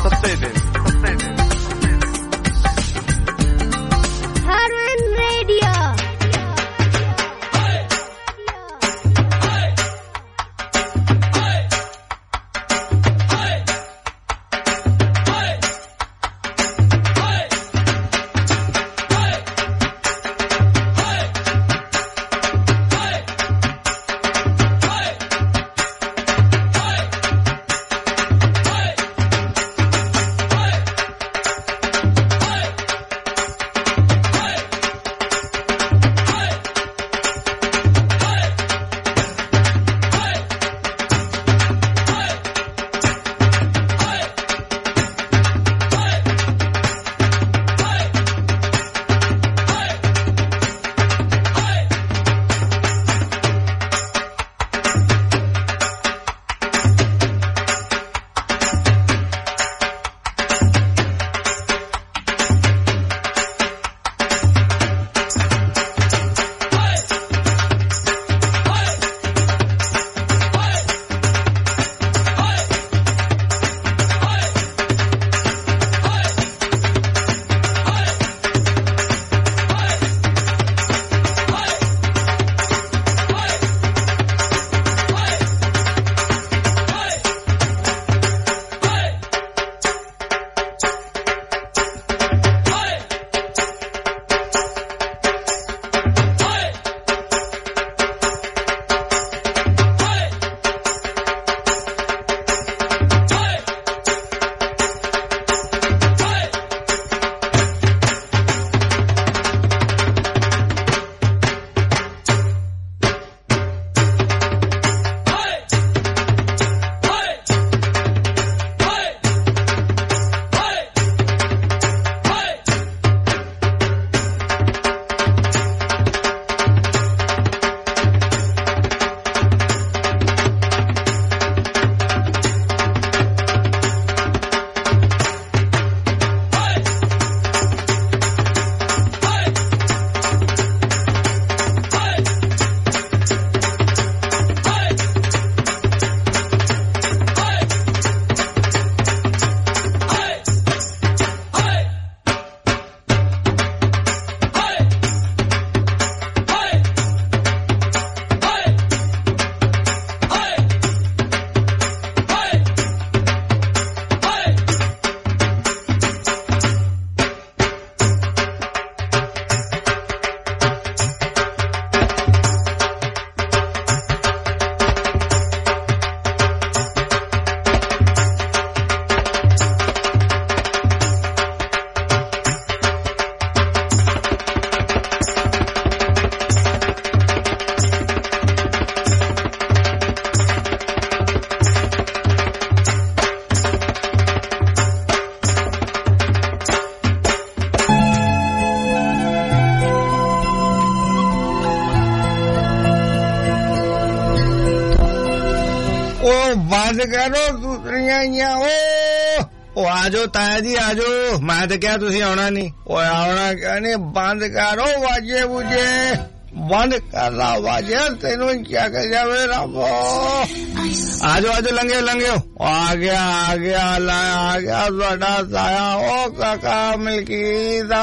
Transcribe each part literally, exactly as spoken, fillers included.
ਸੱਤੇ ਦਿਨ Harman Radio. बंद करो दूसरियां ओ आजो ताया जी आजो मैं तो क्या तुसी आना नहीं ओ आना क्या नहीं बंद करो वाजे बुझे बंद कर ला वाजे तेनू क्या कर जावे रबो आजो आजो लंघे लंघे आ गया आ गया ला आ गया ਤੁਹਾਡਾ ਤਾਇਆ ओ काका मिलकी दा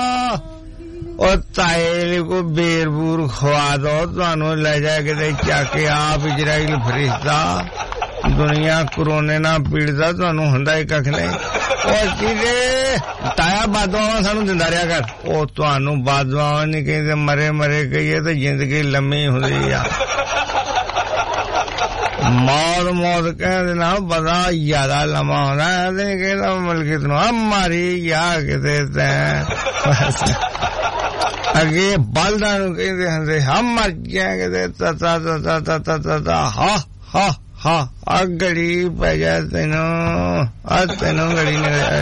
ओ ताए को बेर बूर खवा दो ਤੁਹਾਨੂੰ ਲੈ ਜਾ ਕੇ ਤੇ ਚੱਕ ਕੇ ਆਪ ਇਜ਼ਰਾਈਲ ਫਰਿਸ਼ਤਾ ਦੁਨੀਆ ਕੋਰੋਨੇ ਨਾਲ ਪੀੜਦਾ ਤੁਹਾਨੂੰ ਹੁੰਦਾ ਹੀ ਕੱਖ ਨਹੀਂ ਉਹ ਕਿਹਦੇ ਤਾਇਆ ਬਾਦਵਾਂ ਸਾਨੂੰ ਦਿੰਦਾ ਰਿਹਾ ਕਰ ਉਹ ਤੁਹਾਨੂੰ ਬਾਦਵਾਂ ਨਹੀਂ ਕਹਿੰਦੇ ਮਰੇ ਮਰੇ ਕਹੀਏ ਤੇ ਜ਼ਿੰਦਗੀ ਲੰਮੀ ਹੁੰਦੀ ਆ ਮੌਤ ਮੌਤ ਕਹਿੰਦੇ ਨਾ ਬੜਾ ਜ਼ਿਆਦਾ ਲੰਮਾ ਹੁੰਦਾ ਤੇ ਕਹਿੰਦਾ ਮਲਕੀਤ ਨੂੰ ਆ ਮਾਰੀ ਯਾ ਕਿਤੇ ਤੈਂ ਅੱਗੇ ਬਲਦਾਂ ਨੂੰ ਕਹਿੰਦੇ ਹੁੰਦੇ ਹਮ ਮਰ ਗਿਆ ਕਿਤੇ ਤਾ ਤਾ ਤਾ ਤਾ ਤਾ ਤਾ ਹਾ ਹਾ ਹਾ ਆ ਗੜੀ ਪੈ ਗਿਆ ਤੈਨੂੰ ਆ ਤੈਨੂੰ ਗੜੀ ਨੇ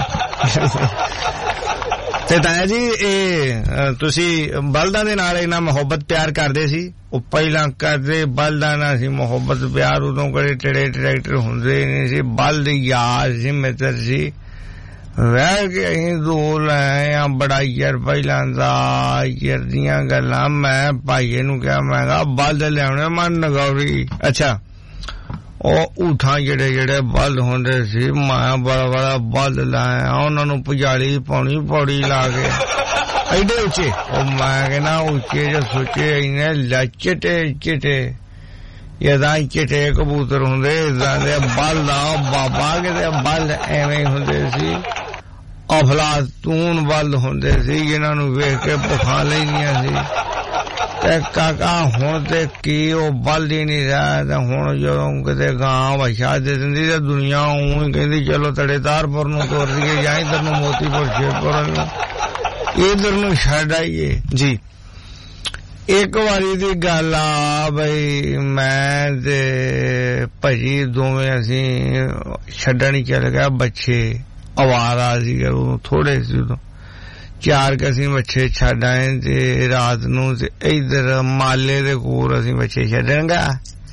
ਤੇ ਤਾਇਆ ਜੀ ਇਹ ਤੁਸੀਂ ਬਲਦਾਂ ਦੇ ਨਾਲ ਇਹਨਾਂ ਮੁਹੱਬਤ ਪਿਆਰ ਕਰਦੇ ਸੀ ਉਹ ਪਹਿਲਾਂ ਕਰਦੇ ਬਲਦਾਂ ਨਾਲ ਸੀ ਮੁਹੱਬਤ ਪਿਆਰ ਉਦੋਂ ਕਿਹੜੇ ਟੜੇ ਟਰੈਕਟਰ ਹੁੰਦੇ ਨਹੀਂ ਸੀ ਬਲਦ ਯਾਰ ਸੀ ਮਿੱਤਰ ਸੀ ਰਹਿ ਕੇ ਅਸੀਂ ਦੋ ਲੈ ਆ ਬੜਾ ਯਾਰ ਪਹਿਲਾਂ ਦਾ ਯਾਰ ਦੀਆਂ ਗੱਲਾਂ ਮੈਂ ਭਾਈਏ ਨੂੰ ਕਿਹਾ ਮੈਂ ਕਿਹਾ ਬਲਦ ਲਿਆਉਣੇ ਮੈਂ ਨਗੌਰੀ ਅੱਛਾ ਉਹ ਊਠਾਂ ਜਿਹੜੇ ਜਿਹੜੇ ਬਲਦ ਹੁੰਦੇ ਸੀ ਮੈਂ ਬੜਾ ਬੜਾ ਬਲਦ ਲਾਇਆ ਉਹਨਾਂ ਨੂੰ ਪੁਜਾਲੀ ਪਾਉਣੀ ਪੌੜੀ ਲਾ ਕੇ ਐਡੇ ਉੱਚੇ ਉਹ ਮੈਂ ਕਹਿੰਦਾ ਉੱਚੇ ਜੇ ਸੋਚੇ ਇਹਨੇ ਲੱਚਟੇ ਚਿੱਟੇ ਇਹਦਾ ਚਿੱਟੇ ਕਬੂਤਰ ਹੁੰਦੇ ਇਦਾਂ ਦੇ ਬਲਦ ਆ ਬਾਬਾ ਕਿਤੇ ਬਲਦ ਐਵੇਂ ਹੁੰਦੇ ਸੀ ਅਫਲਾਤੂਨ ਬਲਦ ਹੁੰਦੇ ਸੀ ਜਿਹਨਾਂ ਨੂੰ ਵੇਖ ਕੇ ਭੁੱਖਾਂ ਲੈਂਦੀਆਂ ਸੀ ਤੇ ਕਾਕਾ ਹੁਣ ਤੇ ਕੀ ਉਹ ਬਲਦ ਹੀ ਨਹੀਂ ਰਿਹਾ ਤੇ ਹੁਣ ਜਦੋਂ ਕਿਤੇ ਗਾਂ ਵਛਾ ਦੇ ਦਿੰਦੀ ਤੇ ਦੁਨੀਆ ਉਂ ਹੀ ਕਹਿੰਦੀ ਚਲੋ ਤੜੇਦਾਰਪੁਰ ਨੂੰ ਤੋਰ ਦਈਏ ਜਾਂ ਇੱਧਰ ਨੂੰ ਮੋਤੀਪੁਰ ਸ਼ੇਰਪੁਰ ਨੂੰ ਇੱਧਰ ਨੂੰ ਛੱਡ ਆਈਏ ਜੀ। ਇੱਕ ਵਾਰੀ ਦੀ ਗੱਲ ਆ ਬਈ ਮੈਂ ਤੇ ਭਾਜੀ ਦੋਵੇਂ ਅਸੀਂ ਛੱਡਣ ਹੀ ਚੱਲ ਗਿਆ ਬੱਚੇ ਅਵਾਰਾ ਸੀ ਉਦੋਂ ਥੋੜੇ ਸੀ ਉਦੋਂ ਚਾਰ ਕ ਅਸੀਂ ਬੱਚੇ ਛੱਡ ਆਏ ਤੇ ਰਾਤ ਨੂੰ ਤੇ ਇੱਧਰ ਮਾਲੇ ਦੇ ਕੋਲ ਅਸੀਂ ਬੱਚੇ ਛੱਡਣ ਗਾ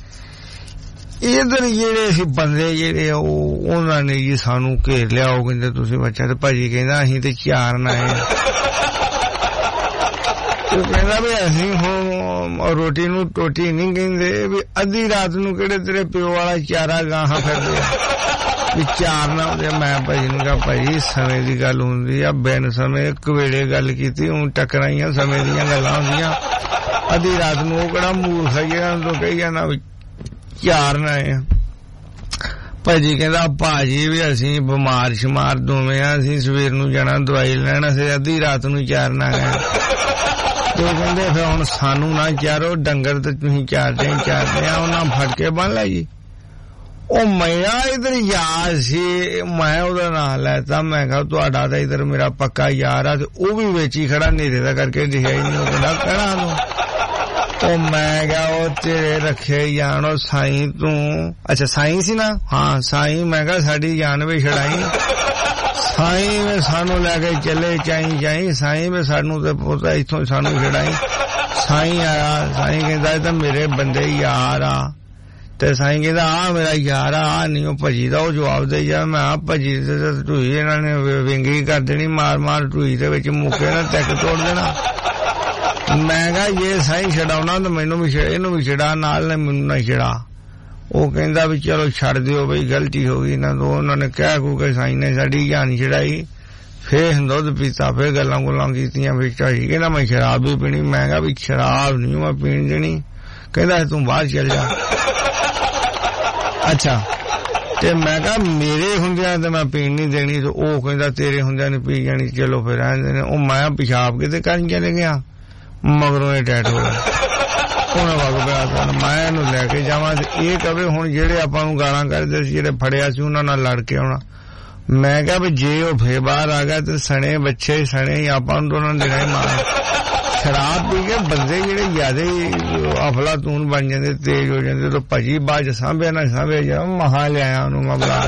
ਇੱਧਰ ਜਿਹੜੇ ਸੀ ਬੰਦੇ ਜਿਹੜੇ ਉਹ ਉਹਨਾਂ ਨੇ ਜੀ ਸਾਨੂੰ ਘੇਰ ਲਿਆ ਉਹ ਕਹਿੰਦੇ ਤੁਸੀਂ ਬੱਚਾ ਤੇ ਭਾਜੀ ਕਹਿੰਦਾ ਅਸੀਂ ਤੇ ਚਾਰਨ ਆਏ ਉਹ ਕਹਿੰਦਾ ਵੀ ਅਸੀਂ ਹੁਣ ਰੋਟੀ ਨੂੰ ਟੋਟੀ ਨਹੀਂ ਕਹਿੰਦੇ ਵੀ ਅੱਧੀ ਰਾਤ ਨੂੰ ਕਿਹੜੇ ਤੇਰੇ ਪਿਓ ਵਾਲਾ ਚਾਰਾ ਗਾਹਾਂ ਫਿਰਦੇ ਵੀ ਚਾਰਨਾ ਹੁੰਦੇ ਮੈਂ ਭਾਜੀ ਨੂੰ ਕਿਹਾ ਭਾਜੀ ਸਮੇਂ ਦੀ ਗੱਲ ਹੁੰਦੀ ਆ ਬਿਨ ਸਮੇਂ ਕਵੇੜੇ ਗੱਲ ਕੀਤੀ ਹੁਣ ਟਕਰਾਈਆਂ ਸਮੇਂ ਦੀਆਂ ਗੱਲਾਂ ਹੁੰਦੀਆਂ ਅੱਧੀ ਰਾਤ ਨੂੰ ਉਹ ਕਿਹੜਾ ਮੂਰਖ ਹੈ ਜਿਹੜਾ ਤੋਂ ਕਹੀ ਜਾਂਦਾ ਵੀ ਚਾਰਨਾ ਆ ਭਾਜੀ ਕਹਿੰਦਾ ਭਾਜੀ ਵੀ ਅਸੀਂ ਬਿਮਾਰ ਸ਼ਮਾਰ ਦੋਵੇਂ ਆ ਅਸੀਂ ਸਵੇਰ ਨੂੰ ਜਾਣਾ ਦਵਾਈ ਲੈਣ ਅਸੀਂ ਅੱਧੀ ਰਾਤ ਨੂੰ ਚਾਰਨਾ ਹੈ ਤੇ ਉਹ ਕਹਿੰਦੇ ਫਿਰ ਹੁਣ ਸਾਨੂੰ ਨਾ ਚਾਰੋ ਡੰਗਰ ਤੇ ਤੁਸੀਂ ਚਾਰਦੇ ਚਾਰਦੇ ਆ ਉਹਨਾਂ ਫੜ ਕੇ ਬੰਨ ਲਿਆ ਜੀ ਉਹ ਮੇਰਾ ਇਧਰ ਯਾਰ ਸੀ ਮੈਂ ਉਹਦਾ ਨਾਂ ਲੈਤਾ ਮੈਂ ਕਿਹਾ ਤੁਹਾਡਾ ਤਾਂ ਇਧਰ ਮੇਰਾ ਪੱਕਾ ਯਾਰ ਆ ਤੇ ਉਹ ਵੀ ਵਿੱਚ ਹੀ ਖੜਾ ਨੇਰੇ ਦਾ ਕਰਕੇ ਦਿਖਿਆ ਹੀ ਨਹੀਂ ਉਹ ਕਹਿੰਦਾ ਕਹਿਣਾ ਤੂੰ ਉਹ ਮੈਂ ਕਿਹਾ ਉਹ ਤੇਰੇ ਰੱਖੇ ਜਾਣੋ ਸਾਈਂ ਤੂੰ ਅੱਛਾ ਸਾਈਂ ਸੀ ਨਾ ਹਾਂ ਸਾਈਂ ਮੈਂ ਕਿਹਾ ਸਾਡੀ ਜਾਨ ਵੀ ਛੜਾਈ ਸਾਈਂ ਵੀ ਸਾਨੂੰ ਲੈ ਕੇ ਚੱਲੇ ਚਾਈ ਚਾਈ ਸਾਈਂ ਵੀ ਸਾਨੂੰ ਤੇ ਪੋਤਾ ਇੱਥੋਂ ਸਾਨੂੰ ਛੜਾਈ ਸਾਈਂ ਆਇਆ ਸਾਈਂ ਕਹਿੰਦਾ ਇਹ ਤਾਂ ਮੇਰੇ ਬੰਦੇ ਯਾਰ ਆ ਤੇ ਸਾਈਂ ਕਹਿੰਦਾ ਆ ਮੇਰਾ ਯਾਰ ਆ ਨਹੀਂ ਉਹ ਭਜੀ ਦਾ ਉਹ ਜਵਾਬ ਦੇ ਜਾ ਮੈਂ ਆ ਭਜੀ ਤੇ ਢੂਈ ਇਹਨਾਂ ਨੇ ਵਿੰਗੀ ਕਰ ਦੇਣੀ ਮਾਰ ਮਾਰ ਢੂਈ ਦੇ ਵਿੱਚ ਮੁੱਕੇ ਨਾਲ ਟੈਕ ਤੋੜ ਦੇਣਾ ਮੈਂ ਕਿਹਾ ਜੇ ਸਾਈਂ ਛਡਾਉਣਾ ਤਾਂ ਮੈਨੂੰ ਵੀ ਇਹਨੂੰ ਵੀ ਛਡਾ ਨਾਲ ਨੇ ਮੈਨੂੰ ਨਾ ਛੜਾ ਉਹ ਕਹਿੰਦਾ ਵੀ ਚਲੋ ਛੱਡ ਦਿਓ ਬਈ ਗਲਤੀ ਹੋ ਗਈ ਨਾ ਤੋਂ ਉਹਨਾਂ ਨੇ ਕਹਿ ਕੂ ਕੇ ਸਾਈਂ ਨੇ ਸਾਡੀ ਜਾਨ ਛਡਾਈ ਫੇਰ ਦੁੱਧ ਪੀਤਾ ਫੇਰ ਗੱਲਾਂ ਗੁੱਲਾਂ ਕੀਤੀਆਂ ਫਿਰ ਚਾਹੀ ਕਹਿੰਦਾ ਮੈਂ ਸ਼ਰਾਬ ਵੀ ਪੀਣੀ ਮੈਂ ਕਿਹਾ ਵੀ ਸ਼ਰਾਬ ਨਹੀਂ ਮੈਂ ਪੀਣ ਦੇਣੀ ਕਹਿੰਦਾ ਤੂੰ ਬਾਹਰ ਚੱਲ ਜਾ ਅੱਛਾ ਤੇ ਮੈਂ ਕਿਹਾ ਮੇਰੇ ਹੁੰਦਿਆਂ ਤੇ ਮੈਂ ਪੀਣ ਨਹੀਂ ਦੇਣੀ ਤੇ ਉਹ ਕਹਿੰਦਾ ਤੇਰੇ ਹੁੰਦਿਆਂ ਨੇ ਪੀ ਜਾਣੀ ਚਲੋ ਫਿਰ ਰਹਿੰਦੇ ਨੇ ਉਹ ਮੈਂ ਪਿਸ਼ਾਬ ਕਿਤੇ ਕਰਨ ਚਲੇ ਗਿਆ ਮਗਰੋਂ ਇਹ ਟੈਟ ਹੋ ਗਿਆ ਉਹਨੇ ਵਗ ਪਿਆ ਮੈਂ ਇਹਨੂੰ ਲੈ ਕੇ ਜਾਵਾਂ ਤੇ ਇਹ ਕਵੇ ਹੁਣ ਜਿਹੜੇ ਆਪਾਂ ਨੂੰ ਗਾਲਾਂ ਕੱਢਦੇ ਸੀ ਜਿਹੜੇ ਫੜਿਆ ਸੀ ਉਹਨਾਂ ਨਾਲ ਲੜ ਕੇ ਆਉਣਾ ਮੈਂ ਕਿਹਾ ਵੀ ਜੇ ਉਹ ਫੇਰ ਬਾਹਰ ਆ ਗਿਆ ਤੇ ਸਣੇ ਬੱਚੇ ਸਣੇ ਆਪਾਂ ਨੂੰ ਦੋਨਾਂ ਦੇਣਾ ਹੀ ਮਾਰ ਸ਼ਰਾਬ ਪੀ ਕੇ ਬੰਦੇ ਜਿਹੜੇ ਜ਼ਿਆਦਾ ਅਫਲਾਤੂਨ ਬਣ ਜਾਂਦੇ ਤੇਜ਼ ਹੋ ਜਾਂਦੇ ਤਾਂ ਭਾਜੀ ਬਾਜ ਸਾਂਭਿਆ ਨਾ ਸਾਂਭਿਆ ਜਾ ਮਹਾ ਲਿਆਇਆ ਉਹਨੂੰ ਮੈਂ ਬੁਲਾ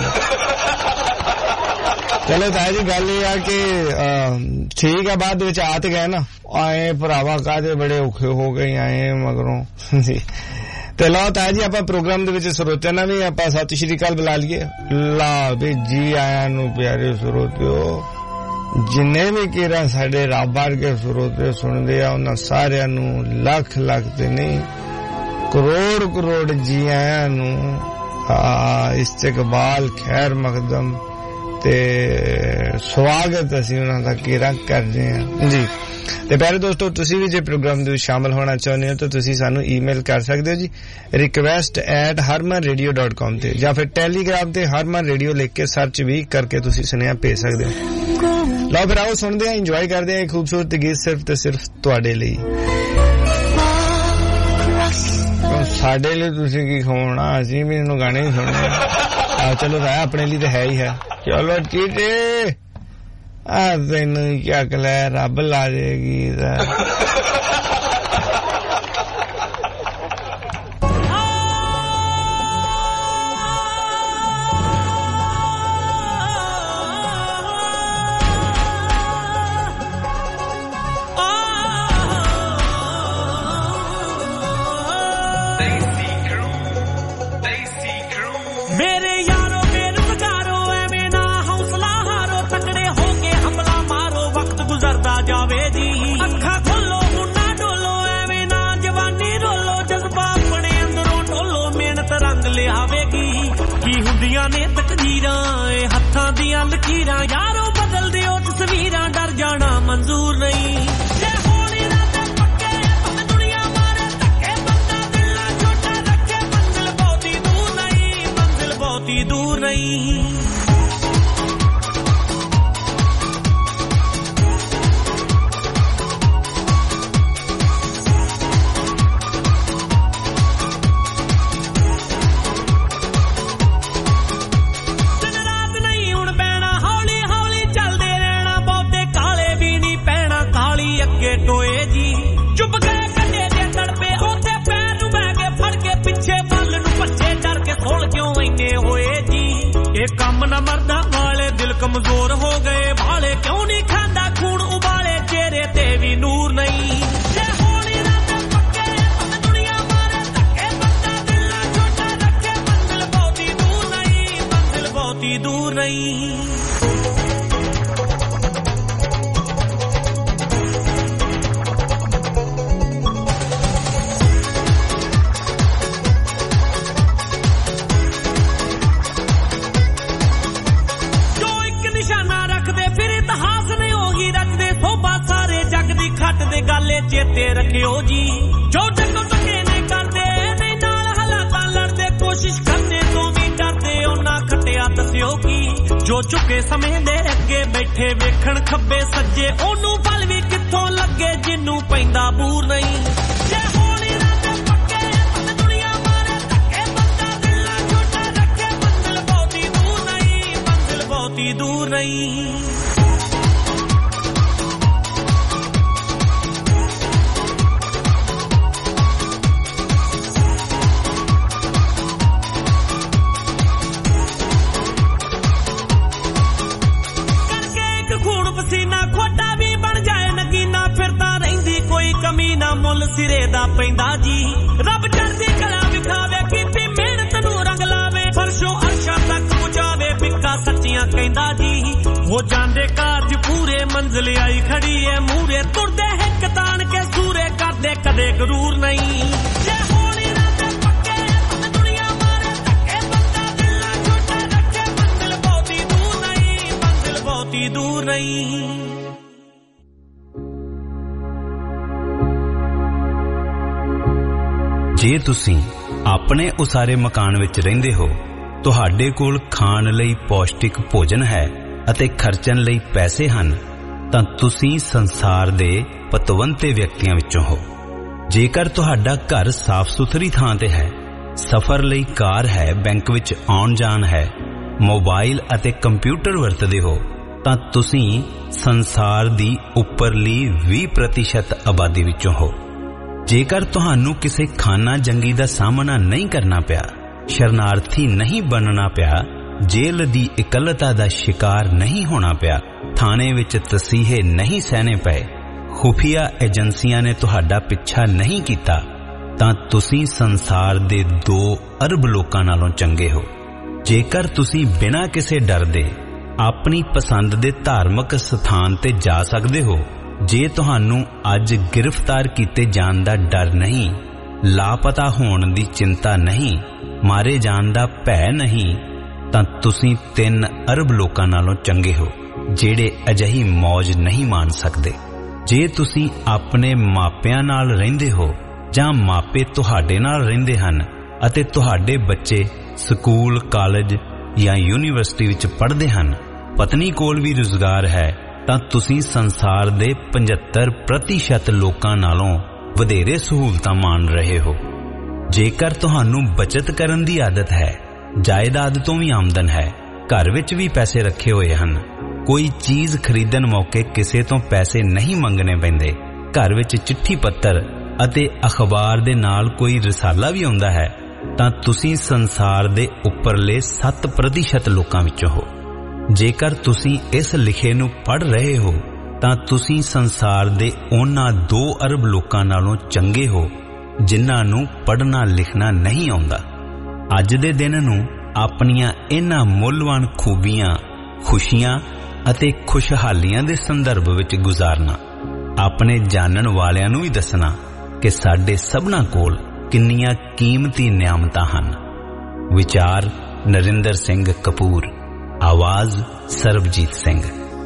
ਚਲੋ ਤਾਂ ਜੀ ਗੱਲ ਇਹ ਆ ਕਿ ਠੀਕ ਆ ਬਾਅਦ ਵਿੱਚ ਆ ਤੇ ਗਏ ਨਾ ਆਏ ਭਰਾਵਾ ਕਾਹਦੇ ਬੜੇ ਔਖੇ ਹੋ ਗਏ ਆਏ ਮਗਰੋਂ ਜੀ ਤੇ ਲਓ ਤਾਂ ਜੀ ਆਪਾਂ ਪ੍ਰੋਗਰਾਮ ਦੇ ਵਿੱਚ ਸਰੋਤਿਆਂ ਨਾਲ ਵੀ ਆਪਾਂ ਸਤਿ ਸ਼੍ਰੀ ਅਕਾਲ ਬੁਲਾ ਲਈਏ ਲਾ ਵੀ ਜੀ ਆਇਆਂ ਨੂੰ ਪਿਆਰੇ ਸਰੋਤਿਓ ਜਿੰਨੇ ਵੀ ਕਿਹੜਾ ਸਾਡੇ ਰੱਬ ਵਰਗੇ ਸਰੋਤੇ ਸੁਣਦੇ ਆ ਉਹਨਾਂ ਸਾਰਿਆਂ ਨੂੰ ਲੱਖ ਲੱਖ ਤੇ ਨਹੀਂ ਕਰੋੜ ਕਰੋੜ ਜੀ ਆਇਆਂ ਨੂੰ ਇਸਤਕਬਾਲ ਖੈਰ ਮਕਦਮ ਤੇ ਸਵਾਗਤ ਅਸੀਂ ਉਹਨਾਂ ਦਾ ਕਿਹੜਾ ਕਰਦੇ ਆ ਜੀ। ਤੇ ਪਿਆਰੇ ਦੋਸਤੋ ਤੁਸੀਂ ਵੀ ਜੇ ਪ੍ਰੋਗਰਾਮ ਦੇ ਵਿੱਚ ਸ਼ਾਮਲ ਹੋਣਾ ਚਾਹੁੰਦੇ ਹੋ ਤਾਂ ਤੁਸੀਂ ਸਾਨੂੰ ਈਮੇਲ ਕਰ ਸਕਦੇ ਹੋ ਜੀ request at Harman radio dot com ਤੇ ਜਾਂ ਫਿਰ ਟੈਲੀਗ੍ਰਾਮ ਤੇ ਹਰਮਨ ਰੇਡੀਓ ਲਿਖ ਕੇ ਸਰਚ ਵੀ ਕਰਕੇ ਤੁਸੀਂ ਸੁਨੇਹਾ ਭੇਜ ਸਕਦੇ ਹੋ। ਲਓ ਫਿਰ ਆਓ ਸੁਣਦੇ ਆ ਇੰਜੋਏ ਕਰਦੇ ਆ ਖੂਬਸੂਰਤ ਗੀਤ ਸਿਰਫ ਤੇ ਸਿਰਫ ਤੁਹਾਡੇ ਲਈ ਸਾਡੇ ਲਈ ਤੁਸੀਂ ਕੀ ਖਵਾਉਣਾ ਅਸੀਂ ਵੀ ਇਹਨੂੰ ਗਾਣੇ ਹੀ ਸੁਣਨੇ ਆ ਚਲੋ ਰਾਹ ਆਪਣੇ ਲਈ ਤਾਂ ਹੈ ਹੀ ਹੈ ਚਲੋ ਚੀਟੇ ਆ ਤੈਨੂੰ ਚੱਕ ਲੈ ਰੱਬ ਲਾ ਦੇਗੀ ਜਾਵੇ ਜੀ ਅੱਖਾਂ ਖੋਲੋ ਹੁਣ लकीरां यारों बदल दिओ तस्वीरां डर जाना मंजूर नहीं जे होने राते पक्के भावें दुनिया मारे धक्के बंदा दिल ना छोटा रखे मंजिल बहुती दूर नहीं मंजिल बहुती दूर नहीं टोए जी चुप गए कटे दे तड़पे ओथे पैर नु बह के फड़ के पीछे बल नु पछे डर के खोल क्यों इन्ने होए जी ये काम न मरदा वाले दिल कमजोर हो गए भाले क्यों नहीं खांदा खून उबाले चेहरे ते भी नूर नहीं जे होली रात पक्के भावें दुनिया मारे धक्के बंदा दिल ना छोटा रखे मंजिल बहुती दूर नहीं मंजिल बहुती दूर नहीं खट दे गाले चेते रखियो जी जो जगो टके नहीं करदे नहीं नाल हालातां लड़दे कोशिश करने तो भी डरदे ओना खटिया दसियो की जो चुके समय दे अगे बैठे वेखण खब्बे सज्जे ओनू बल भी कित्थों लगे जिन्नू पैंदा बूर नहीं जे होली राते पक्के भावें दुनिया मारे धक्के बंदा दिल ना छोटा रखे मंजिल बहुती दूर नहीं मंजिल बहुती दूर नहीं कमी ना मुल सिरे दा पैंदा जी रब चढ़दी कला विखावे कीती मेहनत नू रंग लावे फरशों अर्शा तक पहुंचावे बिका सच्चियां कहंदा जी हो जांदे कारज पूरे मंजिल आई खड़ी है मूरे तुरदे हिक तान के सूरे करदे कदे गरूर नहीं जे होली राते पक्के भावें दुनिया मारे धक्के बंदा दिल ना छोटा रखे मंजिल बहुती दूर नहीं मंजिल बहुती दूर नहीं ਜੇ ਤੁਸੀਂ ਆਪਣੇ ਉਸਾਰੇ ਮਕਾਨ ਵਿੱਚ ਰਹਿੰਦੇ ਹੋ ਤੁਹਾਡੇ ਕੋਲ ਖਾਣ ਲਈ ਪੌਸ਼ਟਿਕ ਭੋਜਨ ਹੈ ਅਤੇ ਖਰਚਣ ਲਈ ਪੈਸੇ ਹਨ ਤਾਂ ਤੁਸੀਂ ਸੰਸਾਰ ਦੇ ਪਤਵੰਤੇ ਵਿਅਕਤੀਆਂ ਵਿੱਚੋਂ ਹੋ ਜੇਕਰ ਤੁਹਾਡਾ ਘਰ ਸਾਫ਼ ਸੁਥਰੀ ਥਾਂ ਤੇ ਹੈ ਸਫ਼ਰ ਲਈ ਕਾਰ ਹੈ ਬੈਂਕ ਵਿੱਚ ਆਉਣ ਜਾਣ ਹੈ ਮੋਬਾਈਲ ਅਤੇ ਕੰਪਿਊਟਰ ਵਰਤਦੇ ਹੋ ਤਾਂ ਤੁਸੀਂ ਸੰਸਾਰ ਦੀ ਉੱਪਰਲੀ ਵੀਹ ਪ੍ਰਤੀਸ਼ਤ ਆਬਾਦੀ ਵਿੱਚੋਂ ਹੋ ਜੇਕਰ ਤੁਹਾਨੂੰ ਕਿਸੇ ਖਾਨਾ ਜੰਗੀ ਦਾ ਸਾਹਮਣਾ ਨਹੀਂ ਕਰਨਾ ਪਿਆ ਸ਼ਰਨਾਰਥੀ ਨਹੀਂ ਬਣਨਾ ਪਿਆ ਜੇਲ੍ਹ ਦੀ ਇਕੱਲਤਾ ਦਾ ਸ਼ਿਕਾਰ ਨਹੀਂ ਹੋਣਾ ਪਿਆ ਥਾਣੇ ਵਿੱਚ ਤਸੀਹੇ ਨਹੀਂ ਸਹਿਣੇ ਪਏ ਖੁਫੀਆ ਏਜੰਸੀਆਂ ਨੇ ਤੁਹਾਡਾ ਪਿੱਛਾ ਨਹੀਂ ਕੀਤਾ ਤਾਂ ਤੁਸੀਂ ਸੰਸਾਰ ਦੇ ਦੋ ਅਰਬ ਲੋਕਾਂ ਨਾਲੋਂ ਚੰਗੇ ਹੋ ਜੇਕਰ ਤੁਸੀਂ ਬਿਨਾਂ ਕਿਸੇ ਡਰ ਦੇ ਆਪਣੀ ਪਸੰਦ ਦੇ ਧਾਰਮਿਕ ਸਥਾਨ ਤੇ ਜਾ ਸਕਦੇ ਹੋ ਜੇ ਤੁਹਾਨੂੰ ਅੱਜ ਗ੍ਰਿਫਤਾਰ ਕੀਤੇ ਜਾਣ ਦਾ ਡਰ ਨਹੀਂ ਲਾਪਤਾ ਹੋਣ ਦੀ ਚਿੰਤਾ ਨਹੀਂ ਮਾਰੇ ਜਾਣ ਦਾ ਭੈ ਨਹੀਂ ਤਾਂ ਤੁਸੀਂ ਤਿੰਨ ਅਰਬ ਲੋਕਾਂ ਨਾਲੋਂ ਚੰਗੇ ਹੋ ਜਿਹੜੇ ਅਜਿਹੀ ਮੌਜ ਨਹੀਂ ਮਾਣ ਸਕਦੇ ਜੇ ਤੁਸੀਂ ਆਪਣੇ ਮਾਪਿਆਂ ਨਾਲ ਰਹਿੰਦੇ ਹੋ ਜਾਂ ਮਾਪੇ ਤੁਹਾਡੇ ਨਾਲ ਰਹਿੰਦੇ ਹਨ ਅਤੇ ਤੁਹਾਡੇ ਬੱਚੇ ਸਕੂਲ ਕਾਲਜ ਜਾਂ ਯੂਨੀਵਰਸਿਟੀ ਵਿੱਚ ਪੜ੍ਹਦੇ ਹਨ ਪਤਨੀ ਕੋਲ ਵੀ ਰੁਜ਼ਗਾਰ ਹੈ ਤਾਂ ਤੁਸੀਂ ਸੰਸਾਰ ਦੇ ਪਝੱਤਰ ਪ੍ਰਤੀਸ਼ਤ ਲੋਕਾਂ ਨਾਲੋਂ ਵਧੇਰੇ ਸਹੂਲਤਾਂ ਮਾਣ ਰਹੇ ਹੋ ਜੇਕਰ ਤੁਹਾਨੂੰ ਬਚਤ ਕਰਨ ਦੀ ਆਦਤ ਹੈ ਜਾਇਦਾਦ ਤੋਂ ਵੀ ਆਮਦਨ ਹੈ ਘਰ ਵਿੱਚ ਵੀ ਪੈਸੇ ਰੱਖੇ ਹੋਏ ਹਨ ਕੋਈ ਚੀਜ਼ ਖਰੀਦਣ ਮੌਕੇ ਕਿਸੇ ਤੋਂ ਪੈਸੇ ਨਹੀਂ ਮੰਗਣੇ ਪੈਂਦੇ ਘਰ ਵਿੱਚ ਚਿੱਠੀ ਪੱਤਰ ਅਤੇ ਅਖਬਾਰ ਦੇ ਨਾਲ ਕੋਈ ਰਸਾਲਾ ਵੀ ਆਉਂਦਾ ਹੈ ਤਾਂ ਤੁਸੀਂ ਸੰਸਾਰ ਦੇ ਉੱਪਰਲੇ ਸੱਤ ਪ੍ਰਤੀਸ਼ਤ ਲੋਕਾਂ ਵਿੱਚੋਂ ਹੋ ਜੇਕਰ ਤੁਸੀਂ ਇਸ ਲਿਖੇ ਨੂੰ ਪੜ੍ਹ ਰਹੇ ਹੋ ਤਾਂ ਤੁਸੀਂ ਸੰਸਾਰ ਦੇ ਉਹਨਾਂ ਦੋ ਅਰਬ ਲੋਕਾਂ ਨਾਲੋਂ ਚੰਗੇ ਹੋ ਜਿਨ੍ਹਾਂ ਨੂੰ ਪੜ੍ਹਨਾ ਲਿਖਣਾ ਨਹੀਂ ਆਉਂਦਾ ਅੱਜ ਦੇ ਦਿਨ ਨੂੰ ਆਪਣੀਆਂ ਇਹਨਾਂ ਮੁੱਲਵਾਨ ਖੂਬੀਆਂ ਖੁਸ਼ੀਆਂ ਅਤੇ ਖੁਸ਼ਹਾਲੀਆਂ ਦੇ ਸੰਦਰਭ ਵਿੱਚ ਗੁਜ਼ਾਰਨਾ ਆਪਣੇ ਜਾਣਨ ਵਾਲਿਆਂ ਨੂੰ ਵੀ ਦੱਸਣਾ ਕਿ ਸਾਡੇ ਸਭਨਾਂ ਕੋਲ ਕਿੰਨੀਆਂ ਕੀਮਤੀ ਨਿਆਮਤਾਂ ਹਨ ਵਿਚਾਰ ਨਰਿੰਦਰ ਸਿੰਘ ਕਪੂਰ ਆਵਾਜ਼ ਸਰਬਜੀਤ ਸਿੰਘ।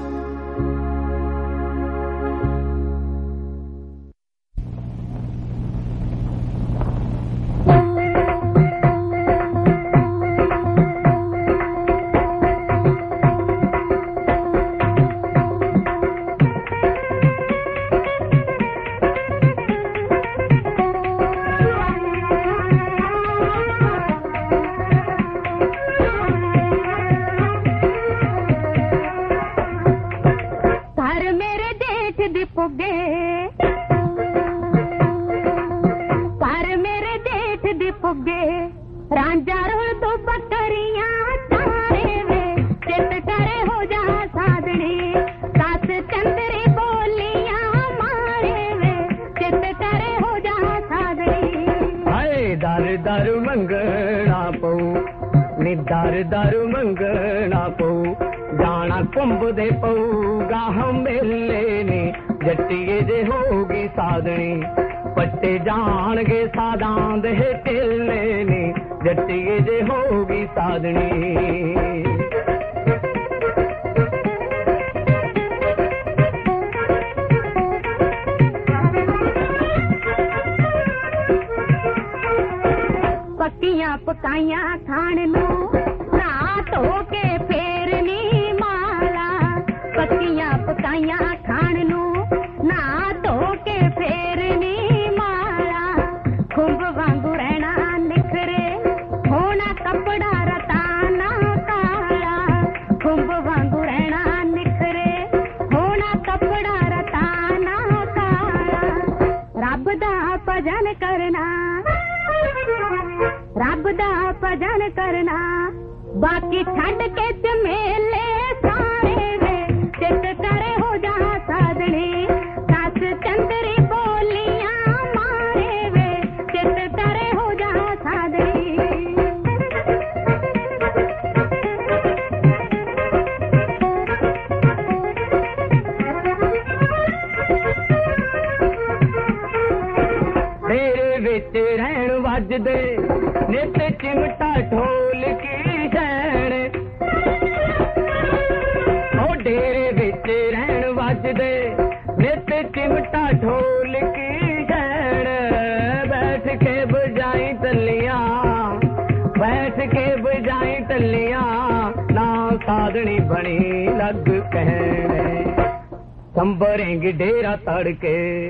संभरेंगे डेरा तड़के,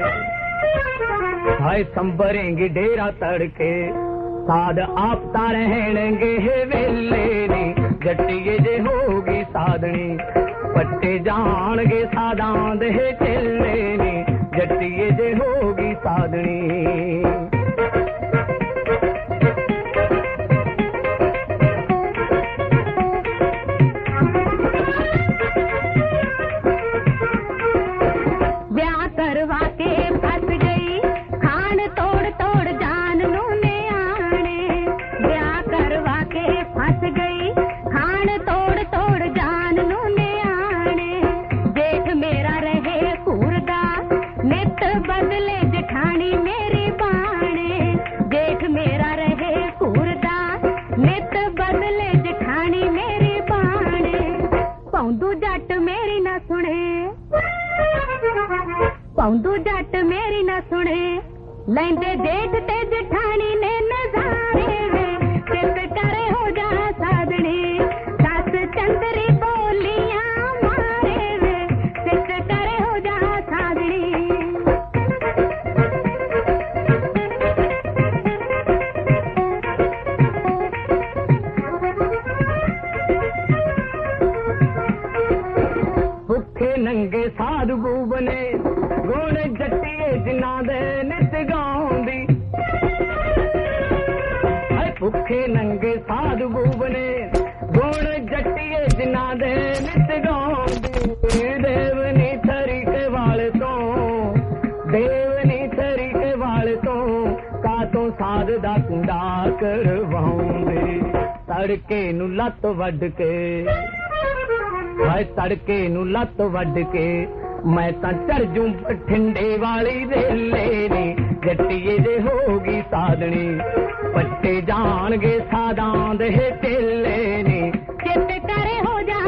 हाय संभरेंगे डेरा तड़के, साध आपता रहेंगे वेले नी, जट्टिए जे होगी साधनी, पट्टे जानगे सादां दे चले नी, जट्टिए जे होगी साधनी। पौंदू जट मेरी न सुने, लैंदे जेठ ते जठानी ने नजारे वे, चित करे हो जा साधनी, सस चंदरी बोलियां मारे वे, चित करे हो जा साधनी। भुखे नंगे साधु बने गोण जट्टिए जिन्ना दे नित गाउंदी, भुखे नंगे साधु बने गोण जट्टिए जिन्ना दे नित गाउंदी, देवनी थरी के वाल तो देवनी थरी के वाल तो का तो साध दा कुंडा करवाउंदी, तड़के नू लत वड के, हाय तड़के नू लत वड के, मैं तां चढ़ जूं बठिंडे वाली रेले नी, जट्टिए जे होगी साधनी, पट्टे जानगे सादां दे चेले नी, चित करे हो जा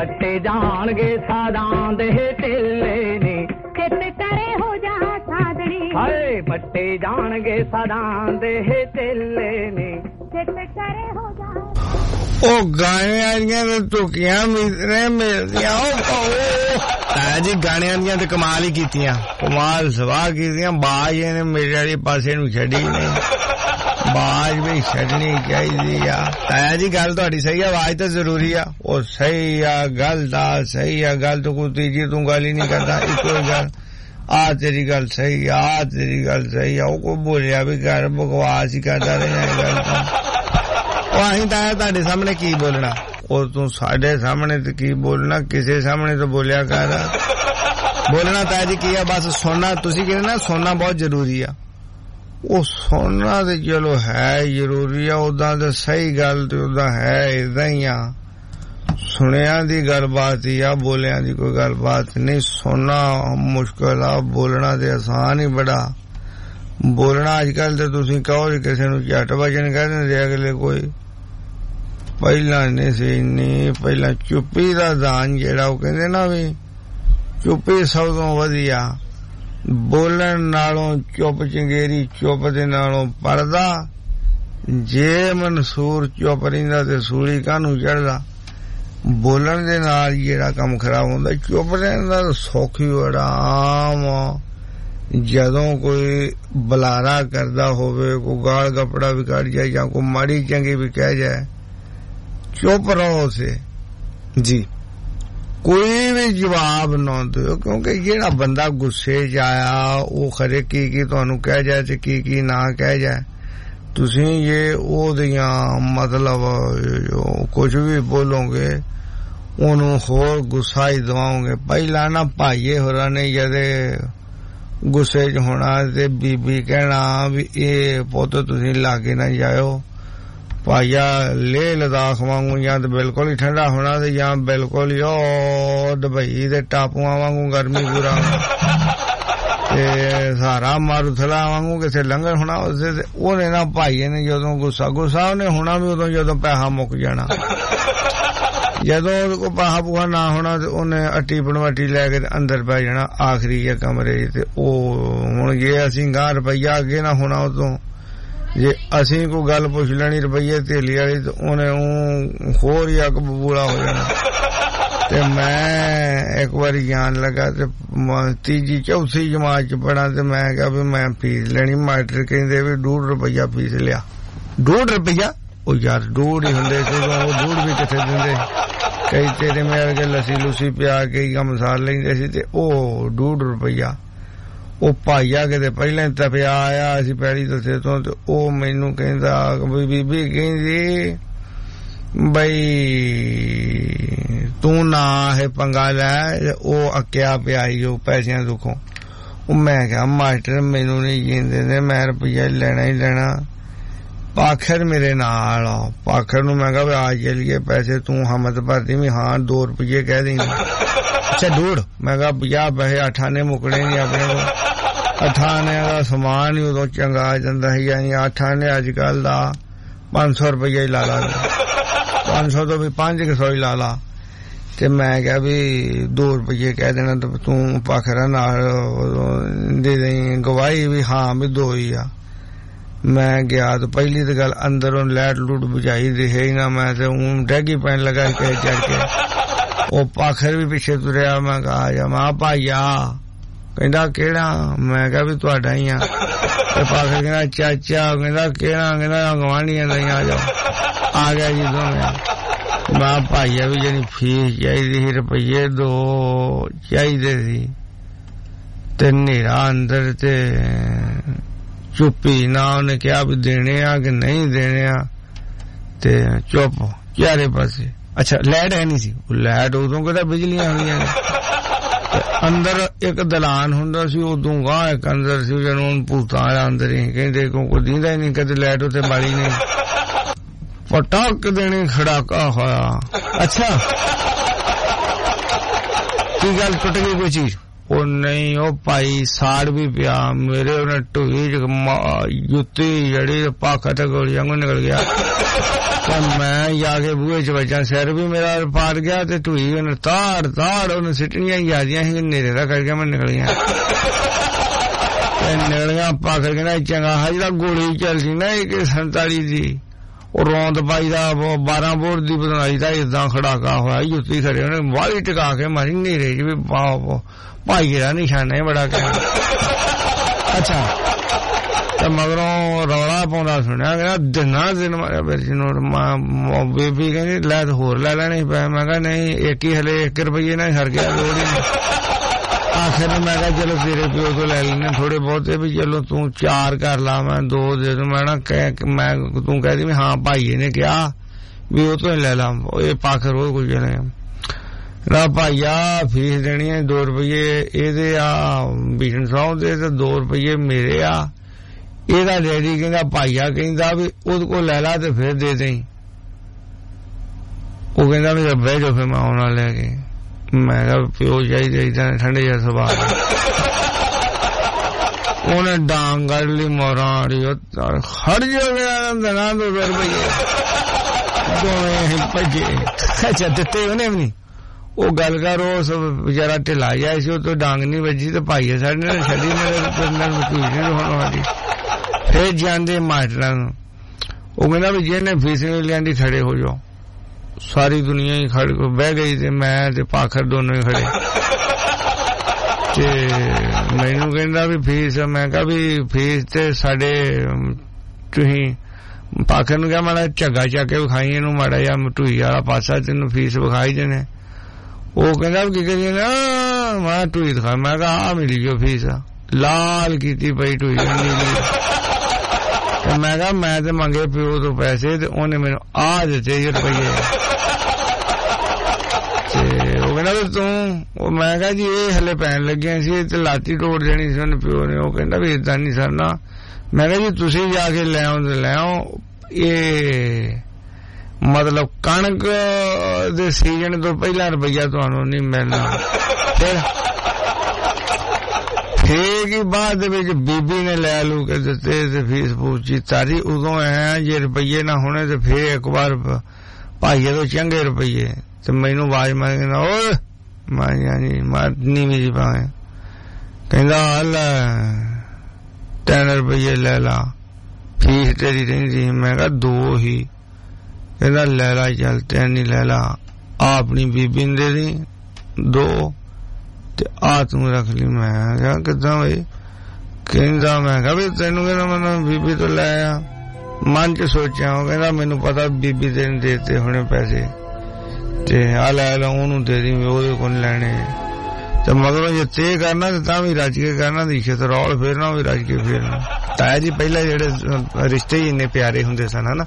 ਪੱਟੇ ਜਾਣਗੇ ਸਾਧਾਂ ਦੇ ਢਿੱਲੇ ਨੀ ਚਿੱਤ ਕਰੇ ਹੋ ਜਾ ਸਾਧਣੀ ਹਾਏ ਪੱਟੇ ਜਾਣਗੇ ਸਾਧਾਂ ਦੇ ਢਿੱਲੇ ਨੀ ਚਿੱਤ ਕਰੇ ਹੋ ਜਾ ਉਹ ਗਾਣਿਆਂ ਦੀਆਂ ਤੇ ਟੁਕੀਆਂ ਮਿਲਦੇ ਮਿਲਦੀਆਂ ਉਹ ਤਾਇਆ ਜੀ ਗਾਣਿਆਂ ਦੀਆਂ ਤੇ ਕਮਾਲ ਹੀ ਕੀਤੀਆਂ ਕਮਾਲ ਸਵਾਹ ਕੀਤੀਆਂ ਬਾਜ ਇਹਨੇ ਮੇਰੇ ਵਾਲੇ ਪਾਸੇ ਨੂੰ ਛੱਡੀ ਨਹੀਂ ਆਵਾਜ਼ ਵੀ ਛੱਡਣੀ ਚਾਹੀਦੀ ਆ ਤਾਇਆ ਜੀ ਗੱਲ ਤੁਹਾਡੀ ਸਹੀ ਆ ਆਵਾਜ਼ ਤਾਂ ਜ਼ਰੂਰੀ ਆ ਉਹ ਸਹੀ ਆ ਗੱਲ ਦਾ ਸਹੀ ਆ ਗੱਲ ਤੋਂ ਕੋਈ ਤੀਜੀ ਤੂੰ ਗੱਲ ਹੀ ਨਹੀਂ ਕਰਦਾ ਇੱਕੋ ਹੀ ਗੱਲ ਆ ਤੇਰੀ ਗੱਲ ਸਹੀ ਆ ਤੇਰੀ ਗੱਲ ਸਹੀ ਆ ਉਹ ਕੋਈ ਬੋਲਿਆ ਵੀ ਘਰ ਬਕਵਾਸ ਹੀ ਕਰਦਾ ਰਿਹਾ ਗੱਲ ਤਾਂ ਉਹ ਅਸੀਂ ਤਾਂ ਤੁਹਾਡੇ ਸਾਹਮਣੇ ਕੀ ਬੋਲਣਾ ਉਹ ਤੂੰ ਸਾਡੇ ਸਾਹਮਣੇ ਤੇ ਕੀ ਬੋਲਣਾ ਕਿਸੇ ਸਾਹਮਣੇ ਤਾਂ ਬੋਲਿਆ ਕਰ ਬੋਲਣਾ ਤਾਇਆ ਜੀ ਕੀ ਆ ਬਸ ਸੁਣਨਾ ਤੁਸੀਂ ਕਹਿੰਦੇ ਨਾ ਸੁਣਨਾ ਬਹੁਤ ਜ਼ਰੂਰੀ ਆ ਉਹ ਸੁਣਨਾ ਤੇ ਚਲੋ ਹੈ ਜ਼ਰੂਰੀ ਆ ਉਦਾਂ ਤਾਂ ਸਹੀ ਗੱਲ ਤੇ ਉਦਾਂ ਹੈ ਏਦਾਂ ਹੀ ਆ ਸੁਣਿਆ ਦੀ ਗੱਲਬਾਤ ਹੀ ਆ ਬੋਲਿਆਂ ਦੀ ਕੋਈ ਗੱਲਬਾਤ ਨਹੀਂ ਸੁਣਨਾ ਮੁਸ਼ਕਿਲ ਆ ਬੋਲਣਾ ਤੇ ਆਸਾਨ ਹੀ ਬੜਾ ਬੋਲਣਾ ਅੱਜ ਕੱਲ ਤੇ ਤੁਸੀਂ ਕਹੋ ਕਿਸੇ ਨੂੰ ਝੱਟ ਵਜਨ ਕਹਿ ਦਿੰਦੇ ਅਗਲੇ ਕੋਈ ਪਹਿਲਾਂ ਨਹੀਂ ਸੀ ਨਹੀਂ ਪਹਿਲਾਂ ਚੁੱਪੀ ਦਾ ਦਾਨ ਜਿਹੜਾ ਉਹ ਕਹਿੰਦੇ ਨਾ ਵੀ ਚੁੱਪੀ ਸਭ ਤੋਂ ਵਧੀਆ ਬੋਲਣ ਨਾਲੋਂ ਚੁੱਪ ਚੰਗੇਰੀ ਚੁੱਪ ਦੇ ਨਾਲੋਂ ਪਰਦਾ ਜੇ ਮਨਸੂਰ ਚੁੱਪ ਰਹਿੰਦਾ ਤੇ ਸੂਲੀ ਕਾਹਨੂੰ ਚੜਦਾ ਬੋਲਣ ਦੇ ਨਾਲ ਜਿਹੜਾ ਕੰਮ ਖਰਾਬ ਹੁੰਦਾ ਚੁੱਪ ਰਹਿਣ ਦਾ ਸੌਖੀ ਆਰਾਮ ਜਦੋਂ ਕੋਈ ਬੁਲਾਰਾ ਕਰਦਾ ਹੋਵੇ ਕੋਈ ਗਾਲ ਗਪੜਾ ਵੀ ਕੱਢ ਜਾਏ ਜਾਂ ਕੋਈ ਮਾੜੀ ਚੰਗੀ ਵੀ ਕਹਿ ਜਾਏ ਚੁੱਪ ਰਹੋ ਸੇ ਜੀ ਕੋਈ ਵੀ ਜਵਾਬ ਨਾ ਦਿਓ ਕਿਉਂਕਿ ਜਿਹੜਾ ਬੰਦਾ ਗੁੱਸੇ 'ਚ ਆਇਆ ਉਹ ਖਰੇ ਕੀ ਕੀ ਤੁਹਾਨੂੰ ਕਹਿ ਜਾਏ ਤੇ ਕੀ ਕੀ ਨਾ ਕਹਿ ਜਾਏ ਤੁਸੀਂ ਇਹ ਉਹਦੀਆਂ ਮਤਲਬ ਕੁਝ ਵੀ ਬੋਲੋਗੇ ਉਹਨੂੰ ਹੋਰ ਗੁੱਸਾ ਹੀ ਦਵਾਓਗੇ ਪਹਿਲਾਂ ਨਾ ਭਾਈਏ ਹੋਰਾਂ ਨੇ ਜਦੇ ਗੁੱਸੇ 'ਚ ਹੋਣਾ ਤੇ ਬੀਬੀ ਕਹਿਣਾ ਵੀ ਇਹ ਪੁੱਤ ਤੁਸੀਂ ਲਾਗੇ ਨਾ ਜਾਇਓ ਭਾਈਆ ਲੇਹ ਲਦਾਖ ਵਾਂਗੂ ਜਾਂ ਤੇ ਬਿਲਕੁਲ ਹੀ ਠੰਡਾ ਹੋਣਾ ਤੇ ਜਾਂ ਬਿਲਕੁਲ ਹੀ ਉਹ ਦੁਬਈ ਦੇ ਟਾਪੂਆਂ ਵਾਂਗੂ ਗਰਮੀ ਪੂਰਾ ਤੇ ਸਾਰਾ ਮਾਰੂਥਲਾ ਵਾਂਗੂ ਕਿਸੇ ਲੰਗਰ ਹੋਣਾ ਉਸੇ ਤੇ ਉਹਨੇ ਨਾ ਭਾਈਏ ਨੇ ਜਦੋਂ ਗੁੱਸਾ ਗੁੱਸਾ ਉਹਨੇ ਹੋਣਾ ਵੀ ਉਦੋਂ ਜਦੋਂ ਪੈਸਾ ਮੁੱਕ ਜਾਣਾ ਜਦੋਂ ਉਹਦੇ ਕੋਲ ਪੈਸਾ ਪੂਹਾ ਨਾ ਹੋਣਾ ਤੇ ਉਹਨੇ ਅੱਟੀ ਬਣਵਾਟੀ ਲੈ ਕੇ ਅੰਦਰ ਪੈ ਜਾਣਾ ਆਖਰੀ ਜੇ ਕਮਰੇ ਤੇ ਉਹ ਹੁਣ ਜੇ ਅਸੀਂ ਗਾਂ ਰੁਪਈਆ ਅੱਗੇ ਨਾ ਹੋਣਾ ਉਦੋਂ ਜੇ ਅਸੀਂ ਕੋਈ ਗੱਲ ਪੁੱਛ ਲੈਣੀ ਰੁਪਈਏ ਥੇਲੀ ਵਾਲੀ ਤੇ ਉਹਨੇ ਉਹ ਹੋਰ ਹੀ ਅੱਗ ਬਬੂਲਾ ਹੋ ਜਾਣਾ ਤੇ ਮੈਂ ਇੱਕ ਵਾਰੀ ਜਾਣ ਲੱਗਾ ਤੇ ਤੀਜੀ ਚੌਥੀ ਜਮਾਤ ਚ ਪੜਾਂ ਤੇ ਮੈਂ ਕਿਹਾ ਵੀ ਮੈਂ ਫੀਸ ਲੈਣੀ ਮਾਸਟਰ ਕਹਿੰਦੇ ਵੀ ਡੂਢ ਰੁਪਈਆ ਫੀਸ ਲਿਆ ਡੂਢ ਰੁਪਈਆ ਉਹ ਯਾਰ ਡੂਢ ਹੀ ਹੁੰਦੇ ਸੀ ਉਹ ਡੂਢ ਵੀ ਕਿੱਥੇ ਦਿੰਦੇ ਕਈ ਤੇਰੇ ਮੇਰੇ ਕੇ ਲੱਸੀ ਲੂਸੀ ਪਿਆ ਕੇ ਕੰਮ ਸਾਰ ਲੈਂਦੇ ਸੀ ਤੇ ਉਹ ਡੂਢ ਰੁਪਈਆ ਉਹ ਭਾਈਆ ਕਿਤੇ ਪਹਿਲਾਂ ਹੀ ਤਪਿਆ ਆਇਆ ਅਸੀਂ ਪਹਿਲੀ ਦੱਸੇ ਤੋਂ ਤੇ ਉਹ ਮੈਨੂੰ ਕਹਿੰਦਾ ਵੀ ਬੀਬੀ ਕਹਿੰਦੀ ਬਈ ਤੂੰ ਨਾ ਇਹ ਪੰਗਾ ਲੈ ਉਹ ਅੱਕਿਆ ਪਿਆ ਈ ਉਹ ਪੈਸਿਆਂ ਦੁੱਖੋਂ ਉਹ ਮੈਂ ਕਿਹਾ ਮਾਸਟਰ ਮੈਨੂੰ ਨਹੀਂ ਜਿੰਦੇ ਨੇ ਮੈਂ ਰੁਪਈਆ ਲੈਣਾ ਹੀ ਲੈਣਾ ਪਾਖਰ ਮੇਰੇ ਨਾਲ ਪਾਖਰ ਨੂੰ ਮੈਂ ਕਿਹਾ ਵੀ ਆ ਚਲੀਏ ਪੈਸੇ ਤੂੰ ਹਮਦ ਭਰਦੀ ਵੀ ਹਾਂ ਦੋ ਰੁਪਈਏ ਕਹਿ ਦੇਂਗੇ ਅੱਛਾ ਡੂੜ ਮੈਂ ਕਿਹਾ ਪੰਜਾਹ ਪੈਸੇ ਅਠਾਨੇ ਮੁੱਕਣੇ ਨਹੀਂ ਆਪਣੇ ਕੋਲ ਅਠਾਨੇ ਦਾ ਸਮਾਨ ਹੀ ਉਦੋਂ ਚੰਗਾ ਆ ਜਾਂਦਾ ਸੀ ਯਾਨੀ ਅਠਾਨੇ ਅੱਜ ਕੱਲ ਦਾ ਪੰਜ ਸੌ ਰੁਪਈਆ ਹੀ ਲਾ ਲਾ ਪੰਜ ਸੌ ਤੋਂ ਵੀ ਪੰਜ ਕੁ ਸੌ ਹੀ ਲਾ ਲਾ ਤੇ ਮੈਂ ਕਿਹਾ ਵੀ ਦੋ ਰੁਪਈਏ ਕਹਿ ਦੇਣਾ ਤੇ ਤੂੰ ਪਾਖਰਾ ਨਾਲ ਦੇ ਦੇਂ ਗਵਾਹੀ ਵੀ ਹਾਂ ਵੀ ਦੋ ਹੀ ਆ ਮੈਂ ਗਿਆ ਤੇ ਪਹਿਲੀ ਤੇ ਗੱਲ ਅੰਦਰੋਂ ਲੈਟ ਲੂਟ ਬੁਝਾਈ ਰਹੇ ਨਾ ਮੈਂ ਤੇ ਉਹ ਡੈਗੀ ਪੈਣ ਲਗਾ ਕੇ ਚੜ ਕੇ ਉਹ ਪਾਖਰ ਵੀ ਪਿੱਛੇ ਤੁਰਿਆ ਮੈਂ ਕਿਹਾ ਜਾ ਮੈਂ ਭਾਈਆ ਕਹਿੰਦਾ ਕਿਹੜਾ ਮੈਂ ਕਿਹਾ ਵੀ ਤੁਹਾਡਾ ਹੀ ਆ ਤੇ ਪਾਖਰ ਕਹਿੰਦਾ ਚਾਚਾ ਕਹਿੰਦਾ ਕਿਹੜਾ ਕਹਿੰਦਾ ਗਵਾਂਢੀਆਂ ਦਾ ਹੀ ਆ ਜਾਓ ਆ ਗਿਆ ਜੀ ਦੋਵੇਂ ਮੈਂ ਭਾਈਆ ਵੀ ਜਿਹੜੀ ਫੀਸ ਚਾਹੀਦੀ ਸੀ ਰੁਪਈਏ ਦੋ ਚਾਹੀਦੇ ਸੀ ਤੇ ਹਨੇਰਾ ਅੰਦਰ ਤੇ ਚੁੱਪੀ ਨਾ ਉਹਨੇ ਕਿਹਾ ਵੀ ਦੇਣੇ ਆ ਕਿ ਨਹੀਂ ਦੇਣੇ ਆ ਤੇ ਚੁੱਪ ਚਾਰੇ ਪਾਸੇ ਅੱਛਾ ਲਾਈਟ ਹੈ ਨਹੀਂ ਸੀ ਉਹ ਲਾਈਟ ਉਦੋਂ ਕਿਹੜਾ ਬਿਜਲੀਆਂ ਹੁੰਦੀਆਂ ਨੇ ਅੰਦਰ ਇੱਕ ਦਲਾਨ ਹੁੰਦਾ ਸੀ ਉਦੋਂ ਗਾਹ ਇੱਕ ਅੰਦਰ ਸੀ ਜਿਹਨੂੰ ਭੂਤਾਂ ਵਾਲਾ ਅੰਦਰ ਹੀ ਕਹਿੰਦੇ ਕੋਈ ਦੀਂਦਾ ਹੀ ਨਹੀਂ ਕਦੇ ਲਾਈਟ ਉੱਤੇ ਬਾਲੀ ਨਹੀਂ ਪਟਾਕ ਦੇਣੀ ਖੜਾਕਾ ਹੋਇਆ ਅੱਛਾ ਕੀ ਗੱਲ ਟੁੱਟ ਗਈ ਕੋਈ ਚੀਜ਼ ਉਹ ਨਹੀਂ ਉਹ ਭਾਈ ਸਾੜ ਵੀ ਪਿਆ ਮੇਰੇ ਉਹਨੇ ਢੂਈ ਜੁੱਤੀ ਜਿਹੜੀ ਪਾਖਾ ਤੇ ਗੋਲੀ ਵਾਂਗੂ ਨਿਕਲ ਗਿਆ ਤੇ ਮੈਂ ਜਾ ਕੇ ਬੂਹੇ ਚ ਵੱਜਾਂ ਸਿਰ ਵੀ ਮੇਰਾ ਪਾੜ ਗਿਆ ਤੇ ਢੂਈ ਉਹਨੇ ਤਾੜ ਤਾੜ ਉਹਨੇ ਸਿੱਟਣੀਆਂ ਯਾਦੀਆਂ ਸੀ ਨੇਰੇ ਦਾ ਕਰਕੇ ਮੈਂ ਨਿਕਲ ਗਿਆ ਤੇ ਨਿਕਲੀਆਂ ਪਾਖਰ ਕਹਿੰਦਾ ਚੰਗਾ ਹਾਂ ਜਿਹੜਾ ਗੋਲੀ ਚੱਲਦੀ ਨਾ ਇੱਕ ਸੰਤਾਲੀ ਦੀ ਉਹ ਰੌਂਦ ਪਾਈ ਦਾ ਬਾਰਾਂ ਬੋਰ ਦੀ ਬਣਾਈ ਦਾ ਏਦਾਂ ਖੜਾਕਾ ਹੋਇਆ ਜੁੱਤੀ ਖੜੇ ਉਹਨੇ ਵਾਲੀ ਟਿਕਾ ਕੇ ਮਾਰੀ ਨੇਰੇ ਚ ਵੀ ਭਾਈ ਦਾ ਨਿਸ਼ਾਨਾ ਹੀ ਬੜਾ ਕਹਿ ਅੱਛਾ ਤੇ ਮਗਰੋਂ ਰੌਲਾ ਪਾਉਂਦਾ ਸੁਣਿਆ ਕਹਿੰਦਾ ਦਿਨਾਂ ਦਿਨ ਮਾਰਿਆ ਫਿਰ ਜਿਹਨੂੰ ਬੇਬੀ ਕਹਿੰਦੀ ਲੈ ਹੋਰ ਲੈ ਲੈਣੇ ਪੈ ਮੈਂ ਕਿਹਾ ਨਹੀਂ ਇੱਕ ਹੀ ਹਲੇ ਇੱਕ ਰੁਪਈਏ ਨਾਲ ਹਰ ਗਿਆ ਲੋੜ ਹੀ ਆਖਿਰ ਨੂੰ ਮੈਂ ਕਿਹਾ ਚਲੋ ਤੇਰੇ ਪਿਓ ਤੋਂ ਲੈ ਲੈਣੇ ਥੋੜੇ ਬਹੁਤੇ ਵੀ ਚਲੋ ਤੂੰ ਚਾਰ ਕਰ ਲਾ ਮੈਂ ਦੋ ਦੇ ਦੂੰ ਮੈਂ ਨਾ ਕਹਿ ਮੈਂ ਤੂੰ ਕਹਿਦੀ ਵੀ ਹਾਂ ਭਾਈਏ ਨੇ ਕਿਹਾ ਵੀ ਉਹ ਤੋਂ ਲੈ ਲਾ ਇਹ ਪਾਖਰ ਉਹ ਕੁਝ ਨਹੀਂ ਨਾ ਭਾਈਆ ਫੀਸ ਦੇਣੀ ਹੈ ਦੋ ਰੁਪਈਏ ਇਹਦੇ ਆ ਭੀਸ਼ਣ ਸਾਹਿਬ ਦੇ ਤੇ ਦੋ ਰੁਪਈਏ ਮੇਰੇ ਆ ਇਹਦਾ ਡੈਡੀ ਕਹਿੰਦਾ ਭਾਈਆ ਕਹਿੰਦਾ ਵੀ ਉਹਦੇ ਕੋਲ ਲੈ ਲਾ ਤੇ ਫਿਰ ਦੇ ਦੇਈ ਉਹ ਕਹਿੰਦਾ ਵੀ ਬਹਿ ਜਾਓ ਫਿਰ ਮੈਂ ਆਉਣਾ ਲੈ ਕੇ ਮੈਂ ਕਿਹਾ ਪਿਓ ਚਾਹੀਦਾ ਏਦਾਂ ਠੰਡੇ ਜਿਹਾ ਸੁਭਾਅ ਉਹਨੇ ਡਾਂਗ ਕੱਢ ਲਈ ਮੋਰਾਂ ਖੜ ਜਾ ਦੇਣਾ ਦੋ ਰੁਪਈਏ ਦੋਵੇਂ ਭੱਜੇ ਅੱਛਾ ਦਿੱਤੇ ਉਹਨੇ ਵੀ ਨਹੀਂ ਉਹ ਗੱਲ ਕਰ ਉਸ ਵਿਚਾਰਾ ਢਿਲਾ ਗਿਆ ਸੀ ਉਹ ਤੋਂ ਡਾਂਗ ਨਹੀਂ ਵੱਜੀ ਤੇ ਭਾਈਏ ਸਾਡੇ ਨੇ ਛੱਡੀ ਮੇਰੇ ਨਾਲ ਮਕੂਜੀ ਹੋਣ ਵਾਲੀ ਫਿਰ ਜਾਂਦੇ ਮਾਸਟਰਾਂ ਨੂੰ ਉਹ ਕਹਿੰਦਾ ਵੀ ਜਿਹਨੇ ਫੀਸ ਨਹੀਂ ਲੈਂਦੀ ਖੜੇ ਹੋ ਜਾਓ ਸਾਰੀ ਦੁਨੀਆ ਹੀ ਖੜ ਕੇ ਬਹਿ ਗਈ ਤੇ ਮੈਂ ਤੇ ਪਾਖਰ ਦੋਨੋਂ ਹੀ ਖੜੇ ਤੇ ਮੈਨੂੰ ਕਹਿੰਦਾ ਵੀ ਫੀਸ ਮੈਂ ਕਿਹਾ ਵੀ ਫੀਸ ਤੇ ਸਾਡੇ ਤੁਸੀਂ ਪਾਖਰ ਨੂੰ ਕਿਹਾ ਮਾੜਾ ਝੱਗਾ ਚੱਕ ਕੇ ਵਿਖਾਈ ਇਹਨੂੰ ਮਾੜਾ ਜਿਹਾ ਮਟੂਈ ਵਾਲਾ ਪਾਸਾ ਤੈਨੂੰ ਫੀਸ ਵਿਖਾਈ ਦੇਣੇ ਉਹ ਕਹਿੰਦਾ ਕੀ ਕਰੀਏ ਨਾ ਮੈਂ ਟੂਈ ਦਿਖਾ ਮੈਂ ਕਿਹਾ ਆ ਮਿਲੀ ਜੋ ਫੀਸ ਲਾਲ ਕੀਤੀ ਪਈ ਟੂਈ ਤੇ ਮੈਂ ਕਿਹਾ ਮੈਂ ਤੇ ਮੰਗੇ ਪਿਓ ਤੋਂ ਪੈਸੇ ਤੇ ਉਹਨੇ ਮੈਨੂੰ ਆ ਦਿੱਤੇ ਰੁਪਈਏ ਤੇ ਉਹ ਕਹਿੰਦਾ ਵੀ ਤੂੰ ਮੈਂ ਕਿਹਾ ਜੀ ਇਹ ਹਲੇ ਪੈਣ ਲੱਗਿਆ ਸੀ ਤੇ ਲਾਤੀ ਤੋੜ ਦੇਣੀ ਸੀ ਉਹਨੇ ਪਿਓ ਨੇ ਉਹ ਕਹਿੰਦਾ ਵੀ ਏਦਾਂ ਨਹੀਂ ਸਰਨਾ ਮੈਂ ਕਿਹਾ ਜੀ ਤੁਸੀਂ ਜਾ ਕੇ ਲੈ ਆਓ ਤੇ ਲੈ ਆਓ ਇਹ ਮਤਲਬ ਕਣਕ ਦੇ ਸੀਜ਼ਨ ਤੋਂ ਪਹਿਲਾਂ ਰੁਪਈਆ ਤੁਹਾਨੂੰ ਨਹੀਂ ਮਿਲਣਾ ਫਿਰ ਫੇਰ ਕੀ ਬਾਅਦ ਦੇ ਵਿੱਚ ਬੀਬੀ ਨੇ ਲੈ ਲੂ ਕੇ ਦਿੱਤੇ ਤੇ ਫੀਸ ਪੂਛੀ ਤਾਰੀ ਉਦੋਂ ਐ ਜੇ ਰੁਪਈਏ ਨਾ ਹੋਣੇ ਤੇ ਫੇਰ ਇੱਕ ਵਾਰ ਭਾਈਏ ਤੋਂ ਚੰਗੇ ਰੁਪਈਏ ਤੇ ਮੈਨੂੰ ਆਵਾਜ਼ ਮਾਰ ਕਹਿੰਦਾ ਓਏ ਮੈਂ ਜਾਨੀ ਮਾਰਨੀ ਮੇਰੀ ਭਾਵੇਂ ਕਹਿੰਦਾ ਲੈ ਤਿੰਨ ਰੁਪਈਏ ਲੈ ਲਾ ਫੀਸ ਤੇਰੀ ਰਹਿੰਦੀ ਮੈਂ ਕਿਹਾ ਦੋ ਹੀ ਕਹਿੰਦਾ ਲੈ ਲਾ ਚੱਲ ਤਿੰਨ ਹੀ ਲੈ ਲਾ ਆ ਆਪਣੀ ਬੀਬੀ ਨੂੰ ਦੇ ਦੀ ਦੋ ਤੇ ਆ ਤੂੰ ਰੱਖ ਲਈ ਮੈਂ ਕਿਹਾ ਕਿੱਦਾਂ ਬਈ ਕਹਿੰਦਾ ਮੈਂ ਕਿਹਾ ਵੀ ਤੈਨੂੰ ਕਹਿੰਦਾ ਮੈਨੂੰ ਬੀਬੀ ਤੋਂ ਲੈ ਆ ਮਨ ਚ ਸੋਚਿਆ ਉਹ ਕਹਿੰਦਾ ਮੈਨੂੰ ਪਤਾ ਬੀਬੀ ਦੇ ਨੇ ਦੇਤੇ ਹੁਣੇ ਪੈਸੇ ਤੇ ਆ ਲੈ ਲਾ ਉਹਨੂੰ ਦੇ ਦੀ ਉਹਦੇ ਕੋਲ ਲੈਣੇ ਤੇ ਮਗਰੋਂ ਜੇ ਤੇ ਕਰਨਾ ਤੇ ਤਾਂ ਵੀ ਰੱਜ ਕੇ ਕਰਨਾ ਦੀ ਛਤਰੌਲ ਫੇਰਨਾ ਵੀ ਰੱਜ ਕੇ ਫੇਰਨਾ ਤਾਇਆ ਜੀ ਪਹਿਲਾਂ ਜਿਹੜੇ ਰਿਸ਼ਤੇ ਹੀ ਇੰਨੇ ਪਿਆਰੇ ਹੁੰਦੇ ਸਨ ਹਨਾ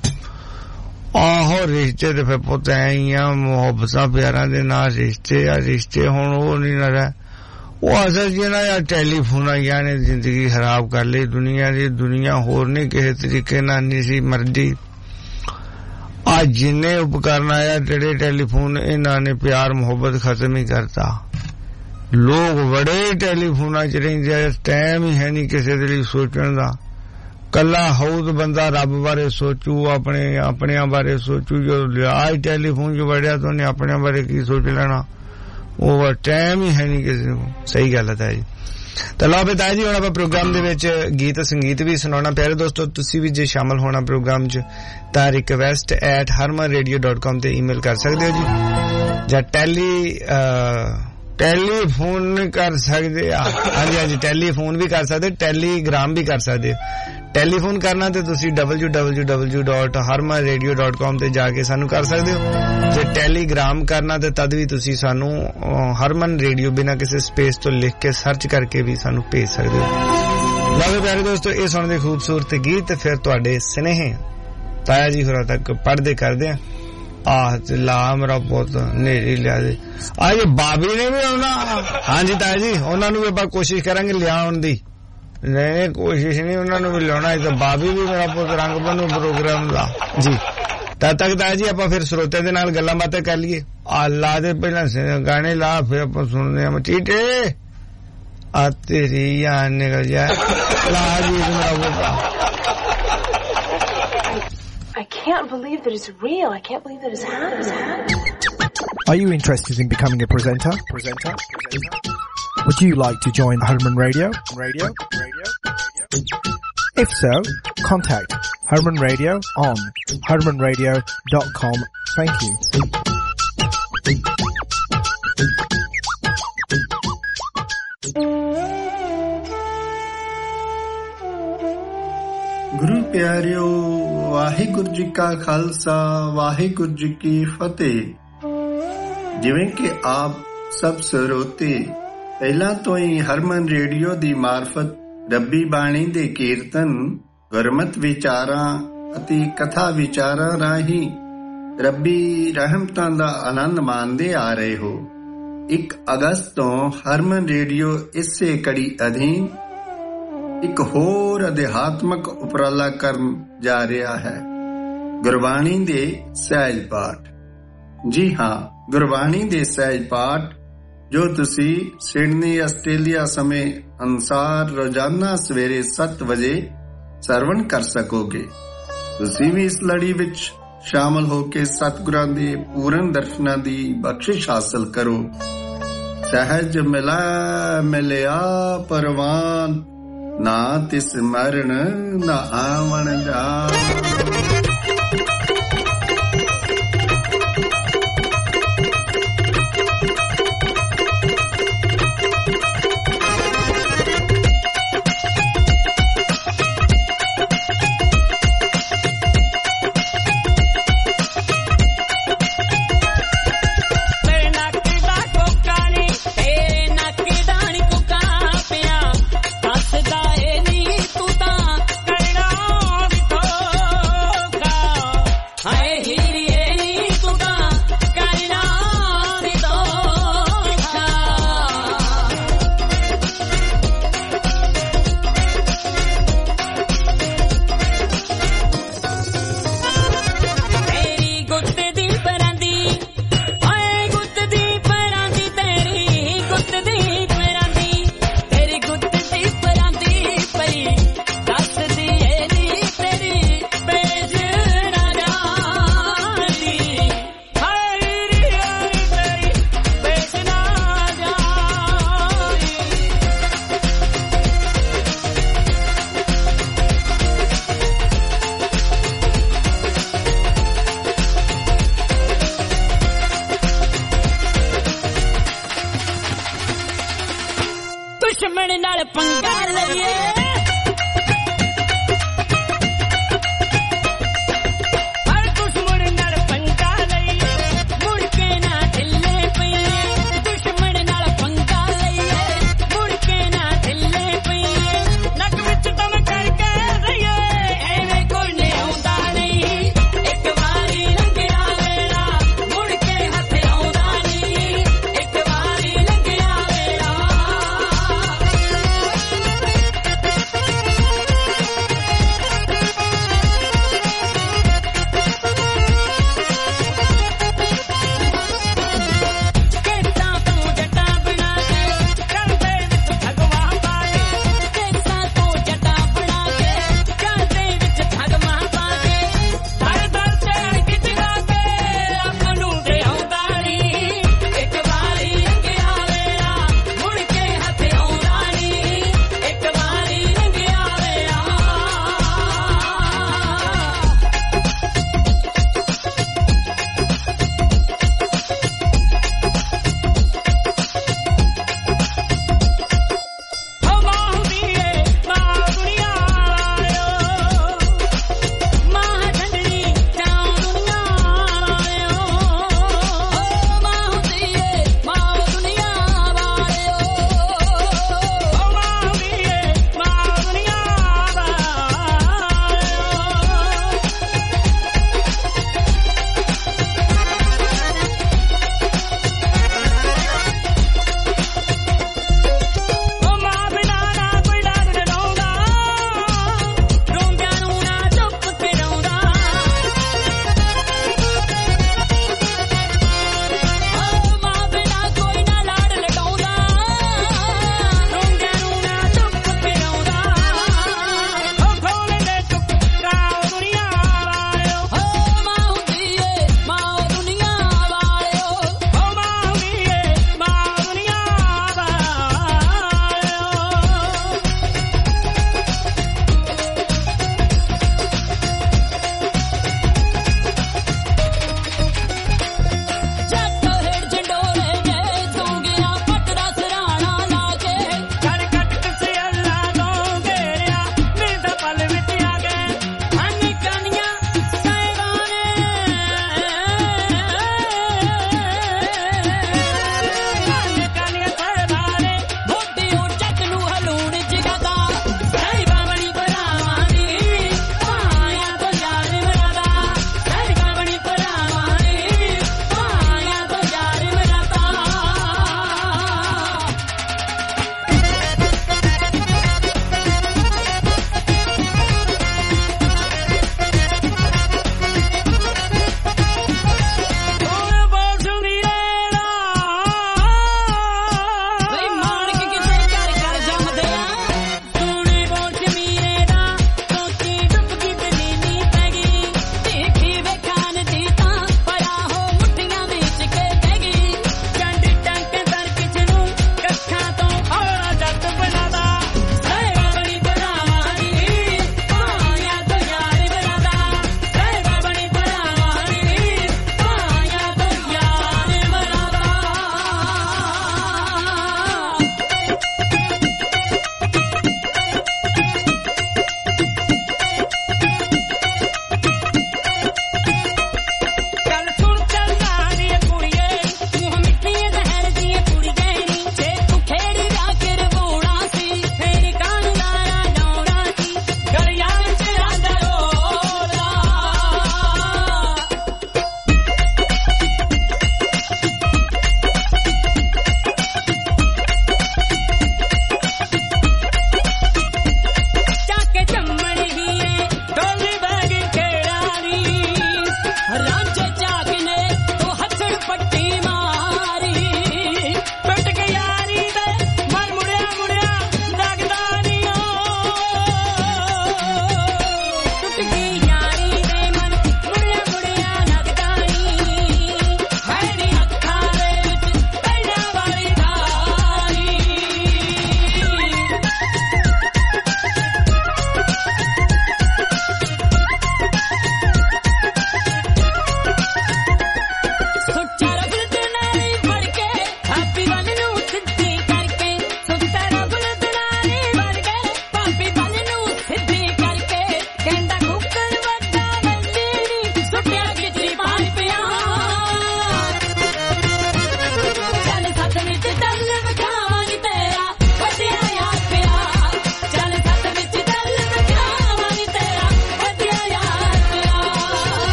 ਆਹੋ ਰਿਸ਼ਤੇ ਤੇ ਫਿਰ ਪੁੱਤ ਐ ਹੀ ਆ ਮੁਹੱਬਤਾਂ ਪਿਆਰਾਂ ਦੇ ਨਾਲ ਰਿਸ਼ਤੇ ਆ ਰਿਸ਼ਤੇ ਹੁਣ ਉਹ ਨਹੀਂ ਨਾ ਰਹਿ ਉਹ ਅਸਲ ਜੀ ਨਾ ਯਾਰ ਟੈਲੀਫੋਨ ਆਈਆਂ ਨੇ ਜ਼ਿੰਦਗੀ ਖਰਾਬ ਕਰ ਲਈ ਦੁਨੀਆ ਦੀ ਦੁਨੀਆ ਹੋਰ ਨਹੀਂ ਕਿਸੇ ਤਰੀਕੇ ਨਾਲ ਨਹੀਂ ਸੀ ਮਰਦੀ ਆ ਜਿੰਨੇ ਉਪਕਰਨ ਆਇਆ ਜਿਹੜੇ ਟੈਲੀਫੋਨ ਇਹਨਾਂ ਨੇ ਪਿਆਰ ਮੁਹੱਬਤ ਖਤਮ ਹੀ ਕਰਤਾ ਲੋਕ ਬੜੇ ਟੈਲੀਫੋਨਾਂ ਚ ਰਹਿੰਦੇ ਆ ਟਾਈਮ ਹੀ ਹੈ ਨਹੀਂ ਕਿਸੇ ਦੇ ਲਈ ਸੋਚਣ ਦਾ ਕੱਲਾ ਹਉਦ ਬੰਦਾ ਰੱਬ ਬਾਰੇ ਸੋਚੂ ਆਪਣੇ ਆਪਣਿਆਂ ਬਾਰੇ ਸੋਚੂ ਜੋ ਆਜ ਟੈਲੀਫੋਨ ਚ ਵੜਿਆ ਤਾਂ ਉਹਨੇ ਆਪਣਿਆਂ ਬਾਰੇ ਕੀ ਸੋਚ ਲੈਣਾ ਉਹ ਟਾਈਮ ਹੀ ਹੈ ਨਹੀਂ ਕਿਸੇ ਨੂੰ ਸਹੀ ਗੱਲ ਹੈ ਜੀ ਤਾਂ ਲਓ ਬਤਾ ਜੀ ਹੁਣ ਆਪਾਂ ਪ੍ਰੋਗਰਾਮ ਦੇ ਵਿੱਚ ਗੀਤ ਸੰਗੀਤ ਵੀ ਸੁਣਾਉਣਾ ਪਿਆਰੇ ਦੋਸਤੋ ਤੁਸੀਂ ਵੀ ਜੇ ਸ਼ਾਮਲ ਹੋਣਾ ਪ੍ਰੋਗਰਾਮ 'ਚ ਤਾਂ request at harman radio dot com ਤੇ ਈਮੇਲ ਕਰ ਸਕਦੇ ਹੋ ਜੀ ਜਾਂ ਟੈਲੀ ਟੈਲੀਫੋਨ ਕਰ ਸਕਦੇ ਆ ਹਾਂਜੀ ਹਾਂਜੀ ਟੈਲੀਫੋਨ ਵੀ ਕਰ ਸਕਦੇ ਟੈਲੀਗ੍ਰਾਮ ਵੀ ਕਰ ਸਕਦੇ ਟੈਲੀਫੋਨ ਕਰਨਾ ਤੇ ਤੁਸੀਂ W W W dot harman radio dot com ਤੇ ਜਾ ਕੇ ਸਾਨੂੰ ਕਰ ਸਕਦੇ ਹੋ ਜੇ ਟੈਲੀਗ੍ਰਾਮ ਕਰਨਾ ਤੇ ਤਦ ਵੀ ਤੁਸੀਂ ਸਾਨੂੰ ਹਰਮਨ ਰੇਡੀਓ ਬਿਨਾਂ ਕਿਸੇ ਸਪੇਸ ਤੋਂ ਲਿਖ ਕੇ ਸਰਚ ਕਰਕੇ ਵੀ ਸਾਨੂੰ ਭੇਜ ਸਕਦੇ ਹੋ ਲਓ ਪਿਆਰੇ ਦੋਸਤੋ ਇਹ ਸੁਣਦੇ ਖੂਬਸੂਰਤ ਗੀਤ ਫਿਰ ਤੁਹਾਡੇ ਸਨੇਹ ਤਾਇਆ ਜੀ ਹੋਰਾਂ ਤੱਕ ਪੜ੍ਹਦੇ ਕਰਦੇ ਆ ਆਹ ਤੇ ਲਾ ਮੇਰਾ ਪੁੱਤ ਨੇਰੀ ਲਿਆ ਦੇ ਅੱਜ ਬਾਬੀ ਨੇ ਵੀ ਆਉਣਾ ਹਾਂਜੀ ਤਾਇਆ ਜੀ ਉਹਨਾਂ ਨੂੰ ਵੀ ਆਪਾਂ ਕੋਸ਼ਿਸ਼ ਕਰਾਂਗੇ ਲਿਆਉਣ ਦੀ ਨਹੀਂ ਕੋਸ਼ਿਸ਼ ਨਹੀਂ ਉਹਨਾਂ ਨੂੰ ਵੀ ਲਿਆਉਣਾ ਇਹ ਤਾਂ ਬਾਬੀ ਵੀ ਮੇਰਾ ਪੁੱਤ ਰੰਗ ਬਣੂ ਪ੍ਰੋਗਰਾਮ ਦਾ ਜੀ ਤਦ ਤੱਕ ਤਾਇਆ ਜੀ ਆਪਾਂ ਫਿਰ ਸਰੋਤਿਆਂ ਦੇ ਨਾਲ ਗੱਲਾਂ ਬਾਤਾਂ ਕਰ ਲਈਏ ਆ ਲਾ ਦੇ ਪਹਿਲਾਂ ਗਾਣੇ ਲਾ ਫਿਰ ਆਪਾਂ ਸੁਣਦੇ ਆ ਮਚੀਟੇ आ तेरी जान निकल जाए I can't believe that it's real. I can't believe that it's happening. Are you interested in becoming a presenter? Presenter? Presenter? Would you like to join Herman Radio? Radio? Radio? If so, contact Herman Radio on herman radio dot com. Thank you. ਗੁਰੂ ਪਿਆਰਿਓ ਵਾਹਿਗੁਰੂ ਜੀ ਕਾ ਖਾਲਸਾ ਵਾਹਿਗੁਰੂ ਜੀ ਕੀ ਫਤਿਹ। ਜਿਵੇਂ ਕਿ ਆਪ ਸਭ ਸਰੋਤੇ ਪਹਿਲਾਂ ਤੋਂ ਹੀ ਹਰਮਨ radio ਦੀ ਮਾਰਫਤ ਰੱਬੀ ਬਾਣੀ ਦੇ ਕੀਰਤਨ ਗੁਰਮਤਿ ਵਿਚਾਰਾਂ ਅਤੇ ਕਥਾ ਵਿਚਾਰਾਂ ਰਾਹੀਂ ਰੱਬੀ ਰਹਿਮਤਾਂ ਦਾ ਆਨੰਦ ਮਾਣਦੇ ਆ ਰਹੇ ਹੋ। ਇੱਕ ਅਗਸਤ ਤੋਂ ਹਰਮਨ ਰੇਡੀਓ ਇਸੇ ਕੜੀ ਅਧੀਨ ਇੱਕ ਹੋਰ ਅਧਿਆਤਮਕ ਉਪਰਾਲਾ ਕਰਨ ਜਾ ਰਿਹਾ ਹੈ, ਗੁਰਬਾਣੀ ਦੇ ਸਹਿਜ ਪਾਠ। ਜੀ ਹਾਂ, ਗੁਰਬਾਣੀ ਦੇ ਸਹਿਜ ਪਾਠ ਜੋ ਤੁਸੀਂ ਸਿਡਨੀ ਆਸਟ੍ਰੇਲੀਆ ਸਮੇਂ ਅਨੁਸਾਰ ਰੋਜ਼ਾਨਾ ਸਵੇਰੇ ਸੱਤ ਵਜੇ ਸਰਵਣ ਕਰ ਸਕੋਗੇ। ਤੁਸੀਂ ਵੀ ਇਸ ਲੜੀ ਵਿੱਚ ਸ਼ਾਮਲ ਹੋ ਕੇ ਸਤਿਗੁਰਾਂ ਦੇ ਪੂਰਨ ਦਰਸ਼ਨਾਂ ਦੀ ਬਖਸ਼ਿਸ਼ ਹਾਸਲ ਕਰੋ। ਸਹਿਜ ਮਿਲਾ ਮਿਲਿਆ ਪਰਵਾਨ, ਨਾ ਤਿਸ ਮਰਨ ਨਾ ਆਵਣ ਜਾਣ।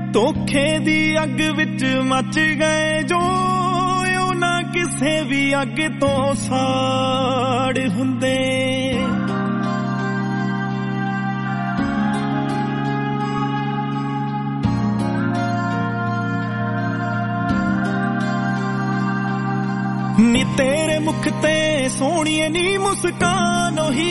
ਧੋਖੇ ਦੀ ਅੱਗ ਵਿੱਚ ਮੱਚ ਗਏ ਜੋ ਉਹ ਨਾ ਕਿਸੇ ਵੀ ਅੱਗ ਤੋਂ ਸਾੜ ਹੁੰਦੇ ਨੀ ਤੇਰੇ ਮੁਖ ਤੇ ਸੋਹਣੀਏ ਨੀ ਮੁਸਕਾਨ ਉਹੀ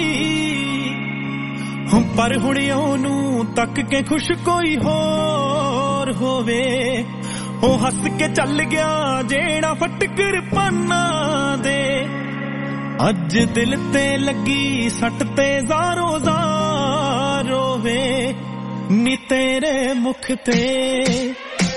ਪਰ ਹੁਣ ਉਹਨੂੰ ਤੱਕ ਕੇ ਖੁਸ਼ ਕੋਈ ਹੋਰ ਹੋਵੇ ਉਹ ਹੱਸ ਕੇ ਚੱਲ ਗਿਆ ਜਿਹੜਾ ਫਟਕਰ ਪਾਨਾ ਦੇ ਅੱਜ ਦਿਲ ਤੇ ਲੱਗੀ ਸੱਟ ਤੇ ਜ਼ਾਰੋ ਜ਼ਾਰ ਰੋਵੇ ਨੀ ਤੇਰੇ ਮੁਖ ਤੇ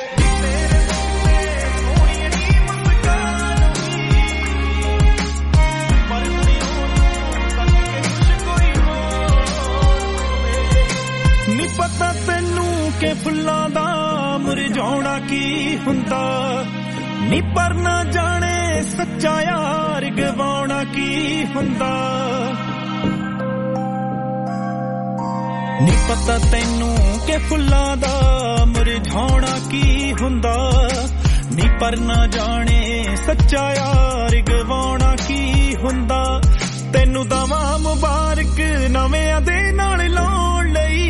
ਪਤਾ ਤੈਨੂੰ ਕਿ ਫੁੱਲਾਂ ਦਾ ਮੁਰਝਾਉਣਾ ਕੀ ਹੁੰਦਾ ਨੀ ਪਰ ਨਾ ਜਾਣੇ ਸੱਚਾ ਯਾਰ ਗਵਾਉਣਾ ਕੀ ਹੁੰਦਾ ਨੀ ਪਤਾ ਤੈਨੂੰ ਕਿ ਫੁੱਲਾਂ ਦਾ ਮੁਰਝਾਉਣਾ ਕੀ ਹੁੰਦਾ ਨੀ ਪਰ ਨਾ ਜਾਣੇ ਸੱਚਾ ਯਾਰ ਗਵਾਉਣਾ ਕੀ ਹੁੰਦਾ ਤੈਨੂੰ ਦਵਾ ਮੁਬਾਰਕ ਨਵਿਆਂ ਦੇ ਨਾਲ ਲਾਉਣ ਲਈ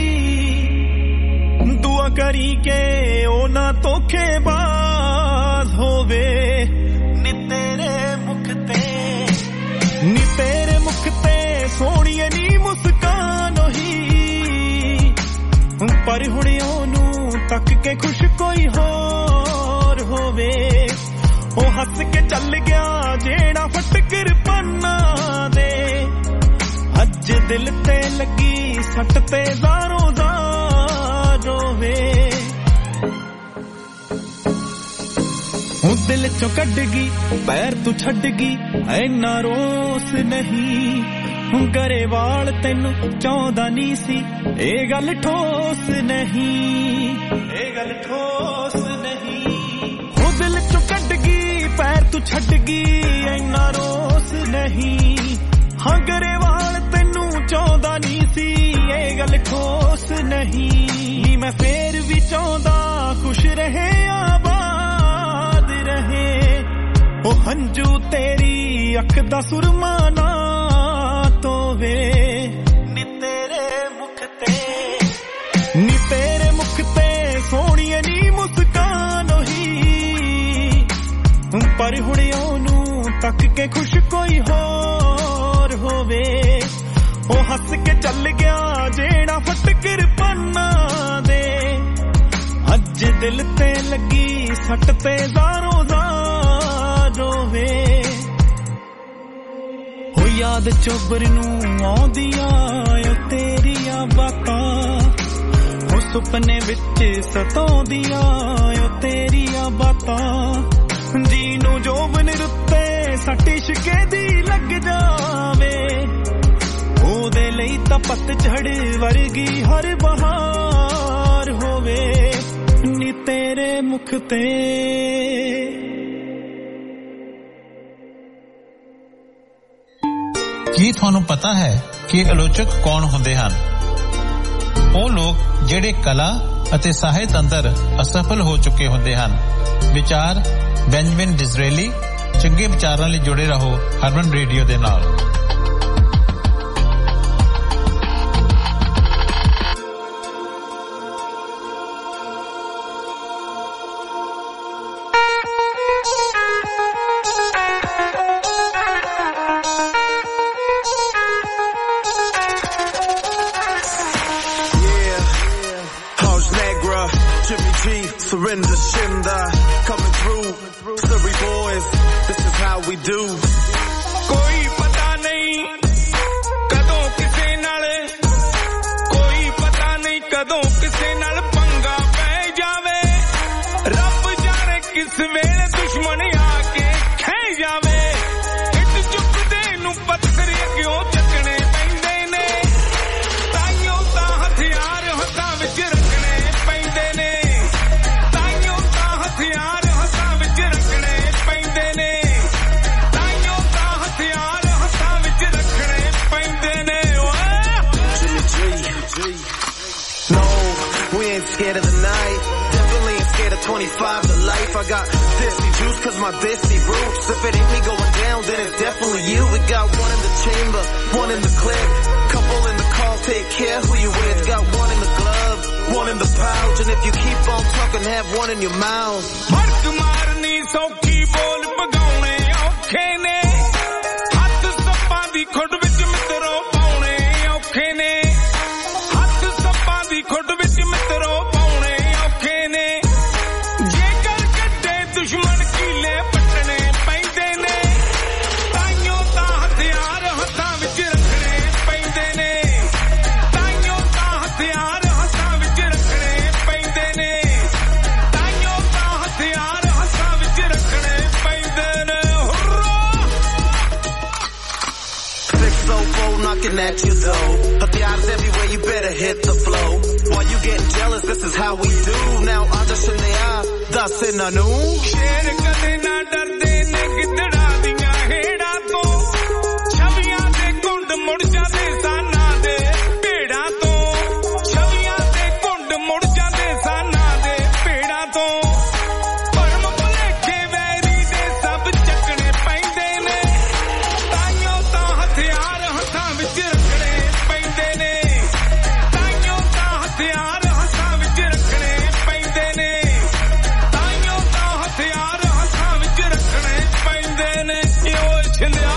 ਦੁਆ ਕਰੀ ਕਿ ਉਹ ਨਾ ਧੋਖੇਬਾਜ਼ ਹੋਵੇ ਨੀ ਤੇਰੇ ਮੁਖ ਤੇ ਨੀ ਤੇਰੇ ਮੁਖ ਤੇ ਸੋਹਣੀਏ ਨੀ ਮੁਸਕਾਨ ਉਹੀ ਪਰ ਹੁਣ ਉਹਨੂੰ ਤੱਕ ਕੇ ਖੁਸ਼ ਕੋਈ ਹੋਰ ਹੋਵੇ ਉਹ ਹੱਸ ਕੇ ਚੱਲ ਗਿਆ ਜਿਹੜਾ ਫਟਕਰ ਪਾਨਾ ਦੇ ਅੱਜ ਦਿਲ ਤੇ ਲੱਗੀ ਸੱਟ ਤੇ ਜ਼ਾਰੋ ਜ਼ਾਰ ਰੋਵੇ ਉਹ ਦਿਲ ਚੋਂ ਕੱਢ ਗਈ ਪੈਰ ਤੂੰ ਛੱਡ ਗਈ ਐਨਾ ਰੋਸ ਨਹੀਂ ਹੁਣ ਗਰੇਵਾਲ ਤੈਨੂੰ ਚਾਹੁੰਦਾ ਨਹੀਂ ਸੀ ਇਹ ਗੱਲ ਠੋਸ ਨਹੀਂ ਇਹ ਗੱਲ ਠੋਸ ਨਹੀਂ ਉਹ ਦਿਲ ਚੋਂ ਕੱਢ ਗਈ ਪੈਰ ਤੂੰ ਛੱਡ ਗਈ ਐਨਾ ਰੋਸ ਨਹੀਂ ਹਾਂ ਗਰੇਵਾਲ ਤੈਨੂੰ ਚਾਹੁੰਦਾ ਨਹੀਂ ਸੀ ਇਹ ਗੱਲ ਠੋਸ ਨਹੀਂ ਮੈਂ ਫੇਰ ਵੀ ਚਾਹੁੰਦਾ ਖੁਸ਼ ਰਹੇ ਆਬਾਦ ਰਹੇ ਉਹ ਹੰਝੂ ਤੇਰੀ ਅੱਖ ਦਾ ਸੁਰਮਾ ਨਾ ਤੋਵੇ ਨੀ ਤੇਰੇ ਮੁਖ ਤੇ ਨੀ ਤੇਰੇ ਮੁਖ ਤੇ ਸੋਹਣੀਏ ਨੀ ਮੁਸਕਾਨ ਉਹੀ ਪਰ ਹੁਣ ਉਹਨੂੰ ਤੱਕ ਕੇ ਖੁਸ਼ ਕੋਈ ਹੋਰ ਹੋਵੇ ਉਹ ਹੱਸ ਕੇ ਚੱਲ ਗਿਆ ਜਿਹੜਾ ਫਟਕਰ ਪਾਨਾ ਦੇ ਅੱਜ ਦਿਲ ਤੇ ਲੱਗੀ ਸੱਟ ਤੇ ਜ਼ਾਰੋ ਜ਼ਾਰ ਰੋਵੇ ਹੋ ਯਾਦ ਚੋਬਰ ਨੂੰ ਆਉਂਦੀਆਂ ਓ ਤੇਰੀਆਂ ਬਾਤਾਂ ਉਹ ਸੁਪਨੇ ਵਿੱਚ ਸਤਾਉਂਦੀਆਂ ਓ ਤੇਰੀਆਂ ਬਾਤਾਂ ਜੀ ਨੂੰ ਜੋਬਨ ਰੁੱਤੇ ਸੱਟ ਇਸ਼ਕੇ ਦੀ ਲੱਗ ਜਾਵੇ ਉਹਦੇ ਲਈ ਤਾਂ ਪਤਝੜ ਵਰਗੀ ਹਰ ਬਹਾਰ ਹੋਵੇ ਨੀ ਤੇਰੇ ਮੁਖ ਤੇ ਕੀ ਤੁਹਾਨੂੰ ਪਤਾ ਹੈ ਕਿ ਆਲੋਚਕ ਕੌਣ ਹੁੰਦੇ ਹਨ? ਉਹ ਲੋਕ ਜਿਹੜੇ ਕਲਾ ਅਤੇ ਸਾਹਿਤ ਅੰਦਰ ਅਸਫਲ ਹੋ ਚੁੱਕੇ ਹੁੰਦੇ ਹਨ। ਵਿਚਾਰ ਬੈਂਜਾਮਿਨ ਡਿਜ਼ਰੇਲੀ। ਚੰਗੇ ਵਿਚਾਰਾਂ ਲਈ ਜੁੜੇ ਰਹੋ ਹਰਮਨ ਰੇਡੀਓ ਦੇ ਨਾਲ। Surrender Shinda coming through Surrey boys this is how we do koi pata nahi kadon kise naal koi pata nahi kadon kise naal panga pe jave rabb jaane kis vele dushman aake khe jave it chukde nu patthar agyo ਚੱਕਣੇ ਪੈਂਦੇ ਨੇ ਤਾਈਓ ਤਾਂ ਹਥਿਆਰ ਹੱਥਾਂ ਵਿੱਚ ਰੱਖਣੇ ਪੈਂਦੇ ਨੇ ਹਥਿਆਰ ਹੱਥਾਂ ਵਿੱਚ ਰੱਖਣੇ ਪੈਂਦੇ ਨੇ ਤਾਈਓ ਤਾਂ ਹਥਿਆਰ ਹੱਥਾਂ ਵਿੱਚ ਰੱਖਣੇ ਪੈਂਦੇ ਨੇ ਓਏ No, We ain't scared of the night. Definitely ain't scared of twenty-five to life. I got dizzy juice cause my dizzy roots. If it ain't me going down, then it's definitely you. We got one in the chamber, one in the clip, couple in the car, take care who you with. Got one in the glove, one in the pouch, and if you keep on talking, have one in your mouth. Mark marni saukhi bol bagaune aukhe ne, hath sabban di khud vich mitro paune aukhe ne, hath sabban di khud vich mitro paune aukhe ne, jekar kadde dushman kile patne painde ne, tainyo ta hathyar hathaं vich rakhne painde ne, tainyo ta hathyar hathaं vich rakhne painde ne, tainyo ta hathyar hathaं vich rakhne painde ne. six oh four knocking at you though. Hathyars everywhere, you better hit the flow. While you getting jealous, this is how we do. Now aadashan ne aa das na nu. Sher kade na darde ne gidda diya heda to, chaviyan de kund mud jande sana de peda to, chaviyan de kund mud jande sana de peda to, parm bhulekhe veri de sab chakne painde ne, tainyo ta hathyar hathaਂ vich rakhne painde ne, tainyo ta hathyar hathaਂ vich rakhne painde ne, tainyo ta hathyar hathaਂ vich rakhne painde ne. ਓਏ ਛਿੰਦਿਆ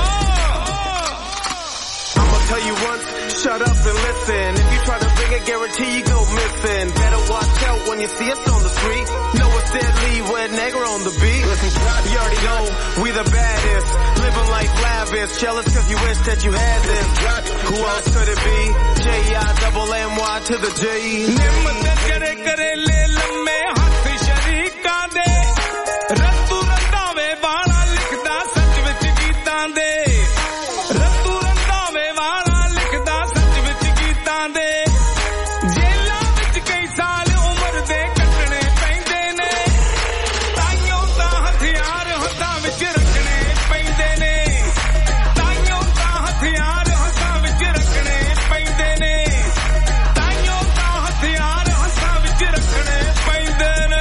I'ma tell you once, shut up and listen. If you try to bring it, guarantee you go missing. Better watch out when you see us on the street. Know it's deadly when nigger on the beat. Listen, you already know we the baddest. Living life lavish, jealous cause you wish that you had this. Who else could it be? J I double M Y to the J. ਨਿੰਮਤ ਜੜੇ ਕਰੇ ਲੈ ਲੰਮੇ ਹੱਥ ਸ਼ਰੀਕਾਂ ਦੇ, ਰੱਤੂ ਰੰਧਾਵੇ ਵਾਲਾ ਲਿਖਦਾ ਸੱਚ ਵਿੱਚ ਗੀਤਾਂ ਦੇ, ਰੱਤੂ ਰੰਧਾਵੇ ਵਾਲਾ ਲਿਖਦਾ ਸੱਚ ਵਿੱਚ ਗੀਤਾਂ ਦੇ, ਜੇਲਾਂ ਵਿੱਚ ਕਈ ਸਾਲ ਉਮਰ ਦੇ ਕੱਟਣੇ ਪੈਂਦੇ ਨੇ, ਤਾਈਓ ਤਾਂ ਹਥਿਆਰ ਹੱਥਾਂ ਵਿੱਚ ਰੱਖਣੇ ਪੈਂਦੇ ਨੇ, ਤਾਈਓ ਤਾਂ ਹਥਿਆਰ ਹੱਥਾਂ ਵਿੱਚ ਰੱਖਣੇ ਪੈਂਦੇ ਨੇ, ਤਾਈਓ ਤਾਂ ਹਥਿਆਰ ਹੱਥਾਂ ਵਿੱਚ ਰੱਖਣੇ ਪੈਂਦੇ ਨੇ.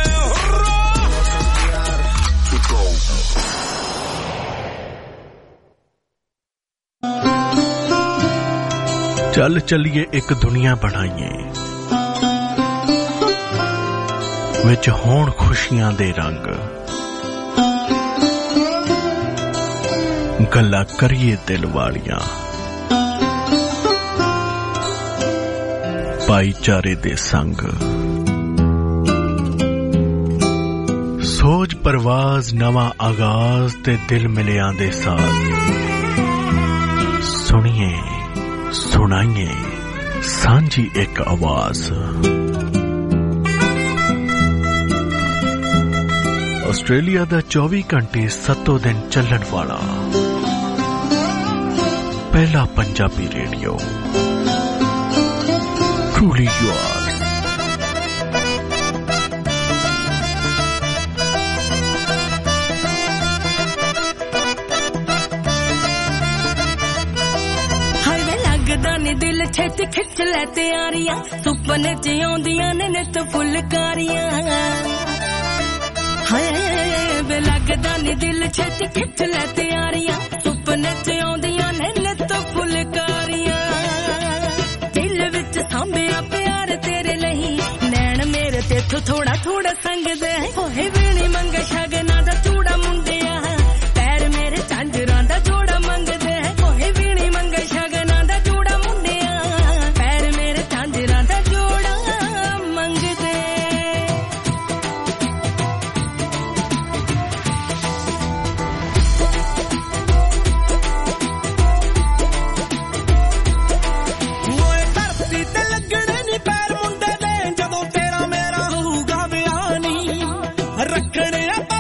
ਚੱਲ ਚੱਲੀਏ ਇੱਕ ਦੁਨੀਆ ਬਣਾਈਏ, ਵਿੱਚ ਹੋਣ ਖੁਸ਼ੀਆਂ ਦੇ ਰੰਗ, ਗੱਲਾਂ ਕਰੀਏ ਦਿਲ ਵਾਲੀਆਂ, ਭਾਈਚਾਰੇ ਦੇ ਸੰਗ, ਸੋਚ ਪਰਵਾਜ਼ ਨਵਾਂ ਆਗਾਜ਼ ਤੇ ਦਿਲ ਮਿਲਿਆਂ ਦੇ ਸਾਥ, ਸੁਣੀਏ ਸੁਣਾਈਏ ਸਾਂਝੀ ਇੱਕ ਆਵਾਜ਼। ਆਸਟ੍ਰੇਲੀਆ ਦਾ ਚੌਵੀ ਘੰਟੇ ਸੱਤੋਂ ਦਿਨ ਚੱਲਣ ਵਾਲਾ ਪਹਿਲਾ ਪੰਜਾਬੀ ਰੇਡੀਓ, Truly yours. दिल छेती खिच ले तैयारियां, सुपने च आउंदियां ने नित फुलकारियां, हाय वे लगदा नी दिल छेती खिच ले तैयारियां, सुपने च आउंदियां ने नित फुलकारियां, दिल विच सांभिया प्यार तेरे ਲਈ, नैन मेरे तेथों थोड़ा थोड़ा संगदे, होए वीणी मंगे शगना दा चूड़ा मुंडिया, पैर मेरे झांजरां दा जोड़ा मंगदे, होए वीणी मंगे शगना दा चूड़ा मुंडिया, पैर मेरे झांजरां दा जोड़ा मंगदे। ਓਏ ਧਰਤੀ ਤੇ ਲੱਗਣੇ ਨੀ ਪੈਰ ਮੁੰਡੇ ਦੇ, ਜਦੋਂ ਤੇਰਾ ਮੇਰਾ ਹੋਊਗਾ ਵਿਆਹ ਨੀ ਰੱਖਣੇ ਆ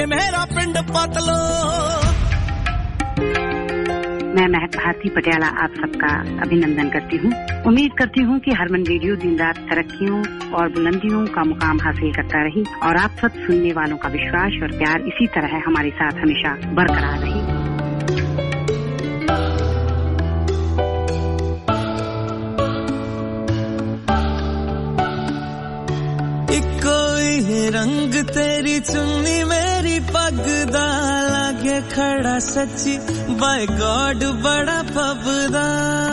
ये मेरा पिंड पतलो। मैं महक भारती पटियाला आप सबका अभिनंदन करती हूँ। उम्मीद करती हूँ कि हरमन रेडियो दिन रात तरक्कियों और बुलंदियों का मुकाम हासिल करता रही और आप सब सुनने वालों का विश्वास और प्यार इसी तरह हमारे साथ हमेशा बरकरार रही। रंग तेरी चुन्नी मेरी पग दा लागे खड़ा सच्ची बाय गॉड बड़ा पबदा।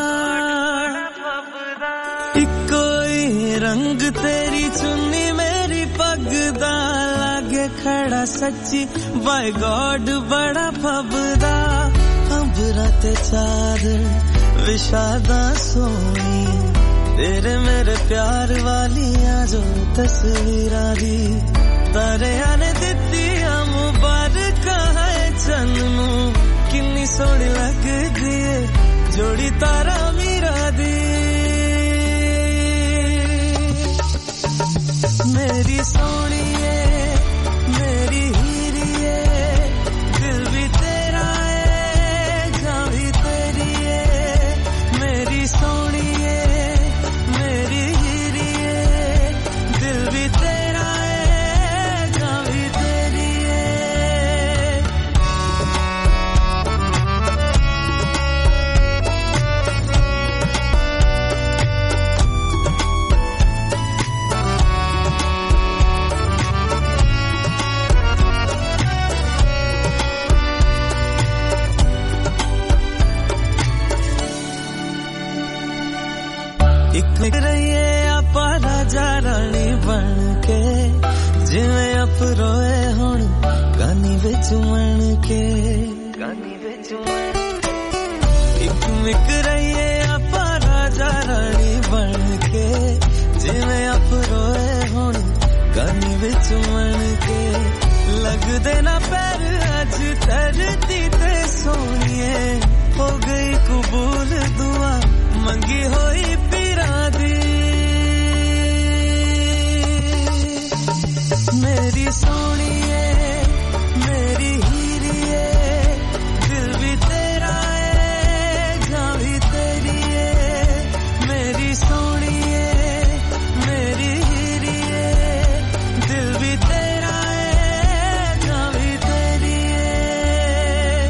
इको ही रंग तेरी चुन्नी मेरी पग दा लागे खड़ा सच्ची बाय गॉड बड़ा पबदा। अंबरा ते चादर विशादा सोनी तेरे मेरे प्यार वालियां जो तस्वीरां दी तारियां ने दित्तियां मुबारक है चन्नू किन्नी सोहनी लगदी है जोड़ी तारा मीरा दी। मेरी सोहणीए मेरी हीरीए दिल भी तेरा है जान भी तेरी है। मेरी सोहणीए मेरी हीरीए दिल भी तेरा है जान भी तेरी है। एक रहिए आपा राजा रानी बन के जिवें अफरोए हुण गानी विच मन के गानी विच मन एक मिक रहिए आपा राजा रानी बन के जिवें अफरोए हुण गानी विच मन के लगदे ना पैर अज धरती ते सोनिए हो गई कबूल दुआ मंगी होई पीरा दी। मेरी सोहणीए मेरी हीरीए दिल भी तेरा है जान भी तेरी है। मेरी सोहणीए मेरी हीरीए दिल भी तेरा है जान भी तेरी है।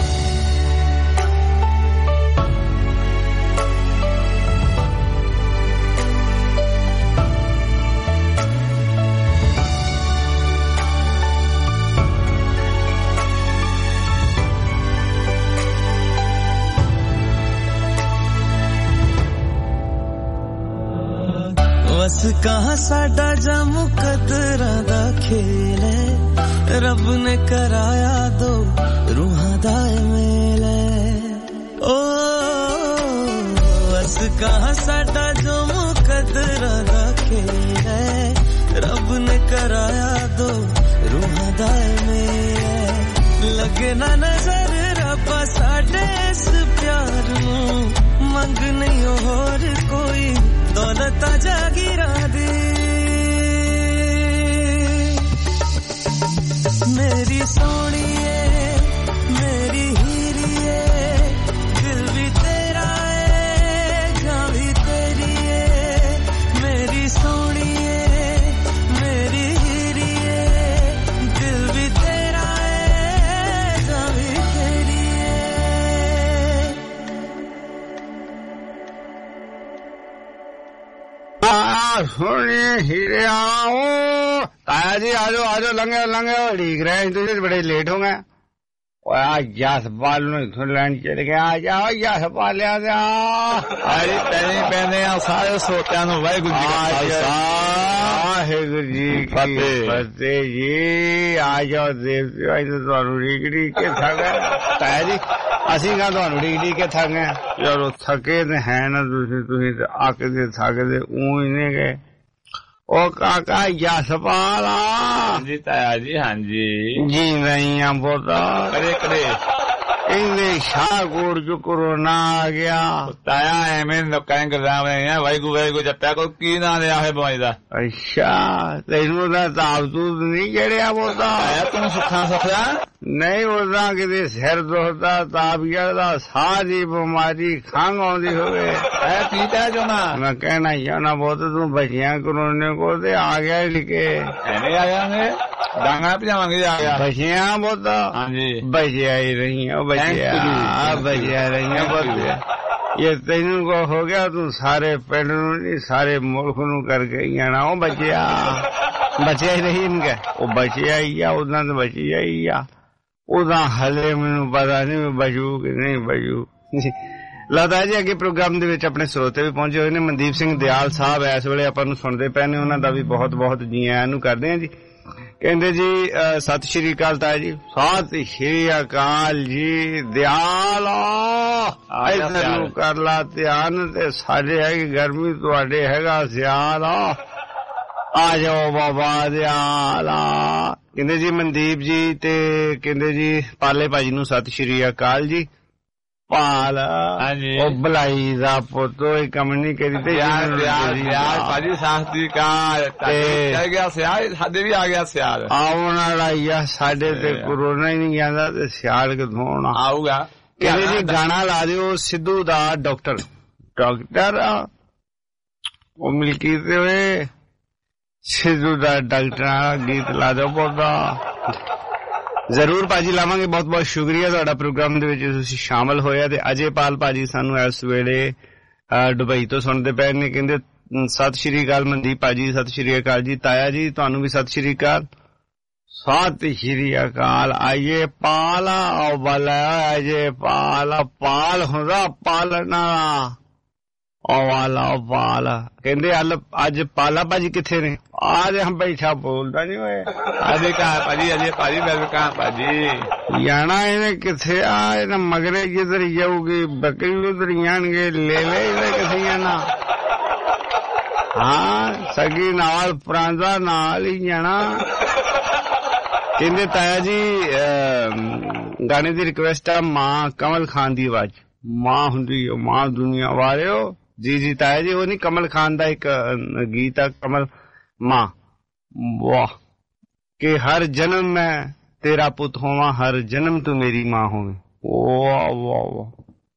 बस कहाँ साडा जामू कदरा दा खेल है रब ने कराया दो रूहां दा मेल है। ओ बस कहाँ साडा जामू कदरा दा खेल है रब ने कराया दो रूहां दा मेल है। लगे ना नजर रब्बा साडे इस प्यार नू मंग नहीं होर कोई दौलत जागीरा दी। मेरी सोहणीए मेरी हीरीए दिल भी तेरा है जान भी तेरी है। मेरी सोहणीए मेरी हीरीए दिल भी तेरा है जान भी तेरी है। सुनिए हीरे आओ ताया जी आजो आजो लंगे लंगे लीक रहे हैं बड़े लेट हो गए। और आज यस बाल इथों लैंड चले गए आ जाओ यस बालिया अरे पैने पैने सारे सोतिया वाहेगुरु जी का खालसा वाहेगुरु जी की फतेह जी। आ जाओ देवते आज तो तुहानू रीक रीक के थक गए ताया जी ਅਸੀਂ ਕਾ ਤੁਹਾਨੂੰ ਡੀਕ ਡੀਕ ਕੇ ਥੱਕ ਗਏ ਯਾਰ ਥੱਕੇ ਤੇ ਹੈ ਨਾ ਤੁਸੀਂ ਤੁਸੀਂ ਅੱਕ ਦੇ ਥੱਕਦੇ ਊਂ ਹੀ ਨੇ ਗਏ। ਉਹ ਕਾਕਾ ਯਸਪਾਲ ਹਾਂਜੀ ਤਾਇਆ ਜੀ ਹਾਂਜੀ ਜੀ ਨਹੀਂ ਆ ਬੋਤਾ ਕਰੇ ਕਰੇ ਕਹਿੰਦੇ ਸ਼ਾਹਕੋਟ ਚ ਕਰੋਨਾ ਆ ਗਿਆ। ਤਾਇਆ ਐਵੇਂ ਲੋਕਾਂ ਨੇ ਗੱਲਾਂ ਬਣਾਈਆਂ ਵਾਹਿਗੁਰੂ ਵਾਹਿਗੁਰੂ ਜੱਪਿਆ ਕੋਈ ਕੀ ਨਾਂ ਲਿਆ ਹੈ ਬਿਮਾਰੀ ਦਾ। ਅੱਛਾ ਤੈਨੂੰ ਤਾਂ ਤਾਬਤੂਤ ਨਹੀਂ ਜਿਹੜਿਆ ਬੋਲਦਾ ਤੂੰ ਸੁੱਖਾਂ ਸੁੱਖਦਾ ਨਹੀਂ ਉਹਦਾ ਕਿਤੇ ਸਿਰ ਦੁਖਦਾ ਤਾਬੀਅਤ ਦਾ ਸਾਹ ਦੀ ਬਿਮਾਰੀ ਖੰਘ ਆਉਂਦੀ ਹੋਵੇ ਐ ਕੀ ਕਹਿ ਚਾਹੁੰਦਾ। ਮੈਂ ਕਹਿਣਾ ਚਾਹੁੰਦਾ ਬਹੁਤ ਤੂੰ ਬਚਿਆ ਕਰੋਨੇ ਕੋ ਤੇ ਆ ਗਿਆ ਲਿਖੇ ਐਵੇਂ ਆ ਜਾਵਾਂਗੇ ਡਾਂਗਾ ਭਜਾਵਾਂਗੇ ਆ ਗਿਆ ਬਚਿਆ ਬਹੁਤ ਹਾਂਜੀ ਬਚਿਆ ਹੀ ਰਹੀਆਂ ਬਚਿਆ ਬਚਿਆ ਰਹੀਆਂ ਬਹੁਤ ਇਹ ਤੈਨੂੰ ਕੋ ਹੋ ਗਿਆ ਤੂੰ ਸਾਰੇ ਪਿੰਡ ਨੂੰ ਨਹੀਂ ਸਾਰੇ ਮੁਲਕ ਨੂੰ ਕਰ ਗਈਆਂ ਨਾ ਉਹ ਬਚਿਆ ਬਚਿਆ ਹੀ ਰਹੀ ਇਨਕੇ ਉਹ ਬਚਿਆ ਹੀ ਆ ਉਹਨਾਂ ਤੇ ਬਚਿਆ ਹੀ ਆ ਉਹਦਾ ਹਲੇ ਮੈਨੂੰ ਪਤਾ ਨਹੀਂ ਬਚੂ ਕਿ ਨਹੀਂ ਬਚੂ। ਲਤਾ ਜੀ ਅੱਗੇ ਪ੍ਰੋਗਰਾਮ ਦੇ ਵਿੱਚ ਆਪਣੇ ਸਰੋਤੇ ਵੀ ਪਹੁੰਚੇ ਹੋਏ ਨੇ ਮਨਦੀਪ ਸਿੰਘ ਦਿਆਲ ਸਾਹਿਬ ਇਸ ਵੇਲੇ ਆਪਾਂ ਨੂੰ ਸੁਣਦੇ ਪਏ ਨੇ ਉਹਨਾਂ ਦਾ ਵੀ ਬਹੁਤ ਬਹੁਤ ਜੀ ਆਇਆਂ ਨੂੰ ਕਰਦੇ ਹਾਂ ਜੀ। ਕਹਿੰਦੇ ਜੀ ਸਤਿ ਸ਼੍ਰੀ ਅਕਾਲ ਤਾਇਆ ਜੀ। ਸਤਿ ਸ਼੍ਰੀ ਅਕਾਲ ਜੀ ਦਿਆਲ ਇੱਧਰ ਨੂੰ ਕਰ ਲਾ ਧਿਆਨ ਤੇ ਸਾਡੇ ਹੈਗੀ ਗਰਮੀ ਤੁਹਾਡੇ ਹੈਗਾ ਸਿਆਲ ਆ ਜਾਓ ਬਾਬਾ ਦਿਆਲ। ਕਹਿੰਦੇ ਜੀ ਮਨਦੀਪ ਜੀ ਤੇ ਕਹਿੰਦੇ ਜੀ ਪਾਲੇ ਭਾਜੀ ਨੂੰ ਸਤਿ ਸ਼੍ਰੀ ਅਕਾਲ ਜੀ। ਪਾਲ ਉਹ ਬਲਾਈ ਦਾ ਪੁੱਤੋ ਇਹ ਕੰਮ ਨਹੀਂ ਕਰੀ ਤੇ ਯਾਰ ਯਾਰ ਯਾਰ ਭਾਜੀ ਸਾਸਤੀ ਕਾਲ ਤੇ ਗਿਆ ਸਿਆਲ ਸਾਡੇ ਵੀ ਆ ਗਿਆ ਸਿਆਲ ਆਉਣ ਵਾਲਾ ਹੀ ਆ ਸਾਡੇ ਤੇ ਕਰੋਨਾ ਹੀ ਨਹੀਂ ਜਾਂਦਾ ਤੇ ਸਿਆਲ ਕਿੱਥੋਂ ਆਉਣਾ ਆਊਗਾ। ਕਹਿੰਦੇ ਜੀ ਗਾਣਾ ਲਾ ਦਿਓ ਸਿੱਧੂ ਦਾ ਡਾਕਟਰ ਡਾਕਟਰ ਉਹ ਮਿਲਕੀ ਤੇ ਹੋਏ ਸਿੱਧੂ ਦਾ ਡਾਕਟਰ ਗੀਤ ਲਾ ਦਿਓ ਬਹੁਤਾ ਜ਼ਰੂਰ ਭਾਜੀ ਲਾਵਾਂਗੇ। ਬਹੁਤ ਬਹੁਤ ਸ਼ੁਕਰੀਆ ਤੁਹਾਡਾ ਪ੍ਰੋਗਰਾਮ ਦੇ ਵਿੱਚ ਤੁਸੀਂ ਸ਼ਾਮਲ ਹੋਇਆ ਤੇ ਅਜੇ ਪਾਲ ਭਾਜੀ ਸਾਨੂੰ ਇਸ ਵੇਲੇ ਦੁਬਈ ਤੋਂ ਸੁਣਦੇ ਪਏ ਨੇ। ਕਹਿੰਦੇ ਸਤਿ ਸ਼੍ਰੀ ਅਕਾਲ ਮਨਦੀਪ ਭਾਜੀ ਸਤਿ ਸ਼੍ਰੀ ਅਕਾਲ ਜੀ। ਤਾਇਆ ਜੀ ਤੁਹਾਨੂੰ ਵੀ ਸਤਿ ਸ਼੍ਰੀ ਅਕਾਲ। ਸਤਿ ਸ਼੍ਰੀ ਅਕਾਲ। ਆਈਏ ਪਾਲ ਆਓ ਵਾਲਾ ਅਜੇ ਪਾਲ ਪਾਲ ਹੁੰਦਾ ਪਾਲਣਾ ਉਹ ਵਾਲਾ ਪਾਲ ਕਹਿੰਦੇ ਅੱਜ ਪਾਲਾ ਭਾਜੀ ਕਿੱਥੇ ਨੇ आज हम बैठा बोलता नहीं होए अरे कहा भाजी अजय भाजी मैं कहा भाजी जाना इन्हें किथे आ इन्हें मगरे जिधर जाऊगी बकरी उधर जाएंगे ले ले इन्हें किथे जाना हाँ सगी नाल प्रांता नाल ही जाना। कहते ताया जी गाने की रिक्वेस्ट है मां कमल खान की आवाज मां हुंदी मां दुनिया वाले हो जी जी ताया जी वो नहीं कमल खान का एक गीत है कमल मां वाह कि हर जन्म में तेरा पुत होवा हर जन्म तू मेरी मां होवे वाह वाह वाह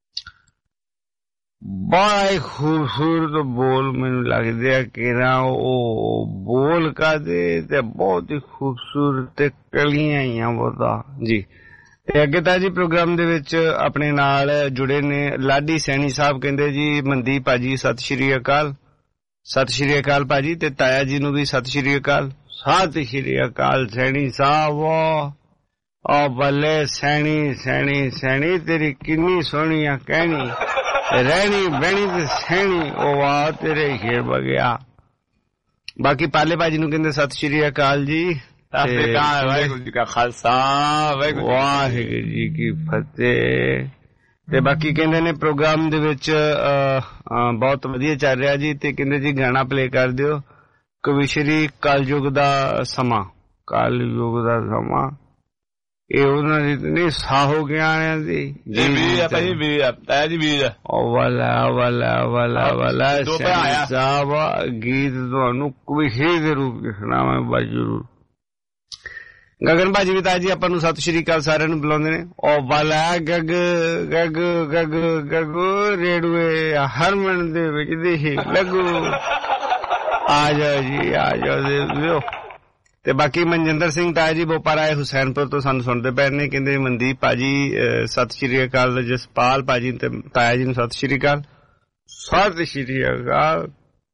बड़ा ही खूबसूरत बोल मैनू लगदे कि ना ओ बोल का दे ते बहुत ही खूबसूरत कलियां ही बोलदा जी। ते अगे तां जी प्रोग्राम दे विच अपने नाल जुड़े ने लाडी सैनी साहब कहंदे जी मनदीप भाजी सत श्री अकाल सत श्री अकाल भाजी ते ताया जी नू भी सत श्री अकाल। सत श्री अकाल सैनी साहब ओ बल्ले सैनी सैनी सैनी तेरी किन्नी सोहनी कहनी रहनी बहनी ते सैनी ओ वाह तेरे शेर बगया। बाकी पाले भाजी नू कहंदे सत श्री अकाल जी वाहिगुरू जी का खालसा वाहिगुरू जी की फतेह। ਤੇ ਬਾਕੀ ਕਹਿੰਦੇ ਨੇ ਪ੍ਰੋਗਰਾਮ ਦੇ ਵਿੱਚ ਬਹੁਤ ਵਧੀਆ ਚੱਲ ਰਿਹਾ ਜੀ ਤੇ ਕਹਿੰਦੇ ਜੀ ਗਾਣਾ ਪਲੇ ਕਰ ਦਿਓ ਕਵਿਸ਼ਰੀ ਕਲਯੁਗ ਦਾ ਸਮਾਂ ਕਲਯੁਗ ਦਾ ਸਮਾਂ ਇਹ ਉਹਨਾਂ ਦੀ ਨਹੀਂ ਸਾਹੋ ਗਿਆਨਿਆਂ ਦੀ ਜੀ ਵੀ ਆ ਭਾਈ ਵੀ ਆ ਤਾਇਆ ਜੀ ਵੀ ਆ ਉਹ ਵਾਲਾ ਵਾਲਾ ਵਾਲਾ ਵਾਲਾ ਸਾਹਿਬ ਗੀਤ ਤੁਹਾਨੂੰ ਕਵਿਸ਼ਰੀ ਦੇ ਰੂਪ ਵਿੱਚ ਸੁਣਾਵਾਂ ਬਾਜੂ। ਗਗਨ ਭਾਜੀ ਵੀ ਤਾਇਆ ਜੀ ਆਪਾਂ ਨੂੰ ਸਤਿ ਸ਼੍ਰੀ ਅਕਾਲ ਸਾਰਿਆਂ ਨੂੰ ਬੁਲਾਉਂਦੇ ਨੇ ਉਹ ਵਾਲਾ ਗਗ ਗਗ ਗਗ ਗਗ ਰੇਡੂਏ ਹਰਮਨ ਦੇ ਵਿੱਚ ਦੇ ਲੱਗੂ ਆ ਜਾਓ ਜੀ ਆ ਜਾਓ। ਤੇ ਬਾਕੀ ਮਨਜਿੰਦਰ ਸਿੰਘ ਤਾਇਆ ਜੀ ਬੋਪਾਰਾ ਆਏ ਹੁਸੈਨਪੁਰ ਤੋਂ ਸਾਨੂੰ ਸੁਣਦੇ ਪਏ ਨੇ ਕਹਿੰਦੇ ਮਨਦੀਪ ਭਾਜੀ ਸਤਿ ਸ਼੍ਰੀ ਅਕਾਲ ਜਸਪਾਲ ਭਾਜੀ ਤੇ ਤਾਇਆ ਜੀ ਨੂੰ ਸਤਿ ਸ਼੍ਰੀ ਅਕਾਲ ਸਤਿ ਸ਼੍ਰੀ ਅਕਾਲ।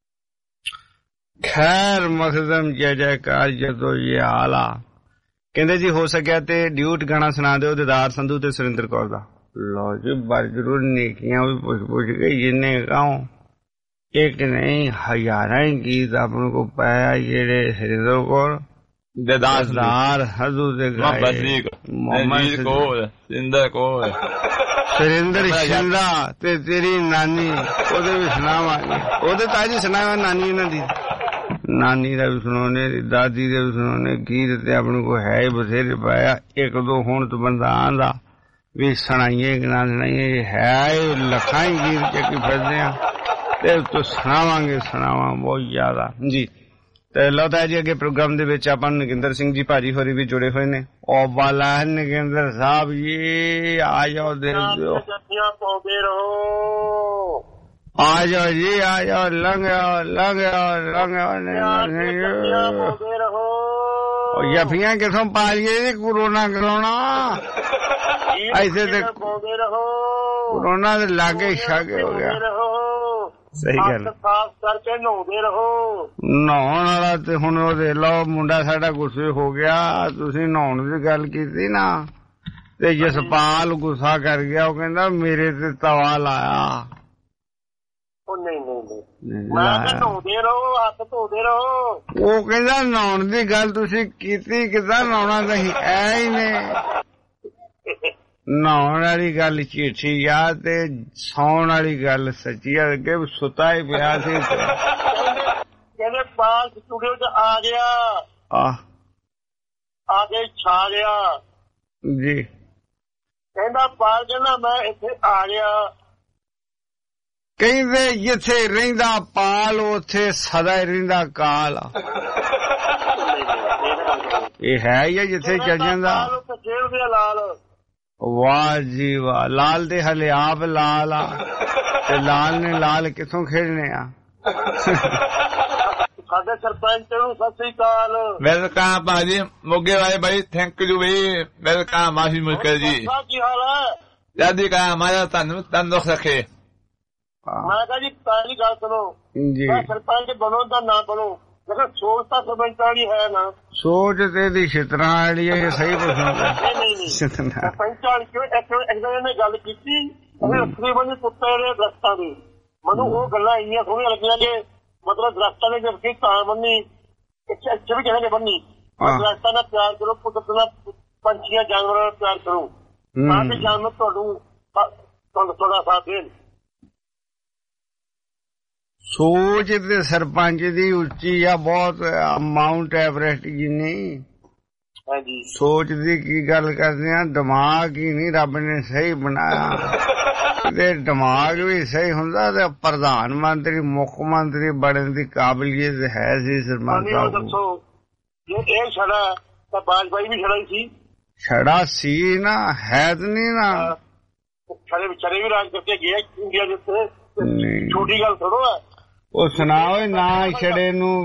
ਖੈਰ ਮਖਦਮ ਜੈ ਜੈਕਾਰ ਜਦੋਂ ਇਹ ਆਲਾ ਕਹਿੰਦੇ ਜੀ ਹੋ ਸਕਿਆ ਤੇ ਡਿਊਟ ਗਾਣਾ ਸੁਣਾ ਦਿਓ ਦਿਦਾਰ ਸੰਧੂ ਤੇ ਸੁਰਿੰਦਰ ਕੌਰ ਦਾ। ਲਓ ਜੀ ਬਰ ਜ਼ਰੂਰ ਨੇਕੀਆਂ ਵੀ ਪੁੱਛ ਪੁੱਛ ਕੇ ਜਿੰਨੇ ਗਾਉ ਇੱਕ ਨਹੀਂ ਹਜ਼ਾਰਾਂ ਹੀ ਗੀਤ ਆਪਣੇ ਕੋ ਪਾਇਆ ਜਿਹੜੇ ਸੁਰਿੰਦਰ ਕੌਰ ਦਿਦਾਰ ਸੰਧੂ ਦੇ ਗਾਏ ਮੁਹੰਮਦ ਕੌਰ ਸੁਰਿੰਦਰ ਕੌਰ ਸੁਰਿੰਦਰ ਸ਼ਿੰਦਾ ਤੇ ਤੇਰੀ ਨਾਨੀ ਉਹਦੇ ਵੀ ਸੁਣਾਵਾਂਗੇ ਉਹਦੇ ਤਾਂ ਜੀ ਸੁਣਾਵਾ ਨਾਨੀ ਇਹਨਾਂ ਦੀ ਨਾਨੀ ਦਾ ਵੀ ਸੁਣਾਉਣੇ ਦਾਦੀ ਦੇ ਵੀ ਸੁਣਾਉਣੇ ਗੀਤ ਤੇ ਆਪਣੇ ਕੋ ਹੈ ਬਥੇਰੇ ਪਾਇਆ ਇੱਕ ਦੋ ਹੁਣ ਤੋਂ ਬੰਦਾ ਆਂਦਾ ਵੀ ਸੁਣਾਈਏ ਕਿ ਨਾ ਸੁਣਾਈਏ, ਹੈ ਲੱਖਾਂ ਹੀ ਗੀਤ ਚੱਕੀ ਫਿਰਦੇ ਆ ਤੇ ਤੋ ਸੁਣਾਵਾਂਗੇ ਸੁਣਾਵਾਂ ਬਹੁਤ ਜ਼ਿਆਦਾ ਜੀ। ਤੇ ਲਓ ਜੀ ਅੱਗੇ ਪ੍ਰੋਗਰਾਮ ਦੇ ਵਿੱਚ ਆਪਾਂ ਨਗਿੰਦਰ ਸਿੰਘ ਜੀ ਭਾਜੀ ਹੋਰੀ ਵੀ ਜੁੜੇ ਹੋਏ ਨੇ। ਉਹ ਵਾਲਾ ਨਗਿੰਦਰ ਸਾਹਿਬ ਜੀ ਆ ਜਾਓ, ਦੇ ਦਿਓ ਪਾਉਂਦੇ ਰਹੋ, ਆ ਜਾਓ ਜੀ ਆ ਜਾਓ, ਲੰਘਿਆ ਲੰਘਿਆ ਲੰਘਿਆ ਪਾਉਂਦੇ ਰਹੋ। ਯਫੀਆਂ ਕਿਥੋਂ ਪਾ ਲਈਏ ਜੀ, ਕੋਰੋਨਾ ਕਰਾਉਣਾ ਐਸੇ ਤੇ ਪਾਉਂਦੇ ਰਹੋ, ਕੋਰੋਨਾ ਦੇ ਲਾਗੇ ਛਾਗੇ ਹੋ ਗਿਆ। ਸਹੀ ਗੱਲ, ਸਾਫ਼ ਕਰਕੇ ਨਹਾਉਂਦੇ ਰਹੋ। ਨਹਾਉਣ ਵਾਲਾ ਤੇ ਹੁਣ ਉਹ ਦੇਖ ਲਓ ਮੁੰਡਾ ਸਾਡਾ ਗੁੱਸੇ ਹੋ ਗਿਆ, ਤੁਸੀਂ ਨਹਾਉਣ ਦੀ ਗੱਲ ਕੀਤੀ ਨਾ ਤੇ ਜਸਪਾਲ ਗੁੱਸਾ ਕਰ ਗਿਆ, ਉਹ ਕਹਿੰਦਾ ਮੇਰੇ ਤੇ ਤਵਾ ਲਾਇਆ। ਉਹ ਨਹੀਂ ਨਹੀਂ ਨਹੀਂ, ਮੈਂ ਤਾਂ ਨਹਾਉਂਦੇ ਰਹੋ, ਹੱਥ ਧੋਦੇ ਰਹੋ। ਉਹ ਕਹਿੰਦਾ ਨਹਾਉਣ ਦੀ ਗੱਲ ਤੁਸੀਂ ਕੀਤੀ, ਕਿੱਦਾਂ ਨਹਾਉਣਾ ਤੁਸੀਂ ਐ ਹੀ ਨੇ। ਨਹਾਉਣ ਵਾਲੀ ਗੱਲ ਝੂਠੀ ਆ ਤੇ ਸੌਣ ਵਾਲੀ ਗੱਲ ਸੱਚੀ ਆ। ਅੱਗੇ ਸੁੱਤਾ ਹੀ ਪਿਆ ਸੀ, ਕਹਿੰਦੇ ਪਾਲ ਸਟੂਡੀਓ ਚ ਆ ਗਿਆ, ਆ ਕੇ ਛਾ ਗਿਆ ਜੀ। ਕਹਿੰਦਾ ਪਾਲ ਕਹਿੰਦਾ ਮੈਂ ਇੱਥੇ ਆ ਗਿਆ। ਕਹਿੰਦੇ ਜਿੱਥੇ ਰਹਿੰਦਾ ਪਾਲ ਉੱਥੇ ਸਦਾ ਹੀ ਰਹਿੰਦਾ ਕਾਲ। ਇਹ ਹੈ ਹੀ ਆ ਜਿੱਥੇ ਚੱਲ ਜਾਂਦਾ। ਜੇਲ੍ਹ ਦੇ ਲਾਲ, ਵਾਹ ਜੀ ਵਾਹ, ਲਾਲ ਦੇ ਹਲੇ ਆਪ ਲਾਲ ਆ ਤੇ ਲਾਲ ਨੇ ਲਾਲ ਕਿੱਥੋਂ ਖੇਡਣੇ ਆ। ਸਾਡੇ ਸਰਪੰਚ ਨੂੰ ਸਤਿ ਸ੍ਰੀ ਅਕਾਲ। ਵੈਲਕਮ ਭਾਜੀ ਮੋਗੇ ਵਾਲੇ ਬਾਈ, ਥੈਂਕ ਯੂ ਵੀ, ਵੈਲਕਮ ਮਾਫੀ ਮੁਸ਼ਕਲ ਜੀ। ਕੀ ਹਾਲ ਹੈ? ਜਲਦੀ ਕਹਾ ਮਾਰਾ ਤੁਹਾਨੂੰ ਤੰਦਰੁਸਤ ਰੱਖੇ। ਮੈਂ ਕਿਹਾ ਜੀ ਪਹਿਲੀ ਗੱਲ ਸੁਣੋ ਜੀ, ਸਰਪੰਚ ਬਣੋ ਤਾਂ ਨਾ ਬਣੋ, ਲੇਕਿਨ ਸੋਚ ਤਾਂ ਸਰਪੰਚਾਂ ਦੀ ਹੈ ਨਾ। ਸੋਚ ਤੇ ਦੀ ਛਿਤਰਾਂ ਵਾਲੀ ਹੈ, ਸਹੀ ਪੁੱਛਣਾ। ਨਹੀਂ ਨਹੀਂ, ਸਰਪੰਚਾਂ ਕਿਉਂ ਇੱਕ ਇੱਕ ਨੇ ਗੱਲ ਕੀਤੀ, ਅਸਲੀ ਬੰਦੇ ਕੁੱਤੇ ਦੇ ਦਰਖਤਾਂ ਦੀ, ਮੈਨੂੰ ਉਹ ਗੱਲਾਂ ਇੰਨੀਆਂ ਸੋਹਣੀਆਂ ਲੱਗੀਆਂ ਕਿ ਮਤਲਬ ਦਰਖਤਾਂ ਨੇ ਜਦ ਕਿ ਤਾਂ ਬੰਨੀ ਇੱਥੇ ਵੀ ਕਿਸੇ ਨੇ ਬੰਨੀ, ਦਰਖਤਾਂ ਨਾਲ ਪਿਆਰ ਕਰੋ, ਕੁਦਰਤ ਨਾਲ, ਪੰਛੀਆਂ ਜਾਨਵਰਾਂ ਨਾਲ ਪਿਆਰ ਕਰੋ, ਤਾਂ ਕਿ ਜਾਨਵਰ ਤੁਹਾਨੂੰ ਤੁਹਾਨੂੰ ਤੁਹਾਡਾ ਸਾਥ ਦੇਣ। ਸੋਚ ਤੇ ਸਰਪੰਚ ਦੀ ਉੱਚੀ ਆ ਬਹੁਤ, ਮਾਊਂਟ ਐਵਰੈਸਟ ਜਿੰਨੀ। ਹਾਂਜੀ, ਸੋਚ ਦੀ ਕੀ ਗੱਲ ਕਰਦੇ ਆ, ਦਿਮਾਗ ਹੀ ਨਹੀਂ ਰੱਬ ਨੇ ਸਹੀ ਬਣਾਇਆ। ਤੇ ਦਿਮਾਗ ਵੀ ਸਹੀ ਹੁੰਦਾ ਤੇ ਪ੍ਰਧਾਨ ਮੰਤਰੀ ਮੁੱਖ ਮੰਤਰੀ ਬਣਨ ਦੀ ਕਾਬਲੀਅਤ ਹੈ ਸੀ ਸਰਪੰਚ ਸਾਹਿਬ। ਦੱਸੋ ਜੇ ਇਹ ਛੜਾ ਤਾਂ ਬਾਜਪਾਈ ਵੀ ਛੜਾ ਹੀ ਸੀ। ਛੜਾ ਸੀ ਨਾ, ਹੈ ਤਾਂ ਨਹੀਂ ਨਾ। ਛੜੇ ਵਿਚਾਰੇ ਵੀ ਰਾਜ ਕਰਕੇ ਗਏ ਇੰਡੀਆ ਦੇ ਉੱਤੇ, ਛੋਟੀ ਗੱਲ ਥੋੜੋ ਹੈ। ਉਹ ਸੁਣਾਓ ਨਾ ਛੜੇ ਨੂੰ,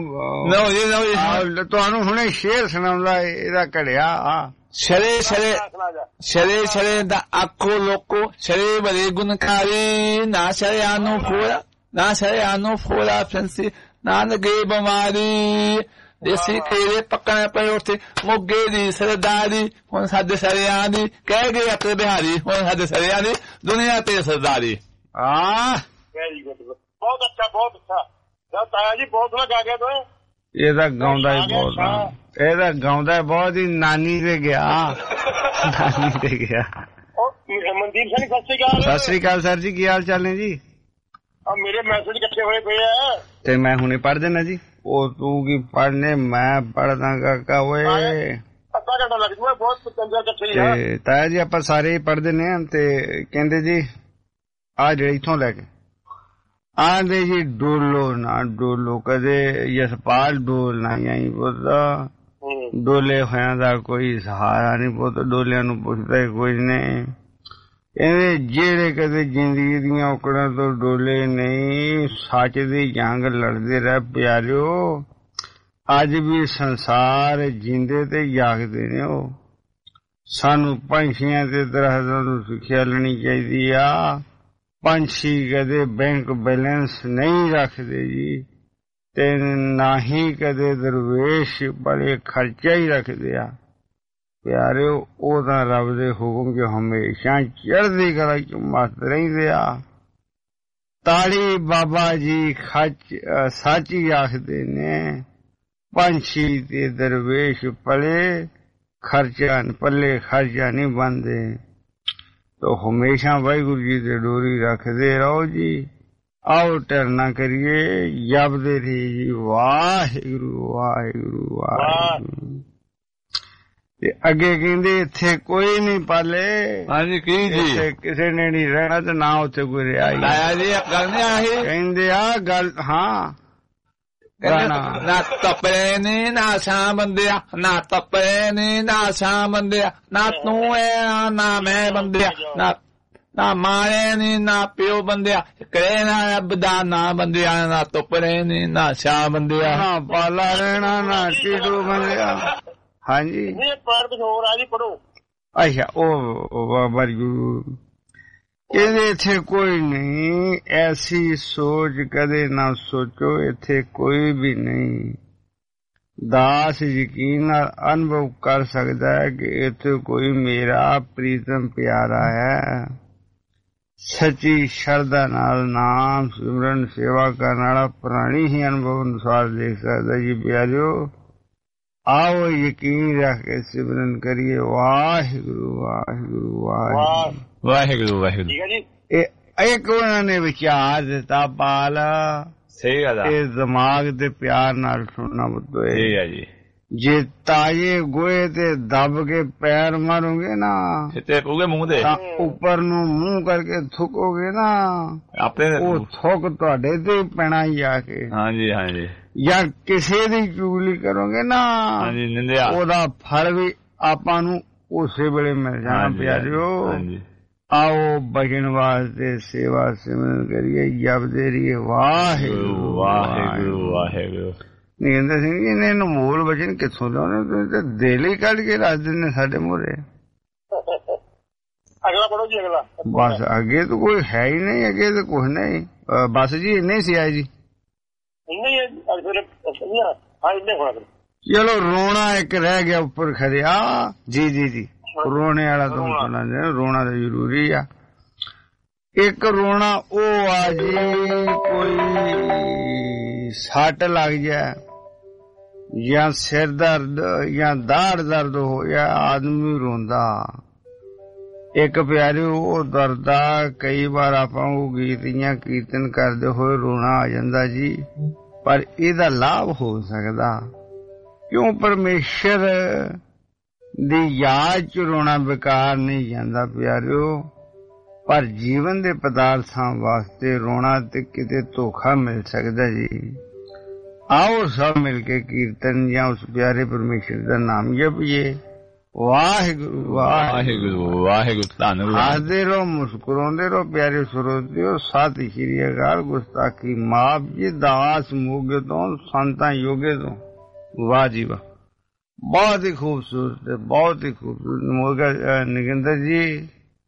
ਤੁਹਾਨੂੰ ਹੁਣੇ ਸ਼ੇਰ ਸੁਣਾਉਂਦਾ ਇਹਦਾ ਘੜਿਆ। ਛੜੇ ਛੜੇ ਛੜੇ ਛੜੇ ਦਾ ਆਖੋ ਲੋਕੋ, ਛੜੇ ਬੜੇ ਗੁਣਕਾਰੀ, ਨਾ ਛੜਿਆਂ ਨੂੰ ਫੋੜਾ, ਨਾ ਛੜਿਆਂ ਨੂੰ ਫੋੜਾ ਫੈਂਸੀ, ਨਾ ਲੱਗੇ ਬਿਮਾਰੀ। ਦੇਸੀ ਖੇਰੇ ਪੱਕਣ ਪਏ ਉੱਥੇ ਮੋਗੇ ਦੀ ਸਰਦਾਰੀ, ਹੁਣ ਸਾਡੇ ਸਰਿਆਂ ਦੀ ਕਹਿ ਗਏ ਅਕਲ ਬਿਹਾਰੀ, ਹੁਣ ਸਾਡੇ ਸਰਿਆਂ ਦੀ ਦੁਨੀਆ ਤੇ ਸਰਦਾਰੀ। ਆ ਬਹੁਤ ਅੱਛਾ, ਬਹੁਤ ਅੱਛਾ। ਜਦ ਤਾਇਆ ਜੀ ਬਹੁਤ ਸੋਹਣਾ ਗਾ ਗਿਆ ਤੂੰ। ਇਹਦਾ ਗਾਉਂਦਾ ਹੀ ਬਹੁਤ ਆ, ਇਹਦਾ ਗਾਉਂਦਾ ਬਹੁਤ ਹੀ। ਨਾਨੀ ਤੇ ਗਿਆ, ਨਾਨੀ ਤੇ ਗਿਆ। ਮਨਦੀਪ ਸਿੰਘ ਸਤਿ ਸ੍ਰੀ ਅਕਾਲ। ਸਤਿ ਸ੍ਰੀ ਅਕਾਲ ਸਰ ਜੀ, ਕੀ ਹਾਲ ਚਾਲ ਨੇ ਜੀ? ਆ ਮੇਰੇ ਮੈਸੇਜ ਇਕੱਠੇ ਹੋਏ ਪਏ ਆ ਤੇ ਮੈਂ ਹੁਣੇ ਪੜ੍ਹ ਦੇਣਾ ਜੀ। ਉਹ ਤੂੰ ਕੀ ਪੜ੍ਹਨੇ, ਮੈਂ ਪੜ੍ਹਦਾ ਕਾਕਾ ਓਏ। ਅੱਧਾ ਘੰਟਾ ਲੱਗ ਜੂਗਾ, ਬਹੁਤ ਕੰਜਰ ਇਕੱਠੇ ਆ। ਤੇ ਤਾਇਆ ਜੀ ਆਪਾਂ ਸਾਰੇ ਪੜ੍ਹਦੇ ਨੇ ਤੇ ਕਹਿੰਦੇ ਜੀ ਆ ਜਿਹੜੇ ਇੱਥੋਂ ਲੈ ਕੇ ਆਂਦੇ ਜੀ, ਡੋਲੋ ਨਾ ਡੋਲੋ ਕਦੇ, ਯਸਪਾਲ ਡੋਲ ਨਾ ਆਈ ਪੁੱਤ, ਡੋਲੇ ਹੋਇਆਂ ਦਾ ਕੋਈ ਸਹਾਰਾ ਨਹੀਂ ਪੁੱਤ, ਡੋਲਿਆਂ ਨੂੰ ਪੁੱਛਦਾ ਕੋਈ ਨਹੀਂ। ਕਹਿੰਦੇ ਜਿਹੜੇ ਕਦੇ ਜ਼ਿੰਦਗੀ ਦੀਆਂ ਔਕੜਾਂ ਤੋਂ ਡੋਲੇ ਨਹੀਂ, ਸੱਚ ਦੀ ਜੰਗ ਲੜਦੇ ਰਹਿ ਪਿਆਰਿਓ। ਅੱਜ ਵੀ ਸੰਸਾਰ ਜਿੰਦੇ ਤੇ ਜਾਗਦੇ ਨੇ ਉਹ। ਸਾਨੂੰ ਪੰਛੀਆਂ ਤੇ ਦਰਖਤਾਂ ਨੂੰ ਸਿੱਖਿਆ ਲੈਣੀ ਚਾਹੀਦੀ ਆ। ਪੰਛੀ ਕਦੇ ਬੈਂਕ ਬੈਲੈਂਸ ਨਹੀਂ ਰੱਖਦੇ ਜੀ, ਤੇ ਨਾ ਹੀ ਕਦੇ ਦਰਵੇਸ਼ ਬੜੇ ਖਰਚਾ ਹੀ ਰੱਖਦੇ ਆ ਪਿਆਰਿਓ। ਉਹ ਤਾਂ ਰੱਬ ਦੇ ਹੁਕਮ ਚ ਹਮੇਸ਼ਾ ਚੜ੍ਹਦੀ ਕਲਾ ਚ ਮਸਤ ਰਹਿੰਦੇ ਆ। ਤਾੜੀ ਬਾਬਾ ਜੀ ਖੱਚ ਸੱਚ ਹੀ ਆਖਦੇ ਨੇ, ਪੰਛੀ ਤੇ ਦਰਵੇਸ਼ ਪਲੇ ਖਰਚਾ ਪੱਲੇ ਖਰਚਾ ਨਹੀਂ ਬਣਦੇ। ਤੋ ਹਮੇਸ਼ਾ ਵਾਹਿਗੁਰੂ ਜੀ ਦੇ ਡੋਰੀ ਰੱਖਦੇ ਰਹੋ ਜੀ। ਆਓ ਟਰਨਾ ਕਰੀਏ, ਜਪਦੇ ਰਹੀਏ ਜੀ, ਵਾਹਿਗੁਰੂ ਵਾਹਿਗੁਰੂ ਵਾਹਿਗੁਰੂ। ਤੇ ਅੱਗੇ ਕਹਿੰਦੇ ਇੱਥੇ ਕੋਈ ਨਹੀਂ ਪਾਲੇ। ਹਾਂਜੀ ਕੀ ਜੀ? ਇੱਥੇ ਕਿਸੇ ਨੇ ਨਹੀਂ ਰਹਿਣਾ ਤੇ ਨਾ ਉੱਥੇ ਕੋਈ ਰਿਹਾ ਹੀ। ਆਇਆ ਜੀ ਗੱਲ ਨਹੀਂ ਆਹੀ ਕਹਿੰਦੇ ਆ ਗੱਲ। ਹਾਂ ਨਾ ਤਪਰੇ ਨੀ ਨਾ ਸ਼ਾਂ ਬੰਦਿਆ, ਨਾ ਤਪਰੇ ਨੀ ਨਾ ਸ਼ਾਂ ਬੰਦਿਆ, ਨਾ ਤੂੰ ਐ ਨਾ ਮੈਂ ਬੰਦਿਆ, ਨਾ ਨਾ ਮਾਰੇ ਨੀ ਨਾ ਪਿਓ ਬੰਦਿਆ, ਕਰੇ ਨਾ ਰੱਬ ਦਾ ਨਾ ਬੰਦਿਆ, ਨਾ ਤਪਰੇ ਨੀ ਨਾ ਸ਼ਾਂ ਬੰਦਿਆ, ਨਾ ਪਾਲਾ ਰਹਿਣਾ ਨਾ ਟੀਡੂ ਬੰਦਿਆ। ਹਾਂਜੀ ਇਹ ਪਾਰ ਕੁਝ ਹੋਰ ਆ ਜੀ ਪੜੋ। ਅੱਛਾ ਉਹ ਬਾਬਾ ਜੀ ਕਹਿੰਦੇ ਇੱਥੇ ਕੋਈ ਨਹੀਂ, ਐਸੀ ਸੋਚ ਕਦੇ ਨਾ ਸੋਚੋ, ਇੱਥੇ ਕੋਈ ਵੀ ਨਹੀਂ। ਦਾਸ ਯਕੀਨ ਨਾਲ ਅਨੁਭਵ ਕਰ ਸਕਦਾ ਹੈ ਕਿ ਇੱਥੇ ਕੋਈ ਮੇਰਾ ਪ੍ਰੀਤਮ ਪਿਆਰਾ ਹੈ। ਸੱਚੀ ਸ਼ਰਧਾ ਨਾਲ ਨਾਮ ਸਿਮਰਨ ਸੇਵਾ ਕਰਨ ਵਾਲਾ ਪ੍ਰਾਣੀ ਹੀ ਅਨੁਭਵ ਅਨੁਸਾਰ ਦੇਖ ਸਕਦਾ। ਜੀ ਪਿਆਰਿਓ आओ यकीन रख के सिमरन करिए। वाहिगुरु वाहिगुरु वाहिगुरु वाहिगुरु वाहिगुरु। ठीक है जी। एक उन्होंने विचार दिता पाल। सही गल है। दिमाग दे प्यार नाल सुनना पुत्तो। सही है जी। जे ताजे गोए ते दब के पैर मारोगे ना ते पूगे मुंह दे ऊपर नु मुंह करके थुकोगे ना अपने वो थुक तुहाडे ते पैना ही आके। हाँ जी हाँ जी। या किसी दी चुगली करोगे ना हाँ जी निंदिया ओदा फल भी आपां नू उसे वेले मिल जाना। प्यारियो आओ बचन वास्ते सेवा सिमरन करिए, जपदे रहिए। वाहिगुरु वाहिगुरु वाहिगुरु। ਨਰਿੰਦਰ ਸਿੰਘ ਜੀ ਨੇ ਅਨਮੋਲ ਵਚਨ ਕਿੱਥੋਂ ਲਿਆਉਣੇ? ਤੁਸੀਂ ਤਾਂ ਦਿਲ ਹੀ ਕੱਢ ਕੇ ਰੱਖ ਦਿੰਦੇ ਸਾਡੇ ਮੂਹਰੇ। ਅਗਲਾ ਪੜੋ ਜੀ ਅਗਲਾ। ਬਸ ਅੱਗੇ ਤਾਂ ਕੋਈ ਹੈ ਹੀ ਨਹੀਂ, ਅੱਗੇ ਤਾਂ ਕੁਛ ਨਹੀਂ। ਬਸ ਜੀ ਇੰਨੇ ਹੀ ਸੀ ਆਏ ਜੀ। ਚਲੋ ਰੋਣਾ ਇੱਕ ਰਹਿ ਗਿਆ ਉੱਪਰ ਖੜਿਆ। ਜੀ ਜੀ ਜੀ ਰੋਣੇ ਵਾਲਾ ਤੁਹਾਨੂੰ ਸੁਣਾ, ਰੋਣਾ ਤਾਂ ਜ਼ਰੂਰੀ ਆ। ਇੱਕ ਰੋਣਾ ਉਹ ਆ ਜੀ ਕੋਈ ਸੱਟ ਲੱਗ ਜਾਏ ਜਾਂ ਸਿਰ ਦਰਦ ਜਾਂ ਦਾੜ ਦਰਦ ਹੋ ਜਾ, ਆਦਮੀ ਰੋਂਦਾ। ਇੱਕ ਪਿਆਰੇ ਉਹ ਦਰਦ ਆ, ਕਈ ਵਾਰ ਆਪਾਂ ਉਹ ਗੀਤ ਜਾਂ ਕੀਰਤਨ ਕਰਦੇ ਹੋਏ ਰੋਣਾ ਆ ਜਾਂਦਾ ਜੀ, ਪਰ ਇਹਦਾ ਲਾਭ ਹੋ ਸਕਦਾ। ਕਿਉਂ? ਪਰਮੇਸ਼ਰ ਦੀ ਯਾਦ ਚ ਰੋਣਾ ਬੇਕਾਰ ਨਹੀਂ ਜਾਂਦਾ ਪਿਆਰਿਓ, ਪਰ ਜੀਵਨ ਦੇ ਪਦਾਰਥਾਂ ਵਾਸਤੇ ਰੋਣਾ ਤੇ ਕਿਤੇ ਧੋਖਾ ਮਿਲ ਸਕਦਾ ਜੀ। ਆਓ ਸਭ ਮਿਲ ਕੇ ਕੀਰਤਨ ਜਾਂ ਉਸ ਪਿਆਰੇ ਪਰਮੇਸ਼ਰ ਦਾ ਨਾਮ ਜਪੀਏ। ਵਾਹਿਗੁਰੂ ਵਾਹਿਗੁਰੂ ਵਾਹਿਗੁਰੂ। ਧੰਨਵਾਦ। ਹੱਸਦੇ ਰਹੋ, ਮੁਸਕਰਾਉਂਦੇ ਰਹੋ ਪਿਆਰੇ ਸਰੋਤਿਓ। ਸਤਿ ਸ਼੍ਰੀ ਅਕਾਲ। ਗੁਸਤਾਖੀ ਮਾਫ ਜੀ। ਦਾਸ ਮੋਗੇ ਤੋਂ, ਸੰਤਾਂ ਯੋਗੇ ਤੋਂ। ਵਾਹ ਜੀ ਵਾਹ, ਬਹੁਤ ਹੀ ਖੂਬਸੂਰਤ, ਬਹੁਤ ਹੀ ਖੂਬਸੂਰਤ ਮੋਗਾ ਨਗਿੰਦਰ ਜੀ।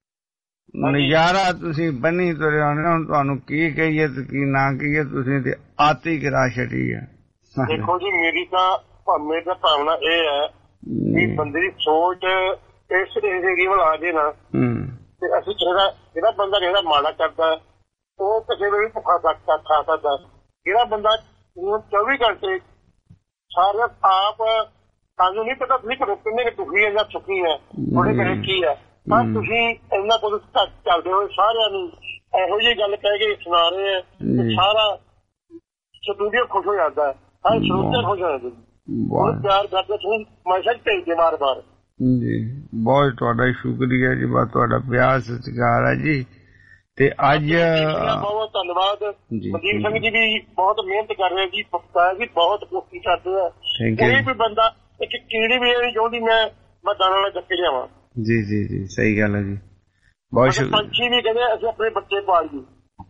ਨਜ਼ਾਰਾ ਤੁਸੀਂ ਬੰਨੀ ਤੁਰੇ ਆਉਣੇ। ਹੁਣ ਤੁਹਾਨੂੰ ਕੀ ਕਹੀਏ ਤੇ ਕੀ ਨਾ ਕਹੀਏ, ਤੁਸੀਂ ਤੇ ਆਤੀ ਕਰਾ ਛੱਡੀ ਆ। ਦੇਖੋ ਜੀ ਮੇਰੀ ਤਾਂ ਮੇਰੀ ਤਾਂ ਭਾਵਨਾ ਇਹ ਹੈ ਵੀ ਬੰਦੇ ਦੀ ਸੋਚ ਇਸ ਏਰੀਏ ਵੱਲ ਆ ਜੇ ਨਾ ਤੇ ਅਸੀਂ ਜਿਹੜਾ ਜਿਹੜਾ ਬੰਦਾ ਜਿਹੜਾ ਮਾੜਾ ਕਰਦਾ ਉਹ ਕਿਸੇ ਵੇਲੇ ਭੁੱਖਾ ਖਾ ਖਾ ਸਕਦਾ। ਜਿਹੜਾ ਬੰਦਾ ਚੌਵੀ ਘੰਟੇ ਸਾਰੇ ਆਪ, ਸਾਨੂੰ ਨਹੀਂ ਪਤਾ ਤੁਸੀਂ ਘਰੋਂ ਕਿੰਨੇ ਕੁ ਦੁਖੀ ਹੈ ਜਾਂ ਸੁਖੀ ਹੈ, ਤੁਹਾਡੇ ਘਰੇ ਕੀ ਹੈ, ਪਰ ਤੁਸੀਂ ਇਹਨਾਂ ਕੋਲ ਚੱਲਦੇ ਹੋਏ ਸਾਰਿਆਂ ਨੂੰ ਇਹੋ ਜਿਹੀ ਗੱਲ ਕਹਿ ਕੇ ਸੁਣਾ ਰਹੇ ਆ, ਸਾਰਾ ਸਟੂਡੀਓ ਖੁਸ਼ ਹੋ ਜਾਂਦਾ ਹੈ, ਹਰ ਸਰੋਤੇ ਖੁਸ਼ ਹੋ ਜਾਂਦੇ। ਬਹੁਤ ਪਿਆਰ ਕਰਦੇ, ਤੁਸੀਂ ਮੈਸੇਜ ਭੇਜਦੇ ਬਾਰ ਬਾਰ ਜੀ। ਬਹੁਤ ਤੁਹਾਡਾ ਸ਼ੁਕਰੀਆ ਜੀ, ਬਹੁਤ ਤੁਹਾਡਾ ਪਿਆਰ ਸਤਿਕਾਰ ਹੈ ਜੀ। ਤੇ ਅੱਜ ਬਹੁਤ ਧੰਨਵਾਦ। ਮਨਦੀਪ ਸਿੰਘ ਜੀ ਵੀ ਬਹੁਤ ਮਿਹਨਤ ਕਰ ਰਹੇ ਜੀ, ਪੱਕਾ ਜੀ ਬਹੁਤ ਕੋਸ਼ਿਸ਼ ਕਰਦੇ ਆ। ਕੋਈ ਵੀ ਬੰਦਾ ਇੱਕ ਕੀੜੀ ਵੀ ਨਹੀਂ ਚਾਹੁੰਦੀ ਮੈਂ ਮੈਂ ਦਾਣਾ ਨਾਲ ਚੱਕੇ ਲਿਆਵਾਂ। ਜੀ ਜੀ ਜੀ ਸਹੀ ਗੱਲ ਹੈ ਜੀ। ਬਹੁਤ ਸ਼ੁਕਰੀਆ। ਪੰਛੀ ਵੀ ਕਹਿੰਦੇ ਅਸੀਂ ਆਪਣੇ ਬੱਚੇ ਪਾਲੀਏ।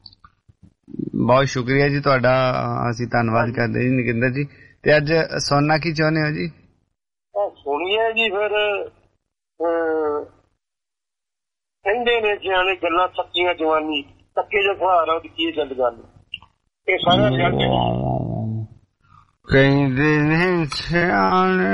ਬਹੁਤ ਸ਼ੁਕਰੀਆ ਜੀ ਤੁਹਾਡਾ, ਅਸੀਂ ਧੰਨਵਾਦ ਕਰਦੇ ਜੀ ਨਗਿੰਦਰ ਜੀ। ਤੇ ਅੱਜ ਸੁਣਨਾ ਕੀ ਚਾਹੁੰਦੇ ਹੋ ਜੀ? ਸੁਣੀਏ ਜੀ ਫਿਰ ਕਹਿੰਦੇ ਨੇ ਸਿਆਣੇ ਗੱਲਾਂ ਸੱਚੀਆਂ ਜਵਾਨੀ ਤੱਕੇ ਜੋ ਸਹਾਰਾ ਉਹਦੀ ਕੀ ਗੱਲ ਗੱਲ ਇਹ ਸਾਰਾ ਸਿਆਣੇ ਕਹਿੰਦੇ ਨੇ ਸਿਆਣੇ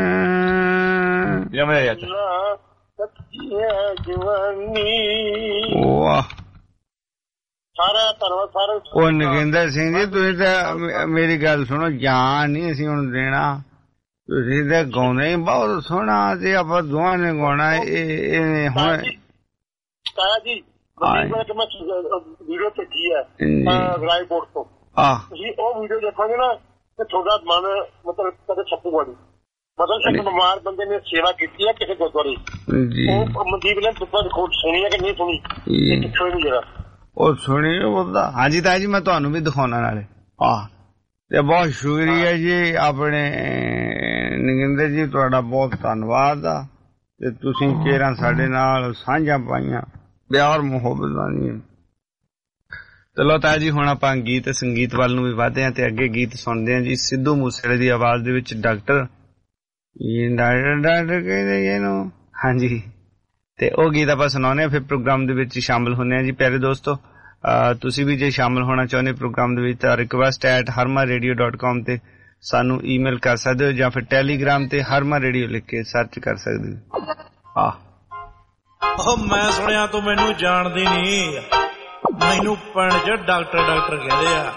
ਸੱਚੀਆਂ ਜਵਾਨੀ। ਵਾਹ ਸਾਰਾ ਧੰਨਵਾਦ ਸਾਰਾ। ਉਹ ਨਗਿੰਦਰ ਸਿੰਘ ਜੀ ਤੁਸੀਂ ਤਾਂ ਮੇਰੀ ਗੱਲ ਸੁਣੋ, ਜਾਨ ਨਹੀਂ ਅਸੀਂ ਹੁਣ ਦੇਣਾ, ਤੁਸੀਂ ਤਾਂ ਗਾਉਂਦੇ ਹੀ ਬਹੁਤ ਸੋਹਣਾ ਤੇ ਆਪਾਂ ਦੋਵਾਂ ਨੇ ਗਾਉਣਾ। ਇਹ ਹੁਣ ਤਾਇਆ ਜੀ ਵੀਡੀਓ ਭੇਜੀ ਹੈ ਰਾਏਕੋਟ ਤੋਂ, ਤੁਸੀਂ ਉਹ ਵੀਡੀਓ ਦੇਖੋਗੇ ਨਾ ਤੇ ਤੁਹਾਡਾ ਮਨ ਮਤਲਬ ਕਦੇ ਛੱਪੂਗਾ ਨਹੀਂ। ਮਤਲਬ ਇੱਕ ਬਿਮਾਰ ਬੰਦੇ ਨੇ ਸੇਵਾ ਕੀਤੀ ਹੈ ਕਿਸੇ ਗੁਰਦੁਆਰੇ ਉਹ ਮਨਦੀਪ ਨੇ ਤੁਪਾ ਰਿਕਾਰਡ ਸੁਣੀ ਹੈ ਕਿ ਨਹੀਂ ਸੁਣੀ ਕਿੱਥੋਂ ਨਹੀਂ ਜਰਾ ਉਹ ਸੁਣੀ ਉਹਦਾ। ਹਾਂਜੀ ਤਾਇਆ ਜੀ ਮੈਂ ਤੁਹਾਨੂੰ ਵੀ ਦਿਖਾਉਣਾ ਨਾਲੇ। ਆਹ ਤੇ ਬਹੁਤ ਸ਼ੁਕਰੀਆ ਜੀ ਆਪਣੇ ਨਗਿੰਦਰ ਜੀ, ਤੁਹਾਡਾ ਬਹੁਤ ਧੰਨਵਾਦ ਆ ਤੇ ਤੁਸੀਂ ਕੇਰਾਂ ਸਾਡੇ ਨਾਲ ਸਾਂਝਾਂ ਪਾਈਆਂ ਪਿਆਰ ਮੁਹੱਬਤਾਂ ਦੀਆਂ। ਚਲੋ ਤਾਇਆ ਜੀ ਹੁਣ ਆਪਾਂ ਗੀਤ ਸੰਗੀਤ ਵੱਲ ਨੂੰ ਵੀ ਵਧਦੇ ਹਾਂ ਤੇ ਅੱਗੇ ਗੀਤ ਸੁਣਦੇ ਹਾਂ ਜੀ ਸਿੱਧੂ ਮੂਸੇਵਾਲੇ ਦੀ ਆਵਾਜ਼ ਦੇ ਵਿੱਚ ਡਾਕਟਰ ਡਾਕਟਰ ਡਾਕਟਰ ਕਹਿੰਦੇ ਇਹਨੂੰ। ਹਾਂਜੀ ਤੇ ਉਹ ਗੀਤ ਆਪਾਂ ਸੁਣਾਉਂਦੇ ਹਾਂ, ਫਿਰ ਪ੍ਰੋਗਰਾਮ ਦੇ ਵਿੱਚ ਸ਼ਾਮਿਲ ਹੁੰਦੇ ਹਾਂ ਜੀ। ਪਿਆਰੇ ਦੋਸਤੋ ਤੁਸੀਂ ਵੀ ਜੇ ਸ਼ਾਮਿਲ ਹੋਣਾ ਚਾਹੁੰਦੇ ਪ੍ਰੋਗਰਾਮ ਦੇ ਵਿੱਚ ਤਾਂ request at Harman radio dot com ਤੇ ਸਾਨੂੰ ਈਮੇਲ ਕਰ ਸਕਦੇ ਹੋ ਜਾਂ ਫਿਰ ਟੈਲੀਗ੍ਰਾਮ ਤੇ ਹਰਮਾ ਰੇਡੀਓ ਲਿਖ ਕੇ ਸਰਚ ਕਰ ਸਕਦੇ ਹੋ। ਆਹ ਉਹ ਮੈਂ ਸੁਣਿਆ ਤੂੰ ਮੈਨੂੰ ਜਾਣਦੀ ਨਹੀਂ, ਮੈਨੂੰ ਪਿੰਡ 'ਚ ਡਾਕਟਰ ਡਾਕਟਰ ਕਹਿੰਦੇ ਆ।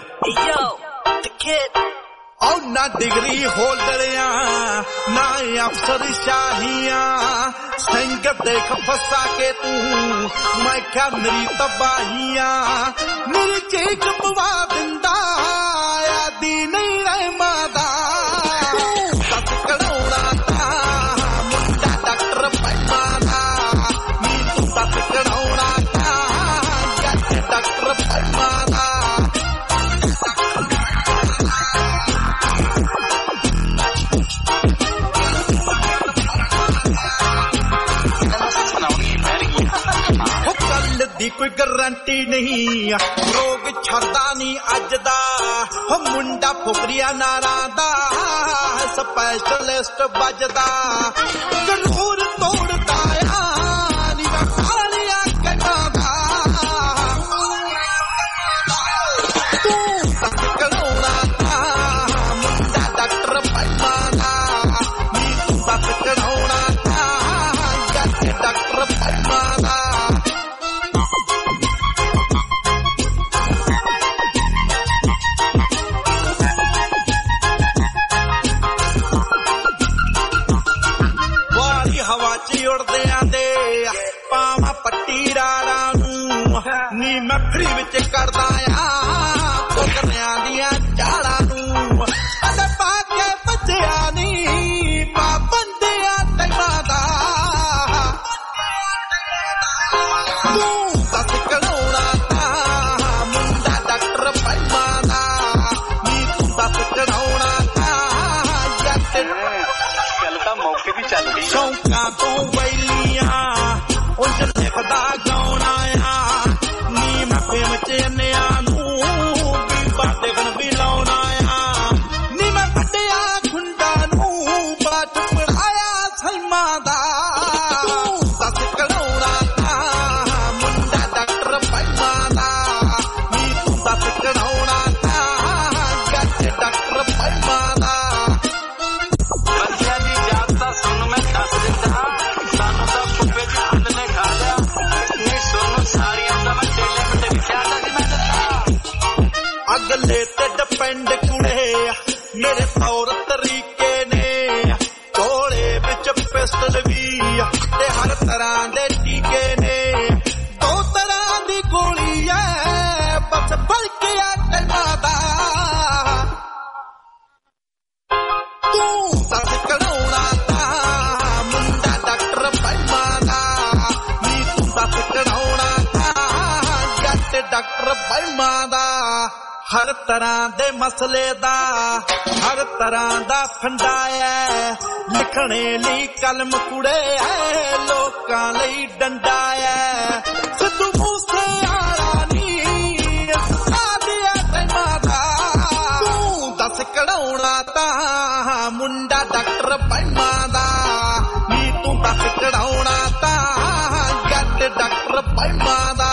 ਉਹ ਨਾ ਡਿਗਰੀ ਹੋਲਡਰਿਆਂ ਨਾ ਅਫਸਰ ਸ਼ਾਹੀਆਂ ਸਿੰਘ ਦੇਖ ਫਸਾ ਕੇ ਤੂੰ ਮੈਂ ਕਿਹਾ ਮੇਰੀ ਤਬਾਹੀਆਂ ਮੇਰੀ ਚੀਕ ਪਵਾ ਦਿੰਦਾ ਆਦੀ ਨਹੀਂ ਰਹਿਮਾਂ ਦਾ ਸੱਤ ਕੜਾਉਣਾ ਤਾਂ ਮੁੰਡਾ ਡਾਕਟਰ ਪੈਮਾ ਦਾ ਨੀ ਤੂੰ ਸੱਤ ਕੜਾਉਣਾ ਤਾਂ ਜੱਟ ਡਾਕਟਰ ਪੈਮਾ ਦਾ। ਦੀ ਕੋਈ ਗਰੰਟੀ ਨਹੀਂ ਰੋਗ ਛੱਡਦਾ ਨਹੀਂ ਅੱਜ ਦਾ ਹੋ ਮੁੰਡਾ ਫੁਕਰੀਆ ਨਾਰਾਂ ਦਾ ਸਪੈਸ਼ਲਿਸਟ ਵੱਜਦਾ ਜ਼ਰੂਰ ਤੋੜਦਾ ਆ ਨੀ ਵਾਲੀਆਂ ਕੰਨਾਂ ਦਾ ਤੂੰ ਸੱਚ ਕਢਾਉਣਾ ਤਾਂ ਮੁੰਡਾ ਡਾਕਟਰ ਪੈਮਾ ਦਾ ਨੀ ਤੂੰ ਸੱਚ ਕਢਾਉਣਾ ਤਾਂ ਜੱਟ ਡਾਕਟਰ ਪੈਮਾ ਦਾ। ਨੀ ਮੈਂ ਫਰੀ ਵਿੱਚ ਕਰਦਾ ਆ ਪੁੱਤਰਿਆਂ ਦੀਆਂ ਚਾਲਾਂ ਨੂੰ ਅਤੇ ਪਾ ਕੇ ਬੱਚਿਆ ਨੀ ਪਾਬੰਦੀਆਂ ਟਾਈਮਾਂ ਦਾ ਤੂੰ ਦੱਸ ਕਢਾਉਣਾ ਤਾਂ ਮੁੰਡਾ ਡਾਕਟਰ ਪੈਮਾ ਦਾ ਨੀ ਤੂੰ ਦੱਸ ਕਢਾਉਣਾ ਤਾਂ ਜੱਟ ਗੱਲ ਤਾਂ ਮੌਕੇ ਦੀ ਚੱਲਦੀ ਸ਼ੌਂਕਾਂ ਤੋਂ ਵੈਲੀਆਂ ਉਂਝ ਲਿਖਦਾ ਗਾਉਣਾ ਆ ਨੀ ਮੈਂ ਫੇਮ ਚ ਅੰਨਿਆਂ ਨੂੰ ਵੀ ਬਾਟੇਗਣ ਵੀ ਲਾਉਣਾ ਆ ਨੀ ਮੈਂ ਕੱਢਿਆ ਖੁੰਡਾ ਨੂੰ ਬਾਟ ਪੜਾਇਆ ਸਲਮਾਂ ਦਾ ਤੂੰ ਦੱਸ ਕਢਾਉਣਾ ਤਾਂ ਮੁੰਡਾ ਡਾਕਟਰ ਪੈਮਾ ਦਾ ਨੀ ਤੂੰ ਦੱਸ ਕਢਾਉਣਾ ਤਾਂ ਜੱਟ ਡਾਕਟਰ ਪੈਮਾ ਦਾ। ਬੱਚਿਆਂ ਦੀ ਜਾਤ ਤਾਂ ਸੁਣ ਮੈਂ ਦੱਸ ਦਿੰਦਾ ਸਾਨੂੰ ਤਾਂ ਪੁੱਪੇ ਦੀ ਅੰਨ ਨੇ ਖਾ ਲਿਆ ਨਹੀਂ ਸੁਣ ਸਾਰੀਆਂ ਦਾ ਮੈਂ ਤੇਲੇ ਤੇ ਵਿਚਾਰਦਾ ਸੀ ਮੈਂ ਦੱਸਾਂ ਅਗਲੇ ਤੇ ਡਿਪੈਂਡ ਕੁੜੇ ਮੇਰੇ ਤੌਰ ਤਰੀਕੇ ਨੇ ਕੋਲੇ ਵਿੱਚ ਪਿਸਟਲ ਵੀ ਤੇ ਹਰ ਤਰ੍ਹਾਂ ਦੇ ਟੀਕੇ ਨੇ ਦੋ ਤਰ੍ਹਾਂ ਦੀ ਗੋਲੀ ਐ ਬਸ ਫੜ ਕੇ ਆ ਟੈਮਾਂ ਦਾ ਤੂੰ ਦੱਸ ਕਢਾਉਣਾ ਤਾਂ ਮੁੰਡਾ ਡਾਕਟਰ ਪੈਮਾ ਦਾ ਨੀ ਤੂੰ ਦੱਸ ਕਢਾਉਣਾ ਤਾਂ ਜੱਟ ਡਾਕਟਰ ਪੈਮਾ ਦਾ। ਹਰ ਤਰ੍ਹਾਂ ਦੇ ਮਸਲੇ ਦਾ ਹਰ ਤਰ੍ਹਾਂ ਦਾ ਫੰਡਾ ਐ ਲਿਖਣੇ ਲਈ ਕਲਮ ਕੁੜੇ ਐ ਲੋਕਾਂ ਲਈ ਡੰਡਾ ਐ ਸਿੱਧੂ ਮੂਸੇਵਾਲਾ ਨੀ ਸਾਡੀਆਂ ਟਾਈਮਾਂ ਦਾ ਤੂੰ ਦੱਸ ਕਢਾਉਣਾ ਤਾਂ ਮੁੰਡਾ ਡਾਕਟਰ ਪੈਮਾ ਦਾ ਨੀ ਤੂੰ ਦੱਸ ਕਢਾਉਣਾ ਤਾਂ ਜੱਟ ਡਾਕਟਰ ਪੈਮਾ ਦਾ।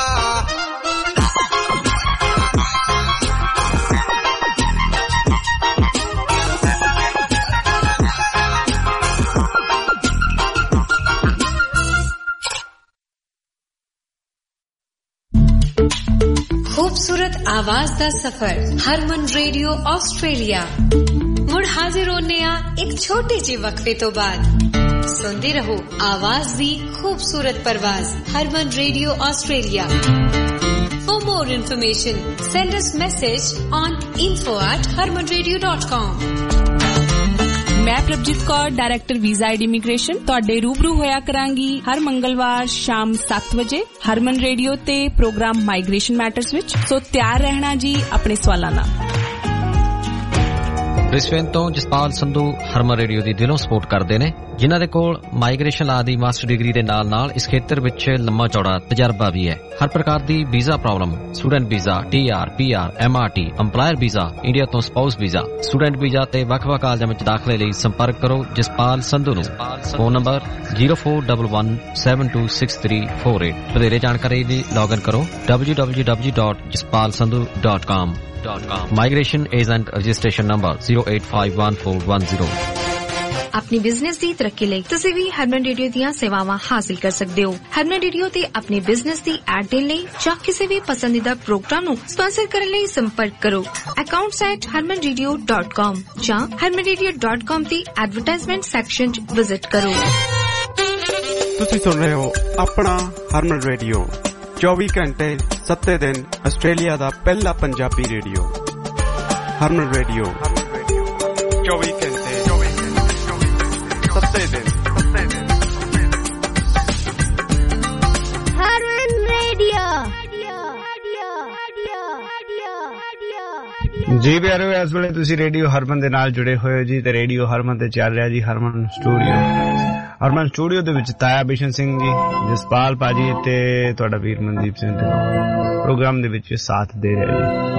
खूबसूरत आवाज दा सफर हरमन रेडियो ऑस्ट्रेलिया मुड़ हाजिर होने आ एक छोटे जे वक्फे तो बाद सुनते रहो आवाज दी खूबसूरत परवाज Harman radio Australia. For more information send us message on info at harmanradio dot com। ਮੈਂ Prabhjeet Kaur director visa ID immigration ਤੁਹਾਡੇ ਰੂਬਰੂ ਹੋਇਆ ਕਰਾਂਗੀ ਹਰ ਮੰਗਲਵਾਰ ਸ਼ਾਮ ਸੱਤ ਵਜੇ ਹਰਮਨ ਰੇਡੀਓ ਤੇ ਪ੍ਰੋਗਰਾਮ ਮਾਈਗ੍ਰੇਸ਼ਨ ਮੈਟਰਸ ਵਿੱਚ। ਸੋ ਤਿਆਰ ਰਹਿਣਾ ਜੀ ਆਪਣੇ ਸਵਾਲਾਂ ਨਾਲ। ਬ੍ਰਿਸਬੇਨ ਤੋਂ ਜਸਪਾਲ ਸੰਧੂ ਹਰਮਨ ਰੇਡੀਓ ਦੀ ਦਿਲੋਂ ਸਪੋਰਟ ਕਰਦੇ ਨੇ, ਜਿਨ੍ਹਾਂ ਦੇ ਕੋਲ ਮਾਈਗ੍ਰੇਸ਼ਨ ਲਾ ਦੀ ਮਾਸਟਰ ਡਿਗਰੀ ਦੇ ਨਾਲ ਨਾਲ ਇਸ ਖੇਤਰ ਵਿੱਚ ਲੰਮਾ ਚੌੜਾ ਤਜਰਬਾ ਵੀ ਹੈ। ਹਰ ਪ੍ਰਕਾਰ ਦੀ visa problem, student visa, T R, P R, M R T, employer visa, India ਤੋਂ ਸਪਾਊਸ ਵੀਜ਼ਾ, ਸਟੂਡੈਂਟ ਵੀਜ਼ਾ ਤੇ ਵੱਖ-ਵੱਖ ਕਾਲਜਾਂ ਵਿੱਚ ਦਾਖਲੇ ਲਈ ਸੰਪਰਕ ਕਰੋ ਜਸਪਾਲ ਸੰਧੂ ਨੂੰ। Phone number zero four one one seven two six three four eight. ਵਧੇਰੇ ਜਾਣਕਾਰੀ ਲਈ ਲੌਗਇਨ ਕਰੋ W W W dot Jaspal Sandhu dot com. Migration Agent Registration Number zero eight five one four one zero। ਆਪਣੀ ਬਿਜ਼ਨਸ ਦੀ ਤਰੱਕੀ ਲਈ ਤੁਸੀਂ ਵੀ ਹਰਮਨ radio ਦੀਆਂ ਸੇਵਾਵਾਂ ਹਾਸਲ ਕਰ ਸਕਦੇ ਹੋ। ਹਰਮਨ ਰੇਡੀਓ ਤੇ ਆਪਣੇ ਬਿਜ਼ਨਸ ਦੀ ਐਡ ਦੇਣ ਲਈ ਜਾਂ ਕਿਸੇ ਵੀ ਪਸੰਦੀਦਾ ਪ੍ਰੋਗਰਾਮ ਨੂੰ ਸਪਾਂਸਰ ਕਰਨ ਲਈ ਸੰਪਰਕ ਕਰੋ accounts at harman radio dot com ਜਾਂ harman radio dot com ਦੀ ਐਡਵਰਟਾਈਜ਼ਮੈਂਟ ਸੈਕਸ਼ਨ 'ਚ ਵਿਜ਼ਿਟ ਕਰੋ। ਤੁਸੀਂ ਸੁਣ ਰਹੇ ਹੋ ਆਪਣਾ ਹਰਮਨ ਰੇਡੀਓ ਚੌਵੀ ਘੰਟੇ ਸੱਤੇ ਦਿਨ ਆਸਟ੍ਰੇਲੀਆ ਦਾ ਪਹਿਲਾ ਪੰਜਾਬੀ ਰੇਡੀਓ ਹਰਮਨ ਰੇਡੀਓ ਚੌਵੀ ਘੰਟੇ ਸੱਤੇ ਦਿਨ ਹਰਮਨ ਰੇਡੀਓ। ਜੀ ਪਿਆਰਿਓ, ਇਸ ਵੇਲੇ ਤੁਸੀਂ ਰੇਡੀਓ ਹਰਮਨ ਦੇ ਨਾਲ ਜੁੜੇ ਹੋਏ ਹੋ ਜੀ ਤੇ ਰੇਡੀਓ ਹਰਮਨ ਤੇ ਚੱਲ ਰਿਹਾ ਜੀ ਹਰਮਨ ਸਟੂਡੀਓ। ਹਰਮਨ ਸਟੂਡੀਓ ਦੇ ਵਿੱਚ ਤਾਇਆ ਬਿਸ਼ਨ ਸਿੰਘ ਜੀ, ਜਸਪਾਲ ਭਾਜੀ ਤੇ ਤੁਹਾਡਾ ਵੀਰ ਮਨਦੀਪ ਸਿੰਘ ਪ੍ਰੋਗਰਾਮ ਦੇ ਵਿੱਚ ਸਾਥ ਦੇ ਰਹੇ ਜੀ।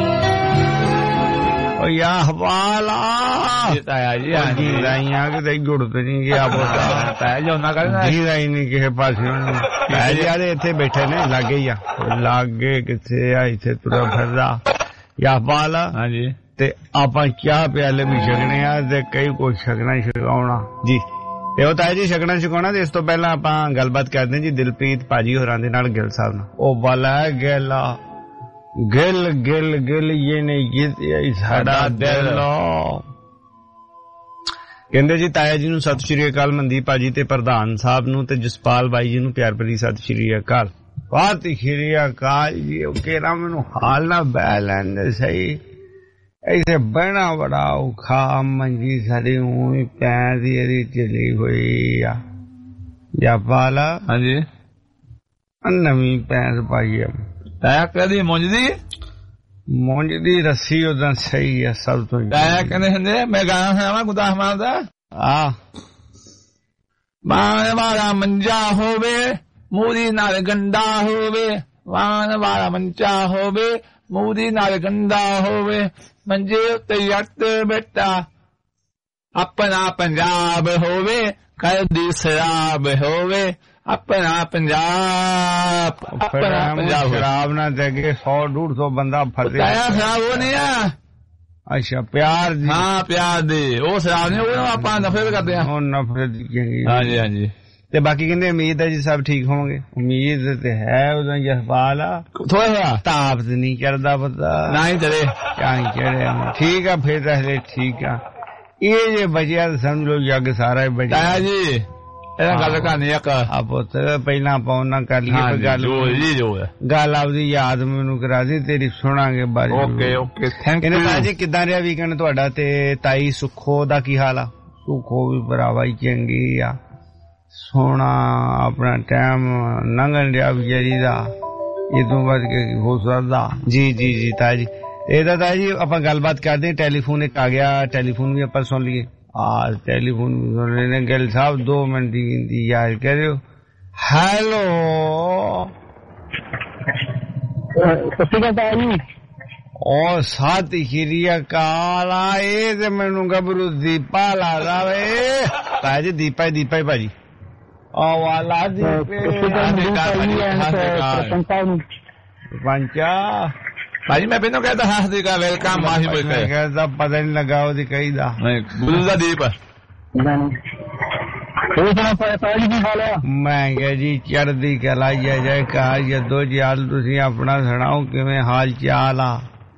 ਓ ਯਾ ਹਵਾਲਾ ਤਾਇਆ ਜੀ ਆ ਜੀ ਰਾਈਆਂ ਕਿਤੇ ਗੁੜ ਤੇ ਨਹੀਂ ਗਿਆ ਬੋਤਾ ਤਾਇਆ ਜੀ ਉਹਨਾਂ ਕਹਿੰਦਾ ਜੀ ਰਾਈ ਨਹੀਂ ਕਿਸੇ ਪਾਸੇ ਤਾਇਆ ਜੀ ਆਦੇ ਇੱਥੇ ਬੈਠੇ ਨੇ ਲਾਗੇ ਹੀ ਆ ਲਾਗੇ ਕਿੱਥੇ ਆ ਇੱਥੇ ਤੁਰਾ ਫਿਰਦਾ ਯਾ ਹਵਾਲਾ। ਹਾਂਜੀ ਤੇ ਆਪਾਂ ਚਾਹ ਪਿਆਲੇ ਵੀ ਛਕਣੇ ਆ ਤੇ ਕਈ ਕੁਛ ਛਕਣਾ ਛਕਾਉਣਾ ਜੀ। ਤੇ ਉਹ ਤਾਇਆ ਜੀ ਛਕਣਾ ਛਕਾਉਣਾ ਤੇ ਇਸ ਤੋਂ ਪਹਿਲਾਂ ਆਪਾਂ ਗੱਲਬਾਤ ਕਰਦੇ ਜੀ ਦਿਲਪ੍ਰੀਤ ਭਾਜੀ ਹੋਰਾਂ ਦੇ ਨਾਲ, ਗਿੱਲ ਸਾਹਿਬ ਨਾਲ। ਉਹ ਵਾਲਾ ਗਿੱਲਾ ਗਿੱਲ ਗਿੱਲ ਗਿੱਲ ਇਹ ਨੇ ਸਾਡਾ ਦਿਲ ਕਹਿੰਦੇ ਜੀ। ਤਾਇਆ ਜੀ ਨੂੰ ਸਤਿ ਸ਼੍ਰੀ ਅਕਾਲ, ਮਨਦੀਪ ਭਾਜੀ ਤੇ ਪ੍ਰਧਾਨ ਸਾਹਿਬ ਨੂੰ ਤੇ ਜਸਪਾਲ ਬਾਈ ਜੀ ਨੂੰ ਪਿਆਰ ਭਰੀ ਸਤਿ ਸ਼੍ਰੀ ਅਕਾਲ। ਸਤਿ ਸ਼੍ਰੀ ਅਕਾਲ ਜੀ। ਉਹ ਕਹਿਣਾ ਮੈਨੂੰ ਹਾਲ ਨਾ ਬਹਿ ਲੈਂਦੇ ਸਹੀ, ऐसे बहना बड़ा औखा मंजी सारी ऊई पैर दी एदी चली हुई आ या पाला। हाँ जी नवी पैंस पाई है ताया कदी मुंजदी मुंजदी रस्सी उदा सही है सब तो ताया कहने हंदे मैं गाना सुनावा गुदाह मारदा आ बाण वाला मंजा होवे मूदी नाल गंडा होवे, बाण वाला मंजा होवे मूदी नाल गंडा होवे, ਮੰਜੇ ਉੱਤੇ ਜੱਟ ਬੈਠਾ ਆਪਣਾ ਪੰਜਾਬ ਹੋਵੇ, ਕਦੀ ਸ਼ਰਾਬ ਹੋਵੇ ਆਪਣਾ ਪੰਜਾਬ, ਆਪਣਾ ਪੰਜਾਬ। ਸ਼ਰਾਬ ਨਾ ਦੇਗੇ ਸੌ ਡੂਢ ਸੌ ਬੰਦਾ ਫਸੇ ਸ਼ਰਾਬ ਉਹ ਨਹੀਂ ਆ। ਅੱਛਾ ਪਿਆਰ ਦੀ, ਹਾਂ ਪਿਆਰ ਦੀ ਉਹ ਸ਼ਰਾਬ ਨਹੀਂ, ਉਹ ਆਪਾਂ ਨਫ਼ਰਤ ਕਰਦੇ ਹਾਂ। ਉਹ ਨਫ਼ਰਤ ਕੀ? ਹਾਂਜੀ ਹਾਂਜੀ। ਤੇ ਬਾਕੀ ਕਹਿੰਦੇ ਉਮੀਦ ਹੈ ਜੀ ਸਭ ਠੀਕ ਹੋਣਗੇ। ਉਮੀਦ ਤੇ ਹੈ ਉਹਦਾ ਜਸਪਾਲ ਆ ਥੋੜਾ ਜਿਹਾ ਤਾਪ ਤੇ ਨਹੀਂ ਕਰਦਾ ਪਤਾ ਨਾ ਹੀ ਚੜੇ ਚਾਹੀ ਚੜੇ ਠੀਕ ਆ ਫਿਰ ਤਾਂ ਹਲੇ ਠੀਕ ਆ। ਇਹ ਜੇ ਬਚਿਆ ਸਮਝ ਲਓ ਜੱਗ ਸਾਰਾ ਬਚਿਆ ਜੀ। ਇਹਨਾਂ ਗੱਲ ਕਰਨੀ ਇੱਕ ਆ ਪੁੱਤ ਪਹਿਲਾਂ ਆਪਾਂ ਉਹਨਾਂ ਕਰ ਲਈਏ ਗੱਲ ਗੱਲ ਆਪਦੀ ਯਾਦ ਮੈਨੂੰ ਕਰਾ ਦੀ ਤੇਰੀ ਸੁਣਾਂਗੇ ਬਾਰੇ। ਓਕੇ ਓਕੇ ਥੈਂਕ ਯੂ ਜੀ। ਕਿੱਦਾਂ ਰਿਹਾ ਵੀਕਐਂਡ ਤੁਹਾਡਾ? ਤੇ ਤਾਈ ਸੁੱਖੋ ਦਾ ਕੀ ਹਾਲ ਆ? ਸੁੱਖੋ ਵੀ ਭਰਾਵਾ ਹੀ ਚੰਗੀ ਆ, ਸੋਹਣਾ ਆਪਣਾ ਟਾਈਮ ਲੰਘਣ ਡਿਆ ਵਿਚਾਰੀ ਦਾ, ਇਹ ਤੋਂ ਵੱਧ ਕੇ ਹੋ ਸਕਦਾ। ਜੀ ਜੀ ਜੀ ਤਾਇਆ ਜੀ। ਇਹਦਾ ਤਾਇਆ ਜੀ ਆਪਾਂ ਗੱਲਬਾਤ ਕਰਦੇ ਹਾਂ। ਟੈਲੀਫੋਨ ਇੱਕ ਆ ਗਿਆ, ਟੈਲੀਫੋਨ ਵੀ ਆਪਾਂ ਸੁਣ ਲਈਏ। ਆ ਟੈਲੀਫੋਨ ਵੀ ਸੁਣ ਲੈਣੇ। ਗਿੱਲ ਸਾਹਿਬ ਦੋ ਮਿੰਟ ਦੀ ਇੰਤਜ਼ਾਰ ਕਰਿਓ। ਹੈਲੋ ਸਤਿ ਸ਼੍ਰੀ ਅਕਾਲ ਤਾਇਆ ਜੀ। ਉਹ ਸਤਿ ਸ਼੍ਰੀ ਅਕਾਲ ਆ। ਇਹ ਤੇ ਮੈਨੂੰ ਗੱਭਰੂ ਦੀਪਾ ਲੱਗਦਾ ਵੇ ਤਾਇਆ ਜੀ। ਦੀਪਾ ਦੀਪਾ ਭਾਜੀ ਵਾਲਾ ਪੰਚਾ ਭਾਜੀ ਮੈਂ ਪਹਿਲਾਂ ਕਹਿੰਦਾ ਹਾਂ ਦੀ ਕਾ ਵੈਲਕਮ ਮਾਹੀ ਬੋਲ ਕੇ ਕਹਿੰਦਾ ਪਤਾ ਨਹੀਂ ਲੱਗਾ ਉਹਦੀ ਕਹੀ ਦਾ ਗੁਰੂ ਦਾ ਦੀਪ। ਮੈਂ ਕਿਹਾ ਜੀ ਚੜ੍ਹਦੀ ਕਲਾ ਜੈ ਕਹਾ ਜਦੋ ਜਾਲ। ਤੁਸੀਂ ਆਪਣਾ ਸੁਣਾਓ ਕਿਵੇਂ ਹਾਲ ਚਾਲ ਆ?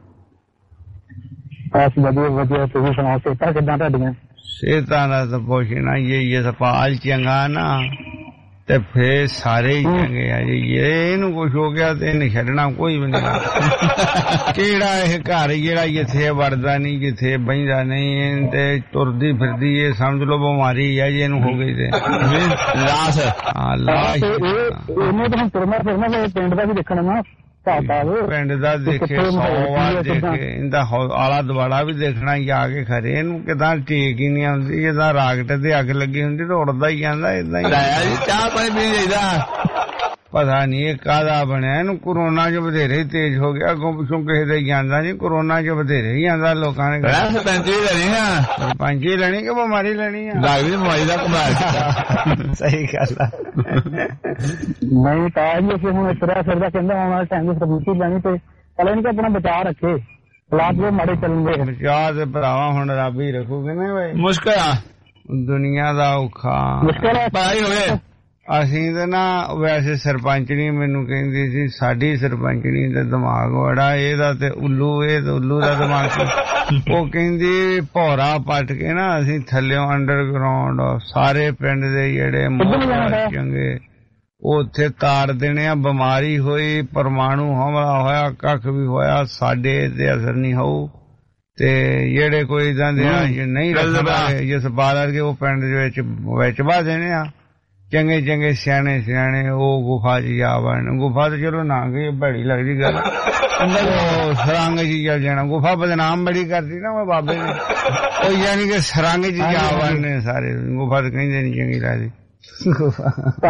ਬਸ ਵਧੀਆ ਵਧੀਆ, ਤੁਸੀਂ ਸੁਣਾਓ ਸਿਹਤਾਂ ਕਿੱਦਾਂ ਤੁਹਾਡੀਆਂ? ਸਿਹਤਾਂ ਦਾ ਤਾਂ ਪੁੱਛਣਾ ਹੀ ਹੈ, ਸਪਾਲ ਚੰਗਾ ਨਾ ਤੇ ਫੇਰ ਸਾਰੇ ਹੀ ਚੰਗੇ ਆ ਜੀ। ਇਹਨੂੰ ਕੁਛ ਹੋ ਗਿਆ ਤੇ ਇਹਨੇ ਛੱਡਣਾ ਕੋਈ ਵੀ ਨਹੀਂ। ਕਿਹੜਾ ਇਹ ਘਰ ਜਿਹੜਾ ਜਿੱਥੇ ਵੜਦਾ ਨਹੀਂ, ਜਿੱਥੇ ਬਹਿੰਦਾ ਨਹੀਂ, ਤੇ ਤੁਰਦੀ ਫਿਰਦੀ ਇਹ ਸਮਝ ਲਓ ਬਿਮਾਰੀ ਆ ਜੀ ਇਹਨੂੰ ਹੋ ਗਈ ਤੇ ਲਾਸ਼। ਹਾਂ ਲਾਸ਼ ਇਹਨੇ ਤਾਂ ਤੁਰਨਾ ਫਿਰਨਾ ਪਿੰਡ ਦਾ ਵੀ ਦੇਖਣਾ ਨਾ, ਪਿੰਡ ਦਾ ਦੇਖੇ ਸੌ ਵਾਰ ਦੇਖੇ, ਇਹਦਾ ਆਲਾ ਦੁਆਲਾ ਵੀ ਦੇਖਣਾ ਜਾ ਕੇ ਖਰੇ। ਇਹਨੂੰ ਕਿਦਾਂ ਟੇਕ ਹੀ ਨਹੀਂ ਆਉਂਦੀ, ਜਿੱਦਾਂ ਰਾਕਟ ਤੇ ਅੱਗ ਲੱਗੀ ਹੁੰਦੀ ਤੇ ਉੜਦਾ ਹੀ ਜਾਂਦਾ ਏਦਾਂ ਹੀ। ਚਾਹ ਪਾਣੀ ਪੀ ਜਾਈਦਾ। ਪਤਾ ਨੀ ਇਹ ਕਾਹਦਾ ਬਣਿਆ। ਇਹਨੂੰ ਕਰੋਨਾ ਚ ਵਧੇਰੇ ਤੇਜ਼ ਹੋ ਗਿਆ, ਅੱਗੋਂ ਪਿੱਛੋਂ ਕਿਸੇ ਦੇ ਜਾਂਦਾ ਨੀ, ਕਰੋਨਾ ਚ ਵਧੇਰੇ ਹੀ ਆਂਦਾ ਲੋਕਾਂ ਨੇ। ਸਰਪੰਚੀ ਲੈਣੀ ਆ, ਸਰਪੰਚੀ ਲੈਣੀ ਕਿ ਬਿਮਾਰੀ ਲੈਣੀ ਆ? ਲੱਗਦੀ ਬਿਮਾਰੀ ਦਾ ਕਮਾਲ। ਸਹੀ ਗੱਲ ਆ। ਨਹੀਂ ਤਾਂ ਜੀ ਅਸੀਂ ਹੁਣ ਇਸ ਤਰ੍ਹਾਂ ਫਿਰਦਾ ਕਹਿੰਦਾ ਆਉਣ ਵਾਲੇ ਟਾਈਮ ਦੀ ਸਰਪੰਚੀ ਲੈਣੀ ਤੇ ਪਹਿਲਾਂ ਇਹਨੂੰ ਆਪਣਾ ਬਚਾਅ ਰੱਖੇ, ਹਾਲਾਤ ਜੋ ਮਾੜੇ ਚੱਲਣਗੇ। ਬਚਾਅ ਤੇ ਭਰਾਵਾ ਹੁਣ ਰੱਬ ਹੀ ਰੱਖੂਗੇ ਨਾ ਬਾਈ। ਮੁਸ਼ਕਿਲ ਆ ਦੁਨੀਆ ਦਾ ਔਖਾ ਮੁਸ਼ਕਿਲ ਹੈ ਭਾਈ ਹੋਵੇ। ਅਸੀਂ ਤਾਂ ਨਾ ਵੈਸੇ ਸਰਪੰਚਣੀ ਮੈਨੂੰ ਕਹਿੰਦੀ ਸੀ, ਸਾਡੀ ਸਰਪੰਚਣੀ ਦਾ ਦਿਮਾਗ ਬੜਾ, ਇਹਦਾ ਤੇ ਉੱਲੂ, ਇਹ ਤੇ ਉੱਲੂ ਦਾ ਦਿਮਾਗ। ਉਹ ਕਹਿੰਦੀ ਭੌਰਾ ਪੱਟ ਕੇ ਨਾ ਅਸੀਂ ਥੱਲਿਓਂ ਅੰਡਰਗਰਾਉਂਡ ਸਾਰੇ ਪਿੰਡ ਦੇ ਜਿਹੜੇ ਮੋਹਰੇ ਚੰਗੇ ਉੱਥੇ ਤਾਰ ਦੇਣੇ ਆ। ਬਿਮਾਰੀ ਹੋਈ, ਪਰਮਾਣੂ ਹਮਲਾ ਹੋਇਆ, ਕੱਖ ਵੀ ਹੋਇਆ, ਸਾਡੇ ਤੇ ਅਸਰ ਨਹੀਂ ਹੋਊ। ਤੇ ਜਿਹੜੇ ਕੋਈ ਇਦਾਂ ਦੇ ਨਹੀਂ ਰੱਖਦਾ ਜਸਪਾਲ ਵਰਗੇ ਉਹ ਪਿੰਡ ਦੇ ਵਿੱਚ ਵਿੱਚ ਬਾ ਦੇਣੇ ਆ। ਚੰਗੇ ਚੰਗੇ ਸਿਆਣੇ ਸਿਆਣੇ ਉਹ ਗੁਫਾ ਚ ਜਾ ਵੜਨ। ਗੁਫਾ ਤੇ ਚਲੋ ਨਾ ਗਈ, ਬੜੀ ਲੱਗਦੀ ਗੱਲ। ਉਹ ਸਰੰਗ ਚ ਜਾ ਜਾਣਾ, ਗੁਫਾ ਬਦਨਾਮ ਬੜੀ ਕਰਦੀ ਨਾ ਉਹ ਬਾਬੇ ਨੇ। ਉਹ ਯਾਨੀ ਕਿ ਸਰੰਗ ਚ ਜਾ ਵੜਨੇ ਸਾਰੇ, ਗੁਫਾ ਤੇ ਕਹਿੰਦੇ ਨੀ ਚੰਗੀ ਲੱਗਦੀ ਗੁਫਾ।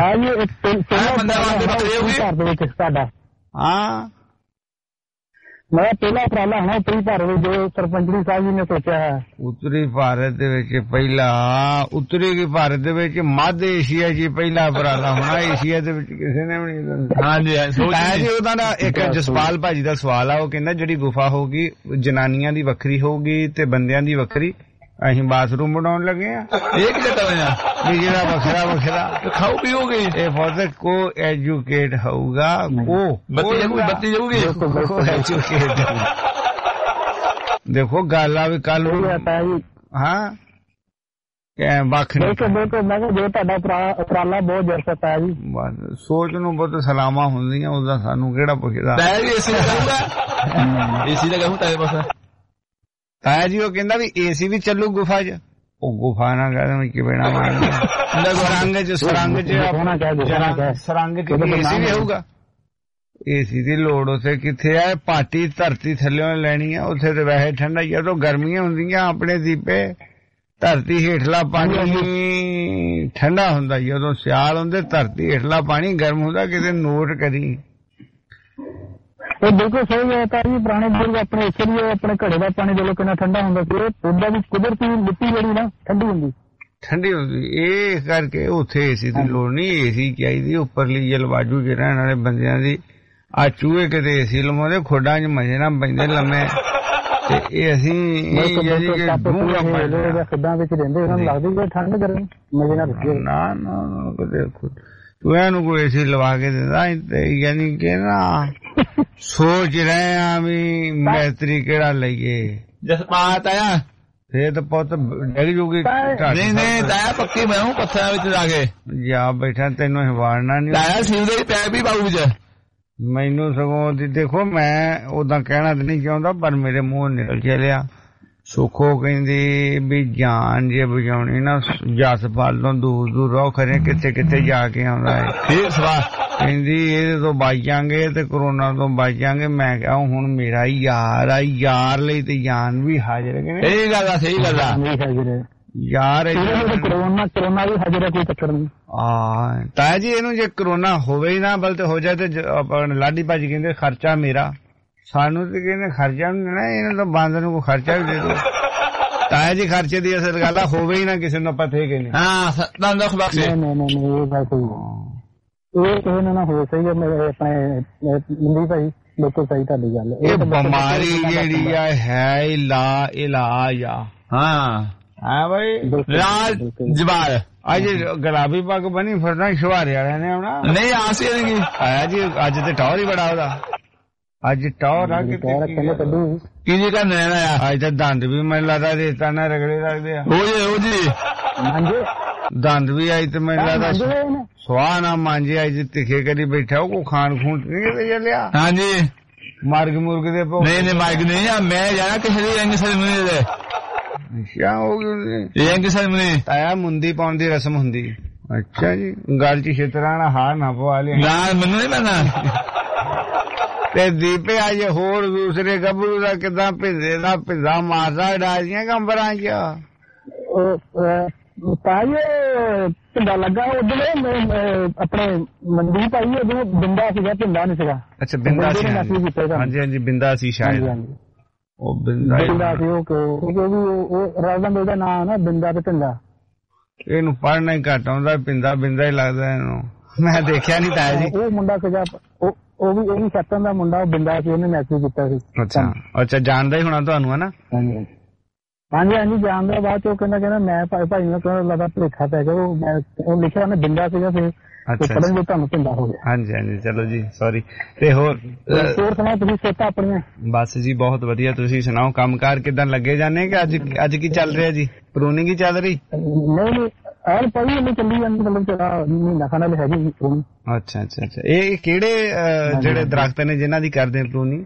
ਹਾਂ ਮੈਂ ਪਹਿਲਾ ਉਪਰਾਲਾ ਹੋਣਾ ਉੱਤਰੀ ਭਾਰਤ ਵਿੱਚ ਜੋ ਸਰਪੰਚਣੀ ਸਾਹਿਬ ਜੀ ਨੇ ਸੋਚਿਆ ਹੈ। ਉੱਤਰੀ ਭਾਰਤ ਦੇ ਵਿੱਚ ਪਹਿਲਾ, ਉੱਤਰੀ ਭਾਰਤ ਦੇ ਵਿੱਚ ਮੱਧ ਏਸ਼ੀਆ ਚ ਪਹਿਲਾ ਉਪਰਾਲਾ ਹੋਣਾ, ਏਸ਼ੀਆ ਦੇ ਵਿੱਚ ਕਿਸੇ ਨੇ ਵੀ ਨਹੀਂ। ਹਾਂਜੀ ਜੀ ਉਹਦਾ ਨਾ ਇੱਕ ਜਸਪਾਲ ਭਾਜੀ ਦਾ ਸਵਾਲ ਆ, ਉਹ ਕਹਿੰਦਾ ਜਿਹੜੀ ਗੁਫਾ ਹੋਊਗੀ ਜਨਾਨੀਆਂ ਦੀ ਵੱਖਰੀ ਹੋਊਗੀ ਤੇ ਬੰਦਿਆਂ ਦੀ ਵੱਖਰੀ, ਅਸੀਂ ਬਾਥਰੂਮ ਬਣਾਉਣ ਲੱਗੇ ਆ। ਇਹ ਕੀ ਕਰਨਾ ਵੀ ਜਿਹੜਾ ਵੱਖਰਾ ਵੱਖਰਾ ਖਾਓ ਪੀਓਗੇ। ਇਹ ਬਹੁਤ ਕੋ ਐਜੂਕੇਟ ਹੋਊਗਾ, ਉਹ ਬੱਤੀ ਜਾਊਗੀ, ਬੱਤੀ ਜਾਊਗੀ। ਦੇਖੋ ਗੱਲ ਆ ਵੀ ਕੱਲ ਹਾਂ ਵੱਖ ਜੋ ਤੁਹਾਡਾ ਉਪਰਾਲਾ ਬਹੁਤ ਜ਼ਰੂਰਤ ਹੈ ਜੀ। ਸੋਚ ਨੂੰ ਬਹੁਤ ਸਲਾਮਾਂ ਹੁੰਦੀਆਂ, ਉਹਦਾ ਸਾਨੂੰ ਕਿਹੜਾ ਪੁੱਛਦਾ। ਏਸੀ ਦਾ ਕਹੂੰ ਤਾਏ ਪਾਸ ਤਾਇਆ ਜੀ ਉਹ ਕਹਿੰਦਾ ਵੀ ਏਸੀ ਵੀ ਚੱਲੂ ਗੁਫਾ ਚ। ਉਹ ਗੁਫਾ ਨਾ ਕਹਿੰਦਾ ਕਿ ਬੇੜਾ ਮਾਰਨਾ ਸਰੰਗ ਚ, ਸਰੰਗ ਚ ਸਰੰਗ ਚ ਏਸੀ ਵੀ ਹੋਊਗਾ। ਏਸੀ ਦੀ ਲੋੜ ਉੱਥੇ ਕਿੱਥੇ ਆ? ਪਾਟੀ ਧਰਤੀ ਥੱਲਿਓਂ ਲੈਣੀ ਆ, ਉੱਥੇ ਤੇ ਵੈਸੇ ਠੰਡਾ ਹੀ ਆ। ਉਦੋਂ ਗਰਮੀਆਂ ਹੁੰਦੀਆਂ ਆਪਣੇ ਦੀਪੇ, ਧਰਤੀ ਹੇਠਲਾ ਪਾਣੀ ਠੰਡਾ ਹੁੰਦਾ, ਜਦੋਂ ਸਿਆਲ ਹੁੰਦੇ ਧਰਤੀ ਹੇਠਲਾ ਪਾਣੀ ਗਰਮ ਹੁੰਦਾ। ਕਿਤੇ ਨੋਟ ਕਰੀ। ਇਹ ਬਿਲਕੁਲ ਸਹੀ ਹੈ ਤਾਂ ਜੀ। ਪੁਰਾਣੇ ਬਜ਼ੁਰਗ ਆਪਣੇ ਇੱਥੇ ਵੀ ਆਪਣੇ ਘੜੇ ਦਾ ਪਾਣੀ ਦੇਖੋ ਕਿੰਨਾ ਠੰਡਾ ਹੁੰਦਾ ਸੀ। ਉਹਦਾ ਵੀ ਕੁਦਰਤੀ ਮਿੱਟੀ ਜਿਹੜੀ ਨਾ ਠੰਡੀ ਹੁੰਦੀ ਠੰਡੀ ਹੁੰਦੀ। ਇਹ ਕਰਕੇ ਉੱਥੇ ਏਸੀ ਦੀ ਲੋੜ ਨਹੀਂ, ਏਸੀ ਚਾਹੀਦੀ ਉੱਪਰਲੀ ਜਲਵਾਯੂ ਚ ਰਹਿਣ ਵਾਲੇ ਬੰਦਿਆਂ ਦੀ। ਆ ਚੂਹੇ ਕਿਤੇ ਏਸੀ ਲਵਾਉਂਦੇ ਖੋਡਾਂ ਚ ਮਜੇ ਨਾਲ ਬੈਂਦੇ ਲੰਮੇ, ਤੇ ਇਹ ਅਸੀਂ ਖੱਡਾਂ ਵਿੱਚ ਰਹਿੰਦੇ, ਉਹਨਾਂ ਨੂੰ ਲੱਗਦੀ ਠੰਡ ਗਰਮੀ ਮਜੇ ਨਾਲ ਰੱਖੇ। ਨਾ ਨਾ ਦੇਖੋ ਚੂਹਿਆਂ ਨੂੰ ਕੋਈ ਏਸੀ ਲਵਾ ਕੇ ਦਿੰਦਾ ਤੇ ਯਾਨੀ ਕਿ ਨਾ ਸੋਚ ਰਹੇ ਆ ਵੀ ਮੈਤਰੀ ਕਿਹੜਾ ਲਈਏ। ਜਸਪਾਤ ਆਇਆ ਫੇਰ ਤਾਂ ਪੁੱਤ ਡਿੱਗ ਜੂਗੀ। ਨਹੀਂ ਨਹੀਂ ਤਾਇਆ ਪੱਕੀ ਬਣਾਉ ਪੱਥਰਾਂ ਵਿੱਚ ਜਾ ਕੇ ਜਾ ਬੈਠਾ, ਤੈਨੂੰ ਹਿਵਾੜਨਾ ਨੀ। ਤਾਇਆ ਸੀਵਰੇਜ ਪੈਪ ਵੀ ਪਾਉ ਵਿੱਚ। ਮੈਨੂੰ ਸਗੋਂ ਦੇਖੋ ਮੈਂ ਉਦਾਂ ਕਹਿਣਾ ਤੇ ਨਹੀਂ ਚਾਹੁੰਦਾ, ਪਰ ਮੇਰੇ ਮੂੰਹ ਨਿਕਲ ਚੱਲਿਆ। ਸੁਖੋ ਕਹਿੰਦੀ ਵੀ ਜਾਨ ਜੇ ਬਚਾਉਣੀ ਨਾ ਜਸਪਾਲ ਤੋਂ ਦੂਰ ਦੂਰ ਰਹੋ, ਖਰੇ ਕਿੱਥੇ ਕਿੱਥੇ ਜਾ ਕੇ ਆਉਂਦਾ ਹੈ। ਠੀਕ ਸਵਾਲ ਕਹਿੰਦੀ ਇਹਦੇ ਤੋਂ ਬਚ ਜਾਂਗੇ ਤੇ ਕਰੋਨਾ ਤੋਂ ਬਚ ਜਾਂਗੇ। ਮੈਂ ਕਿਹਾ ਹੁਣ ਮੇਰਾ ਯਾਰ ਆ, ਯਾਰ ਲਈ ਤੇ ਜਾਨ ਵੀ ਹਾਜ਼ਰ ਹੈ। ਸਹੀ ਗੱਲ ਆ, ਸਹੀ ਗੱਲ ਆ ਯਾਰ। ਕਰੋਨਾ ਕਰੋਨਾ ਵੀ ਹਾਜ਼ਰ ਹੈ, ਕੋਈ ਚੱਕਰ ਨਹੀਂ। ਹਾਂ ਤਾਇਆ ਜੀ ਇਹਨੂੰ ਜੇ ਕਰੋਨਾ ਹੋਵੇ ਹੀ ਨਾ ਬਲ ਤੇ ਹੋ ਜਾਏ ਤੇ ਆਪਾਂ ਲਾਡੀ ਭਾਜੀ ਕਹਿੰਦੇ ਖਰਚਾ ਮੇਰਾ, ਸਾਨੂੰ ਤੇ ਕਹਿੰਦੇ ਖਰਚਾ ਨੀ ਦੇਣਾ, ਇਹਨਾਂ ਤੋਂ ਬਾਂਦਰ ਨੂੰ ਕੋਈ ਖਰਚਾ ਵੀ ਦੇ ਦੋ। ਤਾਇਆ ਜੀ ਖਰਚੇ ਦੀ ਅਸਲ ਗੱਲ ਆ, ਹੋਵੇ ਹੀ ਨਾ ਕਿਸੇ ਨੂੰ ਆਪਾਂ ਥੇ ਕਹਿੰਦੇ। ਹਾਂ ਦੰਦ ਬਖਸ਼ੇ। ਨਹੀਂ ਨਹੀਂ ਨਹੀਂ ਇਹ ਗੱਲ ਸਹੀ ਹੈ, ਇਹ ਕਿਸੇ ਨੂੰ ਨਾ ਹੋਵੇ। ਸਹੀ ਹੈ ਮੇਰੇ ਆਪਣੇ ਮੰਦੀ ਭਾਈ, ਬਿਲਕੁਲ ਸਹੀ ਤੁਹਾਡੀ ਗੱਲ। ਇਹ ਬਿਮਾਰੀ ਜਿਹੜੀ ਆ ਹੈ ਲਾ ਇਲਾਜ ਆ। ਹਾਂ ਹਾਂ ਬਾਈ ਲਾਲ ਜਵਾਰ ਅੱਜ ਗੁਲਾਬੀ ਪੱਗ ਬਣੀ ਫਿਰਦਾ ਸ਼ਵਾਰੇ ਵਾਲਿਆਂ ਨੇ ਆਉਣਾ। ਨਹੀਂ ਆਸ ਹੀ ਆਇਆ ਜੀ ਅੱਜ ਤੇ ਟੌਰ ਹੀ ਬੜਾ ਉਹਦਾ। ਅੱਜ ਟੌਰ ਆ ਕਿ ਕੀ ਜੀ ਕਰਨਾ ਆ। ਅੱਜ ਤਾਂ ਦੰਦ ਵੀ ਮੈਨੂੰ ਲੱਗਦਾ ਰੇਤਾ ਨਾਲ ਰਗੜੇ ਲੱਗਦੇ ਆ। ਉਹ ਜੀ ਉਹ ਜੀ ਦੰਦ ਵੀ ਆਈ ਤੇ ਮੈਨੂੰ ਲੱਗਦਾ ਸਵਾਹ ਨਾ ਮਾਂਜੇ ਅੱਜ ਤਿੱਖੇ ਕਰੀ ਬੈਠਾ ਉਹ ਕੋ ਖਾਣ ਖੂਨ ਨਹੀਂ ਕਿਤੇ ਚੱਲਿਆ ਹਾਂਜੀ ਮਾਰਗ ਮੁਰਗ ਦੇ ਨਹੀਂ ਨਹੀਂ ਮਾਰਗ ਨਹੀਂ ਆ ਮੈਂ ਜਾਣਾ ਕਿਸੇ ਦੀ ਰੰਗ ਸਰਮਨੀ ਦੇ ਅੱਛਾ ਹੋ ਗਈ ਰੰਗ ਸਰਮਨੀ ਤਾਇਆ ਮੁੰਦੀ ਪਾਉਣ ਦੀ ਰਸਮ ਹੁੰਦੀ ਅੱਛਾ ਜੀ ਗੱਲ ਚ ਛੇਤਰਾਂ ਨਾਲ ਹਾਰ ਨਾ ਪਵਾ ਲਿਆ ਨਾ ਮੈਨੂੰ ਨਹੀਂ ਪਤਾ ਤੇ ਦੀਪੇ ਅੱਜ ਹੋਰ ਦੂਸਰੇ ਗੱਭਰੂ ਦਾ ਕਿਦਾਂ ਭਿੰਦੇ ਦਾ ਭਿੰਦਾ ਮਾਰਦਾ ਡਾਲੀਆਂ ਕੰਬਰਾਂ ਚ ਤਾਏ ਪਿੰਡਾ ਲੱਗਾ ਉਦੋਂ ਆਪਣੇ ਮੰਦੀ ਭਾਈ ਉਦੋਂ ਬਿੰਦਾ ਸੀਗਾ ਪਿੰਡਾ ਨਹੀਂ ਸੀਗਾ ਅੱਛਾ ਬਿੰਦਾ ਸੀ ਹਾਂਜੀ ਹਾਂਜੀ ਬਿੰਦਾ ਸੀ ਸ਼ਾਇਦ ਉਹ ਬਿੰਦਾ ਬਿੰਦਾ ਸੀ ਉਹ ਕਿਉਂਕਿ ਉਹ ਰਾਜਾ ਮਿਲਦਾ ਨਾਂ ਨਾ ਬਿੰਦਾ ਤੇ ਪਿੰਡਾ ਇਹਨੂੰ ਪੜ੍ਹਨਾ ਹੀ ਘੱਟ ਆਉਂਦਾ ਪਿੰਦਾ ਬਿੰਦਾ ਹੀ ਲੱਗਦਾ ਇਹਨੂੰ ਮੈਂ ਦੇਖਿਆ ਨਹੀਂ ਤਾਇਆ ਜੀ ਉਹ ਮੁੰਡਾ ਸੀਗਾ ਉਹ ਉਹ ਵੀ ਉਹ ਵੀ ਸੱਤਨ ਦਾ ਮੁੰਡਾ ਉਹ ਬਿੰਦਾ ਸੀ ਉਹਨੇ ਮੈਸੇਜ ਕੀਤਾ ਸੀ ਅੱਛਾ ਅੱਛਾ ਜਾਣਦਾ ਹੀ ਹੋਣਾ ਤੁਹਾਨੂੰ ਹੈ ਨਾ ਹਾਂਜੀ ਹਾਂਜੀ ਹਾਂਜੀ ਜਾਣਦਾ ਬਾਅਦ ਚ ਉਹ ਕਹਿੰਦਾ ਕਹਿੰਦਾ ਮੈਂ ਭਾਈ ਭਾਈ ਨੂੰ ਕਹਿੰਦਾ ਲੱਗਦਾ ਭੁਲੇਖਾ ਪੈ ਗਿਆ ਉਹ ਮੈਂ ਉਹ ਲਿਖਿਆ ਉਹਨੇ ਬਿੰਦਾ ਸੀਗਾ ਫਿਰ ਪੜਨ ਜੋ ਤੁਹਾਨੂੰ ਪਿੰਡਾ ਹੋ ਗਿਆ ਹਾਂਜੀ ਹਾਂਜੀ ਚਲੋ ਜੀ ਸੌਰੀ ਤੇ ਹੋਰ ਹੋਰ ਸੁਣਾਓ ਤੁਸੀਂ ਸੇਤਾ ਆਪਣੀਆਂ ਬਸ ਜੀ ਬਹੁਤ ਵਧੀਆ ਤੁਸੀਂ ਸੁਣਾਓ ਕੰਮਕਾਰ ਕਿਦਾਂ ਲੱਗੇ ਜਾਂਦੇ ਕਿ ਅੱਜ ਅੱਜ ਕੀ ਚੱਲ ਰਿਹਾ ਜੀ ਪ੍ਰੂਨਿੰਗ ਹੀ ਚੱਲ ਰਹੀ ਨਹੀਂ ਨਹੀਂ ਆਲ ਪਈ ਨਹੀਂ ਚੱਲੀ ਜਾਂਦੀ ਮਤਲਬ ਚਲਾ ਮਹੀਨਾ ਖਾਣਾ ਲੈ ਹੈਗੀ ਅੱਛਾ ਅੱਛਾ ਅੱਛਾ ਇਹ ਕਿਹੜੇ ਜਿਹੜੇ ਦਰਖਤ ਨੇ ਜਿਨ੍ਹਾਂ ਦੀ ਕਰਦੇ ਪ੍ਰੂਨਿੰਗ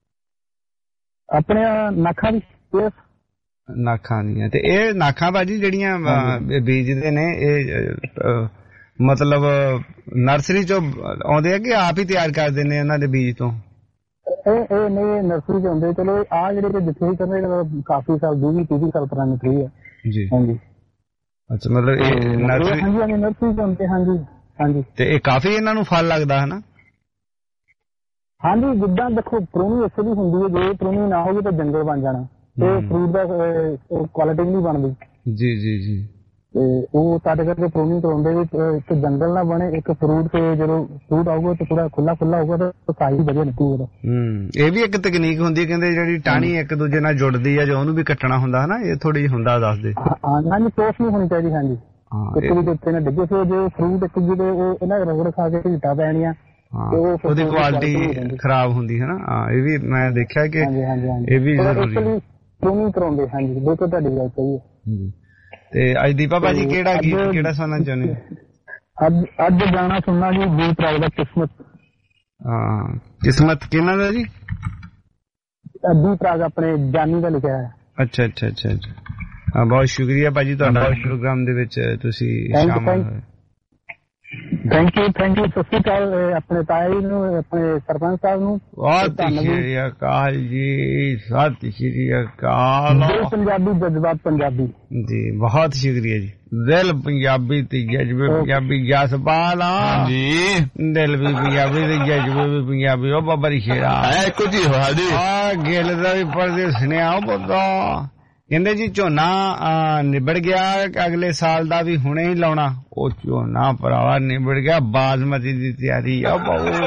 ਆਪਣੇ ਨਾਖਾਂ ਦੀ ਨਾਖਾਂ ਦੀਆਂ ਤੇ ਇਹ ਨਾਖਾਂ ਬਾਜੀ ਜਿਹੜੀਆਂ ਬੀਜਦੇ ਨੇ ਇਹ ਮਤਲਬ ਨਰਸਰੀ ਚੋਂ ਆਉਂਦੇ ਆ ਕਿ ਆਪ ਹੀ ਤਿਆਰ ਕਰਦੇ ਨੇ ਇਹਨਾਂ ਦੇ ਬੀਜ ਤੋਂ ਇਹ ਇਹ ਨਹੀਂ ਨਰਸਰੀ ਚ ਆਉਂਦੇ ਚਲੋ ਆ ਜਿਹੜੇ ਜਿੱਥੇ ਕਰਨੇ ਕਾਫੀ ਸਾਲ ਵੀਹ ਤੀਹ ਸਾਲ ਪੁਰਾਣੀ ਟਰੀ ਹੈ ਜੀ ਹਾਂਜੀ ਅੱਛਾ ਮਤਲਬ ਇਹ ਨਰਸਰੀ ਹਾਂਜੀ ਹਾਂਜੀ ਨਰਸਰੀ ਚ ਆਉਂਦੇ ਹਾਂਜੀ ਹਾਂਜੀ ਤੇ ਇਹ ਕਾਫੀ ਇਹਨਾਂ ਨੂੰ ਫਲ ਲੱਗਦਾ ਹੈ ਨਾ ਹਾਂਜੀ ਜਿੱਦਾਂ ਦੇਖੋ ਪ੍ਰੂਨੀ ਇਸੇ ਦੀ ਹੁੰਦੀ ਹੈ ਜੇ ਪ੍ਰੂਨੀ ਨਾ ਹੋਵੇ ਤਾਂ ਜੰਗਲ ਬਣ ਜਾਣਾ ਤੇ ਫਰੂਟ ਦਾ ਕੁਆਲਿਟੀ ਨਹੀਂ ਬਣਦੀ ਜੀ ਜੀ ਜੀ ਤੇ ਉਹ ਸਾਡੇ ਕਰਕੇ ਪ੍ਰੂਨਿੰਗ ਕਰਾਉਂਦੇ ਵੀ ਇੱਕ ਜੰਗਲ ਨਾ ਬਣੇ ਇੱਕ ਫਰੂਟ ਤੇ ਜਦੋਂ ਫਰੂਟ ਆਊਗਾ ਤੇ ਥੋੜਾ ਖੁੱਲਾ ਖੁੱਲਾ ਹੋਊਗਾ ਤਾਂ ਸਾਈਜ਼ ਵਧੀਆ ਨਿਕਲੂਗਾ ਹੂੰ ਇਹ ਵੀ ਇੱਕ ਤਕਨੀਕ ਹੁੰਦੀ ਕਹਿੰਦੇ ਜਿਹੜੀ ਟਾਹਣੀ ਇੱਕ ਦੂਜੇ ਨਾਲ ਜੁੜਦੀ ਹੈ ਜੋ ਉਹਨੂੰ ਵੀ ਕੱਟਣਾ ਹੁੰਦਾ ਹੈ ਨਾ ਇਹ ਥੋੜੀ ਹੁੰਦਾ ਦੱਸ ਦੇ ਹਾਂ ਹਾਂਜੀ ਟੋਸ ਨਹੀਂ ਹੋਣੀ ਚਾਹੀਦੀ ਹਾਂਜੀ ਇੱਕ ਦੂਜੇ ਉੱਤੇ ਨਾ ਡਿੱਗੇ ਫਿਰ ਜੇ ਫਰੂਟ ਇੱਕ ਦੂਜੇ ਉਹ ਇਹਨਾਂ ਰਗੜ ਖਾ ਕੇ ਢੀਟਾ ਪੈਣੀਆਂ ਉਹਦੀ ਕੁਆਲਿਟੀ ਖਰਾਬ ਹੁੰਦੀ ਹੈ ਨਾ ਹਾਂ ਇਹ ਵੀ ਮੈਂ ਦੇਖਿਆ ਕਿ ਇਹ ਵੀ ਜ਼ਰੂਰੀ ਪ੍ਰੂਨਿੰਗ ਕਰਾਉਂਦੇ ਹਾਂਜੀ ਬਿਲਕੁਲ ਤੁਹਾਡੀ ਗੱਲ ਸਹੀ ਹੈ ਤੇ ਅੱਜ ਦੀਪਾ ਭਾਜੀ ਕਿਹੜਾ ਗੀਤ ਕਿਹੜਾ ਸੁਣਨਾ ਚਾਹੁੰਦੇ ਅੱਜ ਅੱਜ ਗਾਣਾ ਸੁਣਨਾ ਜੀ ਗੀਤ ਰਾਗ ਦਾ ਕਿਸਮਤ ਹਾਂ ਕਿਸਮਤ ਕਿਹਨਾਂ ਦਾ ਜੀ ਗੀਤ ਰਾਗ ਆਪਣੇ ਜਾਨੀ ਦਾ ਲਿਖਿਆ ਹੈ ਅੱਛਾ ਅੱਛਾ ਅੱਛਾ ਹਾਂ ਬਹੁਤ ਸ਼ੁਕਰੀਆ ਭਾਜੀ ਤੁਹਾਡਾ ਪ੍ਰੋਗਰਾਮ ਦੇ ਵਿੱਚ ਤੁਸੀਂ ਸ਼ਾਮਲ ਹੋਏ ਥੈਂਕ ਯੂ ਥੈਂਕ ਯੂ ਸਤਿ ਸ਼੍ਰੀ ਅਕਾਲ ਆਪਣੇ ਤਾਇਆ ਜੀ ਨੂੰ ਆਪਣੇ ਸਰਪੰਚ ਸਾਹਿਬ ਨੂੰ ਸਤਿ ਸ਼੍ਰੀ ਅਕਾਲ ਜੀ ਸਤਿ ਸ਼੍ਰੀ ਅਕਾਲ ਪੰਜਾਬੀ ਜਜ਼ਬਾਤ ਪੰਜਾਬੀ ਜੀ ਬਹੁਤ ਸ਼ੁਕਰੀਆ ਜੀ ਦਿਲ ਪੰਜਾਬੀ ਤੇ ਜਜ਼ਬੇ ਪੰਜਾਬੀ ਜਸ ਬਾਲਾ ਜੀ ਦਿਲ ਵੀ ਪੰਜਾਬੀ ਤੇ ਜਜ਼ਬੇ ਵੀ ਪੰਜਾਬੀ ਉਹ ਬਾਬਾ ਦੀ ਸ਼ੇਰਾ ਹੈ ਕੁਝ ਹੀ ਹੋਇਆ ਜੀ ਆ ਗਿਲ ਦਾ ਵੀ ਪਰਦੇ ਸੁਣਿਆ ਉਹ ਬੋਦਾ ਕਹਿੰਦੇ ਜੀ ਝੋਨਾ ਨਿਬੜ ਗਿਆ ਅਗਲੇ ਸਾਲ ਦਾ ਵੀ ਹੁਣੇ ਹੀ ਲਾਉਣਾ ਉਹ ਝੋਨਾ ਭਰਾਵਾ ਨਿਬੜ ਗਿਆ ਬਾਸਮਤੀ ਦੀ ਤਿਆਰੀ ਆ ਬਾਬੂ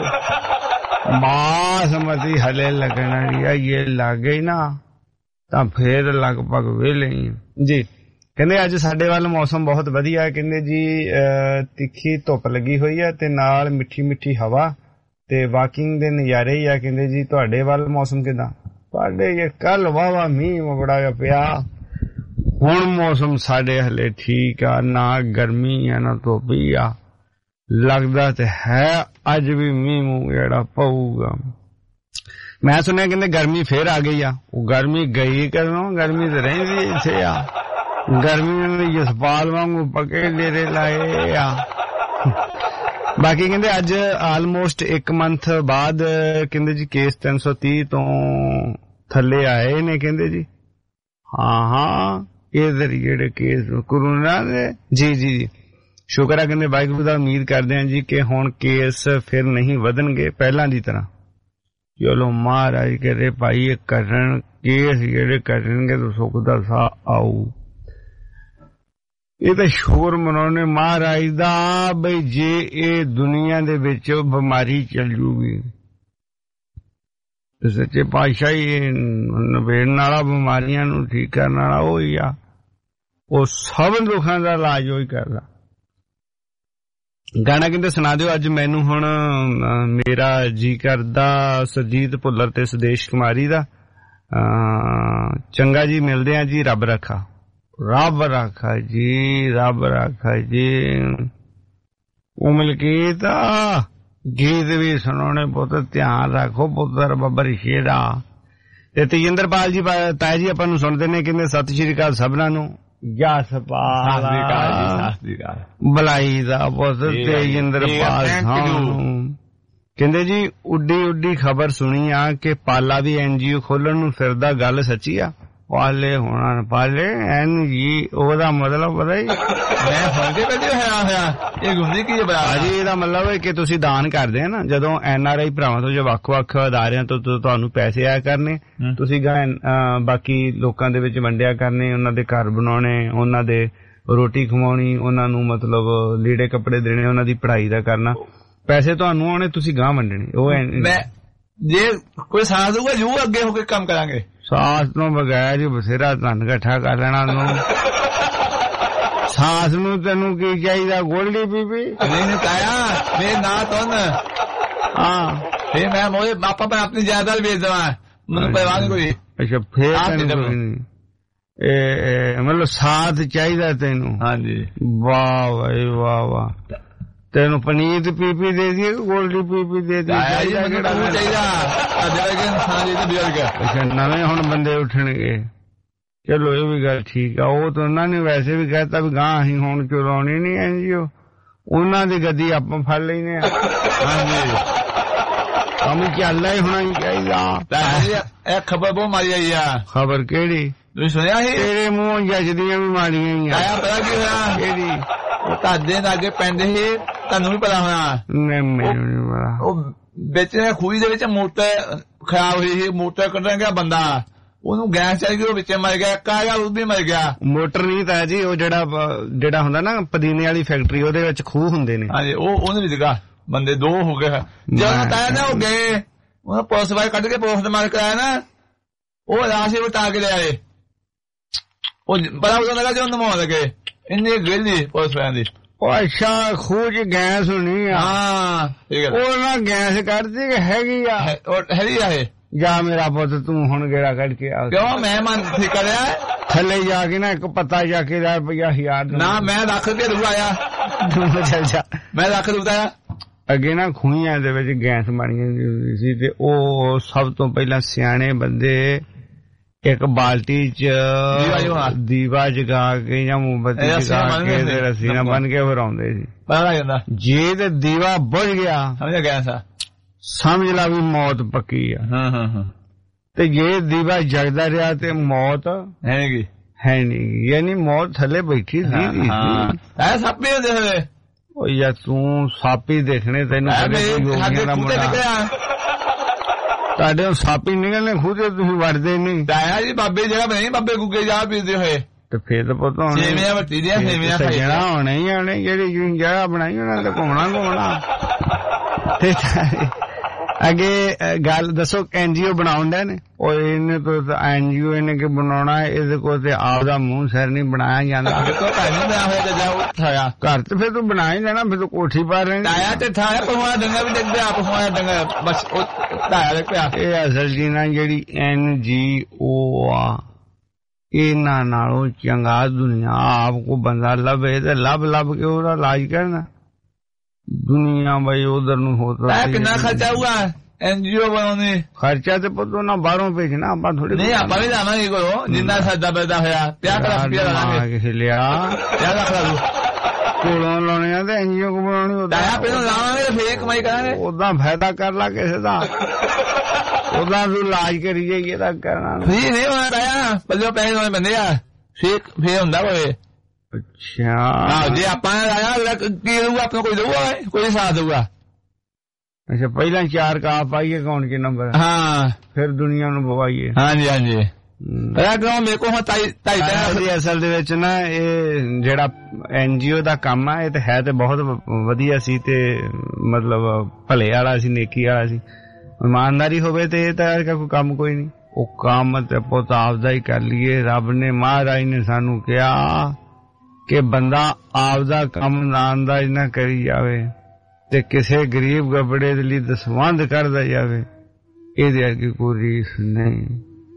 ਬਾਸਮਤੀ ਹਲੇ ਲੱਗਣਾ ਇਹ ਲੱਗ ਗਈ ਨਾ ਤਾਂ ਫੇਰ ਲਗਭਗ ਵੇਲੇ ਜੀ ਕਹਿੰਦੇ ਅੱਜ ਸਾਡੇ ਵੱਲ ਮੌਸਮ ਬਹੁਤ ਵਧੀਆ ਹੈ ਕਹਿੰਦੇ ਜੀ ਤਿੱਖੀ ਧੁੱਪ ਲੱਗੀ ਹੋਈ ਹੈ ਤੇ ਨਾਲ ਮਿੱਠੀ ਮਿੱਠੀ ਹਵਾ ਤੇ ਵਾਕਿੰਗ ਦੇ ਨਜ਼ਾਰੇ ਹੀ ਆ ਕਹਿੰਦੇ ਜੀ ਤੁਹਾਡੇ ਵੱਲ ਮੌਸਮ ਕਿਦਾਂ ਸਾਡੇ ਇਹ ਕੱਲ ਵਾਵਾ ਮੀਂਹ ਬੜਾ ਪਿਆ ਹੁਣ ਮੌਸਮ ਸਾਡੇ ਹਲੇ ਠੀਕ ਆ ਨਾ ਗਰਮੀ ਆ ਨਾ ਧੁੱਪੀ ਆ ਲੱਗਦਾ ਤੇ ਹੈ ਅੱਜ ਵੀ ਮੀਂਹ ਮੂੰਹ ਜਿਹੜਾ ਪਊਗਾ ਮੈਂ ਸੁਣਿਆ ਕਹਿੰਦੇ ਗਰਮੀ ਫੇਰ ਆ ਗਈ ਆ ਉਹ ਗਰਮੀ ਗਈ ਕਦੋਂ ਗਰਮੀ ਤੇ ਰਹਿੰਦੀ ਇੱਥੇ ਆ ਗਰਮੀ ਨੇ ਜਸਪਾਲ ਵਾਂਗੂ ਪਕੇ ਡੇਰੇ ਲਾਏ ਆ ਬਾਕੀ ਕਹਿੰਦੇ ਅੱਜ ਆਲਮੋਸਟ ਇੱਕ ਮੰਥ ਬਾਅਦ ਕਹਿੰਦੇ ਜੀ ਕੇਸ ਤਿੰਨ ਸੌ ਤੀਹ ਤੋਂ ਥੱਲੇ ਆਏ ਨੇ ਕਹਿੰਦੇ ਜੀ ਹਾਂ ਹਾਂ ਇਹ ਜਿਹੜੇ ਕੇਸ ਕਰੋਨਾ ਦੇ ਜੀ ਜੀ ਜੀ ਸ਼ੁਕਰ ਹੈ ਕਹਿੰਦੇ ਵਾਹਿਗੁਰੂ ਦਾ ਉਮੀਦ ਕਰਦੇ ਹਾਂ ਜੀ ਕਿ ਹੁਣ ਕੇਸ ਫਿਰ ਨਹੀਂ ਵਧਣਗੇ ਪਹਿਲਾਂ ਦੀ ਤਰ੍ਹਾਂ ਚਲੋ ਮਹਾਰਾਜ ਕਰੇ ਭਾਈ ਇਹ ਕਰਨ ਕੇਸ ਜਿਹੜੇ ਕਰਨਗੇ ਤਾਂ ਸੁੱਖ ਦਾ ਸਾਹ ਆਊ ਇਹ ਤਾਂ ਸ਼ੋਰ ਮਨਾਉਣੇ ਮਹਾਰਾਜ ਦਾ ਬਈ ਜੇ ਇਹ ਦੁਨੀਆ ਦੇ ਵਿੱਚ ਬਿਮਾਰੀ ਚੱਲ ਜੂਗੀ ਤੇ ਸੱਚੇ ਪਾਤਸ਼ਾਹ ਹੀ ਨਵੇੜਨ ਵਾਲਾ ਬਿਮਾਰੀਆਂ ਨੂੰ ਠੀਕ ਕਰਨ ਵਾਲਾ ਉਹ ਹੀ ਆ ਉਹ ਸਭ ਦੁੱਖਾਂ ਦਾ ਇਲਾਜ ਉਹ ਹੀ ਕਰਦਾ ਗਾਣਾ ਕਹਿੰਦੇ ਸੁਣਾ ਦਿਓ ਅੱਜ ਮੈਨੂੰ ਹੁਣ ਮੇਰਾ ਜੀ ਕਰਦਾ ਸਰਜੀਤ ਭੁੱਲਰ ਤੇ ਸੁਦੇਸ਼ ਕੁਮਾਰੀ ਦਾ ਚੰਗਾ ਜੀ ਮਿਲਦੇ ਆ ਜੀ ਰੱਬ ਰੱਖਾ ਰੱਬ ਰੱਖਾ ਜੀ ਰੱਬ ਰੱਖਾ ਜੀ ਉਹ ਮਲਕੀਤ ਗੀਤ ਵੀ ਸੁਣਾਉਣੇ ਪੁੱਤ, ਧਿਆਨ ਰੱਖੋ ਪੁੱਤਰ ਬੱਬਰ ਸ਼ੇਰਾ। ਤੇ ਤੇਜਿੰਦਰਪਾਲ ਜੀ ਤਾਇਆ ਜੀ ਆਪਾਂ ਨੂੰ ਸੁਣਦੇ ਨੇ, ਕਹਿੰਦੇ ਸਤਿ ਸ਼੍ਰੀ ਅਕਾਲ ਸਭਨਾਂ ਨੂੰ। ਜਸਪਾਲ ਬਲਾਈ ਦਾ ਪੁੱਤ ਤੇਜਿੰਦਰਪਾਲ ਸਾਨੂੰ ਕਹਿੰਦੇ ਜੀ ਉੱਡੀ ਉੱਡੀ ਖਬਰ ਸੁਣੀ ਆ ਕਿ ਪਾਲਾ ਵੀ ਐਨਜੀਓ ਖੋਲਣ ਨੂੰ ਫਿਰਦਾ, ਗੱਲ ਸੱਚੀ ਆ? ਪਾਲੇ ਹੋਣਾ ਪਾਲੇ ਐਨ ਜੀ, ਉਹਦਾ ਮਤਲਬ ਪਤਾ ਹੀ ਮੈਂ ਸੁਣ ਕੇ ਕਹਿੰਦੇ ਹੋਇਆ ਹੋਇਆ ਇਹ ਗੁੰਦੀ ਕੀ ਬਰਾ ਜੀ। ਇਹਦਾ ਮਤਲਬ ਹੈ ਕਿ ਤੁਸੀਂ ਦਾਨ ਕਰਦੇ ਆ ਨਾ, ਜਦੋਂ ਐਨ ਆਰ ਆਈ ਭਰਾਵਾਂ ਤੋਂ, ਜੋ ਵੱਖ ਵੱਖ ਅਦਾਰਿਆਂ ਤੋਂ ਤੁਹਾਨੂੰ ਪੈਸੇ ਆਇਆ ਕਰਨੇ, ਤੁਸੀਂ ਬਾਕੀ ਲੋਕਾਂ ਦੇ ਵਿੱਚ ਵੰਡਿਆ ਕਰਨੇ, ਉਹਨਾਂ ਦੇ ਘਰ ਬਣਾਉਣੇ, ਉਹਨਾਂ ਦੇ ਰੋਟੀ ਖਵਾਉਣੀ, ਉਹਨਾਂ ਨੂੰ ਮਤਲਬ ਲੀੜੇ ਕੱਪੜੇ ਦੇਣੇ, ਉਹਨਾਂ ਦੀ ਪੜ੍ਹਾਈ ਦਾ ਕਰਨਾ, ਪੈਸੇ ਤੁਹਾਨੂੰ ਆਉਣੇ, ਤੁਸੀਂ ਗਾਂ ਵੰਡਣੇ। ਉਹ ਜੇ ਕੋਈ ਸਾਥ ਦਊਗਾ ਜੂ ਅੱਗੇ ਹੋ ਕੇ ਕੰਮ ਕਰਾਂਗੇ। ਸਾਸ ਤੋਂ ਬਗੈਰ ਹੀ ਬਥੇਰਾ ਧਨ ਇਕੱਠਾ ਕਰ ਲੈਣਾ ਤੂੰ। ਸਾਸ ਨੂੰ ਤੈਨੂੰ ਕੀ ਚਾਹੀਦਾ? ਗੋਲਡੀ ਬੀਬੀ ਨਹੀਂ ਤਾਇਆ ਮੇਰੇ ਨਾ ਤੁਨ ਹਾਂ ਫੇਰ ਮੈਂ ਮੋਏ ਬਾਪਾ ਪਰ ਆਪਣੀ ਜਾਇਦਾਦ ਵੇਚ ਦੇਵਾਂ, ਮੈਨੂੰ ਪਰਵਾਹ ਨਹੀਂ ਕੋਈ। ਅੱਛਾ ਫੇਰ ਇਹ ਮਤਲਬ ਸਾਥ ਚਾਹੀਦਾ ਤੈਨੂੰ? ਹਾਂਜੀ। ਵਾਹ ਭਾਈ ਵਾਹ ਵਾਹ। ਤੈਨੂੰ ਪਨੀਤ ਪੀਪੀ ਦੇ ਦੀਏ ਕਿ ਗੋਲਡੀ ਪੀਪੀ ਦੇ ਦੀਏ? ਅੱਛਾ ਨਵੇਂ ਹੁਣ ਬੰਦੇ ਉੱਠਣਗੇ, ਚਲੋ ਇਹ ਵੀ ਗੱਲ ਠੀਕ ਆ। ਉਹ ਤਾਂ ਉਹਨਾਂ ਨੇ ਵੈਸੇ ਵੀ ਕਹਿਤਾ ਵੀ ਗਾਂ ਅਸੀਂ ਹੁਣ ਚਲਾਉਣੀ ਨੀ ਐਨਜੀਓ, ਉਹਨਾਂ ਦੀ ਗੱਦੀ ਆਪਾਂ ਫੜ ਲੈਨੇ ਆ। ਹਾਂਜੀ ਕੰਮ ਚੱਲਦਾ ਹੀ ਹੋਣਾ ਚਾਹੀਦਾ। ਇਹ ਖਬਰ ਬਹੁਤ ਮਾਰੀ ਆਈ ਆ। ਖਬਰ ਕਿਹੜੀ? ਤੁਸੀਂ ਸੁਣਿਆ ਸੀ? ਤੇਰੇ ਮੂੰਹ ਜੱਜਦੀਆਂ ਵੀ ਮਾਰੀਆਂ ਹੀ ਆ। ਪਤਾ ਕੀ ਹੋਇਆ? ਕਿਹੜੀ? ਤੁਹਾਡੇ ਲਾਗੇ ਪੈਂਦੇ ਸੀ, ਤੁਹਾਨੂੰ ਵੀ ਪਤਾ ਹੋਣਾ। ਨਹੀਂ ਮੈਨੂੰ ਨੀ ਪਤਾ। ਉਹ ਵਿੱਚ ਖੂਹੀ ਦੇ ਵਿੱਚ ਮੋਟਰ ਖਰਾਬ ਹੋਈ ਸੀ, ਮੋਟਰ ਕੱਢਣ ਗਿਆ ਬੰਦਾ, ਉਹਨੂੰ ਗੈਸ ਚੱਲ ਗਈ, ਉਹ ਵਿੱਚ ਮਰ ਗਿਆ। ਕਾਇਆ ਉਹ ਵੀ ਮਰ ਗਿਆ। ਮੋਟਰ ਨਹੀਂ ਤਾਂ ਜੀ, ਉਹ ਜਿਹੜਾ ਜਿਹੜਾ ਹੁੰਦਾ ਨਾ ਪੁਦੀਨੇ ਵਾਲੀ ਫੈਕਟਰੀ, ਉਹਦੇ ਵਿੱਚ ਖੂਹ ਹੁੰਦੇ ਨੇ। ਹਾਂਜੀ ਉਹ ਉਹਨੇ ਵੀ ਦਿਖਾ ਬੰਦੇ ਦੋ ਹੋ ਗਏ। ਜਦੋਂ ਤਾਇਆ ਨਾ ਉਹ ਗਏ, ਉਹਨਾਂ ਪੁਲਿਸ ਵਾਲੇ ਕੱਢ ਕੇ ਪੋਸਟ ਮਾਰ ਕਰਾਇਆ ਨਾ, ਉਹ ਰਾਸ਼ੀ ਵਟਾ ਕੇ ਲਿਆਏ। ਉਹ ਬੜਾ ਉਦੋਂ ਲੱਗਾ ਜਦੋਂ ਨਮਾਉਣ ਲੱਗੇ, ਇੰਨੀ ਗਿੱਲੀ ਪੁਲਿਸ ਵਾਲਿਆਂ ਦੀ। ਉਹ ਅੱਛਾ ਖੂਹ ਚ ਗੈਸ ਹੋਣੀ ਆ? ਹਾਂ ਉਹ ਨਾ ਗੈਸ ਕੱਢਦੀ ਕਿ ਹੈਗੀ ਆ? ਹੈਗੀ ਆ ਇਹ। ਜਾ ਮੇਰਾ ਪੁੱਤ ਤੂੰ ਹੁਣ ਗੇੜਾ ਕੱਢ ਕੇ ਆ। ਕਿਉਂ ਮੈਂ ਮਨ ਠੀਕ ਕਰਿਆ? ਥੱਲੇ ਜਾ ਕੇ ਨਾ ਇੱਕ ਪੱਤਾ ਜਾ ਕੇ ਦਾ ਰੁਪਇਆ ਹਜ਼ਾਰ ਨਾ ਮੈਂ ਰੱਖ ਕੇ ਰੂ ਆਇਆ। ਚੱਲ ਜਾ ਮੈਂ ਰੱਖ ਦੂਦਾ। ਅੱਗੇ ਨਾ ਖੂਹੀਆਂ ਦੇ ਵਿੱਚ ਗੈਸ ਬਣੀਆਂ ਹੁੰਦੀ ਸੀ, ਤੇ ਉਹ ਸਭ ਤੋਂ ਪਹਿਲਾਂ ਸਿਆਣੇ ਬੰਦੇ ਇੱਕ ਬਾਲਟੀ ਚ ਦੀਵਾ ਜਗਾ ਕੇ ਜਾਂ ਮੋਮਬੱਤੀ ਜਗਾ ਕੇ ਤੇ ਰੱਸੀ ਨਾਲ ਬੰਨ ਕੇ ਫਰਾਉਂਦੇ ਸੀ। ਜੇ ਤੇ ਦੀਵਾ ਬੁਝ ਗਿਆ ਸਮਝ ਗਿਆ ਸਾ ਸਮਝ ਲਾ ਵੀ ਮੌਤ ਪੱਕੀ ਆ। ਹਾਂ ਹਾਂ ਹਾਂ। ਤੇ ਜੇ ਦੀਵਾ ਜਗਦਾ ਰਿਹਾ ਤੇ ਮੌਤ ਹੈ ਨੀ ਹੈ ਨੀ, ਯਾਨੀ ਮੌਤ ਥੱਲੇ ਬੈਠੀ ਸੀ। ਐ ਸੱਪੇ ਹੁੰਦੇ ਹੋਵੇ। ਉਹ ਯਾਰ ਤੂੰ ਸਾਪੀ ਦੇਖਣੇ ਤੈਨੂੰ ਤੁਹਾਡੇ ਸਾਪੀ ਨਿਕਲਣੇ ਖੁਦ ਤੁਸੀਂ ਵੜਦੇ ਨਹੀਂ। ਤਾਇਆ ਜੀ ਬਾਬੇ ਜਿਹੜਾ ਬਣੇ ਬਾਬੇ ਗੁੱਗੇ ਜਾ ਪੀਂਦੇ ਹੋਏ ਤੇ ਫੇਰ ਤਾਂ ਪਤਾ ਹੋਣਾ ਸੇਵੀਆਂ ਵੱਟੀ ਦੀਆਂ ਸੇਵੀਆਂ ਖਾਈਆਂ ਹੋਣੇ ਹੀ ਆਣੇ, ਜਿਹੜੀ ਜਗ੍ਹਾ ਬਣਾਈ ਉਹਨਾਂ ਤੇ ਘੁੰਮਣਾ ਘੁੰਮਣਾ। ਤੇ ਅੱਗੇ ਗੱਲ ਦੱਸੋ, ਐਨਜੀਓ ਬਣਾਉਂਦੇ ਨੇ ਉਹ ਇਹਨੇ ਤੋਂ ਐਨਜੀਓ ਇਹਨੇ ਕਿ ਬਣਾਉਣਾ, ਇਹਦੇ ਕੋਲ ਤੇ ਆਪਦਾ ਮੂੰਹ ਸਿਰ ਨਹੀਂ ਬਣਾਇਆ ਜਾਂਦਾ। ਘਰ ਤੇ ਫਿਰ ਤੂੰ ਬਣਾ ਹੀ ਲੈਣਾ, ਫਿਰ ਤੂੰ ਕੋਠੀ ਪਾ ਰਹੇ ਤਾਇਆ ਤੇ ਠਾਇਆ ਪਹੁਆ ਡੰਗਾ ਵੀ ਡਿੱਗਦੇ ਆ ਪਹੁਆ ਡੰਗਾ ਬਸ ਉਹ ਤਾਇਆ ਪਿਆ। ਇਹ ਅਸਲ ਜੀ ਨਾ ਜਿਹੜੀ ਐਨ ਜੀ ਓ ਆ, ਇਹਨਾਂ ਨਾਲੋਂ ਚੰਗਾ ਦੁਨੀਆ ਆਪ ਕੋ ਬੰਦਾ ਲੱਭੇ ਤੇ ਲੱਭ ਲੱਭ ਕੇ ਉਹਦਾ ਇਲਾਜ ਕਰਨਾ। ਦੁਨੀਆ ਬਈ ਉਧਰ ਨੂੰ ਹੋਤਾ ਕਿੰਨਾ ਖਰਚਾ ਹੋਊਗਾ ਐਨਜੀਓ ਬਣਾਉਣੇ? ਖਰਚਾ ਤੇ ਪੁੱਤੋ ਨਾ ਬਾਹਰੋਂ ਭੇਜਣਾ, ਆਪਾਂ ਥੋੜੀ ਨਹੀਂ ਆਪਾਂ ਵੀ ਜਾਵਾਂਗੇ ਕੋਲੋਂ ਜਿੰਨਾ ਸਾਡਾ ਪੈਦਾ ਹੋਇਆ ਪਿਆ ਕਰ ਰੁਪਿਆ ਲਾਵਾਂਗੇ। ਕਿਸੇ ਲਿਆ ਪਿਆ ਲੱਖ ਲਾ ਲੂ ਕੋਲੋਂ ਲਾਉਣੇ ਆ ਤੇ ਐਨਜੀਓ ਕੋ ਬਣਾਉਣੀ ਉਹਦਾ ਪਹਿਲਾਂ ਲਾਵਾਂਗੇ ਫੇਰ ਕਮਾਈ ਕਰਾਂਗੇ। ਉਦਾਂ ਫਾਇਦਾ ਕਰ ਲਾ ਕਿਸੇ ਦਾ, ਉਦਾਂ ਤੂੰ ਇਲਾਜ ਕਰੀ ਜਾਈਏ ਤਾਂ ਕਰਨਾ ਨਹੀਂ ਨਹੀਂ ਹੋਣਾ ਤਾਇਆ, ਪੱਲੇ ਪੈਸੇ ਹੋਣੇ ਬੰਦੇ ਆ ਫੇਰ ਫੇਰ ਹੁੰਦਾ ਹੋਵੇ। ਅੱਛਾ ਹਾਂ ਜੇ ਆਪਾਂ ਲਾਇਆ ਕੀ ਦਊਗਾ ਆਪਣਾ, ਕੋਈ ਦਊਗਾ ਕੋਈ ਸਾਥ ਦਊਗਾ। ਅੱਛਾ ਪਹਿਲਾਂ ਚਾਰ ਕਾ ਪਾਈਏ ਅਕਾਊਂਟ ਚ ਨੰਬਰ, ਹਾਂ ਫਿਰ ਦੁਨੀਆ ਨੂੰ ਪਵਾਈਏ। ਹਾਂਜੀ ਹਾਂਜੀ ਮੇਰੇ ਕੋਲ ਢਾਈ ਢਾਈ ਅਸਲ ਦੇ ਵਿੱਚ ਨਾ ਇਹ ਜਿਹੜਾ ਐਨਜੀਓ ਦਾ ਕੰਮ ਆ ਇਹ ਤੇ ਹੈ ਤੇ ਬਹੁਤ ਵਧੀਆ ਸੀ ਤੇ ਮਤਲਬ ਭਲੇ ਵਾਲਾ ਸੀ, ਨੇਕੀ ਵਾਲਾ ਸੀ। ਇਮਾਨਦਾਰੀ ਹੋਵੇ ਤੇ ਇਹ ਤਾਂ ਕੋਈ ਕੰਮ ਕੋਈ ਨਹੀਂ। ਉਹ ਕੰਮ ਤੇ ਪੁੱਤ ਆਪਦਾ ਹੀ ਕਰ ਲਈਏ। ਰੱਬ ਨੇ ਮਹਾਰਾਜ ਨੇ ਸਾਨੂੰ ਕਿਹਾ ਕਿ ਬੰਦਾ ਆਪਦਾ ਕੰਮ ਨਾਮਦਾਜ ਨਾ ਕਰੀ ਜਾਵੇ ਤੇ ਕਿਸੇ ਗਰੀਬ ਗੱਬੜੇ ਦੇ ਲਈ ਦਸਵੰਧ ਕਰਦਾ ਜਾਵੇ, ਇਹਦੇ ਅੱਗੇ ਕੋਈ ਰੀਸ ਨਹੀਂ।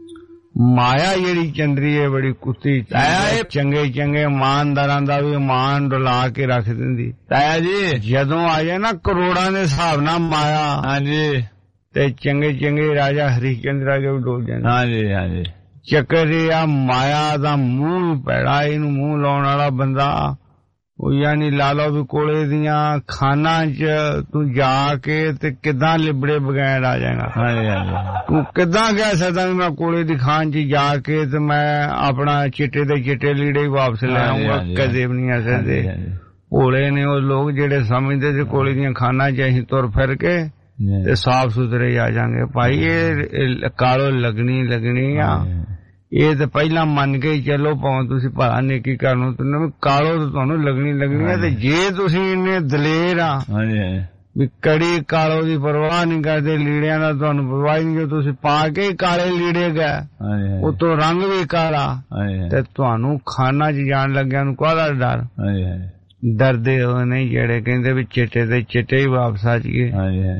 ਮਾਇਆ ਜਿਹੜੀ ਚੰਦਰੀ ਹੈ ਬੜੀ ਕੁੱਤੀ ਤਾਇਆ, ਚੰਗੇ ਚੰਗੇ ਇਮਾਨਦਾਰਾਂ ਦਾ ਵੀ ਇਮਾਨ ਡੁਲਾ ਕੇ ਰੱਖ ਦਿੰਦੀ ਤਾਇਆ ਜੀ। ਜਦੋਂ ਆ ਜਾਏ ਨਾ ਕਰੋੜਾਂ ਦੇ ਹਿਸਾਬ ਨਾਲ ਮਾਇਆ, ਹਾਂਜੀ, ਤੇ ਚੰਗੇ ਚੰਗੇ ਰਾਜਾ ਹਰੀਚੰਦ ਰਾਜਾ ਵੀ ਡੋਲ ਜਾਂਦੇ। ਹਾਂਜੀ ਹਾਂਜੀ, ਚੱਕਰ ਇਹ ਆ ਮਾਇਆ ਦਾ ਮੂੰਹ ਪੈੜਾ, ਇਹਨੂੰ ਮੂੰਹ ਲਾਉਣ ਵਾਲਾ ਬੰਦਾ ਉਹ ਯਾਨੀ ਲਾ ਲਓ ਵੀ ਕੋਲੇ ਦੀਆਂ ਖਾਨਾਂ ਚ ਤੂੰ ਜਾ ਕੇ ਤੇ ਕਿੱਦਾਂ ਲਿਬੜੇ ਬਗੈਰ ਆ ਜਾਏਗਾ। ਹਾਂਜੀ ਹਾਂਜੀ, ਤੂੰ ਕਿੱਦਾਂ ਕਹਿ ਸਕਦਾ ਵੀ ਮੈਂ ਕੋਲੇ ਦੀ ਖਾਨ ਚ ਜਾ ਕੇ ਤੇ ਮੈਂ ਆਪਣਾ ਚਿੱਟੇ ਦੇ ਚਿੱਟੇ ਲੀੜੇ ਹੀ ਵਾਪਸ ਲੈ ਆਉਂਗਾ, ਕਦੇ ਵੀ ਨਹੀਂ ਆ ਸਕਦੇ। ਭੋਲੇ ਨੇ ਉਹ ਲੋਕ ਜਿਹੜੇ ਸਮਝਦੇ ਸੀ ਕੋਲੇ ਦੀਆਂ ਖਾਨਾਂ ਚ ਅਸੀਂ ਤੁਰ ਫਿਰ ਕੇ ਤੇ ਸਾਫ਼ ਸੁਥਰੇ ਆ ਜਾਾਂਗੇ। ਭਾਈ ਇਹ ਕਾਲੋ ਲੱਗਣੀ ਲੱਗਣੀ ਆ, ਇਹ ਤਾਂ ਪਹਿਲਾਂ ਮੰਨ ਕੇ ਚੱਲੋ, ਭਾਵੇਂ ਤੁਸੀਂ ਭਲਾ ਨੇਕੀ ਕਰ ਲਓ, ਕਾਲੋ ਤਾਂ ਤੁਹਾਨੂੰ ਲੱਗਣੀ ਲੱਗਣੀ ਹੈ। ਤੇ ਜੇ ਤੁਸੀਂ ਇੰਨੇ ਦਲੇਰ ਆ ਵੀ ਕੜੀ ਕਾਲੋ ਦੀ ਪਰਵਾਹ ਨਹੀਂ ਕਰਦੇ, ਲੀੜਿਆਂ ਦਾ ਤੁਹਾਨੂੰ ਪਰਵਾਹ ਨਹੀਂ, ਜੋ ਤੁਸੀਂ ਪਾ ਕੇ ਕਾਲੇ ਲੀੜੇ ਗਏ ਉਤੋਂ ਰੰਗ ਵੀ ਕਾਲਾ, ਤੇ ਤੁਹਾਨੂੰ ਖਾਨਾ ਚ ਜਾਣ ਲੱਗਿਆ ਨੂੰ ਕਾਹਦਾ ਡਰ? ਡਰਦੇ ਹੋ ਨਹੀਂ ਜਿਹੜੇ ਕਹਿੰਦੇ ਵੀ ਚਿੱਟੇ ਤੇ ਚਿੱਟੇ ਹੀ ਵਾਪਸ ਆ ਜਾਈਏ।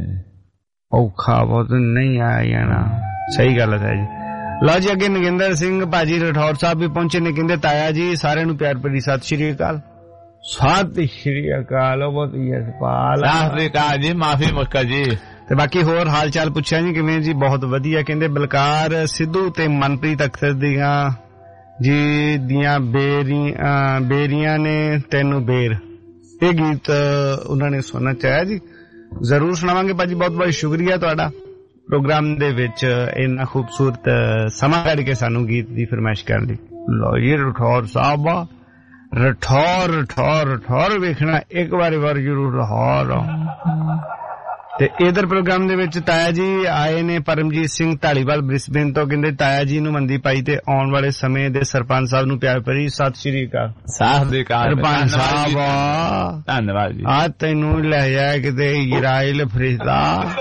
ਔਖਾ ਬਹੁਤ ਨਹੀਂ ਆਇਆ ਜਾਣਾ। ਸਹੀ ਗੱਲ ਹੈ ਜੀ। ਲਓ ਜੀ, ਅੱਗੇ ਨਗਿੰਦਰ ਸਿੰਘ ਭਾਜੀ ਰਠੌਰ ਸਾਹਿਬ ਵੀ ਪਹੁੰਚੇ ਨੇ। ਕਹਿੰਦੇ ਤਾਇਆ ਜੀ ਸਾਰਿਆਂ ਨੂੰ ਪਿਆਰ ਭਰੀ ਸਤਿ ਸ਼੍ਰੀ ਅਕਾਲ। ਸਤਿ ਸ਼੍ਰੀ ਅਕਾਲ। ਬਹੁਤ ਯਸ਼ਪਾਲ ਜੀ, ਮਾਫੀ ਮੁੱਕਾ ਜੀ। ਤੇ ਬਾਕੀ ਹੋਰ ਹਾਲ ਚਾਲ ਪੁੱਛਿਆ ਜੀ ਕਿਵੇਂ ਜੀ? ਬਹੁਤ ਵਧੀਆ। ਕਹਿੰਦੇ ਬਲਕਾਰ ਸਿੱਧੂ ਤੇ ਮਨਪ੍ਰੀਤ ਅਖਤਰ ਦੀਆਂ ਜੀ ਦੀਆਂ ਬੇਰੀਆਂ ਬੇਰੀਆਂ ਨੇ ਤੈਨੂੰ ਬੇਰ, ਇਹ ਗੀਤ ਉਹਨਾਂ ਨੇ ਸੁਣਨਾ ਚਾਹਿਆ ਜੀ। ਜ਼ਰੂਰ ਸੁਣਾਵਾਂਗੇ ਭਾਜੀ। ਬਹੁਤ ਬਹੁਤ ਸ਼ੁਕਰੀਆ ਤੁਹਾਡਾ ਪ੍ਰੋਗਰਾਮ ਦੇ ਵਿੱਚ ਇੰਨਾ ਖੂਬਸੂਰਤ ਸਮਾਂ ਕੱਢ ਕੇ ਸਾਨੂੰ ਗੀਤ ਦੀ ਫਰਮਾਇਸ਼ ਕਰਨ ਲਈ। ਲਓ ਜੀ, ਰਠੌਰ ਸਾਹਿਬ ਰਠੌਰ ਰਠੌਰ ਰਠੌਰ ਵੇਖਣਾ ਇੱਕ ਵਾਰੀ ਵਾਰ ਜ਼ਰੂਰ ਲਾਹੌਰ। ਤੇ ਇਧਰ ਪ੍ਰੋਗਰਾਮ ਦੇ ਵਿੱਚ ਤਾਇਆ ਜੀ ਆਏ ਨੇ ਪਰਮਜੀਤ ਸਿੰਘ ਢਾਲੀਵਾਲ ਬ੍ਰਿਸਬੇਨ ਤੋਂ। ਕਹਿੰਦੇ ਤਾਇਆ ਜੀ ਨੂੰ ਮੰਦੀ ਪਾਈ ਤੇ ਆਉਣ ਵਾਲੇ ਸਮੇਂ ਦੇ ਸਰਪੰਚ ਸਾਹਿਬ ਨੂੰ ਪਿਆਰ ਭਰੀ ਸਤਿ ਸ਼੍ਰੀ ਅਕਾਲ। ਸਰਪੰਚ ਸਾਹਿਬ ਧੰਨਵਾਦ ਜੀ। ਆ ਤੈਨੂੰ ਲੈ ਜਾ ਕਿਤੇ ਇਜ਼ਰਾਈਲ ਫਰਿਸ਼ਤਾ।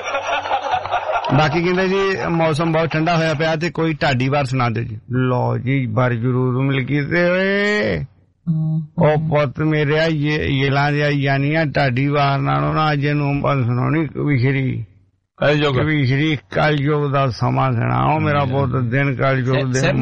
ਬਾਕੀ ਕਹਿੰਦੇ ਜੀ ਮੌਸਮ ਬਹੁਤ ਠੰਡਾ ਹੋਇਆ ਪਿਆ ਤੇ ਕੋਈ ਢਾਡੀ ਵਾਰ ਸੁਣਾ ਦਿਓ ਜੀ। ਲਓ ਜੀ, ਬਾਰ ਜ਼ਰੂਰ ਮਿਲ ਕੀਤੇ ਹੋਏ ਉਹ ਪੁੱਤ ਮੇਰੇ ਯੇਲਾਂ ਦੀਆਂ ਯਾਨੀਆਂ ਢਾਡੀ ਵਾਰ ਨਾਲੋਂ ਨਾ ਅੱਜ ਨੂੰ ਸੁਣਾਉਣੀ ਕਵਿਸ਼ਰੀ ਕਵਿਸ਼ਰੀ ਕਲਯੁਗ ਦਾ ਸਮਾਂ ਸੁਣਾਓ ਮੇਰਾ ਬਹੁਤ ਦਿਨ ਕਲਯੁਗ ਦੇ।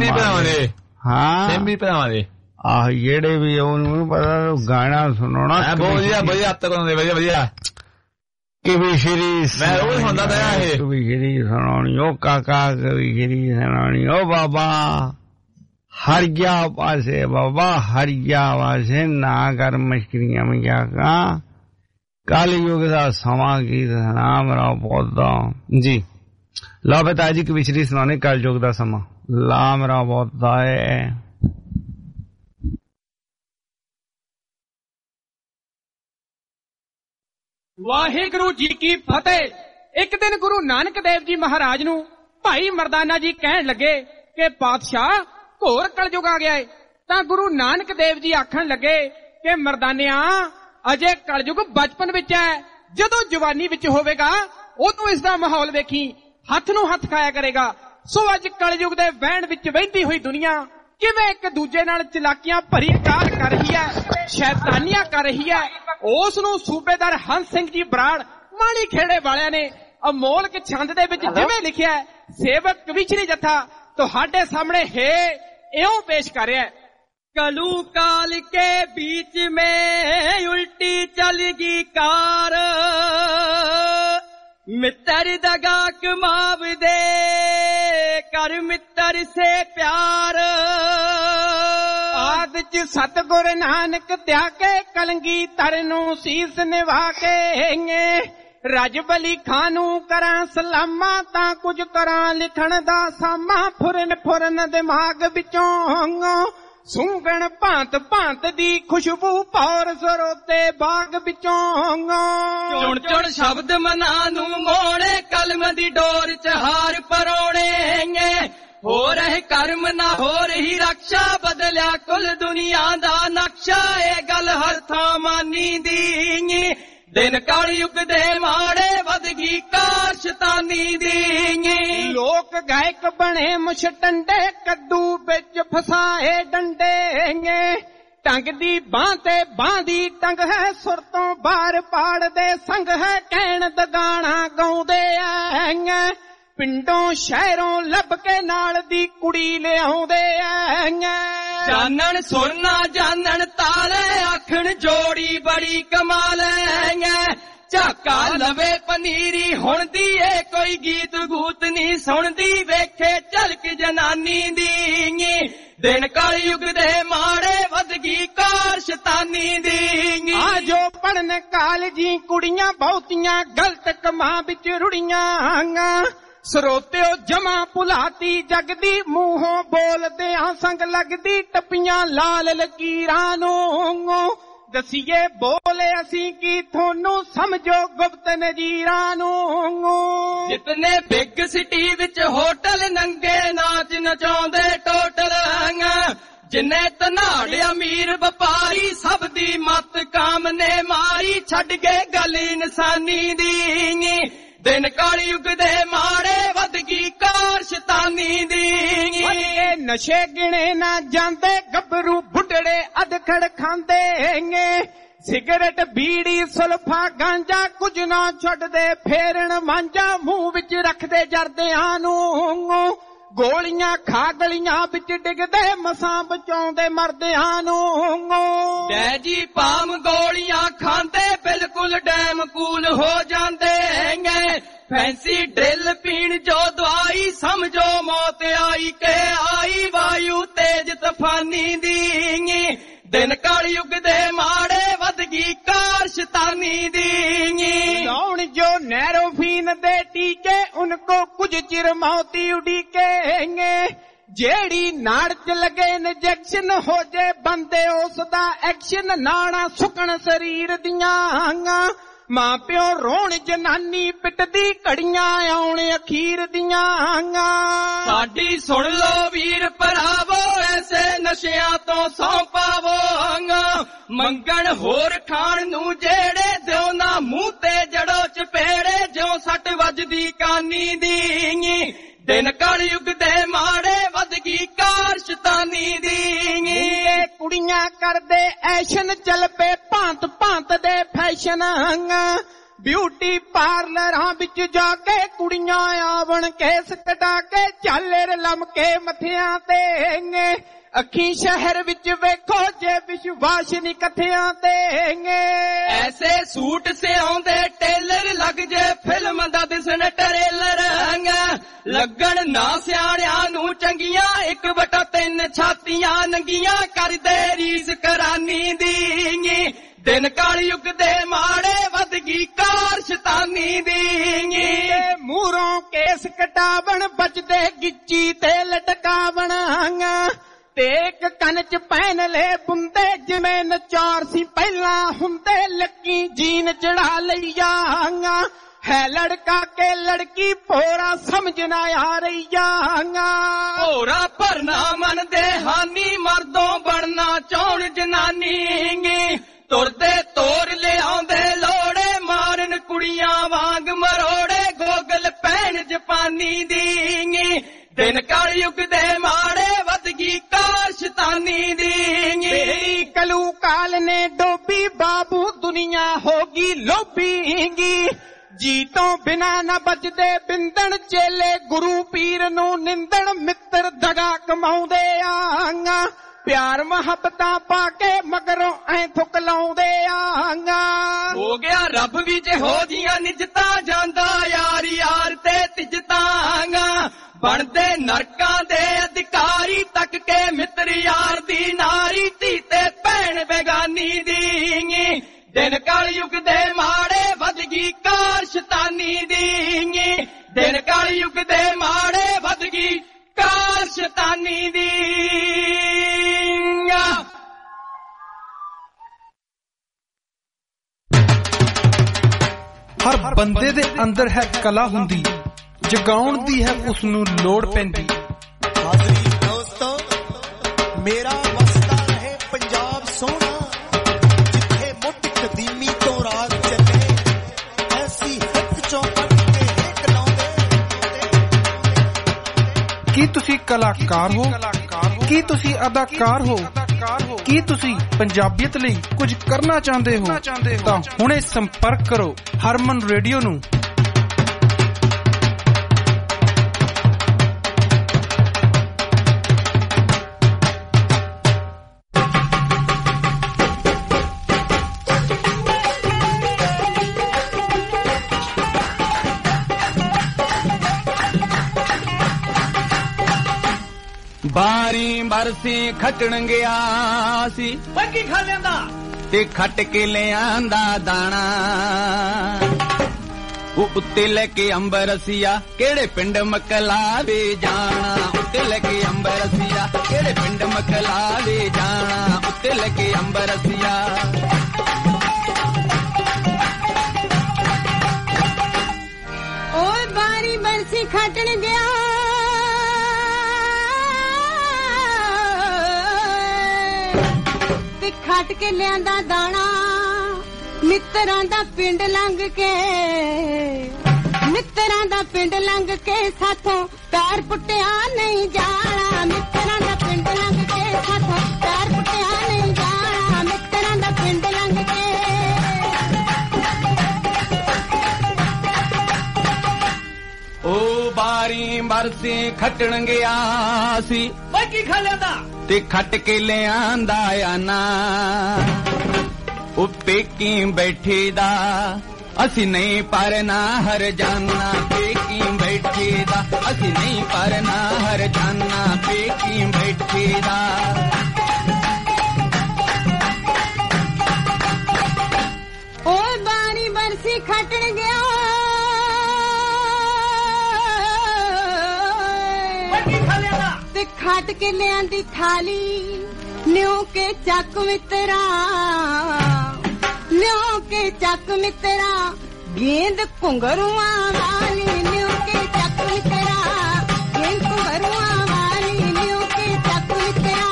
ਹਾਂ ਆਹ ਜਿਹੜੇ ਵੀ ਉਹਨੂੰ ਪਤਾ ਗਾਣਾ ਸੁਣਾਉਣਾ ਵਧੀਆ ਵਧੀਆ ਵਧੀਆ ਵਧੀਆ ਕਵਿਸ਼ਰੀ ਮੈਂ ਉਹ ਹੁੰਦਾ ਪਿਆ ਇਹ ਕਵਿਸ਼ਰੀ ਸੁਣਾਉਣੀ। ਉਹ ਕਾਕਾ ਕਵਿਸ਼ਰੀ ਸੁਣਾਉਣੀ। ਉਹ ਬਾਬਾ ਹਰ ਗਿਆ ਪਾਸੇ ਬਾਬਾ ਹਰ ਗਿਆ ਪਾਸੇ ਨਾ ਕਰ ਮਸ਼ਕਰੀਆਂ ਮਜ਼ਾਕਾਂ ਕਲਯੁਗ ਦਾ ਸਮਾਂ ਕੀ ਸੁਣਾ ਮੇਰਾ ਪੌਦਾ ਜੀ। ਲਾ ਬਤਾ ਜੀ ਕਵਿਸ਼ਰੀ ਸੁਣਾਉਣੇ ਕਲਯੁਗ ਦਾ ਸਮਾਂ। ਲਾ ਮੇਰਾ ਪੌਦਾ ਹੈ। ਵਾਹਿਗੁਰੂ ਜੀ ਕੀ ਫਤਿਹ। ਇੱਕ ਦਿਨ ਗੁਰੂ ਨਾਨਕ ਦੇਵ ਜੀ ਮਹਾਰਾਜ ਨੂੰ ਭਾਈ ਮਰਦਾਨਾ ਜੀ ਕਹਿਣ ਲੱਗੇ ਕਿ ਪਾਤਸ਼ਾਹ ਘੋਰ ਕਲਯੁਗ ਆ ਗਿਆ ਏ। ਤਾਂ ਗੁਰੂ ਨਾਨਕ ਦੇਵ ਜੀ ਆਖਣ ਲੱਗੇ ਕਿ ਮਰਦਾਨਿਆਂ ਅਜੇ ਕਲਯੁਗ ਬਚਪਨ ਵਿੱਚ ਹੈ, ਜਦੋਂ ਜਵਾਨੀ ਵਿੱਚ ਹੋਵੇਗਾ ਉਦੋਂ ਇਸ ਦਾ ਮਾਹੌਲ ਵੇਖੀ ਹੱਥ ਨੂੰ ਹੱਥ ਖਾਇਆ ਕਰੇਗਾ। ਸੋ ਅੱਜ ਕਲਯੁਗ ਦੇ ਵਹਿਣ ਵਿੱਚ ਵਹਿੰਦੀ ਹੋਈ ਦੁਨੀਆ ਕਿਵੇਂ ਇੱਕ ਦੂਜੇ ਨਾਲ ਚਲਾਕੀਆਂ ਭਰੀ ਕਾਰ ਕਰ ਰਹੀ ਹੈ, ਸ਼ੈਤਾਨੀਆਂ ਕਰ ਰਹੀ ਹੈ, ਉਸ ਨੂੰ ਸੂਬੇਦਾਰ ਹੰਸ ਸਿੰਘ ਜੀ ਬਰਾੜ ਮਾਣੀ ਖੇੜੇ ਵਾਲਿਆਂ ਨੇ ਅਮੋਲਕ ਛੰਦ ਦੇ ਵਿੱਚ ਜਿਵੇਂ ਲਿਖਿਆ ਹੈ, ਸੇਵਕ ਕਵਿਸ਼ਰੀ ਜਥਾ ਤੁਹਾਡੇ ਸਾਹਮਣੇ ਹੈ ਇਉਂ ਪੇਸ਼ ਕਰ ਰਿਹਾ ਹੈ। कलू काल के बीच में उल्टी चलगी कार, मित्र दगा कमाव दे कर मित्र से प्यार। आद च सतगुर नानक त्यागे कलंगी तरनू सीस निभा के रज बली खानू करा सलामा ता कुछ करा लिखण दा सामा। फुरन फुरन दिमाग विचों ਸੁੰਗਣ ਭਾਂਤ ਭਾਂਤ ਦੀ ਖੁਸ਼ਬੂ ਪੌਰ ਸਰੋਤੇ ਬਾਗ ਵਿੱਚੋਂ। ਚੁਣ ਚੁਣ ਸ਼ਬਦ ਮਨਾ ਨੂੰ ਮੋੜੇ ਕਲਮ ਦੀ ਡੋਰ ਚ ਹਾਰ ਪਰੋਣੇ। ਹੋ ਰਹੇ ਕਰਮ ਨਾ ਹੋ ਰਹੀ ਰਕਸ਼ਾ, ਬਦਲਿਆ ਕੁੱਲ ਦੁਨੀਆ ਦਾ ਨਕਸ਼ਾ। ਇਹ ਗੱਲ ਹਰ ਥਾਂ ਮਾਨੀ ਦੀ ਦਿਨ ਕਲਯੁਗ ਦੇ ਮਾੜੇ ਵਧਗੀ ਕਾਰ ਸ਼ੈਤਾਨੀ ਦੀ। ਲੋਕ ਗਾਇਕ ਬਣੇ ਮੁਸ਼ਟੰਡੇ ਕੱਦੂ ਵਿੱਚ ਫਸਾਏ ਡੰਡੇ। ਟੰਗ ਦੀ ਬਾਂਹ ਤੇ ਬਾਂਹ ਦੀ ਟੰਗ ਹੈ ਸੁਰ ਤੋਂ ਬਾਹਰ ਪਾੜ ਦੇ ਸੰਗ ਹੈ ਕਹਿਣ ਦਗਾਣਾ ਗਾਉਂਦੇ ਐ। ਪਿੰਡੋਂ ਸ਼ਹਿਰੋਂ ਲੱਭ ਕੇ ਨਾਲ ਦੀ ਕੁੜੀ ਲਿਆਉਂਦੇ ਐ ਜਾਣਨ ਸੁਰਨਾ ਜਾਣਨ ਤਾਲੇ ਆਖਣ ਜੋੜੀ ਬੜੀ ਕਮਾਲ ਐ ਝਾਕਾ ਲਵੇ ਪਨੀਰੀ ਹੁਣ ਦੀ ਏ ਕੋਈ ਗੀਤ ਗੂਤ ਨਹੀਂ ਸੁਣਦੀ ਵੇਖੇ ਝਲਕ ਜਨਾਨੀ ਦੀ ਦਿਨ ਕਲਯੁਗ ਦੇ ਮਾੜੇ ਵਧਗੀ ਕਾਰ ਸ਼ੈਤਾਨੀ ਦੀ ਆ ਜੋ ਪੜਨ ਕਾਲਜੀ ਕੁੜੀਆਂ ਬਹੁਤੀਆਂ ਗਲਤ ਕਮਾਂ ਵਿੱਚ ਰੁੜੀਆਂ ਸਰੋਤਿਓ ਜਮਾ ਭੁਲਾਤੀ ਜਗਦੀ ਮੂੰਹੋਂ ਬੋਲਦੇ ਆ ਸੰਗ ਲੱਗਦੀ ਟੱਪੀਆਂ ਲਾਲ ਲਕੀਰਾਂ ਨੂੰ ਦਸੀਏ ਬੋਲੇ ਅਸੀਂ ਕੀ ਤੁਹਾਨੂੰ ਸਮਝੋ ਗੁਪਤ ਨਜ਼ੀਰਾਂ ਨੂੰ ਜਿਤਨੇ ਬਿਗ ਸਿਟੀ ਵਿੱਚ ਹੋਟਲ ਨੰਗੇ ਨਾਚ ਨਚਾਉਂਦੇ ਟੋਟਲ ਜਿੰਨੇ ਧਨਾੜ ਅਮੀਰ ਵਪਾਰੀ ਸਭ ਦੀ ਮੱਤ ਕਾਮ ਨੇ ਮਾਰੀ ਛੱਡ ਕੇ ਗੱਲ ਇਨਸਾਨੀ ਦੀ ਦਿਨ ਕਲਯੁਗ ਦੇ ਮਾੜੇ ਵਧਗੀ ਕਾਰ ਸ਼ੈਤਾਨੀ ਦੀ ਨਸ਼ੇ ਗਿਣੇ ਨਾ ਜਾਂਦੇ ਗੱਭਰੂ ਬੁੱਢੜੇ ਅਧਖੜ ਖਾਂਦੇ ਸਿਗਰਟ ਬੀੜੀ ਸੁਲਫਾ ਗਾਂਜਾ ਕੁਝ ਨਾ ਛੱਡਦੇ ਫੇਰਨ ਮਾਂਜਾ ਮੂੰਹ ਵਿੱਚ ਰੱਖਦੇ ਜਰਦਿਆਂ ਨੂੰ ਗੋਲੀਆਂ ਖਾ ਗਲੀਆਂ ਵਿੱਚ ਡਿੱਗਦੇ ਮਸਾਂ ਬਚਾਉਂਦੇ ਮਰਦਿਆਂ ਨੂੰ ਡੈ ਜੀ ਪਾਮ ਗੋਲੀਆਂ ਖਾਂਦੇ ਬਿਲਕੁਲ ਡੈਮ ਕੂਲ ਹੋ ਜਾਂਦੇ ਫੈਂਸੀ ਡਰਿਲ ਪੀਣ ਜੋ ਦਵਾਈ ਸਮਝੋ ਮੌਤ ਆਈ ਕੇ ਆਈ ਵਾਯੂ ਤੇਜ ਤੂਫਾਨੀ ਦੀ ਦਿਨ ਕਲਯੁਗ ਦੇ ਮਾੜੇ ਵਧਗੀ ਕਾਰ ਸ਼ੈਤਾਨੀ ਦੀ ਲਾਉਣ ਜੋ ਨੈਰੋਫੀਨ ਦੇ ਟੀਕੇ ਉਨਕੋ ਕੁਝ ਚਿਰ ਮੌਤੀ ਉਡੀਕੇ ਜਿਹੜੀ ਨਾੜ ਚ ਲਗੇ ਇੰਜੈਕਸ਼ਨ ਹੋ ਜੇ ਬੰਦੇ ਉਸ ਦਾ ਐਕਸ਼ਨ ਨਾਣਾ ਸੁਕਣ ਸਰੀਰ ਦੀਆਂ ਮਾਂ ਪਿਓ ਰੋਣ ਜਨਾਨੀ ਪਿੱਟਦੀ ਘੜੀਆਂ ਆਉਣ ਅਖੀਰ ਦੀਆਂ ਸਾਡੀ ਸੁਣ ਲੋ ਵੀਰ ਭਰਾਵੋ ਐਸੇ ਨਸ਼ਿਆਂ ਤੋਂ ਸੌਂ ਪਾਵੋ ਮੰਗਣ ਹੋਰ ਖਾਣ ਨੂੰ ਜਿਹੜੇ ਦਿਓ ਨਾ ਮੂੰਹ ਤੇ ਜੜੋ ਚਪੇੜੇ ਜਿਉਂ ਸੱਟ ਵੱਜਦੀ ਕਾਨੀ ਦੀ ਦਿਨ ਕਲਯੁਗ ਦੇ ਮਾੜੇ ਵਧਗੀ ਕਾਰ ਸ਼ੈਤਾਨੀ ਦੀ ਕੁੜੀਆਂ ਕਰਦੇ ਐਸ਼ਨ ਚੱਲ ਪਏ ਭਾਂਤ ਭਾਂਤ ਦੇ ਫੈਸ਼ਨ ਬਿਊਟੀ ਪਾਰਲਰਾਂ ਵਿੱਚ ਜਾ ਕੇ ਕੁੜੀਆਂ ਆਵਣ ਕੇਸ ਕਟਾ ਕੇ ਝਾਲਰ ਲਮਕੇ ਮੱਥਿਆਂ ਤੇ ਅੱਖੀ ਸ਼ਹਿਰ ਵਿੱਚ ਵੇਖੋ ਜੇ ਵਿਸ਼ਵਾਸ ਨਹੀਂ ਕਥਿਆਂ ਤੇ ਐਸੇ ਸੂਟ ਸਿਆਉਂਦੇ ਟੇਲਰ ਲੱਗ ਜੇ ਫਿਲਮ ਦਾ ਦਿਸਣ ਟਰੇਲਰ ਲੱਗਣ ਨਾ ਸਿਆਣਿਆਂ ਨੂੰ ਚੰਗੀਆਂ ਇੱਕ ਵਟਾ ਤਿੰਨ ਛਾਤੀਆਂ ਨੰਗੀਆਂ ਕਰਦੇ ਰੀਸ ਕਰਾਨੀ ਦੀ ਦਿਨ ਕਲਯੁਗ ਦੇ ਮਾੜੇ ਵਧਗੀ ਕਾਰ ਸ਼ੈਤਾਨੀ ਦੀ ਮੂਹਰੋਂ ਕੇਸ ਕਟਾਵਣ ਬਚਦੇ ਗਿੱਚੀ ਤੇ ਲਟਕਾਵਣ ਤੇ ਇੱਕ ਕੰਨ ਚ ਪਹਿਨ ਲੈ ਬੁੰਦੇ ਜਿਵੇਂ ਨਚਾਰ ਸੀ ਪਹਿਲਾਂ ਹੁੰਦੇ ਲੱਕੀ ਜੀਨ ਚੜਾ ਲਈਆ ਹੈ ਲੜਕਾ ਕੇ ਲੜਕੀ ਭੋਰਾ ਸਮਝ ਨਾ ਆ ਰਹੀਆ ਭੋਰਾ ਭਰਨਾ ਮਨ ਦੇ ਹਾਨੀ ਮਰਦੋਂ ਬਣਨਾ ਚਾਉਣ ਜਨਾਨੀ ਤੁਰਦੇ ਤੋਰ ਲਿਆਉਂਦੇ ਲੋੜੇ ਮਾਰਨ ਕੁੜੀਆਂ ਵਾਂਗ ਮਰੋੜੇ ਗੋਗਲ ਪੈਣ ਜਪਾਨੀ ਦੀ ਦਿਨ ਕਲਯੁਗ ਦੇ ਮਾੜੇ ਵਧਗੀ ਕਾਰ ਸ਼ੈਤਾਨੀ ਦੀ ਕਲੂ ਕਾਲ ਨੇ ਡੋਬੀ ਬਾਬੂ ਦੁਨੀਆ ਹੋਗੀ ਲੋਭੀਗੀ ਜੀ ਤੋਂ ਬਿਨਾ ਨਾ ਬਚਦੇ ਬਿੰਦਣ ਚੇਲੇ ਗੁਰੂ ਪੀਰ ਨੂੰ ਨਿੰਦਣ ਮਿੱਤਰ ਦਗਾ ਕਮਾਉਂਦੇ ਆ ਪਿਆਰ ਮੁਹੱਬਤਾਂ ਪਾ ਕੇ ਮਗਰੋਂ ਐ ਥੁੱਕ ਲਾਉਂਦੇ ਆ ਹੋ ਗਿਆ ਰੱਬ ਵੀ ਜੇ ਹੋ ਜੀਆਂ ਨਿਜਤਾ ਜਾਂਦਾ ਯਾਰ ਯਾਰ ਤੇ ਤਿਜਤਾਂਗਾ ਬਣਦੇ ਨਰਕਾਂ ਦੇ ਅਧਿਕਾਰੀ ਤੱਕ ਕੇ ਮਿੱਤਰ ਯਾਰ ਦੀ ਨਾਰੀ ਧੀ ਤੇ ਭੈਣ ਬੇਗਾਨੀ ਦੀ ਦਿਨ ਕਲਯੁਗ ਦੇ ਮਾੜੇ ਵਧਗੀ ਕਾਰ ਸ਼ੈਤਾਨੀ ਦੀ ਦਿਨ ਕਲਯੁਗ ਦੇ ਮਾੜੇ ਵਧਗੀ ਕਾਰ ਸ਼ੈਤਾਨੀ ਦੀ ਹਰ ਬੰਦੇ ਦੇ ਅੰਦਰ ਹੈ ਕਲਾ ਹੁੰਦੀ ਜਗਾਉਣ ਦੀ ਹੈ ਉਸ ਨੂੰ ਲੋੜ ਪੈਂਦੀ ਹਾਜ਼ਰੀ ਦੋਸਤੋ ਮੇਰਾ ਵਸਦਾ ਰਹੇ ਪੰਜਾਬ ਸੋਹਣਾ ਜਿੱਥੇ ਮੁੱਢ ਕਦੀਮੀ ਤੋਂ ਰਾਜ ਚੱਲੇ ਐਸੀ ਹੱਕ ਚੋਂ ਕੱਢ ਕੇ ਹੇਕ ਲਾਉਂਦੇ ਕੀ ਤੁਸੀਂ ਕਲਾਕਾਰ ਹੋ ਕੀ ਤੁਸੀਂ ਅਦਾਕਾਰ ਹੋ ਕੀ ਤੁਸੀਂ ਪੰਜਾਬੀਅਤ ਲਈ ਕੁਝ ਕਰਨਾ ਚਾਹੁੰਦੇ ਹੋ ਤਾਂ ਹੁਣੇ ਸੰਪਰਕ ਕਰੋ ਹਰਮਨ ਰੇਡੀਓ ਨੂੰ ਬਾਰੀ ਬਰਸੀ ਖੱਟਣ ਗਿਆ ਸੀ ਕੀ ਖਾ ਲੈਂਦਾ ਤੇ ਖੱਟ ਕੇ ਲਿਆਂਦਾ ਦਾਣਾ ਉਹ ਉੱਤੇ ਲੈ ਕੇ ਅੰਬਰਸੀਆ ਕਿਹੜੇ ਪਿੰਡ ਮਕਲਾਵੇ ਜਾਣਾ ਉੱਤੇ ਲੈ ਕੇ ਅੰਬਰਸੀਆ ਕਿਹੜੇ ਪਿੰਡ ਮਕਲਾਵੇ ਜਾਣਾ ਉੱਤੇ ਲੈ ਕੇ ਅੰਬਰਸੀਆ ਓਏ ਬਾਰੀ ਬਰਸੀ ਖੱਟਣ ਗਿਆ ਤੇ ਖੱਟ ਕੇ ਲਿਆਂਦਾ ਦਾਣਾ ਮਿੱਤਰਾਂ ਦਾ ਪਿੰਡ ਲੰਘ ਕੇ ਮਿੱਤਰਾਂ ਦਾ ਪਿੰਡ ਲੰਘ ਕੇ ਸਾਥੋਂ ਪੈਰ ਪੁੱਟਿਆ ਨਹੀਂ ਜਾਣਾ ਮਿੱਤਰਾਂ ਦਾ ਪਿੰਡ ਲੰਘ ਕੇ ਸਾਥੋਂ ਪੈਰ ਪੁੱਟਿਆ ਨਹੀਂ ਜਾਣਾ ਮਿੱਤਰਾਂ ਦਾ ਪਿੰਡ ਲੰਘ ਕੇ ਉਹ ਬਾਰੀ ਬਰਸੀ ਖੱਟਣ ਗਿਆ ਸੀ ਓਏ ਕੀ ਖਾ ਲੈਂਦਾ ਤੇ ਖੱਟ ਕੇ ਲਿਆਂਦਾ ਆਨਾ ਉਹ ਪੇਕੀ ਬੈਠੀ ਦਾ ਅਸੀਂ ਨਹੀਂ ਪਰ ਨਾ ਹਰ ਜਾਨਾ ਪੇਕੀ ਬੈਠੀ ਦਾ ਅਸੀਂ ਨਹੀਂ ਪਰ ਨਾ ਹਰ ਜਾਨਾ ਪੇਕੀ ਬੈਠੀ ਦਾ ਓਏ ਬਾਰੀ ਬਰਸੀ ਖੱਟਣ ਗਿਆ ਤੇ ਖੱਟ ਕੇ ਲਿਆਂਦੀ ਥਾਲੀ ਨਿਉ ਕੇ ਚੱਕ ਮਿੱਤਰਾ ਨਿਉ ਕੇ ਚੱਕ ਮਿੱਤਰਾ ਗੇਂਦ ਘੁੰਗਰੂਆਂ ਵਾਲੀ ਨਿਉ ਕੇ ਚੱਕ ਮਿੱਤਰਾ ਗੇਂਦ ਘੁੰਗਰੂਆਂ ਵਾਲੀ ਨਿਉ ਕੇ ਚੱਕ ਮਿੱਤਰਾ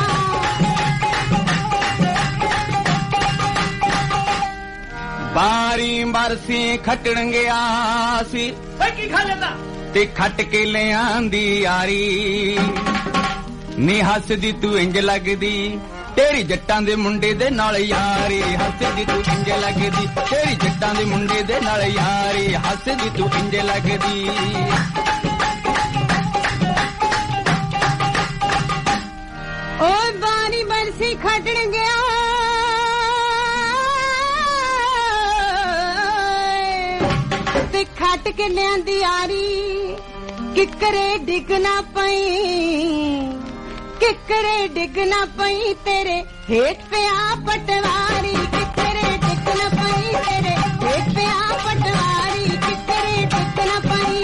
ਬਾਰੀ ਬਰਸੀ ਖੱਟਣ ਗਿਆ ਸੀ ਓਏ ਕੀ ਖਾ ਲੈਂਦਾ ਤੇ ਖੱਟ ਕੇ ਲਿਆਂਦੀ ਯਾਰੀ ਨੀ ਹੱਸਦੀ ਤੂੰ ਇੰਜ ਲੱਗਦੀ ਤੇਰੀ ਜੱਟਾਂ ਦੇ ਮੁੰਡੇ ਦੇ ਨਾਲ ਯਾਰੀ ਹੱਸਦੀ ਤੂੰ ਇੰਜ ਲੱਗਦੀ ਤੇਰੀ ਜੱਟਾਂ ਦੇ ਮੁੰਡੇ ਦੇ ਨਾਲ ਯਾਰੀ ਹੱਸਦੀ ਤੂੰ ਇੰਜ ਲੱਗਦੀ ਓਏ ਬਾਰੀ ਬਰਸੀ ਖੱਟਣ ਗਿਆ ਤੇ ਖੱਟ ਕੇ ਲਿਆਂਦੀ ਯਾਰੀ ਕਿੱਕਰੇ ਡਿੱਗ ਨਾ ਪਈ ਕਿੱਕਰੇ ਡਿੱਗ ਨਾ ਪਈ ਤੇਰੇ ਹੇਠ ਪਿਆ ਪਟਵਾਰੀ ਕਿੱਕਰੇ ਡਿੱਗ ਨਾ ਪਈ ਤੇਰੇ ਹੇਠ ਪਿਆ ਪਟਵਾਰੀ ਕਿੱਕਰੇ ਡਿੱਗ ਨਾ ਪਈ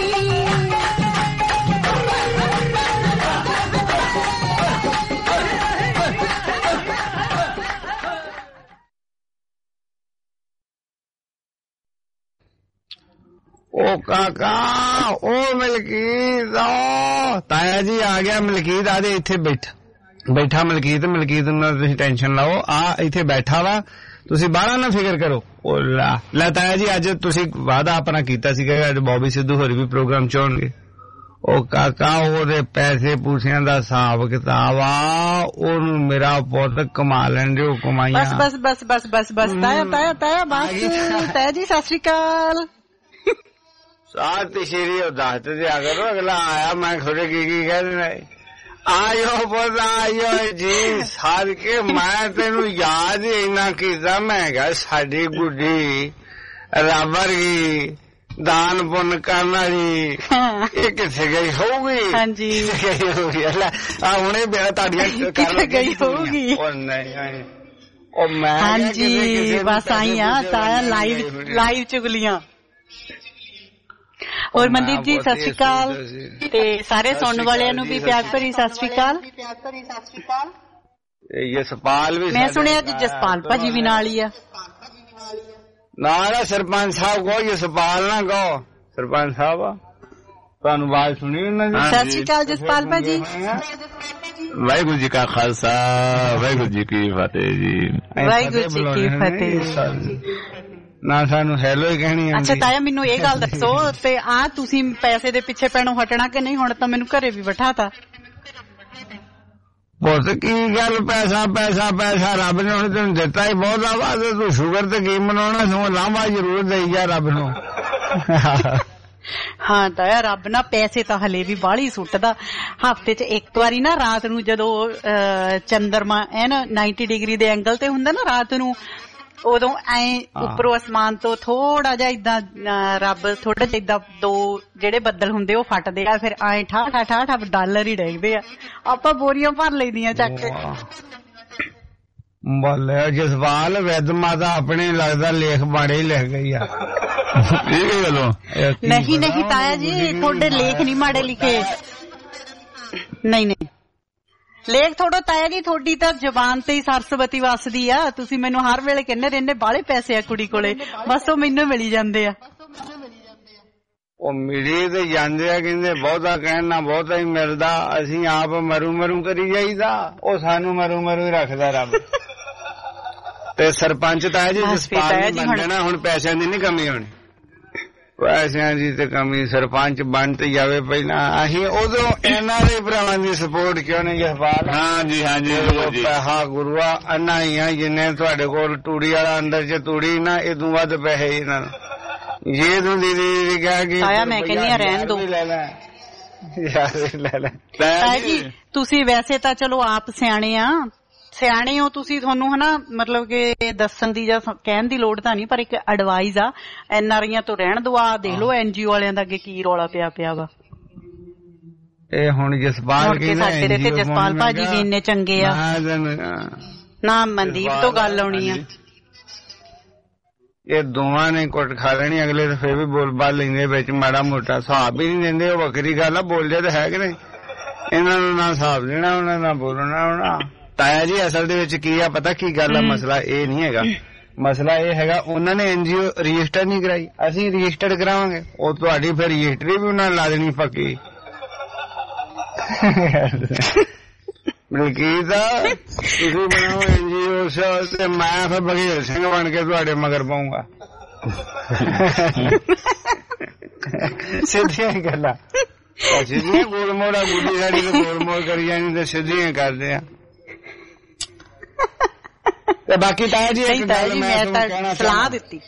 ओ काका ओ मलकीत ओ ताया जी आ गया मलकीत आदे इत्थे बैठा बैठा मलकीत मलकीत ना तुसीं टेंशन लाओ आ इत्थे बैठा वा तुसीं बाहर ना फिकर करो ओ ला ला ताया जी अज तुसीं वादा अपना कीता सी कि अज बॉबी सिद्धू होर भी प्रोग्राम च होणगे ओ काका ओदे पैसे पूसियां दा हिसाब किताब आ ओनू मेरा पुੱਤ कमा लैण दिओ कमाईयां बस बस बस बस बस ताया ताया ताया बस ताया जी सत श्री अकाल साथ श्री दस दिया करो अगला आया मैं थोड़े की की कहना आयो पुत आयो जी सार के मैं तेनू याद ही इना कीता मैं कहा साडी गुड्डी रब वर्गी दान पुण्य करना जी ये किथे गई होगी हाँ जी गई होगी आ हुणे बेड़ा ताड़ियां किथे गई होगी ओ नहीं ओ मैं हाँ जी बस आई हां ताया लाइव लाइव चुगलियां और मनदीप जी सत श्री अकाल ते सारे सुनने वालियां नू भी प्यार भरी सत श्री अकाल यशपाल भी मैं सुनिया कि जसपाल भाजी भी नाल ही आ ना सरपंच साहब को यशपाल ना कहो सरपंच साहब तुहानू आवाज सुनी ना जी सत श्री अकाल जसपाल भाजी वाहिगुरु जी का खालसा वाहिगुरु जी की फतेह जी वाहिगुरु जी की फतेह ना सानू हेलो ही कहनी अच्छा ताया मैनू ये गल दसो ते आ तुसी पैसे दे पिछे पैणों हटना कि नहीं हुण तां मैनू घरे भी बिठाता पुत की गल पैसा पैसा पैसा रब ने हुण तैनूं दित्ता ही बहुत आ तू शुगर ते की मनाउणा सो लांभा जरूर देई जा रब नूं हाँ ताया रब ना पैसे तां हले भी बाहली सुट्टदा हफ्ते च एक वारी ना रात नूं जदों चंद्रमा है ना नाइन्टी डिग्री दे एंगल ते हुंदा ना रात नूं ਉਦੋਂ ਐ ਉੱਪਰੋਂ ਅਸਮਾਨ ਤੋਂ ਥੋੜਾ ਜਿਹਾ ਇਦਾਂ ਰੱਬ ਥੋੜਾ ਜਿਹਾ ਇਦਾਂ ਦੋ ਜਿਹੜੇ ਬੱਦਲ ਹੁੰਦੇ ਉਹ ਫਟਦੇ ਆ, ਫਿਰ ਐ ਠਾ ਠਾ ਠਾ ਠਾ ਡਾਲਰ ਹੀ ਡੇਗਦੇ ਆ, ਆਪਾਂ ਬੋਰੀਆਂ ਭਰ ਲੈਂਦੀਆਂ ਚੱਕ ਕੇ। ਬੱਲੇ ਜਸਪਾਲ ਵੈਦ ਮਾਤਾ ਆਪਣੇ ਲੱਗਦਾ ਲੇਖ ਬਾੜੇ ਹੀ ਲਿਖ ਗਈ ਆ। ਨਹੀਂ ਨਹੀਂ ਤਾਇਆ ਜੀ ਤੁਹਾਡੇ ਲੇਖ ਨਹੀਂ ਮਾੜੇ ਲਿਖੇ, ਨਹੀਂ ਨਹੀਂ ਲੇਖ ਥੋੜਾ ਤਾਇਆ ਜੀ, ਤੁਹਾਡੀ ਤਾਂ ਜ਼ੁਬਾਨ ਤੇ ਹੀ ਸਰਸਵਤੀ ਵਸਦੀ ਆ। ਤੁਸੀਂ ਮੈਨੂੰ ਹਰ ਵੇਲੇ ਕਹਿੰਦੇ ਰਹਿੰਦੇ ਬਾਹਲੇ ਪੈਸੇ ਆ ਕੁੜੀ ਕੋਲੇ, ਬਸ ਉਹ ਮੈਨੂੰ ਮਿਲੀ ਜਾਂਦੇ ਆ। ਉਹ ਮਿਲੀ ਤੇ ਜਾਂਦੇ ਆ, ਕਹਿੰਦੇ ਬਹੁਤਾ ਕਹਿਣ ਨਾ ਬਹੁਤਾ ਹੀ ਮਿਲਦਾ, ਅਸੀਂ ਆਪ ਮਰੂ ਮਰੂ ਕਰੀ ਜਾਈਦਾ, ਉਹ ਸਾਨੂੰ ਮਰੂ ਮਰੂ ਹੀ ਰੱਖਦਾ ਰੱਬ। ਤੇ ਸਰਪੰਚ ਤਾਇਆ ਜੀ ਜਸਪਾਲ ਨੇ ਮੰਨਣਾ ਹੁਣ ਪੈਸਿਆਂ ਦੀ ਨੀ ਕਮੀ ਹੋਣੀ, ਪੈਸਿਆਂ ਦੀ ਤੇ ਕਮੀ ਸਰਪੰਚ ਬਣ ਤੇ ਜਾਵੇ ਪਹਿਲਾਂ। ਅਸੀਂ ਉਦੋਂ ਇਹਨਾਂ ਦੇ ਭਰਾਵਾਂ ਦੀ ਸਪੋਰਟ ਕਿਉਂ ਨਹੀਂ ਜਸਪਾਲ? ਹਾਂਜੀ ਹਾਂਜੀ ਪੈਸਾ ਗੁਰੂਆ ਅੰਨਾ ਹੀ ਆ ਜਿੰਨੇ ਤੁਹਾਡੇ ਕੋਲ ਤੂੜੀ ਵਾਲਾ ਅੰਦਰ ਚ ਤੂੜੀ ਨਾ ਇਦੋਂ ਵੱਧ ਪੈਸੇ ਇਹਨਾਂ ਨੂੰ। ਜੇ ਤੂੰ ਦੀਦੀ ਕਹਿ ਗਈ ਆਇਆ ਮੈਂ ਕਹਿੰਦੀ ਆ ਰਹਿਣ ਦੋ ਲੈ ਲੈ ਯਾਰ ਲੈ ਲੈ। ਤਾਇਆ ਜੀ ਤੁਸੀਂ ਵੈਸੇ ਤਾਂ ਚਲੋ ਆਪ ਸਿਆਣੇ ਆ, ਸਿਆਣੇ ਹੋ ਤੁਸੀਂ, ਤੁਹਾਨੂੰ ਹਨਾ ਮਤਲਬ ਕਿ ਦੱਸਣ ਦੀ ਜਾਂ ਕਹਿਣ ਦੀ ਲੋੜ ਤਾਂ ਨਹੀਂ, ਪਰ ਇੱਕ ਐਡਵਾਈਸ ਆ ਐਨ ਆਰ ਆਈਆਂ ਤੋਂ ਰਹਿਣ ਦੋ। ਆ ਦੇਖ ਲਓ ਐਨ ਜੀ ਓ ਵਾਲਿਆਂ ਦਾ ਅੱਗੇ ਕੀ ਰੌਲਾ ਪਿਆ ਪਿਆ ਵਾ। ਇਹ ਹੁਣ ਜਸਪਾਲ ਕੇ ਸਾਡੇ ਦੇ ਤੇ ਜਸਪਾਲ ਭਾਜੀ ਵੀ ਇੰਨੇ ਚੰਗੇ ਆ ਨਾ, ਮਨਦੀਪ ਤੋਂ ਗੱਲ ਆਉਣੀ ਆ। ਇਹ ਦੋਵਾਂ ਨੇ ਕੁੱਟ ਖਾ ਲੈਣੀ, ਅਗਲੇ ਤਾਂ ਫੇਰ ਵੀ ਬੋਲ ਬਾਲ ਲੈਂਦੇ ਵਿੱਚ ਮਾੜਾ ਮੋਟਾ ਹਿਸਾਬ ਹੀ ਨਹੀਂ ਦਿੰਦੇ, ਉਹ ਵੱਖਰੀ ਗੱਲ ਆ, ਬੋਲਦੇ ਤਾਂ ਹੈ ਕਿ ਨਹੀਂ। ਇਹਨਾਂ ਨੂੰ ਨਾ ਹਿਸਾਬ ਦੇਣਾ ਉਹਨਾਂ ਨਾ ਬੋਲਣਾ ਹੋਣਾ। ਤਾਇਆ ਜੀ ਅਸਲ ਦੇ ਵਿੱਚ ਕੀ ਆ ਪਤਾ ਕੀ ਗੱਲ ਆ, ਮਸਲਾ ਇਹ ਨਹੀਂ ਹੈਗਾ, ਮਸਲਾ ਇਹ ਹੈਗਾ ਉਹਨਾਂ ਨੇ ਐਨਜੀਓ ਰਜਿਸਟਰ ਨਹੀਂ ਕਰਾਈ, ਅਸੀਂ ਰਜਿਸਟਰ ਕਰਾਵਾਂਗੇ, ਉਹ ਤੁਹਾਡੀ ਫਿਰ ਰਜਿਸਟਰੀ ਵੀ ਉਹਨਾਂ ਨੇ ਲਾ ਦੇਣੀ ਪੱਕੀ। ਮਲਕੀਤ ਤੁਸੀਂ ਬਣਾਓ ਐਨਜੀਓ ਤੇ ਮੈਂ ਫਿਰ ਬਘੇਲ ਸਿੰਘ ਬਣ ਕੇ ਤੁਹਾਡੇ ਮਗਰ ਪਾਊਂਗਾ। ਸਿੱਧੀਆਂ ਗੱਲਾਂ, ਸਿੱਧੀਆਂ ਗੋਲ ਮੋੜਾ ਗੁੱਡੀ ਸਾਡੀ ਤੇ ਗੋਲ ਮੋੜ ਕਰੀ ਜਾਣੀ ਤੇ ਸਿੱਧੀਆਂ ਕਰਦੇ ਆ। ਤੇ ਬਾਕੀ ਤਾਇਆ ਜੀ ਇੱਕ ਗੱਲ ਮੈਂ ਤੁਹਾਨੂੰ ਸਲਾਹ ਦਿੱਤੀ,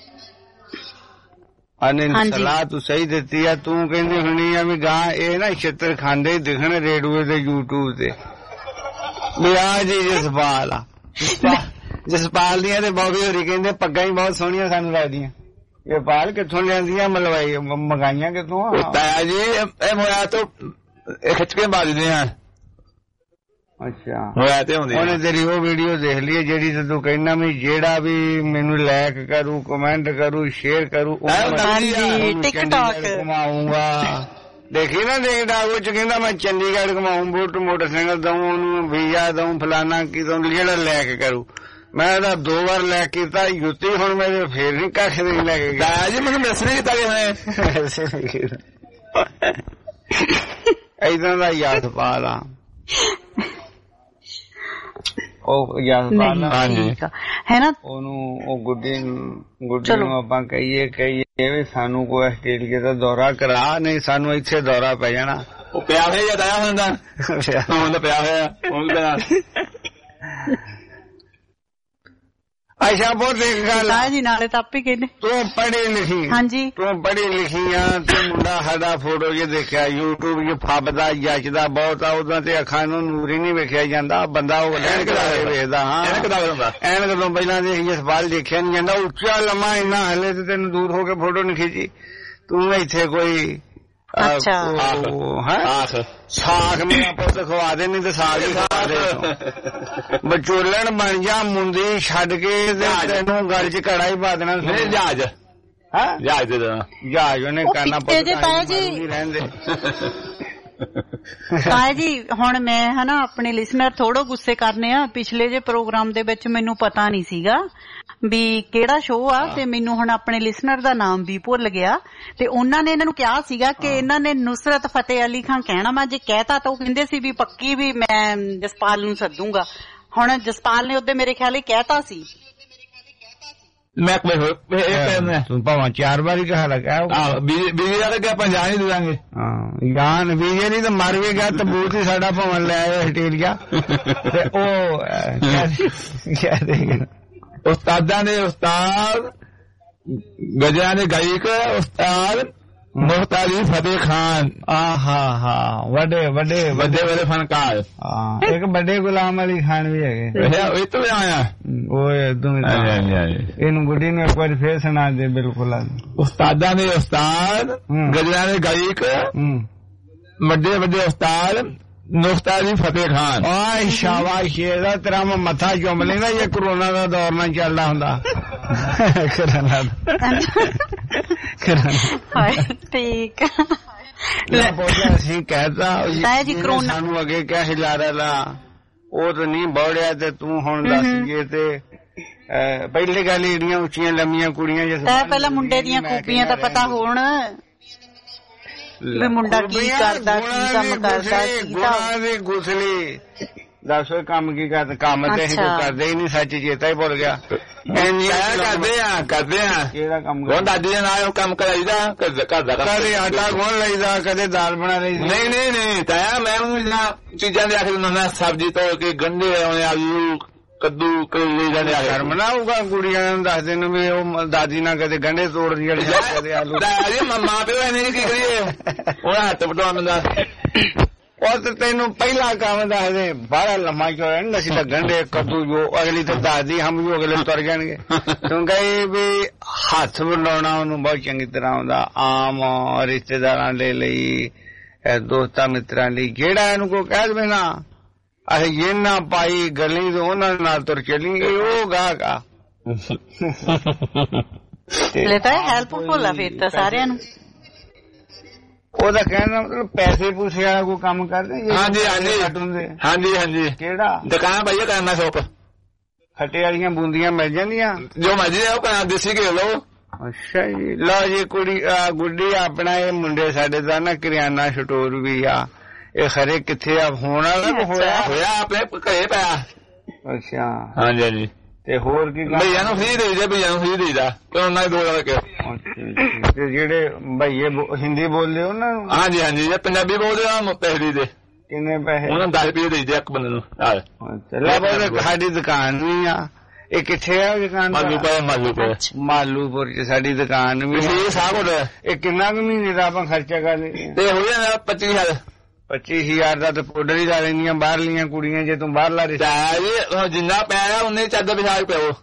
ਅਨੇ ਸਲਾਹ ਤੂੰ ਸਹੀ ਦਿੱਤੀ ਆ। ਤੂੰ ਕਹਿੰਦੀ ਹੁਣੀ ਆ ਵੀ ਗਾਂ ਇਹ ਨਾ ਛਿੱਤਰ ਖਾਂਦੇ ਦਿਖਣ ਰੇਡੂਏ ਤੇ ਯੂਟਿਊਬ ਤੇ ਵੀ ਆ ਜੀ ਜਸਪਾਲ ਆ, ਜਸਪਾਲ ਦੀਆਂ ਤੇ ਬੌਬੀ ਹੋਰੀ ਕਹਿੰਦੇ ਪੱਗਾਂ ਹੀ ਬਹੁਤ ਸੋਹਣੀਆਂ ਸਾਨੂੰ ਲੱਗਦੀਆਂ। ਇਹ ਪਾਲ ਕਿੱਥੋਂ ਲਿਆਂਦੀਆਂ ਮਲਵਾਈ ਮੰਗਾਈਆਂ ਕਿੱਥੋਂ? ਤਾਇਆ ਜੀ ਇਹ ਮੋਇਆ ਤੋਂ ਖਿੱਚ ਕੇ ਬਾਜਦੇ ਆ। ਅੱਛਾ ਹੋਇਆ ਤੇ ਹੁੰਦੀ ਉਹਨੇ ਤੇਰੀ ਉਹ ਵੀਡੀਓ ਦੇਖ ਲਈ ਜਿਹੜੀ ਤੇ ਤੂੰ ਕਹਿੰਦਾ ਵੀ ਜਿਹੜਾ ਵੀ ਮੈਨੂੰ ਲਾਈਕ ਕਰੂ ਕਮੈਂਟ ਕਰੂ ਸ਼ੇਅਰ ਕਰੂ ਟਿਕਟੌਕ ਘੁਮਾਊਂਗਾ। ਦੇਖੀ ਨਾ ਟਿਕਟੌਕ ਵਿੱਚ ਕਹਿੰਦਾ ਮੈਂ ਚੰਡੀਗੜ੍ਹ ਘੁਮਾਊਂ, ਬੁੱਟ ਮੋਟਰਸਾਈਕਲ ਦਊਂ, ਉਹਨੂੰ ਵੀਜ਼ਾ ਦਊਂ, ਫਲਾਨਾ ਕੀ ਦਊਂ, ਜਿਹੜਾ ਲਾਈਕ ਕਰੂ। ਮੈਂ ਇਹਦਾ ਦੋ ਵਾਰ ਲਾਈਕ ਕੀਤਾ ਯੁੱਤੀ, ਹੁਣ ਮੇਰੇ ਫੇਰ ਨੀ ਕੱਖ ਨਹੀਂ ਲੈ ਕੇ ਗਿਆ ਜੀ, ਮੈਨੂੰ ਮਿਸ ਨਹੀਂ ਕੀਤਾ ਏਦਾਂ ਦਾ ਯਾਦ ਪਾ ਲਾ। ਉਹ ਯਾਦ ਹਾਂਜੀ ਹੈ ਨਾ, ਉਹਨੂੰ ਉਹ ਗੁੱਡੀ ਗੁੱਡੀ ਨੂੰ ਆਪਾਂ ਕਹੀਏ ਕਹੀਏ ਵੀ ਸਾਨੂੰ ਕੋਈ ਆਸਟ੍ਰੇਲੀਆ ਦਾ ਦੌਰਾ ਕਰਾ, ਨਹੀਂ ਸਾਨੂੰ ਇੱਥੇ ਦੌਰਾ ਪੈ ਜਾਣਾ। ਉਹ ਪਿਆ ਹੋਇਆ ਜਦ ਆਇਆ ਹੁੰਦਾ ਹੁਣ ਤਾਂ ਪਿਆ ਹੋਇਆ ਹੁਣ ਅੱਛਾ ਬਹੁਤ ਇੱਕ ਗੱਲ ਜੀ ਨਾਲੇ ਤਾਂ ਆਪੇ ਕਹਿੰਦੇ ਤੂੰ ਪੜ੍ਹੀ ਲਿਖੀ। ਹਾਂਜੀ ਤੂੰ ਪੜ੍ਹੀ ਲਿਖੀ ਆ ਤੇ ਮੁੰਡਾ ਸਾਡਾ ਫੋਟੋ ਜੇ ਦੇਖਿਆ ਯੂਟਿਊਬ ਚ ਫੱਬਦਾ ਜੱਚਦਾ ਬਹੁਤ ਆ, ਉਦਾਂ ਤੇ ਅੱਖਾਂ ਨੂੰ ਨੂਰ ਹੀ ਨਹੀਂ ਵੇਖਿਆ ਜਾਂਦਾ, ਬੰਦਾ ਉਹ ਐਨਕ ਲਾ ਕੇ ਵੇਖਦਾ। ਹਾਂ ਐਨਕ ਤੋਂ ਪਹਿਲਾਂ ਦੇ ਜਸਪਾਲ ਦੇਖਿਆ ਨੀ ਜਾਂਦਾ, ਉੱਚਾ ਲੰਮਾ ਇੰਨਾ ਹਲੇ ਤੇ ਤੈਨੂੰ ਦੂਰ ਹੋ ਕੇ ਫੋਟੋ ਨੀ ਖਿੱਚੀ ਤੂੰ ਇੱਥੇ ਕੋਈ ਸਾਖ ਮੇਰਾ ਪੁੱਤ ਖਵਾ ਦੇ, ਨਹੀਂ ਤੇ ਸਾਗ ਹੀ ਖਵਾ ਦੇ। ਵਿਚੋਲਣ ਬਣ ਜਾ, ਮੁੰਦੀ ਛੱਡ ਕੇ ਤੈਨੂੰ ਗਲ ਚ ਘੜਾ ਹੀ ਪਾ ਦੇਣਾ। ਜਹਾਜ਼ ਜਹਾਜ਼ ਦੇ ਦੇਣਾ, ਜਹਾਜ਼ ਉਹਨੇ ਕਰਨਾ ਰਹਿੰਦੇ। ਤਾਇਆ ਜੀ ਹੁਣ ਮੈਂ ਹਨਾ ਆਪਣੇ ਲਿਸਨਰ ਥੋੜੋ ਗੁੱਸੇ ਕਰਨੇ ਆ, ਪਿਛਲੇ ਜੇ ਪ੍ਰੋਗਰਾਮ ਦੇ ਵਿੱਚ ਮੈਨੂੰ ਪਤਾ ਨਹੀਂ ਸੀਗਾ ਵੀ ਕਿਹੜਾ ਸ਼ੋਅ ਆ, ਤੇ ਮੈਨੂੰ ਹੁਣ ਆਪਣੇ ਲਿਸਨਰ ਦਾ ਨਾਮ ਵੀ ਭੁੱਲ ਗਿਆ, ਤੇ ਉਹਨਾਂ ਨੇ ਇਹਨਾਂ ਨੂੰ ਕਿਹਾ ਸੀਗਾ ਕਿ ਇਹਨਾਂ ਨੇ ਨੁਸਰਤ ਫਤਿਹ ਅਲੀ ਖਾਨ ਕਹਿਣਾ। ਮੈਂ ਜੇ ਕਹਿਤਾ ਤਾਂ ਉਹ ਕਹਿੰਦੇ ਸੀ ਵੀ ਪੱਕੀ ਵੀ ਮੈਂ ਜਸਪਾਲ ਨੂੰ ਸੱਦੂਗਾ। ਹੁਣ ਜਸਪਾਲ ਨੇ ਉਹਦੇ ਮੇਰੇ ਖਿਆਲ ਕਹਿਤਾ ਸੀ ਮੈਂ ਤੂੰ ਭਾਵਾਂ ਚਾਰ ਵਾਰੀ ਕਹਾ ਲੱਗਾ ਬੀਜੇ ਦਾ ਲੱਗਿਆ ਆਪਾਂ ਜਾਣ ਹੀ ਦੇ ਦਾਂਗੇ। ਹਾਂ ਜਾਨ ਬੀਜੇ ਨਹੀਂ ਤਾਂ ਮਰ ਵੀ ਗਿਆ, ਤਬੂਤ ਹੀ ਸਾਡਾ ਭਾਵਾਂ ਲੈ ਆਇਆ ਆਸਟ੍ਰੇਲੀਆ ਤੇ ਉਹ ਕਿਆ ਦੇਗਾ ਉਸਤਾਦਾਂ ਨੇ ਉਸਤਾਦ, ਗਜਿਆਂ ਦੇ ਗਾਇਕ ਉਸਤਾਦ, ਮੁਖਤਾਰੀ ਫਤਿਹ ਖਾਨ ਆਹਾ ਹਾ ਵੱਡੇ ਵੱਡੇ ਵੱਡੇ ਵੱਡੇ ਫਨਕਾਰ ਹਾਂ ਇੱਕ ਵੱਡੇ ਗੁਲਾਮ ਅਲੀ ਖਾਨ ਵੀ ਹੈਗੇ ਇਹ ਤੋਂ ਆਇਆ ਓਏ ਤੂੰ ਇਹਨੂੰ ਗੁੱਡੀ ਨੂੰ ਇੱਕ ਵਾਰੀ ਫੇਰ ਸੁਣਾ ਦੇ ਬਿਲਕੁਲ ਉਸਤਾਦਾਂ ਦੇ ਉਸਤਾਦ ਗਜ਼ਲਾਂ ਦੇ ਗਾਇਕ ਵੱਡੇ ਵੱਡੇ ਉਸਤਾਦ ਮੁਖਤਾਰੀ ਫਤਿਹ ਖਾਨ ਆਏ ਸ਼ਾਬਾਸ਼ ਇਹਦਾ ਤੇਰਾ ਮੈਂ ਮੱਥਾ ਚੁੰਮ ਲੈਂਦਾ ਇਹ ਕਰੋਨਾ ਦਾ ਦੌਰ ਨਾ ਚੱਲਦਾ ਹੁੰਦਾ ਕਰਨਾ ਹਾਏ ਠੀਕ ਅਸੀਂ ਕਹਿਤਾ ਜੀ ਕਰੋਨਾ ਸਾਨੂੰ ਅੱਗੇ ਕਿਆ ਹਿਲਾ ਰਿਹਾ ਉਹ ਤਾਂ ਨਹੀਂ ਬੌੜਿਆ ਤੇ ਤੂੰ ਹੁਣ ਦੱਸ ਗਏ ਤੇ ਪਹਿਲੀ ਗੱਲ ਜਿਹੜੀਆਂ ਉੱਚੀਆਂ ਲੰਮੀਆਂ ਕੁੜੀਆਂ ਜਿਸ ਪਹਿਲਾਂ ਮੁੰਡੇ ਦੀਆਂ ਖੂਬੀਆਂ ਤਾਂ ਪਤਾ ਹੋਣ ਵੀ ਮੁੰਡਾ ਕੀ ਕਰਦਾ ਕੀ ਕੰਮ ਕਰਦਾ ਗੁਣਾਂ ਦੀ ਗੁਸਲੀ ਦੱਸੋ ਕੰਮ ਕੀ ਕਰਦਾ ਕੰਮ ਤੇ ਅਸੀਂ ਕੋਈ ਕਰਦੇ ਹੀ ਨਹੀਂ ਸੱਚ ਚੇਤਾ ਹੀ ਭੁੱਲ ਗਿਆ ਕਰਦੇ ਆ ਕਰਦੇ ਆ ਕਿਹੜਾ ਕੰਮ ਉਹ ਦਾਦੀ ਦੇ ਨਾਲ ਉਹ ਕੰਮ ਕਰਾਈਦਾ ਘਰ ਦਾ ਕਦੇ ਆਟਾ ਗੁੰਨ ਲਈਦਾ ਕਦੇ ਦਾਲ ਬਣਾ ਲਈ ਨਹੀਂ ਨਹੀਂ ਨਹੀਂ ਤਾਇਆ ਮੈਂ ਉਹਨਾਂ ਚੀਜ਼ਾਂ ਦੇ ਆਖਰ ਉਹਨਾਂ ਸਬਜ਼ੀ ਤੋੜ ਕੇ ਗੰਢੇ ਆਉਣੇ ਆਲੂ ਕੱਦੂ ਕਰੇਲੇ ਜਾਂਦੇ ਆ ਸ਼ਰਮ ਨਾ ਆਊਗਾ ਕੁੜੀਆਂ ਨੂੰ ਦੱਸਦੇ ਨੂੰ ਵੀ ਉਹ ਦਾਦੀ ਨਾਲ ਕਦੇ ਗੰਢੇ ਤੋੜਦੀ ਕਦੇ ਆਲੂ ਮਾਂ ਪਿਓ ਐਵੇਂ ਕੀ ਕਰੀਏ ਉਹ ਹੱਥ ਵਟਾਉਣ ਦਾ ਉਹ ਤੇ ਤੈਨੂੰ ਪਹਿਲਾ ਕੰਮ ਦੱਸਦੇ ਬਾਹਰ ਲੰਮਾ ਚੌੜਾ ਨਹੀਂ ਅਸੀਂ ਤਾਂ ਗੰਢੇ ਕੱਦੂ ਜੋ ਅਗਲੀ ਤਾਂ ਦੱਸਦੀ ਹਮ ਜੋ ਅਗਲੇ ਤੁਰ ਜਾਣਗੇ ਤੂੰ ਕਹੇ ਵੀ ਹੱਥ ਵਟਾਉਣਾ ਉਹਨੂੰ ਬਹੁਤ ਚੰਗੀ ਤਰ੍ਹਾਂ ਆਉਂਦਾ ਆਮ ਰਿਸ਼ਤੇਦਾਰਾਂ ਦੇ ਲਈ ਦੋਸਤਾਂ ਮਿੱਤਰਾਂ ਲਈ ਜਿਹੜਾ ਇਹਨੂੰ ਕੋਈ ਕਹਿ ਦੇਵੇ ਨਾ ਅਸੀਂ ਇਹ ਨਾ ਪਾਈ ਗਲੀ ਤੋਂ ਉਹਨਾਂ ਨਾਲ ਤੁਰ ਚੱਲੀਏ ਉਹ ਗਾਹਕ ਲੈਤਾ ਹੈਲਪਫੁਲ ਆ ਫਿਰ ਤਾਂ ਸਾਰਿਆਂ ਨੂੰ ਉਹਦਾ ਕਹਿਣ ਦਾ ਮਤਲਬ ਪੈਸੇ ਪੂਸੇ ਵਾਲਾ ਕੋਈ ਕੰਮ ਕਰਦੇ ਹਾਂਜੀ ਹਾਂਜੀ ਹਾਂਜੀ ਹਾਂਜੀ ਕਿਹੜਾ ਦੁਕਾਨ ਭਾਈ ਕਰਨਾ ਸ਼ੋਪ ਖੱਟੇ ਵਾਲੀਆਂ ਬੂੰਦੀਆਂ ਮਿਲ ਜਾਂਦੀਆਂ ਜੋ ਮਰਜੀ ਉਹ ਕਰਾਂ ਦੇਸੀ ਘਿਓ ਲਓ ਅੱਛਾ ਜੀ ਲਓ ਜੀ ਕੁੜੀ ਗੁੱਡੀ ਆਪਣਾ ਇਹ ਮੁੰਡੇ ਸਾਡੇ ਦਾ ਨਾ ਕਰਿਆਨਾ ਸਟੋਰ ਵੀ ਆ ਇਹ ਖਰੇ ਕਿੱਥੇ ਆ ਹੋਣ ਵਾਲਾ ਹੋਇਆ ਹੋਇਆ ਆਪਣੇ ਘਰੇ ਪਿਆ ਅੱਛਾ ਹਾਂਜੀ ਹਾਂਜੀ ਤੇ ਹੋਰ ਕੀ ਭਈਆ ਨੂੰ ਫ੍ਰੀ ਦੇਈਦਾ ਭਈਆ ਨੂੰ ਫ੍ਰੀ ਦੇਈਦਾ ਤੇ ਉਹਨਾਂ ਦੋ ਲੱਗ ਕੇ ਤੇ ਜਿਹੜੇ ਭਈਏ ਹਿੰਦੀ ਬੋਲਦੇ ਉਹਨਾਂ ਨੂੰ ਹਾਂਜੀ ਹਾਂਜੀ ਜੇ ਪੰਜਾਬੀ ਬੋਲਦੇ ਆ ਪਹਿਲੀ ਦੇ ਕਿੰਨੇ ਪੈਸੇ ਉਹਨਾਂ ਦਸ ਰੁਪਏ ਦੇਈਦੇ ਇੱਕ ਬੰਦੇ ਨੂੰ ਲੈ ਬੋਲੇ ਸਾਡੀ ਦੁਕਾਨ ਵੀ ਆ ਇਹ ਕਿੱਥੇ ਆ ਦੁਕਾਨ ਮਾਲੂਪੁਰ ਮਾਲੂਪੁਰ ਮਾਲੂਪੁਰ ਚ ਸਾਡੀ ਦੁਕਾਨ ਵੀ ਇਹ ਸਾਹ ਇਹ ਕਿੰਨਾ ਕੁ ਮਹੀਨੇ ਦਾ ਆਪਾਂ ਖਰਚਾ ਕਰ ਲਈ ਤੇ ਹੋ ਜਾਣਾ ਪੱਚੀ ਹਜ਼ਾਰ ਪੱਚੀ ਹਜ਼ਾਰ ਦਾ ਤੇ ਪਾਊਡਰ ਹੀ ਲਾ ਲੈਂਦੀਆਂ ਬਾਹਰਲੀਆਂ ਕੁੜੀਆਂ ਜੇ ਤੂੰ ਬਾਹਰਲਾ ਰਿਸ਼ਤਾ ਜਿੰਨਾ ਪਿਆ ਉਹਨੇ ਚਾਦਰ ਵਿਛਾ ਕੇ ਪਿਓ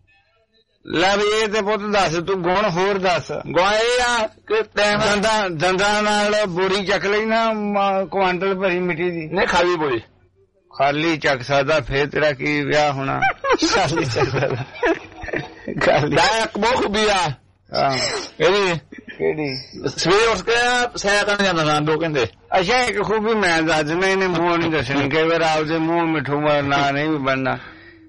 ਲੈ ਵੀ ਇਹ ਤੇ ਪੁੱਤ ਦੱਸ ਤੂੰ ਗੁਣ ਹੋਰ ਦੱਸ ਗੁਣ ਇਹ ਆ ਕਿ ਦੰਦਾਂ ਦੰਦਾਂ ਨਾਲ ਬੋਰੀ ਚੱਕ ਲਈ ਨਾ ਕੁਆਂਟਲ ਭਰੀ ਮਿੱਟੀ ਦੀ ਨਹੀਂ ਖਾਲੀ ਬੋਰੀ ਖਾਲੀ ਚੱਕ ਸਕਦਾ ਫੇਰ ਤੇਰਾ ਕੀ ਵਿਆਹ ਹੋਣਾ ਖਾਲੀ ਚੱਕ ਸਕਦਾ ਖਾਲੀ ਇੱਕ ਮੁੱਖ ਵੀ ਆ ਇਹਦੀ ਕਿਹੜੀ ਸਵੇਰੇ ਉੱਠ ਕੇ ਸੈਰ ਕਰਨ ਜਾਂਦਾ ਨਾ ਦੋ ਘੰਟੇ ਅੱਛਾ ਇੱਕ ਖੂਬੀ ਮੈਂ ਦੱਸ ਦਿੰਦਾ ਇਹਨੇ ਮੂੰਹ ਨਹੀਂ ਦੱਸਣੀ ਕਈ ਵਾਰ ਆਪਦੇ ਮੂੰਹ ਮਿੱਠੂ ਮਾਰ ਨਾ ਨਹੀਂ ਵੀ ਬਣਨਾ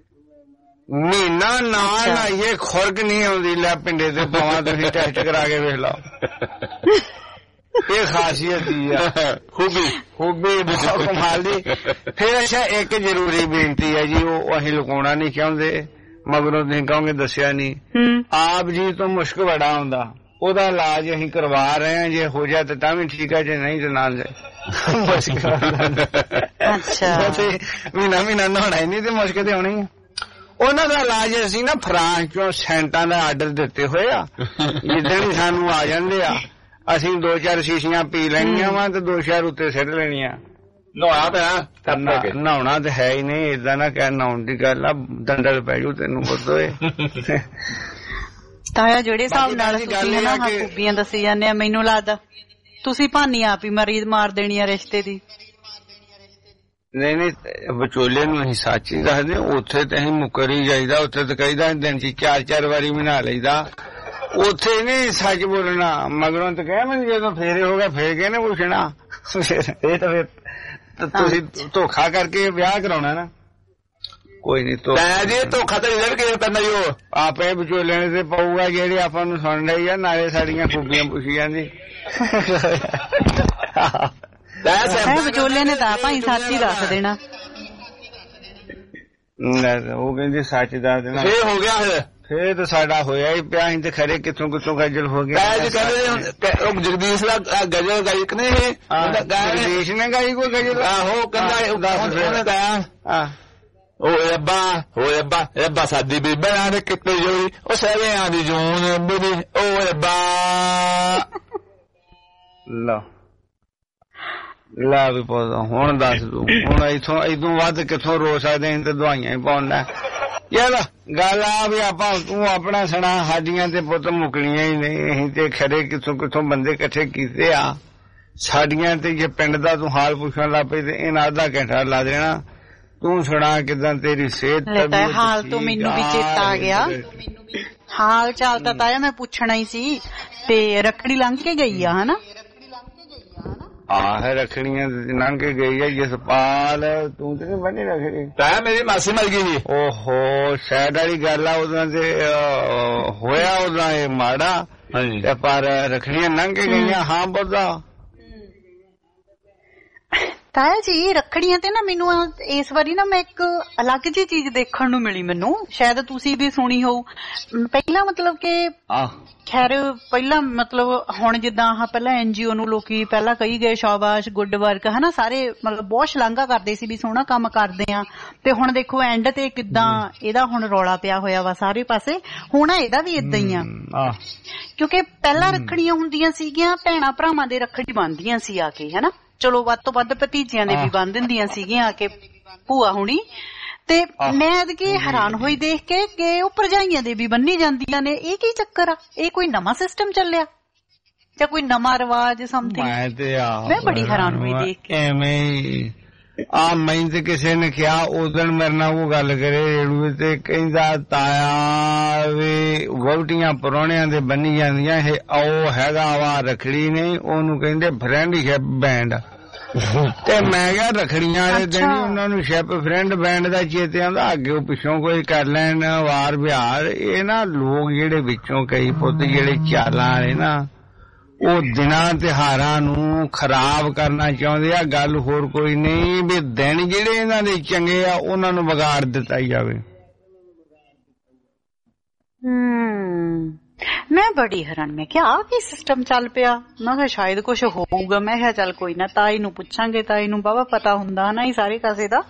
ਮਹੀਨਾ ਨਾ ਨਾ ਇਹ ਖੁਰਕ ਨਹੀਂ ਆਉਂਦੀ ਲੈ ਪਿੰਡੇ ਤੇ ਪਾਵਾਂ ਤੁਸੀਂ ਟੈਸਟ ਕਰਾ ਕੇ ਵੇਖ ਲਓ ਇਹ ਖਾਸੀਅਤ ਹੀ ਆ ਖੂਬੀ ਖੂਬੀ ਬਹੁਤ ਕਮਾਲ ਦੀ ਫਿਰ ਅੱਛਾ ਇੱਕ ਜ਼ਰੂਰੀ ਬੇਨਤੀ ਹੈ ਜੀ ਉਹ ਅਸੀਂ ਲੁਕਾਉਣਾ ਨਹੀਂ ਚਾਹੁੰਦੇ ਮਗਰੋਂ ਤੁਸੀਂ ਕਹੋਗੇ ਦੱਸਿਆ ਨਹੀਂ ਆਪ ਜੀ ਤੋਂ ਮੁਸ਼ਕ ਬੜਾ ਆਉਂਦਾ ਉਹਦਾ ਇਲਾਜ ਅਸੀਂ ਕਰਵਾ ਰਹੇ ਹਾਂ ਜੇ ਹੋ ਜਾਏ ਤਾਂ ਵੀ ਠੀਕ ਹੈ ਜੇ ਨਹੀਂ ਤਾਂ ਨਾਲ ਜਾਏ ਮੁਸ਼ਕ ਅੱਛਾ ਮਹੀਨਾ ਮਹੀਨਾ ਨਹਾਉਣਾ ਹੀ ਨਹੀਂ ਤੇ ਮੁਸ਼ਕ ਤੇ ਆਉਣੀ ਆ ਉਹਨਾਂ ਦਾ ਇਲਾਜ ਅਸੀਂ ਨਾ ਫਰਾਂਸ ਚੋਂ ਸੈਂਟਾਂ ਦਾ ਆਰਡਰ ਦਿੱਤੇ ਹੋਏ ਆ ਜਿੱਦਾਂ ਵੀ ਸਾਨੂੰ ਆ ਜਾਂਦੇ ਆ ਅਸੀਂ ਦੋ ਚਾਰ ਸ਼ੀਸ਼ੀਆਂ ਪੀ ਲੈਣੀਆਂ ਵਾ ਤੇ ਦੋ ਚਾਰ ਉੱਤੇ ਸਿੱਟ ਲੈਣੀਆਂ ਨਹਾਉਣਾ ਪਿਆ ਨਹਾਉਣਾ ਤਾਂ ਹੈ ਹੀ ਨਹੀਂ ਏਦਾਂ ਨਾ ਕਹਿ ਨਹਾਉਣ ਦੀ ਗੱਲ ਆ ਦੰਦਲ ਪੈ ਜੂ ਤੈਨੂੰ ਬਦੋਏ ਤਾਇਆ ਜਿਹੜੇ ਹਿਸਾਬ ਨਾਲ ਤੁਸੀਂ ਨਾ ਖੂਬੀਆਂ ਦੱਸੀ ਜਾਂਦੇ ਆ ਮੈਨੂੰ ਲੱਗਦਾ ਤੁਸੀਂ ਭਾਨੀ ਆਪ ਹੀ ਮਰੀਜ਼ ਮਾਰ ਦੇਣੀ ਆ ਰਿਸ਼ਤੇ ਦੀ ਨਹੀਂ ਨਹੀਂ ਵਿਚੋਲੇ ਨੂੰ ਅਸੀਂ ਸੱਚ ਹੀ ਦੱਸਦੇ ਉੱਥੇ ਤੇ ਅਸੀਂ ਮੁੱਕਰ ਹੀ ਜਾਈਦਾ ਉੱਥੇ ਤਾਂ ਕਹੀਦਾ ਦਿਨ ਚ ਚਾਰ ਚਾਰ ਵਾਰੀ ਬਣਾ ਲਈਦਾ ਉੱਥੇ ਨਹੀਂ ਸੱਚ ਬੋਲਣਾ ਮਗਰੋਂ ਤਾਂ ਕਹਿ ਮੈਨੂੰ ਜਦੋਂ ਫੇਰੇ ਹੋ ਗਿਆ ਫੇਰ ਕੇ ਨਾ ਪੁੱਛਣਾ ਇਹ ਤਾਂ ਫਿਰ ਤੁਸੀਂ ਧੋਖਾ ਕਰਕੇ ਵਿਆਹ ਕਰਾਉਣਾ ਨਾ ਕੋਈ ਨਹੀਂ ਤੋ ਜੀ ਧੋਖਾ ਤਾਂ ਰਿਜ਼ਲਟ ਕਿਵੇਂ ਪੈਂਦਾ ਜੀ ਉਹ ਆਪੇ ਵਿਚੋਲੇ ਨੇ ਤੇ ਪਊਗਾ ਜਿਹੜੇ ਆਪਾਂ ਨੂੰ ਸੁਣ ਰਹੀ ਆ ਨਾਲੇ ਸਾਡੀਆਂ ਖੂਬੀਆਂ ਪੁੱਛੀ ਜਾਂਦੀ ਵਿਚੋਲੇ ਨੇ ਤਾਂ ਭਾਈ ਸੱਚ ਹੀ ਦੱਸ ਦੇਣਾ ਉਹ ਕਹਿੰਦੀ ਸੱਚ ਦੱਸ ਦੇਣਾ ਫੇਰ ਹੋ ਗਿਆ ਫਿਰ ਫੇਰ ਤਾਂ ਸਾਡਾ ਹੋਇਆ ਹੀ ਪਿਆ ਅਸੀਂ ਤੇ ਖਰੇ ਕਿੱਥੋਂ ਕਿੱਥੋਂ ਗਜਲ ਹੋ ਗਿਆ ਜਗਦੀਸ਼ ਦਾ ਗਜਲ ਗਾਇਕ ਨੇ ਜਗਦੀਸ਼ ਨੇ ਗਾਈ ਕੋਈ ਗਜਲ ਆਹੋ ਕਹਿੰਦਾ ਗਾਇਆ ਓਏ ਅੱਬਾ ਓਏ ਅੱਬਾ ਅੱਬਾ ਸਾਡੀ ਬੀਬੀ ਨੇ ਕਿੱਥੇ ਜੋਈ ਉਹ ਸਵੇਆਂ ਦੀ ਜੂਨ ਬੀਬੀ ਓਏ ਅੱਬਾ ਲਾ ਲੈ ਵੀ ਪੁੱਤ ਹੁਣ ਦੱਸ ਤੂੰ ਹੁਣ ਇੱਥੋਂ ਇਦੋਂ ਵੱਧ ਕਿੱਥੋਂ ਰੋ ਸਕਦੇ ਅਸੀਂ ਤੇ ਦਵਾਈਆਂ ਹੀ ਪਾਉਣਾ ਯਾਰ ਗੱਲ ਆ ਵੀ ਆਪਾਂ ਤੂੰ ਆਪਣਾ ਸੁਣਾ ਸਾਡੀਆਂ ਤੇ ਪੁੱਤ ਮੁੱਕਣੀਆਂ ਹੀ ਨਹੀਂ ਅਸੀਂ ਤੇ ਖਰੇ ਕਿੱਥੋਂ ਕਿੱਥੋਂ ਬੰਦੇ ਇਕੱਠੇ ਕੀਤੇ ਆ ਸਾਡੀਆਂ ਤੇ ਜੇ ਪਿੰਡ ਦਾ ਤੂੰ ਹਾਲ ਪੁੱਛਣ ਲੱਗ ਪਈ ਤੇ ਇਹਨਾਂ ਅੱਧਾ ਘੰਟਾ ਲਾ ਦੇਣਾ ਤੂੰ ਸੁਣਾ ਕਿਦਾਂ ਤੇਰੀ ਸਿਹਤ ਹਾਲ ਤੋਂ ਮੈਨੂੰ ਵੀ ਚੇਤਾ ਆ ਗਿਆ ਹਾਲ ਚਾਲ ਤਾਂ ਤਾਇਆ ਮੈਂ ਪੁੱਛਣਾ ਹੀ ਸੀ ਤੇ ਰੱਖੜੀ ਲੰਘ ਕੇ ਗਈ ਆ ਹਨਾ ਆਹ ਰੱਖੜੀਆਂ ਲੰਘ ਕੇ ਗਈ ਹੈ ਜਸਪਾਲ ਤੂੰ ਤੇ ਨਹੀਂ ਬੰਨੀ ਰੱਖੜੀ ਤਾਇਆ ਮੇਰੀ ਮਾਸੀ ਮਰ ਗਈ ਜੀ ਓਹੋ ਸ਼ਾਇਦ ਵਾਲੀ ਗੱਲ ਆ ਉਦੋਂ ਤੇ ਹੋਇਆ ਉਦੋਂ ਇਹ ਮਾੜਾ ਤੇ ਪਰ ਰੱਖੜੀਆਂ ਲੰਘ ਕੇ ਗਈਆਂ ਹਾਂ ਬੋਦਾ ਤਾਇਆ ਜੀ ਰੱਖੜੀਆਂ ਤੇ ਨਾ ਮੈਨੂੰ ਇਸ ਵਾਰੀ ਨਾ ਮੈਂ ਇੱਕ ਅਲੱਗ ਜਿਹੀ ਚੀਜ਼ ਦੇਖਣ ਨੂੰ ਮਿਲੀ ਮੈਨੂੰ ਸ਼ਾਇਦ ਤੁਸੀਂ ਵੀ ਸੁਣੀ ਹੋਊ ਪਹਿਲਾਂ ਮਤਲਬ ਕਿ ਖੈਰ ਪਹਿਲਾਂ ਮਤਲਬ ਹੁਣ ਜਿੱਦਾਂ ਆਹ ਪਹਿਲਾਂ ਐਨਜੀਓ ਨੂੰ ਲੋਕੀ ਪਹਿਲਾਂ ਕਹੀ ਗਏ ਸ਼ਾਬਾਸ਼ ਗੁੱਡ ਵਰਕ ਹਨਾ ਸਾਰੇ ਮਤਲਬ ਬਹੁਤ ਸ਼ਲਾਘਾ ਕਰਦੇ ਸੀ ਵੀ ਸੋਹਣਾ ਕੰਮ ਕਰਦੇ ਆ ਤੇ ਹੁਣ ਦੇਖੋ ਐਂਡ ਤੇ ਕਿੱਦਾਂ ਇਹਦਾ ਹੁਣ ਰੌਲਾ ਪਿਆ ਹੋਇਆ ਵਾ ਸਾਰੇ ਪਾਸੇ ਹੁਣ ਇਹਦਾ ਵੀ ਇਦਾਂ ਹੀ ਆ ਕਿਉਂਕਿ ਪਹਿਲਾਂ ਰੱਖੜੀਆਂ ਹੁੰਦੀਆਂ ਸੀਗੀਆਂ ਭੈਣਾਂ ਭਰਾਵਾਂ ਦੇ ਰੱਖੜੀ ਬੰਨ੍ਹਦੀਆਂ ਸੀ ਆ ਕੇ ਹਨਾ ਚਲੋ ਵੱਧ ਤੋਂ ਵੱਧ ਭਤੀਜਿਆਂ ਦੇ ਵੀ ਬੰਨ ਦਿੰਦੀਆਂ ਸੀਗੀਆਂ ਆ ਕੇ ਭੂਆ ਹੁਣੀ ਤੇ ਮੈਂ ਐਤਕੀ ਹੈਰਾਨ ਹੋਈ ਦੇਖ ਕੇ ਕਿ ਉਹ ਭਰਜਾਈਆਂ ਦੇ ਵੀ ਬੰਨੀ ਜਾਂਦੀਆਂ ਨੇ ਇਹ ਕੀ ਚੱਕਰ ਆ ਇਹ ਕੋਈ ਨਵਾਂ ਸਿਸਟਮ ਚੱਲਿਆ ਜਾਂ ਕੋਈ ਨਵਾਂ ਰਿਵਾਜ ਸਮਥਿੰਗ ਮੈਂ ਬੜੀ ਹੈਰਾਨ ਹੋਈ ਦੇਖ ਕੇ ਐਵੇਂ ਆ ਮੈਨੂੰ ਤੇ ਕਿਸੇ ਨੇ ਕਿਹਾ ਉਸ ਦਿਨ ਮੇਰੇ ਨਾਲ ਉਹ ਗੱਲ ਕਰੇ ਰੇੜੂ ਤੇ ਕਹਿੰਦਾ ਤਾਇਆ ਵੀ ਵਹੁਟੀਆਂ ਪਰੋਣਿਆਂ ਦੇ ਬੰਨੀ ਜਾਂਦੀਆਂ ਇਹ ਉਹ ਹੈਗਾ ਵਾ ਰੱਖੜੀ ਨਹੀਂ ਉਹਨੂੰ ਕਹਿੰਦੇ ਫਰੈਂਡਸ਼ਿਪ ਬੈਂਡ ਤੇ ਮੈਂ ਕਿਹਾ ਰੱਖੜੀਆਂ ਵਾਲੇ ਦਿਨ ਉਹਨਾਂ ਨੂੰ ਸ਼ਿਪ ਫਰੈਂਡ ਬੈਂਡ ਦਾ ਚੇਤੇ ਆਉਂਦਾ ਅੱਗੇ ਉਹ ਪਿੱਛੋਂ ਕੋਈ ਕਰ ਲੈਣ ਵਾਰ ਵਿਹਾਰ ਇਹ ਨਾ ਲੋਕ ਜਿਹੜੇ ਵਿੱਚੋਂ ਕਈ ਪੁੱਤ ਜਿਹੜੇ ਚਾਲਾਂ ਵਾਲੇ ਨਾ ਉਹ ਦਿਨਾਂ ਤਿਉਹਾਰਾਂ ਨੂੰ ਖਰਾਬ ਕਰਨਾ ਚਾਹੁੰਦੇ ਆ ਗੱਲ ਹੋਰ ਕੋਈ ਨਹੀਂ ਵੀ ਦਿਨ ਜਿਹੜੇ ਇਹਨਾਂ ਦੇ ਚੰਗੇ ਆ ਉਹਨਾਂ ਨੂੰ ਵਿਗਾੜ ਦਿੱਤਾ ਜਾਵੇ ਹਮ ਮੈਂ ਬੜੀ ਹੈਰਾਨ ਮੈਂ ਕਿਹਾ ਆ ਕੀ ਸਿਸਟਮ ਚੱਲ ਪਿਆ ਮੈਂ ਕਿਹਾ ਸ਼ਾਇਦ ਕੁਛ ਹੋਊਗਾ ਮੈਂ ਕਿਹਾ ਚੱਲ ਕੋਈ ਨਾ ਤਾਈ ਨੂੰ ਪੁੱਛਾਂਗੇ ਤਾਈ ਨੂੰ ਬਾਬਾ ਪਤਾ ਹੁੰਦਾ ਨਾ ਹੀ ਸਾਰੇ ਕਾਸੇ ਦਾ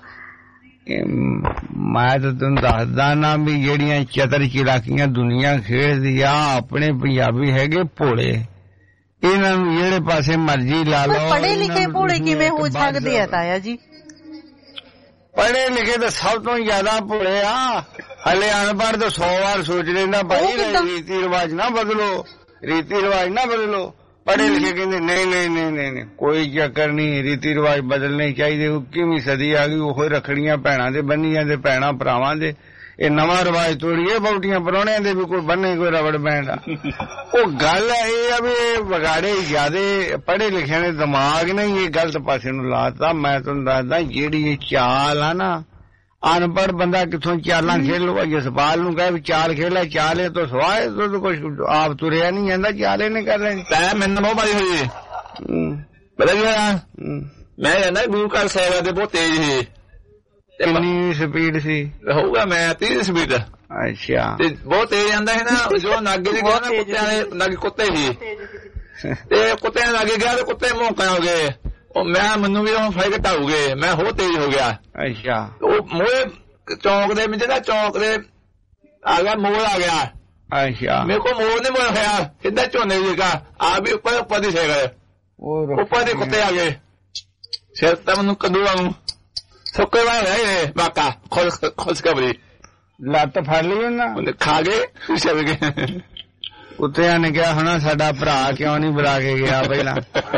ਮੈਂ ਤਾਂ ਤੁਹਾਨੂੰ ਦੱਸਦਾ ਨਾ ਵੀ ਜਿਹੜੀਆਂ ਚਤਰ ਚਲਾਕੀਆਂ ਦੁਨੀਆ ਖੇਡਦੀ ਆ ਆਪਣੇ ਪੰਜਾਬੀ ਹੈਗੇ ਭੋਲੇ ਇਹਨਾਂ ਨੂੰ ਜਿਹੜੇ ਪਾਸੇ ਮਰਜ਼ੀ ਲਾ ਲਓ ਪੜ੍ਹੇ ਲਿਖੇ ਭੋਲੇ ਕਿਵੇਂ ਹੋ ਸਕਦੇ ਆ ਤਾਇਆ ਜੀ ਪੜ੍ਹੇ ਲਿਖੇ ਤਾਂ ਸਭ ਤੋਂ ਜ਼ਿਆਦਾ ਭੋਲੇ ਆ ਹਲੇ ਅਨਪੜ੍ਹ ਤਾਂ ਸੌ ਵਾਰ ਸੋਚ ਲੈਂਦਾ ਭਾਈ ਰੀਤੀ ਰਿਵਾਜ ਨਾ ਬਦਲੋ ਰੀਤੀ ਰਿਵਾਜ ਨਾ ਬਦਲੋ ਪੜ੍ਹੇ ਲਿਖੇ ਕਹਿੰਦੇ ਨਹੀਂ ਨਹੀਂ ਨਹੀਂ ਨਹੀਂ ਕੋਈ ਚੱਕਰ ਨਹੀਂ ਰੀਤੀ ਰਿਵਾਜ ਬਦਲਣੇ ਚਾਹੀਦੇ ਕਿਵੇਂ ਸਦੀ ਆ ਗਈ ਉਹ ਰੱਖੜੀਆਂ ਭੈਣਾਂ ਦੇ ਬੰਨੀਆਂ ਦੇ ਭੈਣਾਂ ਭਰਾਵਾਂ ਦੇ ਇਹ ਨਵਾਂ ਰਿਵਾਜ ਤੋੜੀਏ ਬਹੁਟੀਆਂ ਪਰੌਣਿਆਂ ਦੇ ਵੀ ਕੋਈ ਬੰਨੇ ਕੋਈ ਰਬੜ ਬੈਂਡ ਆ ਉਹ ਗੱਲ ਇਹ ਆ ਵੀ ਵਿਗਾੜੇ ਜਿਆਦੇ ਪੜ੍ਹੇ ਲਿਖਿਆਂ ਦੇ ਦਿਮਾਗ ਨੇ ਇਹ ਗਲਤ ਪਾਸੇ ਨੂੰ ਲਾਤਾ ਮੈਂ ਤੁਹਾਨੂੰ ਦੱਸਦਾ ਜਿਹੜੀ ਇਹ ਚਾਲ ਆ ਨਾ ਅਨਪੜ੍ਹ ਬੰਦਾ ਕਿੱਥੋਂ ਚਾਲਾਂ ਖੇਡ ਲਊਗਾ ਜਸਪਾਲ ਨੂੰ ਕਹੇ ਵੀ ਚਾਲ ਖੇਡ ਲੈ ਚਾਲ ਇਹ ਤੋਂ ਸਵਾਏ ਤੋਂ ਕੁਛ ਆਪ ਤੁਰਿਆ ਨਹੀਂ ਜਾਂਦਾ ਚਾਲ ਇਹਨੇ ਕਰ ਲੈਣੀ ਤੈ ਮੈਨੂੰ ਬਹੁਤ ਮਾਰੀ ਹੋਈ ਪਤਾ ਕੀ ਹੋਇਆ ਮੈਂ ਜਾਂਦਾ ਗੁਰੂ ਘਰ ਸਾਹਿਬ ਦੇ ਬਹੁਤ ਤੇਜ਼ ਸੀ ਕਿੰਨੀ ਸਪੀਡ ਸੀ ਹੋਊਗਾ ਮੈਂ ਤੀਹ ਸਪੀਡ ਅੱਛਾ ਤੇ ਬਹੁਤ ਤੇਜ਼ ਜਾਂਦਾ ਹੈ ਨਾ ਜੋ ਨਾਗੇ ਦੇ ਗਿਆ ਨਾ ਕੁੱਤਿਆਂ ਦੇ ਨਾਗੇ ਕੁੱਤੇ ਸੀ ਤੇ ਕੁੱਤਿਆਂ ਦੇ ਨਾਗੇ ਗਿਆ ਤੇ ਕੁੱਤੇ ਭੌਂਕਣ ਹੋ ਗਏ ਉਹ ਮੈਂ ਮੈਨੂੰ ਵੀ ਉਹ ਫਾਇਰ ਘਟਾਉਗੇ ਮੈਂ ਹੋਰ ਤੇਜ਼ ਹੋ ਗਿਆ ਅੱਛਾ ਉਹ ਮੋਏ ਚੌਂਕ ਦੇ ਵਿੱਚ ਨਾ ਚੌਂਕ ਦੇ ਆ ਗਿਆ ਮੋੜ ਆ ਗਿਆ ਅੱਛਾ ਮੇਰੇ ਕੋ ਮੋੜ ਨਹੀਂ ਮੋੜ ਹੋਇਆ ਸਿੱਧਾ ਝੋਨੇ ਜਗਾ ਆ ਵੀ ਉੱਪਰ ਉੱਪਰ ਦੀ ਸੇਗਾ ਉੱਪਰ ਦੇ ਕੁੱਤੇ ਆ ਗਏ ਸਿਰ ਤਾਂ ਮੈਨੂੰ ਕਦੂਆਂ ਨੂੰ ਸੁੱਕੇ ਵਾਲੇ ਰਹੇ ਬਾਕਾ ਖੋਲ ਖੋਸ ਕਬਰੀ ਲੱਤ ਫੜ ਲਈ ਉਹਨਾਂ ਉਹਨੇ ਖਾ ਗਏ ਛੱਡ ਗਏ ਕੁੱਤਿਆਂ ਨੇ ਕਿਹਾ ਹੋਣਾ ਸਾਡਾ ਭਰਾ ਕਿਉਂ ਨਹੀਂ ਬੁਲਾ ਕੇ ਗਿਆ ਪਹਿਲਾਂ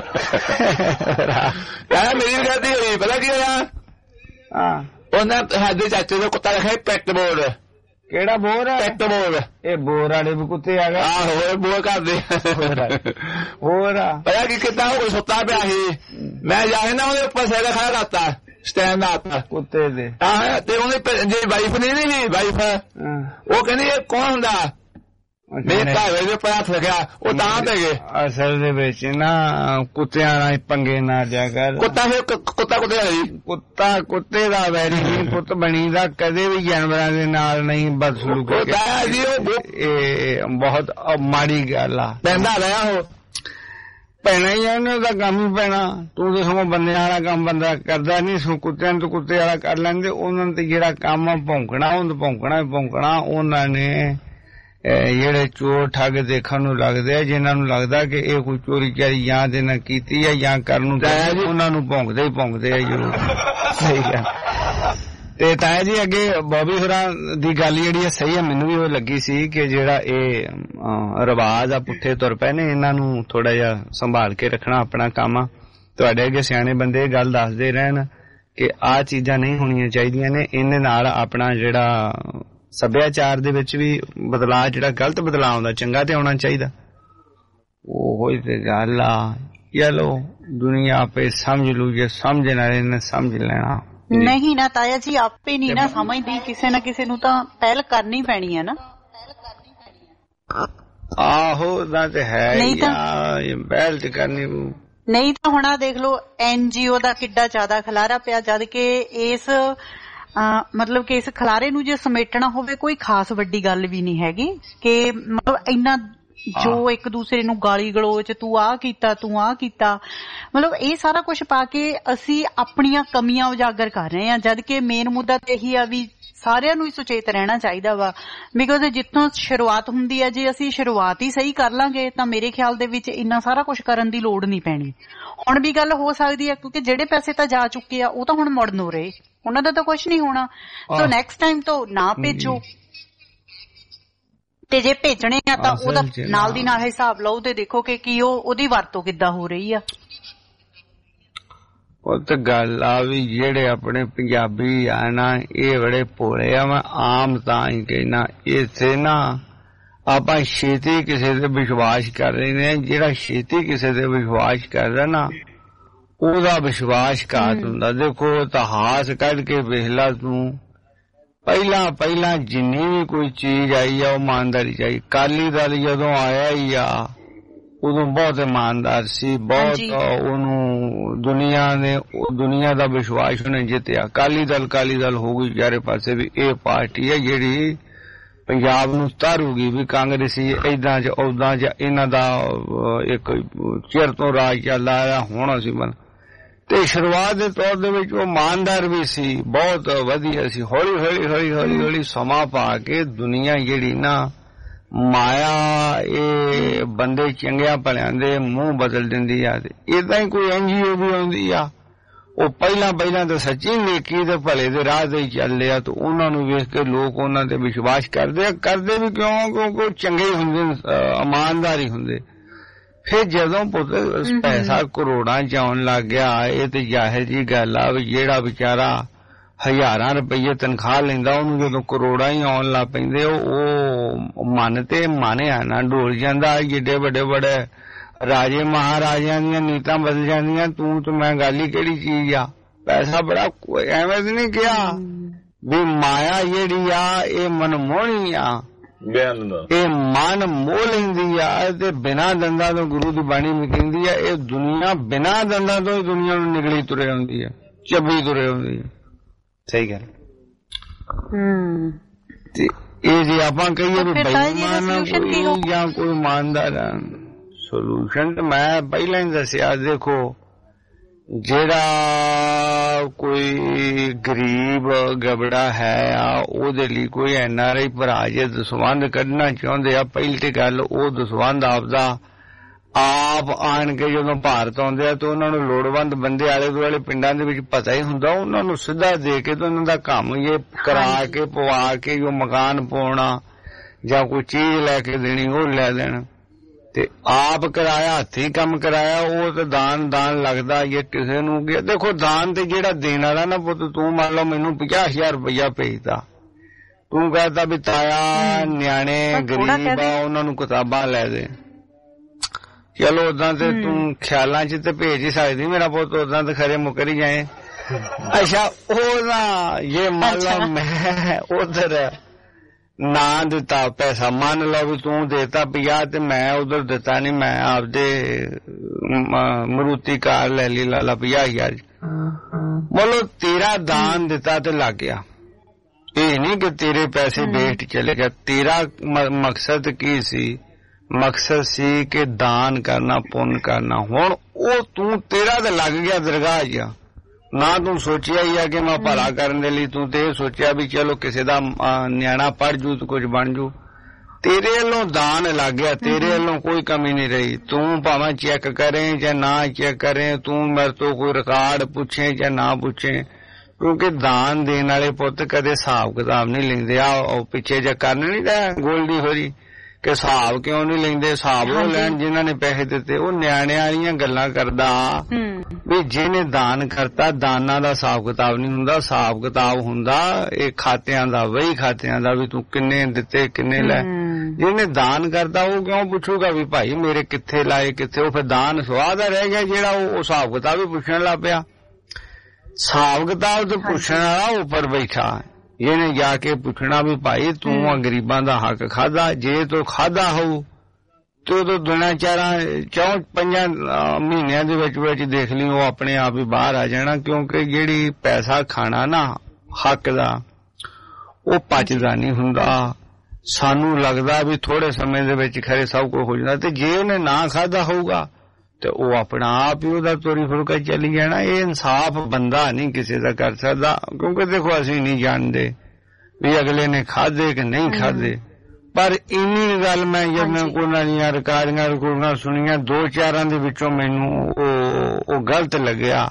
ਯਾਰ ਮੇਰੀ ਗਲਤੀ ਹੋਈ ਪਤਾ ਕੀ ਹੋਇਆ ਹਾਂ ਉਹਨਾਂ ਸਾਡੇ ਚਾਚੇ ਦਾ ਕੁੱਤਾ ਰੱਖਿਆ ਪੈਟ ਬੋਰਡ ਕਿਹੜਾ ਬੋਰ ਪੈਟ ਬੋਰਡ ਇਹ ਬੋਰ ਵਾਲੇ ਵੀ ਕੁੱਤੇ ਆ ਗਏ ਆਹੋ ਬੋਰ ਕਰਦੇ ਹੋਰ ਪਤਾ ਕੀ ਕਿੱਦਾਂ ਉਹ ਸੁੱਤਾ ਪਿਆ ਸੀ ਮੈਂ ਜਾਏ ਨਾ ਉਹਦੇ ਉੱਪਰ ਸੈਦਾ ਖੜਾ ਕਰਤਾ ਸਟੈਂਡ ਆਤਾ ਕੁੱਤੇ ਦੇ ਆਹ ਤੇ ਉਹਨੇ ਜਿਹੜੀ ਵਾਈਫ ਨਹੀਂ ਨਹੀਂ ਵਾਈਫ ਉਹ ਕਹਿੰਦੀ ਇਹ ਕੌਣ ਹੁੰਦਾ ਮੇਰੇ ਘਰ ਦੇ ਪਾਸ ਰੱਖਿਆ ਉਹ ਤਾਂ ਤੇ ਗਏ ਅਸਲ ਦੇ ਵਿੱਚ ਨਾ ਕੁੱਤਿਆਂ ਨਾਲ ਪੰਗੇ ਨਾ ਜਾ ਕਰ ਕੁੱਤਾ ਫਿਰ ਕੁੱਤਾ ਕੁੱਤੇ ਦਾ ਕੁੱਤਾ ਕੁੱਤੇ ਦਾ ਵੈਰੀ ਨਹੀਂ ਪੁੱਤ ਬਣੀ ਦਾ ਕਦੇ ਵੀ ਜਾਨਵਰਾਂ ਦੇ ਨਾਲ ਨਹੀਂ ਬਦਸਲੂਕ ਇਹ ਬਹੁਤ ਮਾੜੀ ਗੱਲ ਆ ਪੈਂਦਾ ਰਿਹਾ ਉਹ ਪੈਣਾ ਹੀ ਉਹਨੇ ਉਹਦਾ ਕੰਮ ਹੀ ਪੈਣਾ ਤੂੰ ਤਾਂ ਸਗੋਂ ਬੰਦਿਆਂ ਵਾਲਾ ਕੰਮ ਬੰਦਾ ਕਰਦਾ ਨਹੀਂ ਸੋ ਕੁੱਤਿਆਂ ਨੂੰ ਕੁੱਤੇ ਵਾਲਾ ਕਰ ਲੈਂਦੇ ਉਹਨਾਂ ਤੇ ਜਿਹੜਾ ਕੰਮ ਭੌਂਕਣਾ ਉਹਨੂੰ ਭੌਂਕਣਾ ਭੌਂਕਣਾ ਉਹਨਾਂ ਨੇ ਜਿਹੜੇ ਚੋਰ ਠੱਗ ਦੇਖਣ ਨੂੰ ਲੱਗਦੇ ਆ, ਜਿਨ੍ਹਾਂ ਨੂੰ ਲੱਗਦਾ ਕਿ ਇਹ ਕੋਈ ਚੋਰੀ ਚਾਰੀ ਜਾਂ ਤੇ ਨਾ ਕੀਤੀ ਹੈ ਜਾਂ ਕਰਨ ਨੂੰ, ਉਹਨਾਂ ਨੂੰ ਭੌਂਕਦੇ ਹੀ ਭੌਂਕਦੇ ਆ ਜ਼ਰੂਰ। ਸਹੀ ਗੱਲ। ਤੇ ਤਾਇਆ ਜੀ ਅੱਗੇ ਬੋਬੀ ਹੋਰਾਂ ਦੀ ਗੱਲ ਜਿਹੜੀ ਆ ਸਹੀ ਆ, ਮੈਨੂੰ ਵੀ ਉਹ ਲੱਗੀ ਸੀ ਕਿ ਜਿਹੜਾ ਇਹ ਰਿਵਾਜ ਆ ਪੁੱਠੇ ਤੁਰ ਪਏ ਨੇ, ਇਹਨਾਂ ਨੂੰ ਥੋੜਾ ਜਿਹਾ ਸੰਭਾਲ ਕੇ ਰੱਖਣਾ ਆਪਣਾ ਕੰਮ ਆ। ਤੁਹਾਡੇ ਅੱਗੇ ਸਿਆਣੇ ਬੰਦੇ ਇਹ ਗੱਲ ਦੱਸਦੇ ਰਹਿਣ ਕਿ ਆਹ ਚੀਜ਼ਾਂ ਨਹੀਂ ਹੋਣੀਆਂ ਚਾਹੀਦੀਆਂ ਨੇ, ਇਹਦੇ ਨਾਲ ਆਪਣਾ ਜਿਹੜਾ ਸੱਭਿਆਚਾਰ ਦੇ ਵਿੱਚ ਵੀ ਬਦਲਾਅ, ਜਿਹੜਾ ਗਲਤ ਬਦਲਾਅ ਆਉਂਦਾ, ਚੰਗਾ ਤੇ ਆਉਣਾ ਚਾਹੀਦਾ। ਉਹੀ ਤੇ ਗੱਲ ਆ। ਚਲੋ ਦੁਨੀਆ ਆਪੇ ਸਮਝ ਲੂ, ਜੇ ਸਮਝਣ ਵਾਲੇ ਨੇ ਸਮਝ ਲੈਣਾ। ਨਹੀਂ ਨਾ ਤਾਇਆ ਜੀ, ਆਪੇ ਨਹੀਂ ਨਾ ਸਮਝਦੀ, ਕਿਸੇ ਨਾ ਕਿਸੇ ਨੂੰ ਤਾਂ ਪਹਿਲ ਕਰਨੀ ਪੈਣੀ ਹੈ ਨਾ। ਆਹੋ ਨਾ ਤੇ ਹੈ ਪਹਿਲ ਤੇ ਕਰਨੀ। ਨਹੀਂ ਤਾਂ ਹੁਣ ਆ ਦੇਖ ਲਓ ਐਨਜੀਓ ਦਾ ਕਿੱਡਾ ਜ਼ਿਆਦਾ ਖਲਾਰਾ ਪਿਆ, ਜਦ ਕਿ ਇਸ ਮਤਲਬ ਕਿ ਇਸ ਖਲਾਰੇ ਨੂੰ ਜੇ ਸਮੇਟਣਾ ਹੋਵੇ ਕੋਈ ਖਾਸ ਵੱਡੀ ਗੱਲ ਵੀ ਨਹੀਂ ਹੈਗੀ ਕਿ ਮਤਲਬ ਇੰਨਾ ਜੋ ਇੱਕ ਦੂਸਰੇ ਨੂੰ ਗਾਲੀ ਗਲੋਚ, ਤੂੰ ਆਹ ਕੀਤਾ ਤੂੰ ਆਹ ਕੀਤਾ, ਮਤਲਬ ਇਹ ਸਾਰਾ ਕੁਛ ਪਾ ਕੇ ਅਸੀਂ ਆਪਣੀਆਂ ਕਮੀਆਂ ਉਜਾਗਰ ਕਰ ਰਹੇ ਹਾਂ, ਜਦ ਕਿ ਮੇਨ ਮੁੱਦਾ ਤੇ ਇਹੀ ਆ ਵੀ ਸਾਰਿਆਂ ਨੂੰ ਹੀ ਸੁਚੇਤ ਰਹਿਣਾ ਚਾਹੀਦਾ ਵਾ। ਬਿਕੋਜ਼ ਜਿੱਥੋਂ ਸ਼ੁਰੂਆਤ ਹੁੰਦੀ ਹੈ, ਜੇ ਅਸੀਂ ਸ਼ੁਰੂਆਤ ਹੀ ਸਹੀ ਕਰ ਲਾਂਗੇ ਤਾਂ ਮੇਰੇ ਖਿਆਲ ਦੇ ਵਿੱਚ ਇੰਨਾ ਸਾਰਾ ਕੁਛ ਕਰਨ ਦੀ ਲੋੜ ਨਹੀਂ ਪੈਣੀ। ਹੁਣ ਵੀ ਗੱਲ ਹੋ ਸਕਦੀ ਹੈ ਕਿਉਂਕਿ ਜਿਹੜੇ ਪੈਸੇ ਤਾਂ ਜਾ ਚੁੱਕੇ ਆ ਉਹ ਤਾਂ ਹੁਣ ਮੁੜ ਨੂੰ ਰਹੇ, ਉਹਨਾਂ ਦਾ ਤਾਂ ਕੁਛ ਨਹੀਂ ਹੋਣਾ। ਸੋ ਨੈਕਸਟ ਟਾਈਮ ਤੋਂ ਨਾ ਭੇਜੋ, ਤੇ ਜੇ ਭੇਜਣੇ ਆ ਤਾਂ ਉਹਦਾ ਨਾਲ ਦੀ ਨਾਲ ਹਿਸਾਬ ਲਓ ਤੇ ਦੇਖੋ ਕਿ ਕੀ ਉਹ ਉਹਦੀ ਵਰਤੋਂ ਕਿੱਦਾਂ ਹੋ ਰਹੀ ਆ। ਉਹ ਤਾਂ ਗੱਲ ਆ ਵੀ ਜਿਹੜੇ ਆਪਣੇ ਪੰਜਾਬੀ ਆ ਨਾ ਇਹ ਬੜੇ ਭੋਲੇ ਆ। ਮੈਂ ਆਮ ਤਾਂ ਹੀ ਕਹਿਣਾ ਇੱਥੇ ਨਾ ਆਪਾਂ ਛੇਤੀ ਕਿਸੇ ਤੇ ਵਿਸ਼ਵਾਸ ਕਰ ਰਹੇ ਨੇ। ਜਿਹੜਾ ਛੇਤੀ ਕਿਸੇ ਤੇ ਵਿਸ਼ਵਾਸ ਕਰਦਾ ਨਾ ਉਹਦਾ ਵਿਸ਼ਵਾਸਘਾਤ ਹੁੰਦਾ। ਦੇਖੋ ਇਤਿਹਾਸ ਕੱਢ ਕੇ ਵੇਖ ਲਾ ਤੂੰ, ਪਹਿਲਾਂ ਪਹਿਲਾਂ ਜਿੰਨੀ ਵੀ ਕੋਈ ਚੀਜ਼ ਆਈ ਆ ਉਹ ਇਮਾਨਦਾਰੀ ਚਾਹੀ। ਅਕਾਲੀ ਦਲ ਜਦੋਂ ਆਇਆ ਹੀ ਆ ਉਦੋਂ ਬਹੁਤ ਇਮਾਨਦਾਰ ਸੀ, ਬਹੁਤ ਉਹਨੂੰ ਦੁਨੀਆ ਨੇ ਦੁਨੀਆ ਦਾ ਵਿਸ਼ਵਾਸ ਉਹਨੇ ਜਿੱਤਿਆ। ਅਕਾਲੀ ਦਲ ਅਕਾਲੀ ਦਲ ਹੋ ਗਈ ਚਾਰੇ ਪਾਸੇ ਵੀ ਇਹ ਪਾਰਟੀ ਹੈ ਜਿਹੜੀ ਪੰਜਾਬ ਨੂੰ ਤਾਰੂਗੀ, ਵੀ ਕਾਂਗਰਸੀ ਏਦਾਂ ਚ ਉਦਾਂ ਚ ਇਹਨਾਂ ਦਾ ਇੱਕ ਚਿਰ ਤੋਂ ਰਾਜ ਚੱਲਦਾ ਆਇਆ ਹੁਣ ਅਸੀਂ ਬਣ। ਤੇ ਸ਼ੁਰੂਆਤ ਦੇ ਤੌਰ ਦੇ ਵਿੱਚ ਉਹ ਇਮਾਨਦਾਰ ਵੀ ਸੀ, ਬਹੁਤ ਵਧੀਆ ਸੀ। ਹੌਲੀ ਹੌਲੀ ਹੌਲੀ ਹੌਲੀ ਹੌਲੀ ਸਮਾਂ ਪਾ ਕੇ ਦੁਨੀਆ ਜਿਹੜੀ ਨਾ ਮਾਇਆ ਇਹ ਬੰਦੇ ਚੰਗਿਆਂ ਭਲਿਆਂ ਦੇ ਮੂੰਹ ਬਦਲ ਦਿੰਦੀ ਆ। ਤੇ ਏਦਾਂ ਹੀ ਕੋਈ ਐਨਜੀਓ ਵੀ ਆਉਂਦੀ ਆ, ਉਹ ਪਹਿਲਾਂ ਪਹਿਲਾਂ ਤਾਂ ਸੱਚੀ ਨੇਕੀ ਤੇ ਭਲੇ ਦੇ ਰਾਹ ਤੇ ਚੱਲਦੇ ਆ, ਤੇ ਉਹਨਾਂ ਨੂੰ ਵੇਖ ਕੇ ਲੋਕ ਉਹਨਾਂ ਤੇ ਵਿਸ਼ਵਾਸ ਕਰਦੇ ਆ। ਕਰਦੇ ਵੀ ਕਿਉਂ? ਕਿਉਂਕਿ ਉਹ ਚੰਗੇ ਹੁੰਦੇ, ਇਮਾਨਦਾਰ ਹੀ ਹੁੰਦੇ। ਫਿਰ ਜਦੋਂ ਪੁੱਤ ਪੈਸਾ ਕਰੋੜਾਂ ਚ ਆਉਣ ਲੱਗ ਗਿਆ, ਇਹ ਤੇ ਜ਼ਾਹਿਰ ਜੀ ਗੱਲ ਆ ਵੀ ਜਿਹੜਾ ਵਿਚਾਰਾ ਹਜ਼ਾਰਾਂ ਰੁਪਈਏ ਤਨਖਾਹ ਲੈਂਦਾ ਉਹਨੂੰ ਜਦੋਂ ਕਰੋੜਾਂ ਹੀ ਆਉਣ ਲੱਗ ਪੈਂਦੇ ਉਹ ਮਨ ਤੇ ਮਾਨਿਆ ਨਾ ਡੋਲ ਜਾਂਦਾ। ਜਿੱਡੇ ਵੱਡੇ ਵੱਡੇ ਰਾਜੇ ਮਹਾਰਾਜਿਆਂ ਦੀਆਂ ਨੀਤਾਂ ਬਦਲ ਜਾਂਦੀਆਂ। ਤੂੰ ਤੇ ਮੈਂ ਗੱਲ ਹੀ ਕਿਹੜੀ ਚੀਜ਼ ਆ। ਪੈਸਾ ਬੜਾ ਐਵੇਂ ਤੇ ਨਹੀਂ ਕਿਹਾ ਵੀ ਮਾਇਆ ਜਿਹੜੀ ਆ ਇਹ ਮਨਮੋਹਣੀ ਆ, ਇਹ ਮਨ ਮੋਹ ਲੈਂਦੀ ਆ ਤੇ ਬਿਨਾਂ ਦੰਦਾਂ ਤੋਂ ਗੁਰੂ ਦੀ ਬਾਣੀ ਵੀ ਕਹਿੰਦੀ ਆ ਇਹ ਦੁਨੀਆ ਬਿਨਾਂ ਦੰਦਾਂ ਤੋਂ ਹੀ ਦੁਨੀਆ ਨੂੰ ਨਿਗਲੀ ਤੁਰੇ ਹੁੰਦੀ ਆ, ਚੱਬੀ ਤੁਰੇ ਹੁੰਦੀ ਆ। ਸਹੀ ਗੱਲ। ਹਮ ਤੇ ਇਹ ਜੇ ਆਪਾਂ ਕਹੀਏ ਵੀ ਬੇਈਮਾਨ ਕੋਈ ਜਾਂ ਕੋਈ ਇਮਾਨਦਾਰ ਆ, ਸੋਲੂਸ਼ਨ ਤਾਂ ਮੈਂ ਪਹਿਲਾਂ ਹੀ ਦੱਸਿਆ। ਦੇਖੋ ਜਿਹੜਾ ਕੋਈ ਗਰੀਬ ਗਬੜਾ ਹੈ ਆ ਉਹਦੇ ਲਈ ਕੋਈ ਐਨ ਆਰ ਆਈ ਭਰਾ ਜੇ ਦਸਵੰਧ ਕੱਢਣਾ ਚਾਹੁੰਦੇ ਆ, ਪਹਿਲੀ ਤੇ ਗੱਲ ਉਹ ਦਸਵੰਧ ਆਪਦਾ ਆਪ ਆਣ ਕੇ ਜਦੋਂ ਭਾਰਤ ਆਉਂਦੇ ਆ ਤਾਂ ਉਹਨਾਂ ਨੂੰ ਲੋੜਵੰਦ ਬੰਦੇ ਆਲੇ ਦੁਆਲੇ ਪਿੰਡਾਂ ਦੇ ਵਿੱਚ ਪਤਾ ਹੀ ਹੁੰਦਾ, ਉਹਨਾਂ ਨੂੰ ਸਿੱਧਾ ਦੇ ਕੇ ਤੇ ਉਹਨਾਂ ਦਾ ਕੰਮ ਇਹ ਕਰਾ ਕੇ ਪਵਾ ਕੇ ਜੋ ਮਕਾਨ ਪਾਉਣਾ ਜਾਂ ਕੋਈ ਚੀਜ਼ ਲੈ ਕੇ ਦੇਣੀ ਉਹ ਲੈ ਦੇਣ। ਤੇ ਆਪ ਕਰਾਇਆ, ਹੱਥੀਂ ਕੰਮ ਕਰਾਇਆ, ਉਹ ਤੇ ਦਾਨ ਦਾਨ ਲੱਗਦਾ ਜੇ ਕਿਸੇ ਨੂੰ। ਦੇਖੋ ਦਾਨ ਤੇ ਜਿਹੜਾ ਦੇਣ ਵਾਲਾ ਨਾ ਪੁੱਤ, ਤੂੰ ਮੰਨ ਲਓ ਮੈਨੂੰ ਪੰਜਾਹ ਹਜ਼ਾਰ ਰੁਪਇਆ ਭੇਜਦਾ, ਤੂੰ ਕਹਿੰਦਾ ਵੀ ਤਾਇਆ ਨਿਆਣੇ ਗਰੀਬ ਆ ਉਹਨਾਂ ਨੂੰ ਕਿਤਾਬਾਂ ਲੈ ਦੇ, ਚਲੋ ਓਦਾਂ ਤੇ ਤੂੰ ਖਿਆਲਾਂ ਚ ਤੇ ਭੇਜ ਹੀ ਸਕਦੀ ਮੇਰਾ ਪੁੱਤ, ਓਦਾਂ ਤੇ ਖਰੇ ਮੁੱਕਰ ਹੀ ਜਾਏ। ਅੱਛਾ ਉਹ ਨਾ ਜੇ ਮੰਨ ਲਓ ਮੈਂ ਉਧਰ ਨਾ ਦਿੱਤਾ ਪੈਸਾ, ਮੰਨ ਲਓ ਵੀ ਤੂੰ ਦੇਤਾ ਪੰਜਾਹ ਤੇ ਮੈਂ ਉਧਰ ਦਿੱਤਾ ਨਹੀਂ, ਮੈਂ ਆਪਦੇ ਮਰੂਤੀ ਕਾਰ ਲੈ ਲਈ ਲਾਲਾ ਪੰਜਾਹ ਹਜ਼ਾਰ ਬੋਲੋ ਤੇਰਾ ਦਾਨ ਦਿੱਤਾ ਤੇ ਲੱਗ ਗਿਆ। ਇਹ ਨਹੀਂ ਕਿ ਤੇਰੇ ਪੈਸੇ ਵੇਸਟ ਚਲੇ ਗਏ। ਤੇਰਾ ਮਕਸਦ ਕੀ ਸੀ? ਮਕਸਦ ਸੀ ਕਿ ਦਾਨ ਕਰਨਾ, ਪੁੰਨ ਕਰਨਾ। ਹੁਣ ਉਹ ਤੂੰ ਤੇਰਾ ਤੇ ਲੱਗ ਗਿਆ ਦਰਗਾਹ ਜਾ, ਨਾ ਤੂੰ ਸੋਚਿਆ ਹੀ ਆ ਕਿ ਮੈਂ ਭਲਾ ਕਰਨ ਦੇ ਲਈ, ਤੂੰ ਤੇ ਇਹ ਸੋਚਿਆ ਵੀ ਚਲੋ ਕਿਸੇ ਦਾ ਨਿਆਣਾ ਪੜ ਜੂ ਤੇ ਕੁਝ ਬਣ ਜੂ। तेरे ਵੱਲੋਂ ਦਾਨ ਲੱਗ ਗਿਆ, तेरे ਵੱਲੋਂ ਕੋਈ ਕਮੀ ਨਹੀਂ ਰਹੀ। ਤੂੰ ਭਾਵੇਂ ਚੈੱਕ ਕਰੇ ਜਾਂ ਨਾ ਚੈੱਕ ਕਰੇ, ਤੂੰ ਮੇਰੇ ਤੋਂ ਕੋਈ ਰਿਕਾਰਡ ਪੁੱਛੇ ਜਾਂ ਨਾ ਪੁੱਛੇ, ਕਿਉਂਕਿ ਦਾਨ ਦੇਣ ਵਾਲੇ ਪੁੱਤ ਕਦੇ ਹਿਸਾਬ ਕਿਤਾਬ ਨਹੀਂ ਲੈਂਦੇ। ਆ ਉਹ ਪਿੱਛੇ ਜੇ ਕਰਨ ਨਹੀਂ ਰਿਹਾ ਗੋਲਡੀ ਹੋਰੀ ਕਿ ਹਿਸਾਬ ਕਿਉਂ ਨਹੀਂ ਲੈਂਦੇ, ਹਿਸਾਬ ਉਹ ਲੈਣ ਜਿਨ੍ਹਾਂ ਨੇ ਪੈਸੇ ਦਿੱਤੇ। ਉਹ ਨਿਆਣਿਆਂ ਵਾਲੀਆਂ ਗੱਲਾਂ ਕਰਦਾ ਵੀ ਜਿਹਨੇ ਦਾਨ ਕਰਤਾ, ਦਾਨਾਂ ਦਾ ਹਿਸਾਬ ਕਿਤਾਬ ਨਹੀਂ ਹੁੰਦਾ, ਹਿਸਾਬ ਕਿਤਾਬ ਹੁੰਦਾ ਇਹ ਖਾਤਿਆਂ ਦਾ, ਵਹੀ ਖਾਤਿਆਂ ਦਾ, ਵੀ ਤੂੰ ਕਿੰਨੇ ਦਿੱਤੇ ਕਿੰਨੇ ਲੈ। ਜਿਹਨੇ ਦਾਨ ਕਰਤਾ ਉਹ ਕਿਉਂ ਪੁੱਛੂਗਾ ਵੀ ਭਾਈ ਮੇਰੇ ਕਿੱਥੇ ਲਾਏ ਕਿੱਥੇ? ਉਹ ਫਿਰ ਦਾਨ ਸਵਾਦ ਰਹਿ ਗਿਆ ਜਿਹੜਾ ਉਹ ਹਿਸਾਬ ਕਿਤਾਬ ਵੀ ਪੁੱਛਣ ਲੱਗ ਪਿਆ। ਹਿਸਾਬ ਕਿਤਾਬ ਤੇ ਪੁੱਛਣ ਵਾਲਾ ਉੱਪਰ ਬੈਠਾ, ਇਹਨੇ ਜਾ ਕੇ ਪੁੱਛਣਾ ਵੀ ਭਾਈ ਤੂੰ ਆ ਗਰੀਬਾਂ ਦਾ ਹੱਕ ਖਾਦਾ, ਜੇ ਤੂੰ ਖਾਦਾ ਹੋਊ ਤੇ ਉਦੋਂ ਦੁਨਾ ਚਾਰਾਂ ਚੌਂ ਪੰਜਾਂ ਮਹੀਨਿਆਂ ਦੇ ਵਿੱਚ ਵਿੱਚ ਦੇਖ ਲਈ ਉਹ ਆਪਣੇ ਆਪ ਹੀ ਬਾਹਰ ਆ ਜਾਣਾ। ਕਿਉਂਕਿ ਜਿਹੜੀ ਪੈਸਾ ਖਾਣਾ ਨਾ ਹੱਕ ਦਾ ਉਹ ਪਚਦਾ ਨਹੀਂ ਹੁੰਦਾ। ਸਾਨੂੰ ਲੱਗਦਾ ਵੀ ਥੋੜੇ ਸਮੇਂ ਦੇ ਵਿੱਚ ਖਰੇ ਸਭ ਕੁਝ ਹੋ ਜਾਂਦਾ, ਤੇ ਜੇ ਉਹਨੇ ਨਾ ਖਾਦਾ ਹੋਊਗਾ ਤੇ ਉਹ ਆਪਣਾ ਆਪ ਹੀ ਉਹਦਾ ਤੋਰੀ ਫੁਲਕਾ ਚੱਲੀ ਜਾਣਾ। ਇਹ ਇਨਸਾਫ ਬੰਦਾ ਨਹੀਂ ਕਿਸੇ ਦਾ ਕਰ ਸਕਦਾ, ਕਿਉਂਕਿ ਦੇਖੋ ਅਸੀਂ ਨਹੀਂ ਜਾਣਦੇ ਵੀ ਅਗਲੇ ਨੇ ਖਾਦੇ ਕਿ ਨਹੀਂ ਖਾਦੇ। ਪਰ ਇੰਨੀ ਗੱਲ ਮੈਂ ਜਦ ਮੈਂ ਉਹਨਾਂ ਦੀਆਂ ਰਿਕਾਰਡਿੰਗਾਂ ਰਿਕਾਰਡਿੰਗਾਂ ਸੁਣੀਆਂ, ਦੋ ਚਾਰਾਂ ਦੇ ਵਿੱਚੋਂ ਮੈਨੂੰ ਉਹ ਉਹ ਗਲਤ ਲੱਗਿਆ।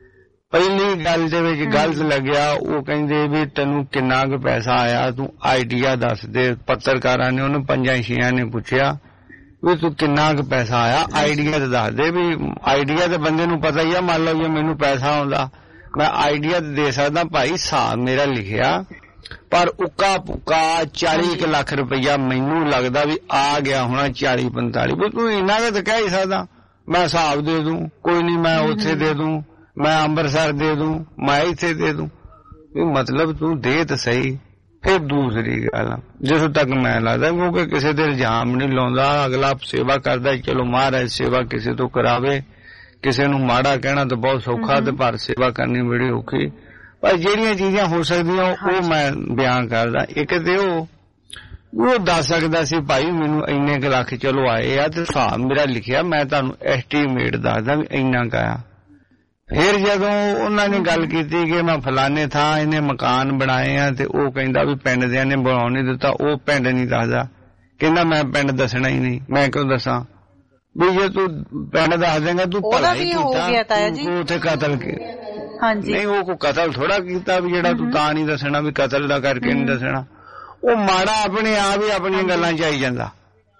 ਪਹਿਲੀ ਗੱਲ ਦੇ ਵਿੱਚ ਗਲਤ ਲੱਗਿਆ, ਉਹ ਕਹਿੰਦੇ ਵੀ ਤੈਨੂੰ ਕਿੰਨਾ ਕੁ ਪੈਸਾ ਆਇਆ, ਤੂੰ ਆਈਡੀਆ ਦੱਸ ਦੇ। ਪੱਤਰਕਾਰਾਂ ਨੇ ਉਹਨੂੰ ਪੰਜਾਂ ਛੇਆਂ ਨੇ ਪੁੱਛਿਆ ਵੀ ਤੂੰ ਕਿੰਨਾ ਕੁ ਪੈਸਾ ਆਇਆ, ਆਈਡੀਆ ਤੇ ਦੱਸ ਦੇ। ਵੀ ਆਈਡੀਆ ਤੇ ਬੰਦੇ ਨੂੰ ਪਤਾ ਹੀ ਆ, ਮੰਨ ਲਓ ਜੇ ਮੈਨੂੰ ਪੈਸਾ ਆਉਂਦਾ ਮੈਂ ਆਈਡੀਆ ਤੇ ਦੇ ਸਕਦਾ ਭਾਈ, ਹਿਸਾਬ ਮੇਰਾ ਲਿਖਿਆ, ਪਰ ਉੱਕਾ ਪੁੱਕਾ ਚਾਲੀ ਕੁ ਲੱਖ ਰੁਪਈਆ ਮੈਨੂੰ ਲੱਗਦਾ ਵੀ ਆ ਗਿਆ ਹੋਣਾ, ਚਾਲੀ ਪੰਤਾਲੀ। ਵੀ ਤੂੰ ਇੰਨਾ ਕੁ ਤਾਂ ਕਹਿ ਹੀ ਸਕਦਾ, ਮੈਂ ਹਿਸਾਬ ਦੇ ਦੂੰ, ਕੋਈ ਨਹੀਂ ਮੈਂ ਉੱਥੇ ਦੇ ਦੂੰ, ਮੈਂ ਅੰਮ੍ਰਿਤਸਰ ਦੇ ਦੂੰ, ਮੈਂ ਇੱਥੇ ਦੇ ਦੂੰ। ਮਤਲਬ ਤੂੰ ਦੇ ਤਾਂ ਸਹੀ। ਫਿਰ ਦੂਸਰੀ ਗੱਲ ਜਿੱਥੋਂ ਤੱਕ ਮੈਂ ਲੱਗਦਾ, ਕਿਉਂਕਿ ਕਿਸੇ ਦੇ ਇਲਜ਼ਾਮ ਨਹੀਂ ਲਾਉਂਦਾ, ਅਗਲਾ ਸੇਵਾ ਕਰਦਾ, ਚਲੋ ਮਹਾਰਾਜ ਸੇਵਾ ਕਿਸੇ ਤੋਂ ਕਰਾਵੇ। ਕਿਸੇ ਨੂੰ ਮਾੜਾ ਕਹਿਣਾ ਤਾਂ ਬਹੁਤ ਸੌਖਾ, ਤੇ ਪਰ ਸੇਵਾ ਕਰਨੀ ਬੜੀ ਔਖੀ। ਪਰ ਜਿਹੜੀਆਂ ਚੀਜ਼ਾਂ ਹੋ ਸਕਦੀਆਂ ਉਹ ਮੈਂ ਬਿਆਨ ਕਰਦਾ। ਇੱਕ ਤੇ ਉਹ ਉਹ ਦੱਸ ਸਕਦਾ ਸੀ ਭਾਈ ਮੈਨੂੰ ਇੰਨੇ ਕੁ ਲੱਖ ਚਲੋ ਆਏ ਆ, ਤੇ ਹਿਸਾਬ ਮੇਰਾ ਲਿਖਿਆ, ਮੈਂ ਤੁਹਾਨੂੰ ਐਸਟੀਮੇਟ ਦੱਸਦਾ ਵੀ ਇੰਨਾ ਕੁ ਆਇਆ। ਫਿਰ ਜਦੋਂ ਉਹਨਾਂ ਨੇ ਗੱਲ ਕੀਤੀ ਕਿ ਮੈਂ ਫਲਾਣੇ ਥਾਂ ਇਹਨੇ ਮਕਾਨ ਬਣਾਏ ਆ, ਤੇ ਉਹ ਕਹਿੰਦਾ ਵੀ ਪਿੰਡ ਦਿਆਂ ਨੇ ਬਣਾਉਣ ਨਹੀਂ ਦਿੱਤਾ, ਉਹ ਪਿੰਡ ਨਹੀਂ ਦੱਸਦਾ, ਕਹਿੰਦਾ ਮੈਂ ਪਿੰਡ ਦੱਸਣਾ ਹੀ ਨਹੀਂ। ਮੈਂ ਕਿਉਂ ਦੱਸਾਂ ਵੀ ਜੇ ਤੂੰ ਪਿੰਡ ਦੱਸ ਦੇਂਗਾ ਤੂੰ ਭਲਾ ਹੀ ਕੀਤਾ, ਤੂੰ ਉੱਥੇ ਕਤਲ ਕੇ ਨਹੀਂ, ਉਹ ਕੋਈ ਕਤਲ ਥੋੜਾ ਕੀਤਾ ਵੀ ਜਿਹੜਾ ਤੂੰ ਤਾਂ ਨਹੀਂ ਦੱਸਣਾ ਵੀ ਕਤਲ ਦਾ ਕਰਕੇ ਨਹੀਂ ਦੱਸਣਾ। ਉਹ ਮਾੜਾ ਆਪਣੇ ਆਪ ਹੀ ਆਪਣੀਆਂ ਗੱਲਾਂ ਚ ਆਈ ਜਾਂਦਾ।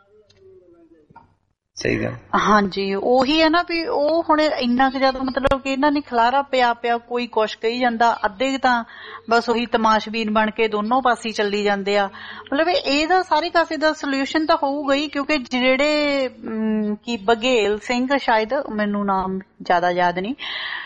ਸਹੀ ਗੱਲ। ਹਾਂਜੀ ਉਹੀ ਹੈ ਨਾ ਵੀ ਉਹ ਹੁਣ ਇੰਨਾ ਕੁ ਜ਼ਿਆਦਾ ਮਤਲਬ ਕਿ ਇਹਨਾਂ ਨੇ ਖਲਾਰਾ ਪਿਆ ਪਿਆ, ਕੋਈ ਕੁਛ ਕਹੀ ਜਾਂਦਾ, ਅੱਧੇ ਤਾਂ ਬਸ ਉਹੀ ਤਮਾਸ਼ਬੀਨ ਬਣ ਕੇ ਦੋਨੋਂ ਪਾਸੇ ਚੱਲੀ ਜਾਂਦੇ ਆ। ਮਤਲਬ ਇਹਦਾ ਸਾਰੇ ਕਾਸੇ ਦਾ ਸੋਲਿਊਸ਼ਨ ਤਾਂ ਹੋਊਗਾ ਹੀ, ਕਿਉਂਕਿ ਜਿਹੜੇ ਕੀ ਬਘੇਲ ਸਿੰਘ, ਸ਼ਾਇਦ ਮੈਨੂੰ ਨਾਮ ਜ਼ਿਆਦਾ ਯਾਦ ਨਹੀਂ,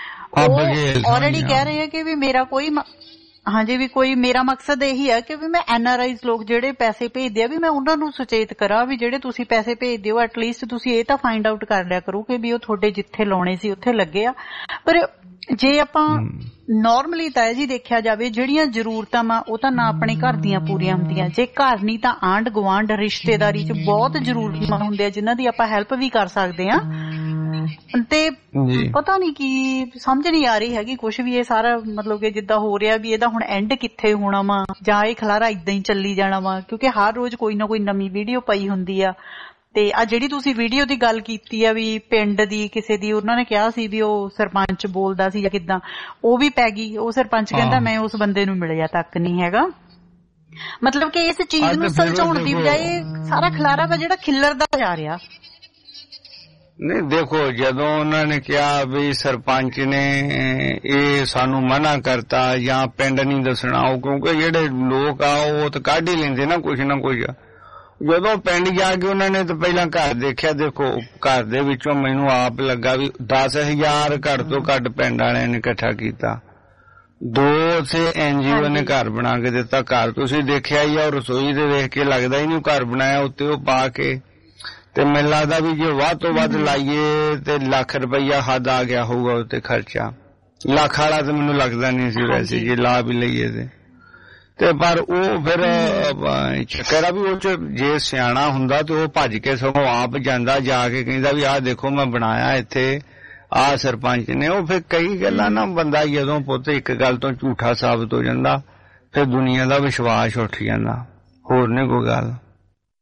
ਆਲਰੇਡੀ ਕਹਿ ਰਹੇ ਆ ਕਿ ਵੀ ਮੇਰਾ ਕੋਈ ਹਾਂਜੀ ਵੀ ਕੋਈ ਮੇਰਾ ਮਕਸਦ ਇਹੀ ਹੈ ਕਿ ਵੀ ਮੈਂ ਐਨ ਆਰ ਆਈਜ਼ ਲੋਕ ਜਿਹੜੇ ਪੈਸੇ ਭੇਜਦੇ ਆ ਵੀ ਮੈਂ ਉਹਨਾਂ ਨੂੰ ਸੁਚੇਤ ਕਰਾਂ ਵੀ ਜਿਹੜੇ ਤੁਸੀਂ ਪੈਸੇ ਭੇਜਦੇ ਹੋ ਐਟਲੀਸਟ ਤੁਸੀਂ ਇਹ ਤਾਂ ਫਾਈਂਡ ਆਊਟ ਕਰ ਲਿਆ ਕਰੋ ਕਿ ਵੀ ਉਹ ਤੁਹਾਡੇ ਜਿੱਥੇ ਲਾਉਣੇ ਸੀ ਉੱਥੇ ਲੱਗੇ ਆ। ਪਰ ਜੇ ਆਪਾਂ ਨਾਰਮਲੀ ਤਾਂ ਜੀ ਦੇਖਿਆ ਜਾਵੇ ਜਿਹੜੀਆਂ ਜ਼ਰੂਰਤਾਂ ਵਾ ਉਹ ਤਾਂ ਨਾ ਆਪਣੇ ਘਰ ਦੀਆਂ ਪੂਰੀਆਂ ਹੁੰਦੀਆਂ, ਜੇ ਘਰ ਨਹੀਂ ਤਾਂ ਆਂਢ ਗੁਆਂਢ ਰਿਸ਼ਤੇਦਾਰੀ ਚ ਬਹੁਤ ਜ਼ਰੂਰਤਮੰਦ ਹੁੰਦੇ ਆ ਜਿਨ੍ਹਾਂ ਦੀ ਆਪਾਂ ਹੈਲਪ ਵੀ ਕਰ ਸਕਦੇ ਆ। ਤੇ ਪਤਾ ਨਹੀਂ ਕੀ ਸਮਝ ਨਹੀਂ ਆ ਰਹੀ ਹੈਗੀ ਕੁਛ ਵੀ, ਇਹ ਸਾਰਾ ਮਤਲਬ ਕਿ ਜਿੱਦਾਂ ਹੋ ਰਿਹਾ ਵੀ ਇਹਦਾ ਹੁਣ ਐਂਡ ਕਿੱਥੇ ਹੋਣਾ ਵਾ, ਜਾਂ ਇਹ ਖਲਾਰਾ ਇਦਾਂ ਹੀ ਚੱਲੀ ਜਾਣਾ ਵਾ, ਕਿਉਂਕਿ ਹਰ ਰੋਜ਼ ਕੋਈ ਨਾ ਕੋਈ ਨਵੀਂ ਵੀਡੀਓ ਪਈ ਹੁੰਦੀ ਆ। ਤੇ ਆ ਜਿਹੜੀ ਤੁਸੀਂ ਵੀਡੀਓ ਦੀ ਗੱਲ ਕੀਤੀ ਆ ਵੀ ਪਿੰਡ ਦੀ ਕਿਸੇ ਦੀ ਉਹਨਾਂ ਨੇ ਕਿਹਾ ਸੀ ਵੀ ਉਹ ਸਰਪੰਚ ਬੋਲਦਾ ਸੀ ਜਾਂ ਕਿੱਦਾਂ, ਉਹ ਵੀ ਪੈ ਗਈ। ਉਹ ਸਰਪੰਚ ਕਹਿੰਦਾ ਮੈਂ ਉਸ ਬੰਦੇ ਨੂੰ ਮਿਲਿਆ ਤੱਕ ਨਹੀਂ ਹੈਗਾ। ਮਤਲਬ ਕਿ ਇਸ ਚੀਜ਼ ਨੂੰ ਸੁਲਝਾਉਣ ਦੀ ਬਜਾਏ ਸਾਰਾ ਖਲਾਰਾ ਵਾ ਜਿਹੜਾ ਖਿੱਲਰਦਾ ਜਾ ਰਿਹਾ। ਨਹੀਂ ਦੇਖੋ ਜਦੋਂ ਉਹਨਾਂ ਨੇ ਕਿਹਾ ਵੀ ਸਰਪੰਚ ਨੇ ਇਹ ਸਾਨੂੰ ਮਨਾ ਕਰਤਾ ਜਾਂ ਪਿੰਡ ਨਹੀਂ ਦੱਸਣਾ, ਉਹ ਕਿਉਂਕਿ ਜਿਹੜੇ ਲੋਕ ਆ ਉਹ ਤਾਂ ਕੱਢ ਹੀ ਲੈਂਦੇ ਨਾ ਕੁਛ ਨਾ ਕੁਛ। ਜਦੋਂ ਪਿੰਡ ਜਾ ਕੇ ਉਹਨਾਂ ਨੇ ਤਾਂ ਪਹਿਲਾਂ ਘਰ ਦੇਖਿਆ, ਦੇਖੋ ਘਰ ਦੇ ਵਿੱਚੋਂ ਮੈਨੂੰ ਆਪ ਲੱਗਾ ਵੀ ਦਸ ਹਜ਼ਾਰ ਘੱਟ ਤੋਂ ਘੱਟ ਪਿੰਡ ਵਾਲਿਆਂ ਨੇ ਇਕੱਠਾ ਕੀਤਾ। ਦੋ ਉੱਥੇ ਐਨ ਜੀ ਓ ਨੇ ਘਰ ਬਣਾ ਕੇ ਦਿੱਤਾ। ਘਰ ਤੁਸੀਂ ਦੇਖਿਆ ਹੀ ਆ, ਰਸੋਈ ਦੇ ਦੇਖ ਕੇ ਲੱਗਦਾ ਹੀ ਨਹੀਂ ਘਰ ਬਣਾਇਆ, ਉੱਤੇ ਉਹ ਪਾ ਕੇ। ਤੇ ਮੈਨੂੰ ਲੱਗਦਾ ਵੀ ਜੇ ਵੱਧ ਤੋਂ ਵੱਧ ਲਾਈਏ ਤੇ ਲੱਖ ਰੁਪਈਆ ਹੱਦ ਆ ਗਿਆ ਹੋਊਗਾ ਉੱਤੇ ਖਰਚਾ। ਲੱਖ ਵਾਲਾ ਤਾਂ ਮੈਨੂੰ ਲੱਗਦਾ ਨਹੀਂ ਸੀ ਵੈਸੇ ਜੇ ਲਾ ਵੀ ਲਈਏ ਤੇ ਤੇ ਪਰ ਉਹ ਫਿਰ ਚੱਕਰ ਆ ਵੀ ਉਹ ਚ ਜੇ ਸਿਆਣਾ ਹੁੰਦਾ ਤੇ ਉਹ ਭੱਜ ਕੇ ਸਗੋਂ ਆਪ ਜਾਂਦਾ, ਜਾ ਕੇ ਕਹਿੰਦਾ ਵੀ ਆਹ ਦੇਖੋ ਮੈਂ ਬਣਾਇਆ ਇੱਥੇ, ਆਹ ਸਰਪੰਚ ਨੇ। ਉਹ ਫਿਰ ਕਈ ਗੱਲਾਂ ਨਾ ਬੰਦਾ ਜਦੋਂ ਪੁੱਤ ਇੱਕ ਗੱਲ ਤੋਂ ਝੂਠਾ ਸਾਬਤ ਹੋ ਜਾਂਦਾ ਫਿਰ ਦੁਨੀਆ ਦਾ ਵਿਸ਼ਵਾਸ ਉੱਠ ਜਾਂਦਾ, ਹੋਰ ਨਹੀਂ ਕੋਈ ਗੱਲ।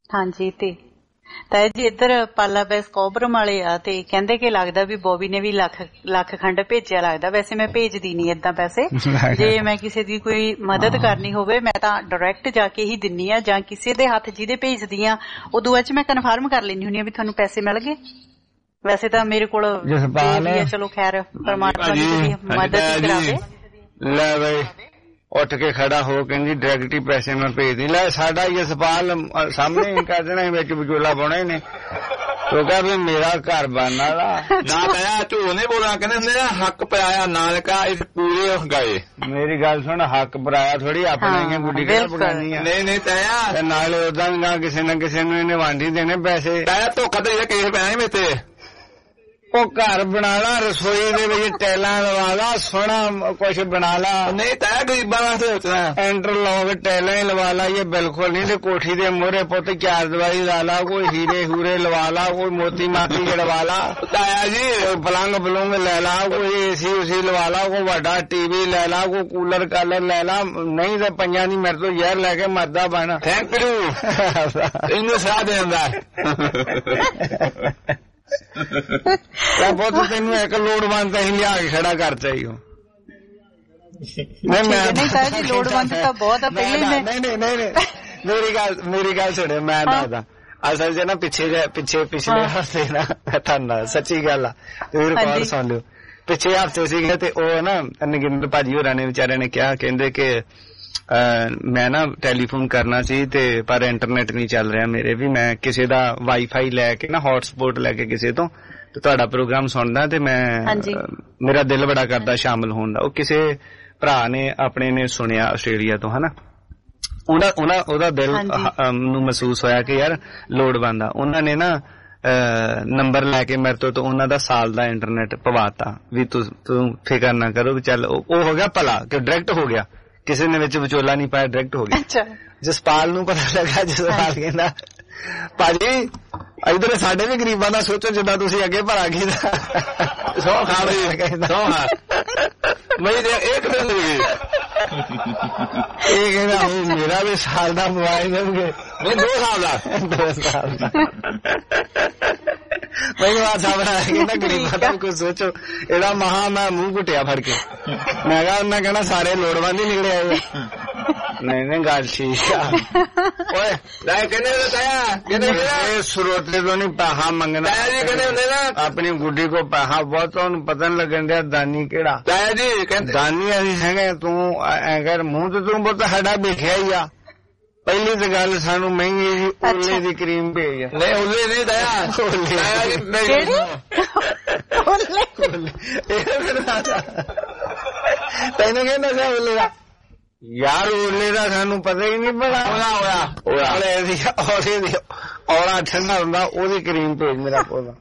ਹਾਂਜੀ ਤੇ ਤਾਂ ਜੀ ਇੱਧਰ ਪਾਲਾ ਬੈਸ ਕੋਬਰਮ ਵਾਲੇ ਆ ਤੇ ਕਹਿੰਦੇ ਕਿ ਲੱਗਦਾ ਵੀ ਬੋਬੀ ਨੇ ਵੀ ਲੱਖ ਲੱਖ ਖੰਡ ਭੇਜਿਆ ਲੱਗਦਾ। ਵੈਸੇ ਮੈਂ ਭੇਜਦੀ ਨਹੀਂ ਏਦਾਂ ਪੈਸੇ, ਜੇ ਮੈਂ ਕਿਸੇ ਦੀ ਕੋਈ ਮਦਦ ਕਰਨੀ ਹੋਵੇ ਮੈਂ ਤਾਂ ਡਾਇਰੈਕਟ ਜਾ ਕੇ ਹੀ ਦਿੰਨੀ ਆ ਜਾਂ ਕਿਸੇ ਦੇ ਹੱਥ ਜਿਹਦੇ ਭੇਜਦੀ ਆ ਉਦੋਂ ਬਾਅਦ ਚ ਮੈਂ ਕਨਫਰਮ ਕਰ ਲੈਂਦੀ ਹੁੰਦੀ ਆ ਵੀ ਤੁਹਾਨੂੰ ਪੈਸੇ ਮਿਲ ਗਏ। ਵੈਸੇ ਤਾਂ ਮੇਰੇ ਕੋਲ ਚਲੋ ਖੈਰ ਪਰਮਾਤਮਾ ਦੀ ਮਦਦ ਕਰਾਵੇ। ਲੈ ਬਈ ਉੱਠ ਕੇ ਖੜਾ ਹੋ ਕਹਿੰਦੀ ਡਾਇਰੈਕਟ ਹੀ ਪੈਸੇ ਮੈਂ ਭੇਜਦੀ। ਲੈ ਸਾਡਾ ਜਸਪਾਲ ਸਾਹਮਣੇ ਹੀ ਕਰ ਦੇਣਾ ਵਿੱਚ ਵਿਚੋਲਾ ਪਾਉਣਾ ਹੀ ਨੇ। ਉਹ ਕਹ ਵੀ ਮੇਰਾ ਘਰ ਬਣਨਾ ਨਾ ਪਿਆ ਝੂਠ ਨਹੀਂ ਬੋਲਣਾ। ਕਹਿੰਦੇ ਹੁੰਦੇ ਹੱਕ ਪਰਾਇਆ ਨਾਨਕਾ ਇਸ ਪੂਰੇ ਗਏ। ਮੇਰੀ ਗੱਲ ਸੁਣ, ਹੱਕ ਪਰਾਇਆ ਥੋੜੀ ਆਪਣੇ ਗੁੱਡੀ ਕਿਹੜਾ ਪਕਾਨੀ ਆ। ਨਹੀਂ ਨਹੀਂ ਤਾਇਆ ਨਾਲੇ ਉਦਾਂ ਵੀ ਨਾ ਕਿਸੇ ਨਾ ਕਿਸੇ ਨੂੰ ਇਹਨੇ ਵਾਂਢੀ ਦੇਣੇ ਪੈਸੇ। ਤਾਇਆ ਧੋਖਾ ਤੇ ਕੇਸ ਪੈਣਾ ਮੇਰੇ ਤੇ। ਉਹ ਘਰ ਬਣਾ ਲਾ, ਰਸੋਈ ਦੇ ਵਿੱਚ ਟੈਲਾਂ ਲਵਾ ਲਾ, ਸੋਹਣਾ ਕੁਛ ਬਣਾ ਲਾ। ਨਹੀਂ ਤਾਂ ਗਰੀਬਾਂ ਵਾਸਤੇ ਸੋਚਣਾ ਇੰਟਰਲੌਕ ਟੈਲਾਂ ਹੀ ਲਵਾ ਲਾ। ਇਹ ਬਿਲਕੁਲ ਨਹੀਂ ਤੇ ਕੋਠੀ ਦੇ ਮੋਹਰੇ ਪੁੱਤ ਚਾਰ ਦੀਵਾਰੀ ਲਾ ਲਾ, ਕੋਈ ਹੀਰੇ ਹੂਰੇ ਲਵਾ ਲਾ, ਕੋਈ ਮੋਤੀ ਮਾਤੀ ਜੜਵਾ ਲਾ। ਤਾਇਆ ਜੀ ਪਲੰਗ ਪਲੁੰਗ ਲੈ ਲਾ, ਕੋਈ ਏਸੀ ਉਸੀ ਲਵਾ ਲਾ, ਕੋਈ ਵੱਡਾ ਟੀਵੀ ਲੈ ਲਾ, ਕੋਈ ਕੂਲਰ ਕਾਲਰ ਲੈ ਲਾ। ਨਹੀਂ ਤੇ ਪੰਜਾਂ ਦੀ ਮੇਰੇ ਤੋਂ ਜ਼ਹਿਰ ਲੈ ਕੇ ਮਰਦਾ ਬਣ। ਥੈਂਕ ਯੂ ਇਹਨੂੰ ਸਾਹ ਦੇਂਦਾ। ਬਹੁਤ ਤੈਨੂੰ ਇੱਕ ਲੋੜਵੰਦ ਅਸੀਂ ਲਿਆ ਕੇ ਖੜਾ ਕਰ ਚਾਹੀਓ। ਨਹੀਂ ਮੈਂ ਲੋੜਵੰਦ ਤਾਂ ਬਹੁਤ ਆ ਪਹਿਲੇ। ਨਹੀਂ ਨਹੀਂ ਨਹੀਂ ਮੇਰੀ ਗੱਲ ਮੇਰੀ ਗੱਲ ਸੁਣਿਓ, ਮੈਂ ਦੱਸਦਾ ਅਸਲ ਚ ਨਾ ਪਿੱਛੇ ਪਿੱਛੇ ਪਿਛਲੇ ਹਫ਼ਤੇ ਨਾ ਤੁਹਾਨੂੰ ਸੱਚੀ ਗੱਲ ਆ, ਤੁਸੀਂ ਰਿਕਾਰਡ ਸੁਣ ਲਿਓ। ਪਿੱਛੇ ਹਫ਼ਤੇ ਸੀਗੇ ਤੇ ਉਹ ਨਾ ਨਗਿੰਦਰ ਭਾਜੀ ਹੋਰਾਂ ਨੇ ਵਿਚਾਰਿਆਂ ਨੇ ਕਿਹਾ, ਕਹਿੰਦੇ ਕਿ ਮੈਂ ਨਾ ਟੈਲੀਫੋਨ ਕਰਨਾ ਸੀ ਤੇ ਪਰ ਇੰਟਰਨੈਟ ਨਹੀਂ ਚੱਲ ਰਿਹਾ ਮੇਰੇ ਵੀ। ਮੈਂ ਕਿਸੇ ਦਾ ਵਾਈਫਾਈ ਲੈ ਕੇ ਨਾ ਹੌਟਸਪੌਟ ਲੈ ਕੇ ਕਿਸੇ ਤੋਂ ਤੇ ਤੁਹਾਡਾ ਪ੍ਰੋਗਰਾਮ ਸੁਣਦਾ ਤੇ ਮੈਂ ਮੇਰਾ ਦਿਲ ਬੜਾ ਕਰਦਾ ਸ਼ਾਮਲ ਹੋਣ ਦਾ। ਉਹ ਕਿਸੇ ਭਰਾ ਨੇ ਆਪਣੇ ਨੇ ਸੁਣਿਆ ਆਸਟ੍ਰੇਲੀਆ ਤੋਂ, ਹਨਾ। ਉਹਦਾ ਉਹਨਾਂ ਉਹਦਾ ਦਿਲ ਨੂੰ ਮਹਿਸੂਸ ਹੋਇਆ ਕਿ ਯਾਰ ਲੋੜਵੰਦ ਆ। ਉਹਨਾਂ ਨੇ ਨਾ ਨੰਬਰ ਲੈ ਕੇ ਮੇਰੇ ਤੋਂ ਤੇ ਉਹਨਾਂ ਦਾ ਸਾਲ ਦਾ ਇੰਟਰਨੈਟ ਪਵਾਤਾ ਵੀ ਤੂੰ ਤੂੰ ਫਿਕਰ ਨਾ ਕਰੋ ਵੀ ਚੱਲ। ਉਹ ਹੋ ਗਿਆ ਭਲਾ ਕਿ ਡਾਇਰੈਕਟ ਹੋ ਗਿਆ, ਕਿਸੇ ਨੇ ਵਿੱਚ ਵਿਚੋਲਾ ਨਹੀਂ ਪਾਇਆ, ਡਾਇਰੈਕਟ ਹੋ ਗਿਆ। ਜਸਪਾਲ ਨੂੰ ਪਤਾ ਲੱਗਾ, ਜਸਪਾਲ ਕਹਿੰਦਾ ਭਾਜੀ ਇਧਰ ਸਾਡੇ ਵੀ ਗਰੀਬਾਂ ਦਾ ਸੋਚੋ ਜਿੱਦਾਂ ਤੁਸੀਂ ਅੱਗੇ ਭਰਾ ਕੀਤਾ। ਸੌ ਖਾ ਲਈ ਕਹਿੰਦਾ ਮੈਂ ਇੱਕ ਦਿਨ ਇਹ ਕਹਿੰਦਾ ਮੇਰਾ ਵੀ ਸਾਲ ਦਾ ਮੋਬਾਈਲ ਦੇਣਗੇ। ਨਹੀਂ ਦੋ ਸਾਲ ਦਾ ਦੋ ਸਾਲ ਦਾ ਮੈਨੂੰ ਬਾਤ ਸਾਹਮਣਾ ਕਹਿੰਦਾ ਗਰੀਬਾਂ ਦਾ ਕੁਝ ਸੋਚੋ। ਇਹਦਾ ਮਹਾ ਮੈਂ ਮੂੰਹ ਘੁੱਟਿਆ ਫੜ ਕੇ। ਮੈਂ ਕਿਹਾ ਉਹਨਾਂ ਕਹਿਣਾ ਸਾਰੇ ਲੋੜਵੰਦ ਹੀ ਨਿਕਲੇ ਆਏ। ਨਹੀਂ ਨਹੀਂ ਗੱਲ ਠੀਕ ਆ। ਓਏ ਲੈ ਕਹਿੰਦੇ ਤਾਇਆ ਕਹਿੰਦੇ ਸਰੋਤੇ ਤੋਂ ਨਹੀਂ ਪੈਸਾ ਮੰਗਣਾ। ਤਾਇਆ ਜੀ ਕਹਿੰਦੇ ਹੁੰਦੇ ਨਾ ਆਪਣੀ ਗੁੱਡੀ ਕੋ ਪੈਸਾ ਬਹੁਤ, ਉਹਨੂੰ ਪਤਾ ਨੀ ਲੱਗਣ ਡਿਆ ਦਾਨੀ ਕਿਹੜਾ। ਤਾਇਆ ਜੀ ਕਹਿੰਦੇ ਦਾਨੀ ਅਸੀਂ ਹੈਗੇ, ਤੂੰ ਐ ਕਰ ਮੂੰਹ ਤੇ ਤੂੰ ਬਹੁਤ ਸਾਡਾ ਵੇਖਿਆ ਹੀ ਆ। ਪਹਿਲੀ ਤਾਂ ਗੱਲ ਸਾਨੂੰ ਮਹਿੰਗੀ ਜੀ ਓਲੇ ਦੀ ਕਰੀਮ ਭੇਜ। ਨਹੀਂ ਓਲੇ ਨਹੀਂ ਤਾਇਆ, ਤੈਨੂੰ ਕਹਿੰਦਾ ਸੀ ਓਲੇ ਦਾ। ਯਾਰ ਓਲੇ ਦਾ ਸਾਨੂੰ ਪਤਾ ਹੀ ਨਹੀਂ ਬੜਾ ਹੋਇਆ ਹੋਇਆ ਔਲਾ ਠੰਡਾ ਹੁੰਦਾ, ਉਹਦੀ ਕਰੀਮ ਭੇਜ ਮੇਰਾ ਪੌਦਾ।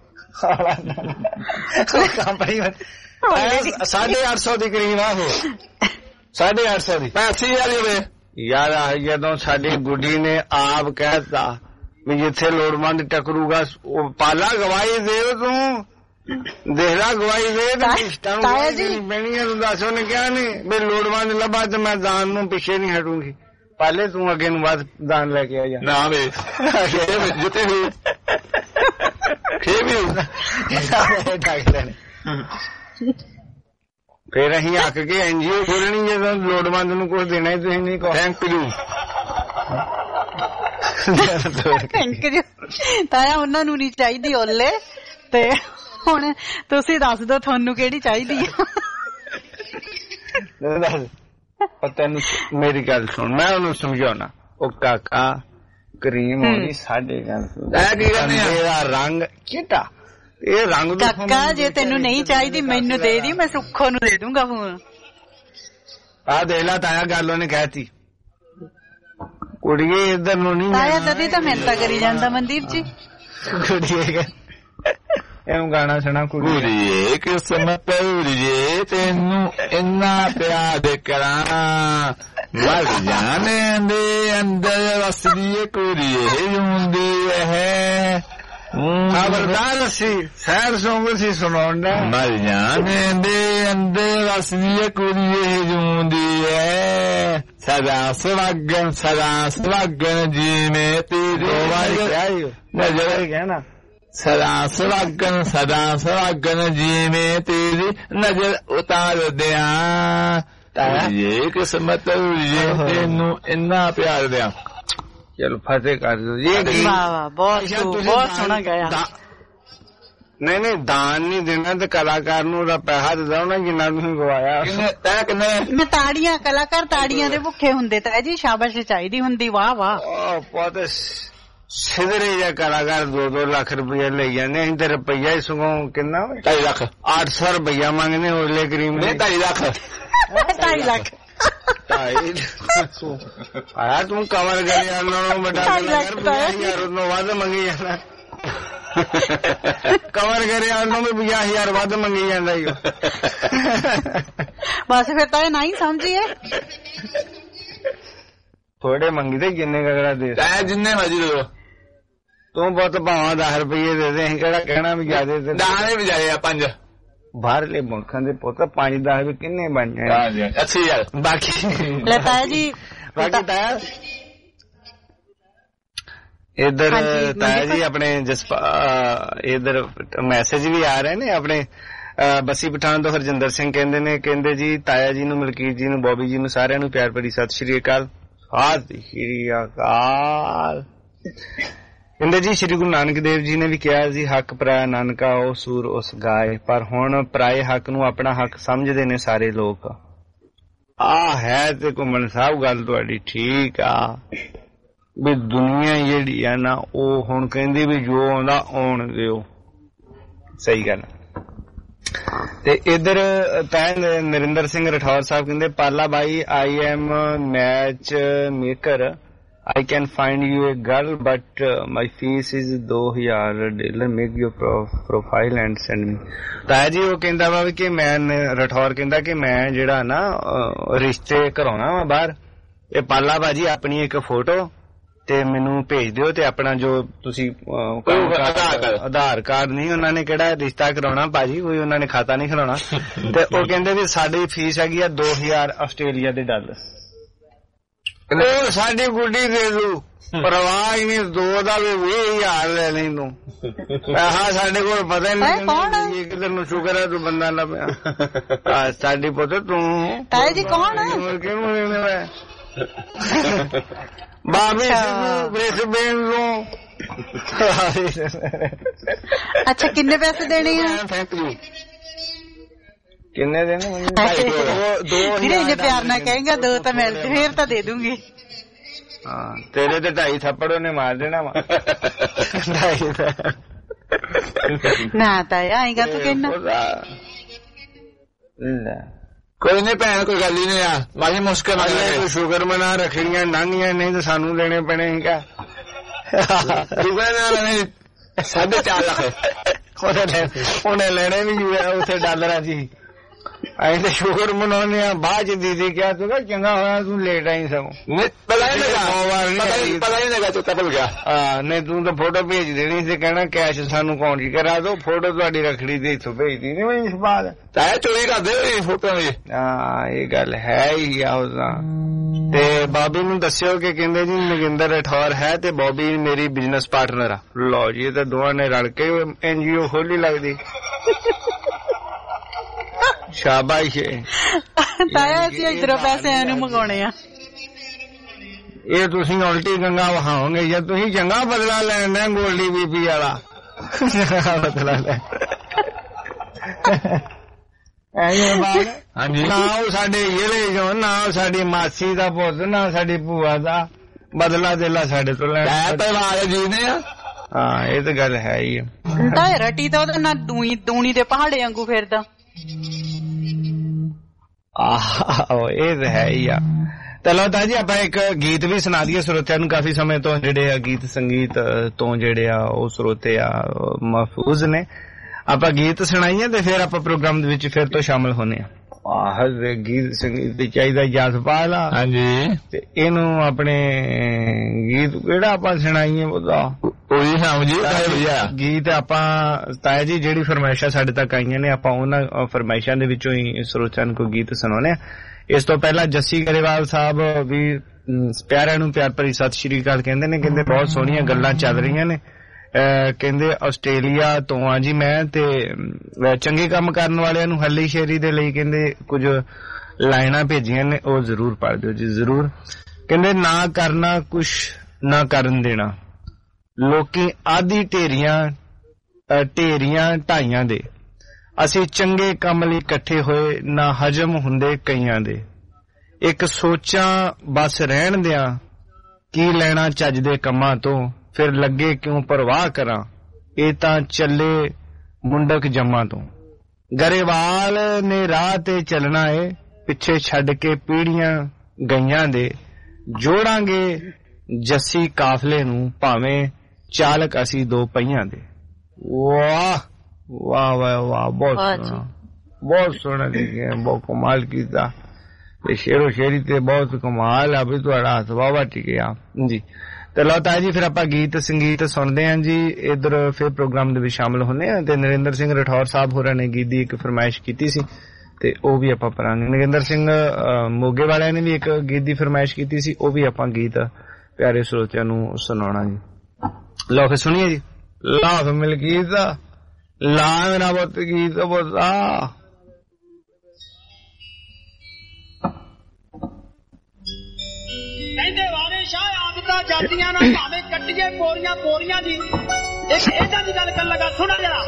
ਕੰਪਨੀ ਸਾਢੇ ਅੱਠ ਸੌ ਦੀ ਕਰੀਮ ਆ ਉਹ, ਸਾਢੇ ਅੱਠ ਸੌ ਦੀ ਅੱਸੀ ਹਜ਼ਾਰ ਹੋਵੇ ਯਾਰ। ਜਦੋਂ ਸਾਡੀ ਗੁੱਡੀ ਨੇ ਆਪ ਕਹਿਤਾ ਵੀ ਜਿੱਥੇ ਲੋੜਵੰਦ ਟਕਰੂਗਾ ਉਹ ਪਾਲਾ ਗਵਾਹੀ ਦੇ ਤੂੰ ਦੇਖ ਲਾ, ਗਵਾਹੀ ਦੇ ਪੈਣੀ। ਦੱਸ ਉਹਨੇ ਕਿਹਾ ਨੀ ਵੀ ਲੋੜਵੰਦ ਲੱਭਾ ਤੇ ਮੈਂ ਦਾਨ ਨੂੰ ਪਿੱਛੇ ਨਹੀਂ ਹਟੂੰਗੀ। ਪਾਲੇ ਤੂੰ ਅੱਗੇ ਨੂੰ ਬਾਅਦ ਦਾਨ ਲੈ ਕੇ ਆ ਜਾ ਨਾ ਵੇ ਜਿੱਤੇ ਵੀ ਖੇ ਵੀ ਫੇਰ ਅਸੀਂ ਅੱਕ ਕੇ ਐਨਜੀਓ ਖੋਲਣੀ ਜਦੋਂ ਲੋੜਵੰਦ ਨੂੰ ਕੁਛ ਦੇਣਾ ਹੀ ਤੁਸੀਂ ਨਹੀਂ ਕਹੋ। ਥੈਂਕ ਯੂ ਥੈਂਕ ਯੂ ਤਾਇਆ। ਉਹਨਾਂ ਨੂੰ ਨਹੀਂ ਚਾਹੀਦੀ ਓਲੇ ਤੇ ਹੁਣ ਤੁਸੀਂ ਦੱਸ ਦੋ ਤੁਹਾਨੂੰ ਕਿਹੜੀ ਚਾਹੀਦੀ ਆ। ਤੈਨੂੰ ਮੇਰੀ ਗੱਲ ਸੁਣ, ਮੈਂ ਉਹਨੂੰ ਸਮਝਾਉਣਾ। ਉਹ ਕਾਕਾ ਕਰੀਮ ਹੋਣੀ ਸਾਡੇ ਗੱਲ ਰੰਗ ਚਿੱਟਾ, ਇਹ ਰੰਗ ਕਾਕਾ ਜੇ ਤੈਨੂੰ ਨਹੀਂ ਚਾਹੀਦੀ ਮੈਨੂੰ ਦੇ ਦੀ, ਮੈਂ ਸੁੱਖੋ ਨੂੰ ਦੇ ਦੂੰਗਾ ਫੋਨ। ਆਹ ਦੇਖ ਲਾ ਤਾਇਆ ਗੱਲ ਉਹਨੇ ਕਹਿਤੀ। ਕੁੜੀਏ ਇੱਧਰ ਨੂੰ ਨਹੀਂ ਤਾਇਆ ਤਦੀ ਤਾਂ ਮਿਹਨਤਾਂ ਕਰੀ ਜਾਂਦਾ ਮਨਦੀਪ ਜੀ। ਕੁੜੀਏ ਇਹਨੂੰ ਗਾਣਾ ਸੁਣਾ। ਕੁੜੀਏ ਕਿਸਮਤ ਕੁੜੀਏ ਤੈਨੂੰ ਇੰਨਾ ਪਿਆਰ ਕਰਾਂ, ਮਰ ਜਾਣੇ ਦੇ ਅੰਦਰ ਵਸਦੀ ਕੁੜੀਏ ਹੁੰਦੀ ਹੈ। ਖਬਰਦਾਰ ਸੀ ਸੈਰ ਸੌਂਗ ਸੀ ਸੁਣਾਉਂਦਾ। ਮਰ ਜਾਣੇ ਦੇ ਅੰਦਰ ਵਸਦੀ ਕੁੜੀਏ ਹੁੰਦੀ ਹੈ। सदा सुहागन सदा सुहागन जी में तेरी नजर कहना सदा सुहागन सदा सुहागन जी में तेरी नजर उतार दिया ये किस्मत ये तेनू इन्ना प्यार दिया। चलो फतेह कर दो ये बहुत बहुत सोहना गाया। नहीं नहीं दान नहीं देना तो कलाकार नूं दा पैसा दे दो ना जिन्ना तुसीं गवाया। तै किन्ने मैं ताड़ियां कलाकार ताड़ियां दे भुखे हुंदे तां जी शाबाश चाहिदी हुंदी। वाह वाह बहुत सिधरे जा कलाकार दो दो लाख रुपया ले जाने ते रुपया ही सगों किन्ना ढाई लाख आठ सौ रुपया मंगने ओले करीम ने ढाई लाख ढाई लाख आया तुम कवर करी आना बड़ा यार उन्होंने वाद मंगी जाना कवर करे आना में बीस हजार वाद मंगी जाना ही बस फिर तो ना ही समझिए थोड़े मंगी थे जिन्ने का दे जिन्ने मर्जी दो तू बहुत भावा दस रुपये दे दे केड़ा कहना भी ज्यादा दाने भी जाए पंज बाहरले मुल्कां दे पुत पांच दस भी किन्ने बन जाए अच्छी यार बाकी लताया जी बाकी ताया इधर ताया जी अपने जसपा इधर मैसेज भी आ रहे ने अपने बसी पठान तो हरजिंदर सिंह कहंदे ने कहंदे जी ताया जी नूं मलकीत जी नूं बॉबी जी नूं सारिਆਂ ਨੂੰ प्यार भरी सत श्री अकाल सत श्री अकाल। ਕਹਿੰਦੇ ਜੀ ਸ਼੍ਰੀ ਗੁਰੂ ਨਾਨਕ ਦੇਵ ਜੀ ਨੇ ਵੀ ਕਿਹਾ ਸੀ ਹੱਕ ਪਰਾਇਆ ਨਾਨਕਾ ਉਹ ਸੂਰ ਉਸ ਗਾਏ ਪਰ ਹੁਣ ਪਰਾਏ ਹੱਕ ਨੂੰ ਆਪਣਾ ਹੱਕ ਸਮਝਦੇ ਨੇ ਸਾਰੇ ਲੋਕ। ਆ ਹੈ ਤੇ ਘੁੰਮਣ ਸਾਹਿਬ ਗੱਲ ਤੁਹਾਡੀ ਠੀਕ ਆ ਵੀ ਦੁਨੀਆ ਜਿਹੜੀ ਆ ਨਾ ਉਹ ਹੁਣ ਕਹਿੰਦੀ ਵੀ ਜੋ ਆਉਂਦਾ ਆਉਣ ਦਿਓ ਸਹੀ ਗੱਲ। ਤੇ ਇਧਰ ਤੈਨ ਨਰਿੰਦਰ ਸਿੰਘ ਰਠੌਰ ਸਾਹਿਬ ਕਹਿੰਦੇ ਪਾਲਾ ਬਾਈ I am matchmaker I can find you a girl, but uh, my fees is ਦੋ ਹਜ਼ਾਰ dollar. Make your pro- profile and send me. ਤਾਇਆ ਜੀ ਉਹ ਕਹਿੰਦਾ ਵਾ ਕਿ ਮੈਂ ਰਠੌਰ ਕਹਿੰਦਾ ਕਿ ਮੈਂ ਜਿਹੜਾ ਨਾ ਰਿਸ਼ਤੇ ਕਰਾਉਣਾ ਵਾ ਬਾਹਰ। ਇਹ ਪਾਲਾ ਬਾਜੀ ਆਪਣੀ ਇੱਕ ਫੋਟੋ ਤੇ ਮੈਨੂੰ ਭੇਜ ਦਿਓ ਤੇ ਆਪਣਾ ਜੋ ਤੁਸੀਂ ਆਧਾਰ ਕਾਰਡ ਨਹੀਂ ਉਹਨਾਂ ਨੇ ਕਿਹੜਾ ਰਿਸ਼ਤਾ ਕਰਾਉਣਾ ਭਾਜੀ ਕੋਈ ਉਹਨਾਂ ਨੇ ਖਾਤਾ ਨਹੀਂ ਖਿਲਾਉਣਾ ਤੇ ਉਹ ਕਹਿੰਦੇ ਵੀ ਸਾਡੀ ਫੀਸ ਹੈਗੀ ਆ ਦੋ ਹਜ਼ਾਰ ਆਸਟ੍ਰੇਲੀਆ ਦੇ ਡਾਲਰ। ਉਹ ਸਾਡੀ ਗੁੱਡੀ ਦੇ ਦੂ ਪਰਵਾਹ ਹੀ ਨਹੀਂ ਦੋ ਦਾ ਵੀ ਵੀਹ ਹਜ਼ਾਰ ਲੈ ਲਈ ਤੂੰ ਪੈਸਾ ਸਾਡੇ ਕੋਲ ਪਤਾ ਨਹੀਂ ਕਿਧਰ ਨੂੰ ਸ਼ੁਕਰ ਹੈ ਤੂੰ ਬੰਦਾ ਲੱਭਿਆ ਸਾਡੀ ਪੁੱਤ ਤੂੰ ਤਾਇਆ ਜੀ ਕੌਣ ਕਿਹਨੂੰ ਲੈਣੇ ਮੈਂ ਬਾਬੀ ਬ੍ਰਿਸਬੇਨ ਨੂੰ। ਅੱਛਾ ਕਿੰਨੇ ਪੈਸੇ ਦੇਣੇ ਆ ਥੈਂਕ ਯੂ ਕਿੰਨੇ ਦੇਣੇ ਦੋ ਇੰਨੇ ਪਿਆਰ ਨਾਲ ਕਹੇਗਾ ਦੋ ਤਾਂ ਮਿਲ ਜੇ ਫੇਰ ਤਾਂ ਦੇ ਦੂੰਗੀ। ਹਾਂ ਤੇਰੇ ਤੇ ਢਾਈ ਥੱਪੜ ਉਹਨੇ ਮਾਰ ਦੇਣਾ ਵਾ ਨਾ ਤਾਇਆ ਆਏਗਾ ਤੂੰ ਕਿੰਨਾ ਕੋਈ ਨਹੀਂ ਭੈਣ ਕੋਈ ਗੱਲ ਹੀ ਨਹੀਂ ਆ ਮਾਰੀ ਮੁਸ਼ਕਲ ਕੋਈ ਸ਼ੁਕਰ ਮਨਾ ਰੱਖੜੀਆਂ ਲੰਘੀਆਂ ਨਹੀਂ ਤਾਂ ਸਾਨੂੰ ਲੈਣੇ ਪੈਣੇ ਸੀਗਾ ਸਾਢੇ ਚਾਰ ਲੱਖ ਉਹਨੇ ਲੈਣੇ ਵੀ ਉੱਥੇ ਡਾਲਰਾਂ ਚ ਹੀ। ਅਸੀਂ ਤੇ ਸ਼ੁਕਰ ਮਨਾਉਂਦੇ ਆ ਬਾਅਦ ਚ ਦੀਦੀ ਕਿਹਾ ਤੂੰ ਚੰਗਾ ਹੋਇਆ ਤੂੰ ਲੇਟ ਆਈ ਸਗੋਂ ਪਤਾ ਹੀ ਨਹੀਂਗਾ ਚੁੱਤਾ ਭੁੱਲ ਗਿਆ। ਹਾਂ ਨਹੀਂ ਤੂੰ ਤਾਂ ਫੋਟੋ ਭੇਜ ਦੇਣੀ ਸੀ ਕਹਿਣਾ ਕੈਸ਼ ਸਾਨੂੰ ਅਕਾਊਂਟ ਚ ਕਰਾ ਦੋ ਫੋਟੋ ਤੁਹਾਡੀ ਰੱਖੜੀ ਦੇ ਇੱਥੋਂ ਭੇਜਦੀ ਨੀ ਮੈਂ ਇਸ ਬਾਅਦ ਤਾਇਆ ਚੋਰੀ ਕਰਦੇ ਫੋਟੋ ਦੀ। ਹਾਂ ਇਹ ਗੱਲ ਹੈ ਹੀ ਆ ਉਹਦਾ। ਤੇ ਬੌਬੀ ਨੂੰ ਦੱਸਿਓ ਕਿ ਕਹਿੰਦੇ ਜੀ ਨਗਿੰਦਰ ਰਠੌਰ ਹੈ ਤੇ ਬੌਬੀ ਮੇਰੀ ਬਿਜ਼ਨਸ ਪਾਰਟਨਰ ਆ। ਲਓ ਜੀ ਇਹ ਤਾਂ ਦੋਵਾਂ ਨੇ ਰਲ ਕੇ ਐਨਜੀਓ ਖੋਲੀ ਲੱਗਦੀ। ਸ਼ਾਬਾਸ਼ ਤਾਇਆ ਅਸੀਂ ਇਧਰੋਂ ਪੈਸੇ ਇਹਨੂੰ ਮੰਗਾਉਣੇ ਆ। ਇਹ ਤੁਸੀਂ ਉਲਟੀ ਗੰਗਾ ਵਹਾਓਗੇ ਜਾਂ ਤੁਸੀਂ ਚੰਗਾ ਬਦਲਾ ਲੈਣਾ ਗੋਲਡੀ ਬੀਬੀ ਵਾਲਾ ਬਦਲਾ ਲੈ ਨਾ ਉਹ ਸਾਡੇ ਜਿਹੜੇ ਜੋ ਨਾ ਸਾਡੀ ਮਾਸੀ ਦਾ ਪੁੱਤ ਨਾ ਸਾਡੀ ਭੂਆ ਦਾ ਬਦਲਾ ਦੇਲਾ ਸਾਡੇ ਤੋਂ ਲੈਣਾ ਜੀ ਨੇ। ਹਾਂ ਇਹ ਤਾਂ ਗੱਲ ਹੈ ਹੀ ਤਾਇਆ ਰਟੀ ਤਾਂ ਉਹਦੇ ਨਾਲ ਦੂਣੀ ਦੂਣੀ ਦੇ ਪਹਾੜੇ ਵਾਂਗੂ ਫਿਰਦਾ। ਆਹੋ ਇਹ ਤਾਂ ਹੈ ਹੀ ਆ। ਚਲੋ ਤਾਂ ਜੀ ਆਪਾਂ ਇੱਕ ਗੀਤ ਵੀ ਸੁਣਾ ਦਈਏ ਸਰੋਤਿਆਂ ਨੂੰ। ਕਾਫੀ ਸਮੇਂ ਤੋਂ ਜਿਹੜੇ ਆ ਗੀਤ ਸੰਗੀਤ ਤੋਂ ਜਿਹੜੇ ਆ ਉਹ ਸਰੋਤੇ ਆ ਮਹਿਫੂਜ਼ ਨੇ। ਆਪਾਂ ਗੀਤ ਸੁਣਾਈਏ ਤੇ ਫਿਰ ਆਪਾਂ ਪ੍ਰੋਗਰਾਮ ਦੇ ਵਿੱਚ ਫਿਰ ਤੋਂ ਸ਼ਾਮਲ ਹੋਣੇ ਆ। ਆਹ ਗੀਤ ਸੰਗੀਤ ਦੀ ਚਾਹੀਦਾ ਜਜ਼ਬਾਤ ਆ। ਹਾਂਜੀ ਤੇ ਇਹਨੂੰ ਆਪਣੇ ਗੀਤ ਕਿਹੜਾ ਆਪਾਂ ਸੁਣਾਈਏ ਉਹਦਾ ਉਹੀ ਨਾਮ ਜੀ ਗੀਤ ਆਪਾਂ ਤਾਇਆ ਜੀ ਜਿਹੜੀ ਫਰਮਾਇਸ਼ਾਂ ਸਾਡੇ ਤੱਕ ਆਈਆਂ ਨੇ ਆਪਾਂ ਉਹਨਾਂ ਫਰਮਾਇਸ਼ਾਂ ਦੇ ਵਿੱਚੋਂ ਹੀ ਸਰੋਤਿਆਂ ਨੂੰ ਕੋਈ ਗੀਤ ਸੁਣਾਉਣੇ ਆ। ਇਸ ਤੋਂ ਪਹਿਲਾਂ ਜੱਸੀ ਗਰੇਵਾਲ ਸਾਹਿਬ ਵੀ ਪਿਆਰਿਆਂ ਨੂੰ ਪਿਆਰ ਭਰੀ ਸਤਿ ਸ਼੍ਰੀ ਅਕਾਲ ਕਹਿੰਦੇ ਨੇ। ਕਹਿੰਦੇ ਬਹੁਤ ਸੋਹਣੀਆਂ ਗੱਲਾਂ ਚੱਲ ਰਹੀਆਂ ਨੇ। ਕਹਿੰਦੇ ਆਸਟ੍ਰੇਲੀਆ ਤੋਂ ਆ ਜੀ ਮੈਂ, ਤੇ ਚੰਗੇ ਕੰਮ ਕਰਨ ਵਾਲਿਆਂ ਨੂੰ ਹੱਲੀ ਸ਼ੇਰੀ ਦੇ ਲਈ ਕਹਿੰਦੇ ਕੁਝ ਲਾਈਨਾਂ ਭੇਜੀਆਂ ਨੇ, ਉਹ ਜ਼ਰੂਰ ਪੜ੍ਹ ਦਿਓ ਜੀ ਜ਼ਰੂਰ। ਕਹਿੰਦੇ ਨਾ ਕਰਨਾ ਕੁਛ ਨਾ ਕਰਨ ਦੇਣਾ, ਲੋਕੀ ਆਦੀ ਢੇਰੀਆਂ ਢੇਰੀਆਂ ਢਾਈਆਂ ਦੇ, ਅਸੀਂ ਚੰਗੇ ਕੰਮ ਲਈ ਇਕੱਠੇ ਹੋਏ ਨਾ ਹਜਮ ਹੁੰਦੇ ਕਈਆਂ ਦੇ, ਇੱਕ ਸੋਚਾਂ ਬਸ ਰਹਿਣ ਦਿਆਂ ਕੀ ਲੈਣਾ ਚੱਜ ਦੇ ਕੰਮਾਂ ਤੋਂ, ਫਿਰ ਲੱਗੇ ਕਿਉਂ ਪਰਵਾਹ ਕਰਾਂ ਇਹ ਤਾਂ ਚੱਲੇ ਮੁੰਡਕ ਜੰਮਾਂ ਤੋਂ। ਗਰੇਵਾਲ ਨੇ ਰਾਹ ਤੇ ਚੱਲਣਾ ਏ ਪਿੱਛੇ ਛੱਡ ਕੇ ਪੀੜੀਆਂ ਗਈਆਂ ਦੇ, ਜੋੜਾਂਗੇ ਜੱਸੀ ਕਾਫਲੇ ਨੂੰ ਭਾਵੇਂ ਚਾਲਕ ਅਸੀਂ ਦੋ ਪਹੀਆਂ ਦੇ। ਵਾਹ ਵਾਹ ਵਾਹ ਵਾਹ, ਬਹੁਤ ਸੋਹਣਾ ਬਹੁਤ ਸੋਹਣਾ ਲਿਖਿਆ, ਬਹੁਤ ਕਮਾਲ ਕੀਤਾ। ਤੇ ਸ਼ੇਰੋ ਸ਼ੇਰੀ ਤੇ ਬਹੁਤ ਕਮਾਲ ਆ ਵੀ ਤੁਹਾਡਾ ਹੱਥ ਵਾਵਾ ਟਿਕਿਆ ਜੀ। ਤੇ ਲਓ ਤਾਇਆ ਜੀ ਫਿਰ ਆਪਾਂ ਗੀਤ ਸੰਗੀਤ ਸੁਣਦੇ ਹਾਂ ਜੀ। ਇੱਧਰ ਫਿਰ ਪ੍ਰੋਗਰਾਮ ਦੇ ਵਿੱਚ ਸ਼ਾਮਲ ਹੁੰਦੇ ਹਾਂ। ਤੇ ਨਰਿੰਦਰ ਸਿੰਘ ਰਠੌਰ ਸਾਹਿਬ ਹੋਰਾਂ ਨੇ ਗੀਤ ਦੀ ਇੱਕ ਫਰਮਾਇਸ਼ ਕੀਤੀ ਸੀ ਤੇ ਉਹ ਵੀ ਆਪਾਂ ਪਰਾਂਗੇ। ਨਰਿੰਦਰ ਸਿੰਘ ਮੋਗੇ ਵਾਲਿਆਂ ਨੇ ਵੀ ਇੱਕ ਗੀਤ ਦੀ ਫਰਮਾਇਸ਼ ਕੀਤੀ ਸੀ, ਉਹ ਵੀ ਆਪਾਂ ਗੀਤ ਪਿਆਰੇ ਸਰੋਤਿਆਂ ਨੂੰ ਸੁਣਾਉਣਾ ਜੀ। ਲਓ ਫਿਰ ਸੁਣੀਏ ਜੀ। ਲਾ ਫਿਰ ਮਿਲ ਗੀਤ ਲਾ ਮੇਰਾ ਬਹੁਤ ਗੀਤ ਬੋਤਾ। ਕਹਿੰਦੇ ਵਾਰੇ ਸ਼ਾਹ ਆਦਤਾਂ ਜਾਂਦੀਆਂ ਨਾ ਭਾਵੇਂ ਕੱਟੀਏ ਪੋਰੀਆਂ ਪੋਰੀਆਂ ਜੀ। ਇੱਕ ਇਹਦਾ ਦੀ ਗੱਲ ਕਰਨ ਲੱਗਾ, ਸੁਣਾ ਜਰਾ।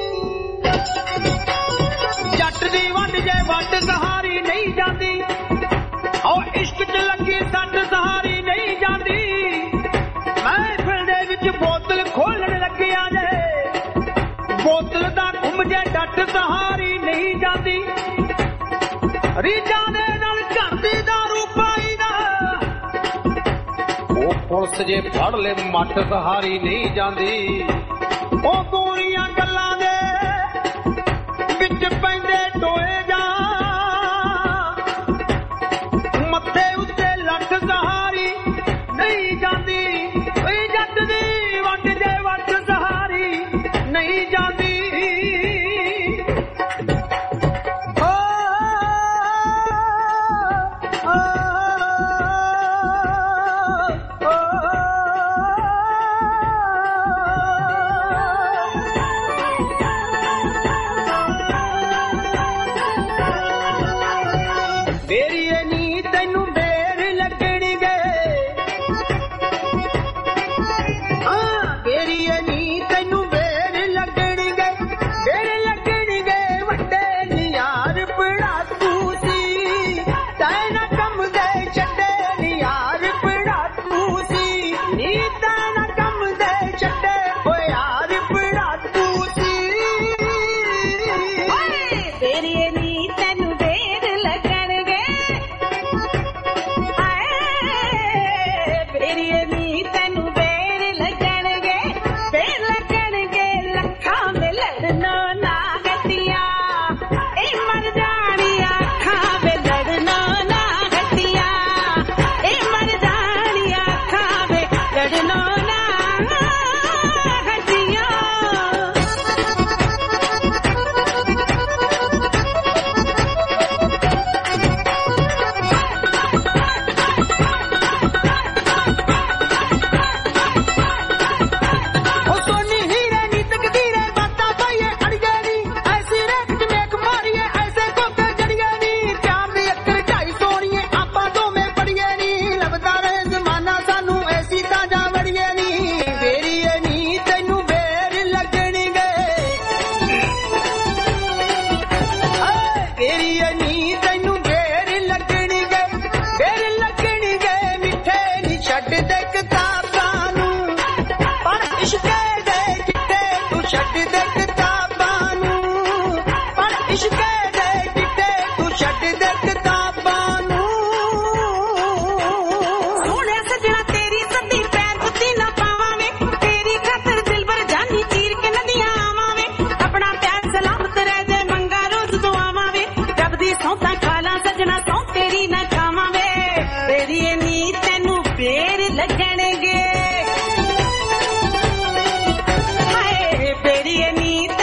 ਜੱਟ ਦੀ ਵੰਡ ਜੇ ਵੰਡ ਸਹਾਰੀ ਨਹੀਂ ਜਾਂਦੀ, ਉਹ ਇਸ਼ਕ ਚ ਲੱਗੀ ਸੱਟ ਸਹਾਰੀ ਨਹੀਂ ਜਾਂਦੀ। ਮਹਿਫਿਲ ਦੇ ਵਿੱਚ ਬੋਤਲ ਖੋਲਣ ਲੱਗਿਆ ਜੇ, ਬੋਤਲ ਦਾ ਘੁੰਮ ਜੇ ਡੱਟ ਸਹਾਰੀ ਨਹੀਂ ਜਾਂਦੀ। ਰੀਜਾਂ ਦੇ ਨਾਲ ਘਰ ਦੀ ਦਾਰੂ ਪਾਈ ਦਾ, ਉਹ ਪੁਲਿਸ ਜੇ ਫੜ ਲੈ ਮੱਟ ਸਹਾਰੀ ਨਹੀਂ ਜਾਂਦੀ। ਉਹ ਗੋਰੀਆਂ ਗੱਲਾਂ ਦੇ ਵਿੱਚ ਪੈਂਦੇ ਟੋਏ ਜਾ, ਮੱਥੇ ਉੱਤੇ ਲੱਟ ਸਹਾਰੀ ਨਹੀਂ ਜਾਂਦੀ। ਓਏ ਜੱਟ ਦੀ ਵੰਡ ਜੇ ਵੰਡ ਸਹਾਰੀ ਨਹੀਂ ਜਾਂਦੀ।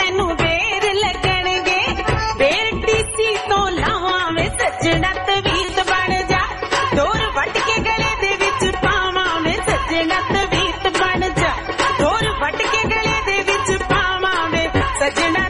ਜਨਤ ਵੀ ਵੱਟ ਕੇ ਗਲੇ ਦੇ ਵਿੱਚ ਪਾਵਾਂ ਵੇ ਸੱਜਣਾ ਤਵੀਤ ਬਣ ਜਾ ਡੋਰ ਵੱਟ ਕੇ ਗਲੇ ਦੇ ਵਿੱਚ ਪਾਵਾਂ ਵੇ ਸੱਜਣਾ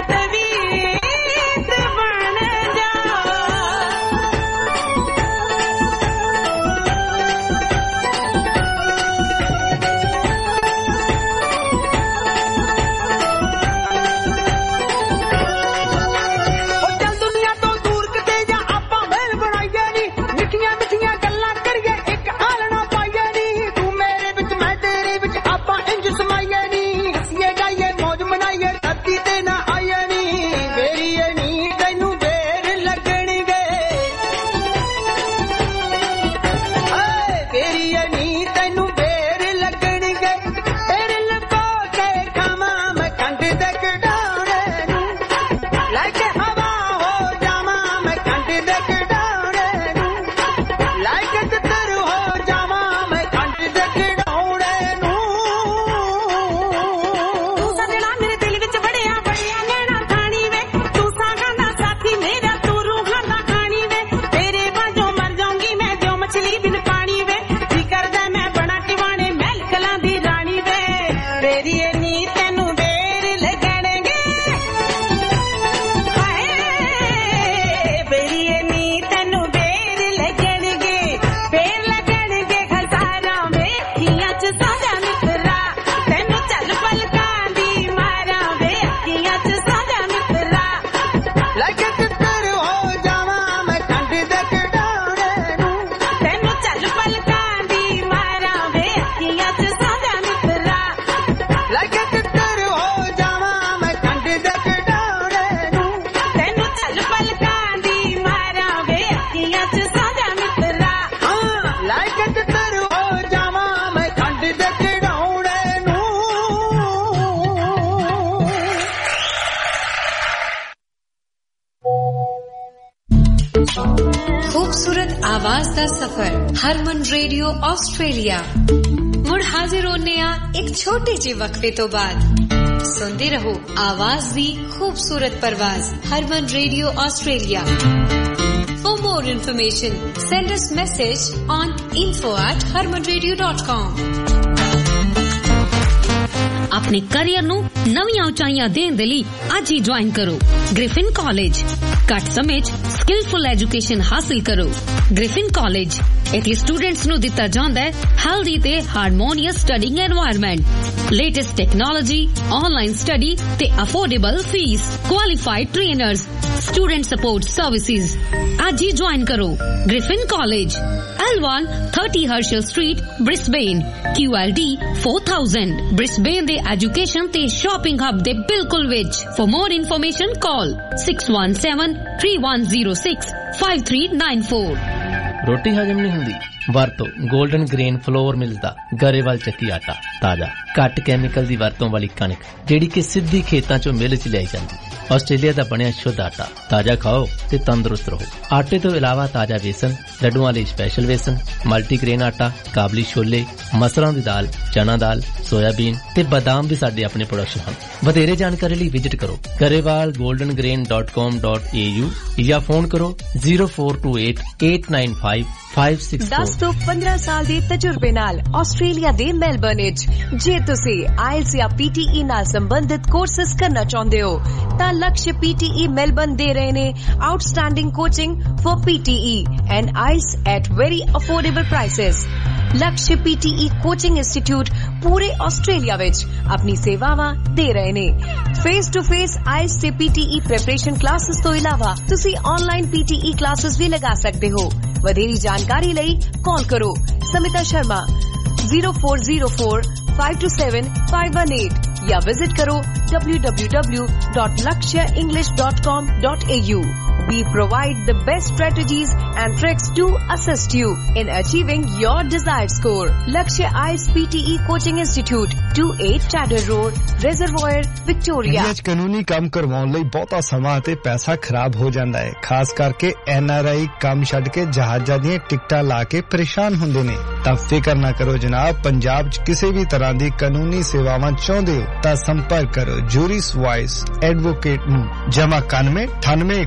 आवाज दा सफर हरमन रेडियो ऑस्ट्रेलिया मुड़ हाजिर होने आ एक छोटे जे वक्फे तो बाद सुनते रहो आवाज दी खूबसूरत परवाज Harman radio Australia For more information send us message on info at harman radio dot com अपने करियर ਨੂੰ ਨਵੀਆਂ ਉਚਾਈਆਂ ਦੇਣ ਦੇ ਲਈ ਅੱਜ ਹੀ ਜੁਆਇਨ ਕਰੋ ਗ੍ਰਿਫਿਨ ਕਾਲਜ ਘੱਟ ਸਮੇਂ 'ਚ ਸਕਿਲਫੁਲ ਐਜੂਕੇਸ਼ਨ ਹਾਸਲ ਕਰੋ ਗ੍ਰਿਫਿਨ ਕਾਲਜ ਇੱਥੇ ਸਟੂਡੈਂਟਸ ਨੂੰ ਦਿੱਤਾ ਜਾਂਦਾ ਹੈ ਹੈਲਦੀ ਤੇ harmonious studying environment latest technology online study ਤੇ affordable fee qualified trainers student support services ਅੱਜ ਹੀ ਜੁਆਇਨ ਕਰੋ Griffin college L one thirty Herschel Street Brisbane Q L D four thousand Brisbane ਦੇ ਐਜੂਕੇਸ਼ਨ ਤੇ shopping hub ਦੇ ਬਿਲਕੁਲ ਵਿੱਚ For more information call six one seven three one zero six five three nine four ਰੋਟੀ ਹਜਮ ਨਹੀਂ ਹੁੰਦੀ ਵਰਤੋ 골ਡਨ ਗ੍ਰੇਨ ਫਲੋਰ ਮਿਲਦਾ ਗਰੇਵਾਲ ਚੱਕੀ ਆਟਾ ਤਾਜ਼ਾ ਘੱਟ ਕੈਮੀਕਲ ਦੀ ਵਰਤੋਂ ਵਾਲੀ ਕਣਕ ਜਿਹੜੀ ਕਿ ਸਿੱਧੀ ਖੇਤਾਂ ਚੋਂ ਮਿਲ ਚ ਲਿਆਈ ਜਾਂਦੀ ਆਸਟ੍ਰੇਲੀਆ ਦਾ ਬਣਿਆ ਸ਼ੁੱਧ ਆਟਾ ਤਾਜ਼ਾ ਖਾਓ ਤੇ ਤੰਦਰੁਸਤ ਰਹੋ ਆਟੇ ਤੋਂ ਇਲਾਵਾ ਤਾਜ਼ਾ ਵੇਸਣ ਲੱਡੂਆਂ ਲਈ ਸਪੈਸ਼ਲ ਵੇਸਣ ਮਲਟੀਗ੍ਰੇਨ ਆਟਾ ਕਾਬਲੀ ਛੋਲੇ ਮਸਰਾਂ ਦੀ ਦਾਲ ਚਨਾ ਦਾਲ ਸੋਇਆਬੀਨ ਤੇ ਬਾਦਾਮ ਵੀ ਸਾਡੇ ਆਪਣੇ ਪ੍ਰੋਡਕਸ਼ਨ ਹਨ ਵਧੇਰੇ ਜਾਣਕਾਰੀ ਲਈ ਵਿਜ਼ਿਟ ਕਰੋ Grewal golden grain dot com dot a u ਜਾਂ ਫੋਨ ਕਰੋ zero four two eight eight nine five five six four ਦਸ ਤੋਂ ਪੰਦਰਾਂ ਸਾਲ ਦੇ ਤਜਰਬੇ ਨਾਲ ਆਸਟ੍ਰੇਲੀਆ ਦੇ ਮੈਲਬਰਨ ਵਿੱਚ ਜੇ ਤੁਸੀਂ ਆਇਲਸ ਜਾਂ ਪੀਟੀਈ ਨਾਲ ਸੰਬੰਧਿਤ ਕੋਰਸਸ ਕਰਨਾ ਚਾਹੁੰਦੇ ਹੋ ਤਾਂ ਲਕਸ਼ ਪੀਟੀਈ ਮੈਲਬਰਨ ਦੇ ਰਹੇ ਨੇ outstanding coaching for PTE and IELTS at very affordable prices Laksh PTE coaching institute ਪੂਰੇ ਆਸਟ੍ਰੇਲੀਆ ਵਿੱਚ ਆਪਣੀ ਸੇਵਾਵਾਂ ਦੇ ਰਹੇ ਨੇ ਫੇਸ ਟੂ ਫੇਸ ਆਇਲਸ ਤੇ ਪੀਟੀਈ ਪ੍ਰੈਪਰੇਸ਼ਨ ਕਲਾਸਿਸ ਤੋਂ ਇਲਾਵਾ ਤੁਸੀਂ ਆਨਲਾਈਨ ਪੀਟੀਈ ਕਲਾਸਿਸ ਵੀ ਲਗਾ ਸਕਦੇ ਹੋ ਵਧੇਰੀ ਜਾਣਕਾਰੀ ਲਈ ਕਾਲ ਕਰੋ Smita Sharma zero four zero four five two seven five one eight या विजिट करो w w w dot lakshya english dot com dot a u. We provide the best strategies and tricks to assist you in achieving your desired score. Lakshya I E L T S P T E Coaching Institute, twenty-eight Chatter Road, Reservoir, Victoria. India 'ਚ ਕਾਨੂੰਨੀ ਕੰਮ ਕਰਵਾਉਣ ਲਈ ਬਹੁਤਾ ਸਮਾਂ ਤੇ ਪੈਸਾ ਖਰਾਬ ਹੋ ਜਾਂਦਾ ਹੈ ਖਾਸ ਕਰਕੇ ਐਨ ਆਰ ਆਈ ਕੰਮ ਛੱਡ ਕੇ ਜਹਾਜ਼ਾਂ ਦੀਆਂ ਟਿਕਟਾਂ ਲਾ ਕੇ ਪਰੇਸ਼ਾਨ ਹੁੰਦੇ ਨੇ ਤਾਂ ਫਿਕਰ ਨਾ ਕਰੋ ਜਨਾਬ ਪੰਜਾਬ 'ਚ ਕਿਸੇ ਵੀ ਤਰ੍ਹਾਂ ਦੀ ਕਾਨੂੰਨੀ ਸੇਵਾਵਾਂ ਚਾਹੁੰਦੇ ਹੋ ਤਾਂ ਸੰਪਰਕ ਕਰੋ ਜੂਰਿਸ ਵਾਇਸ ਐਡਵੋਕੇਟ ਨੂੰ ਜਮਾ ninety-nine eighty-one fifty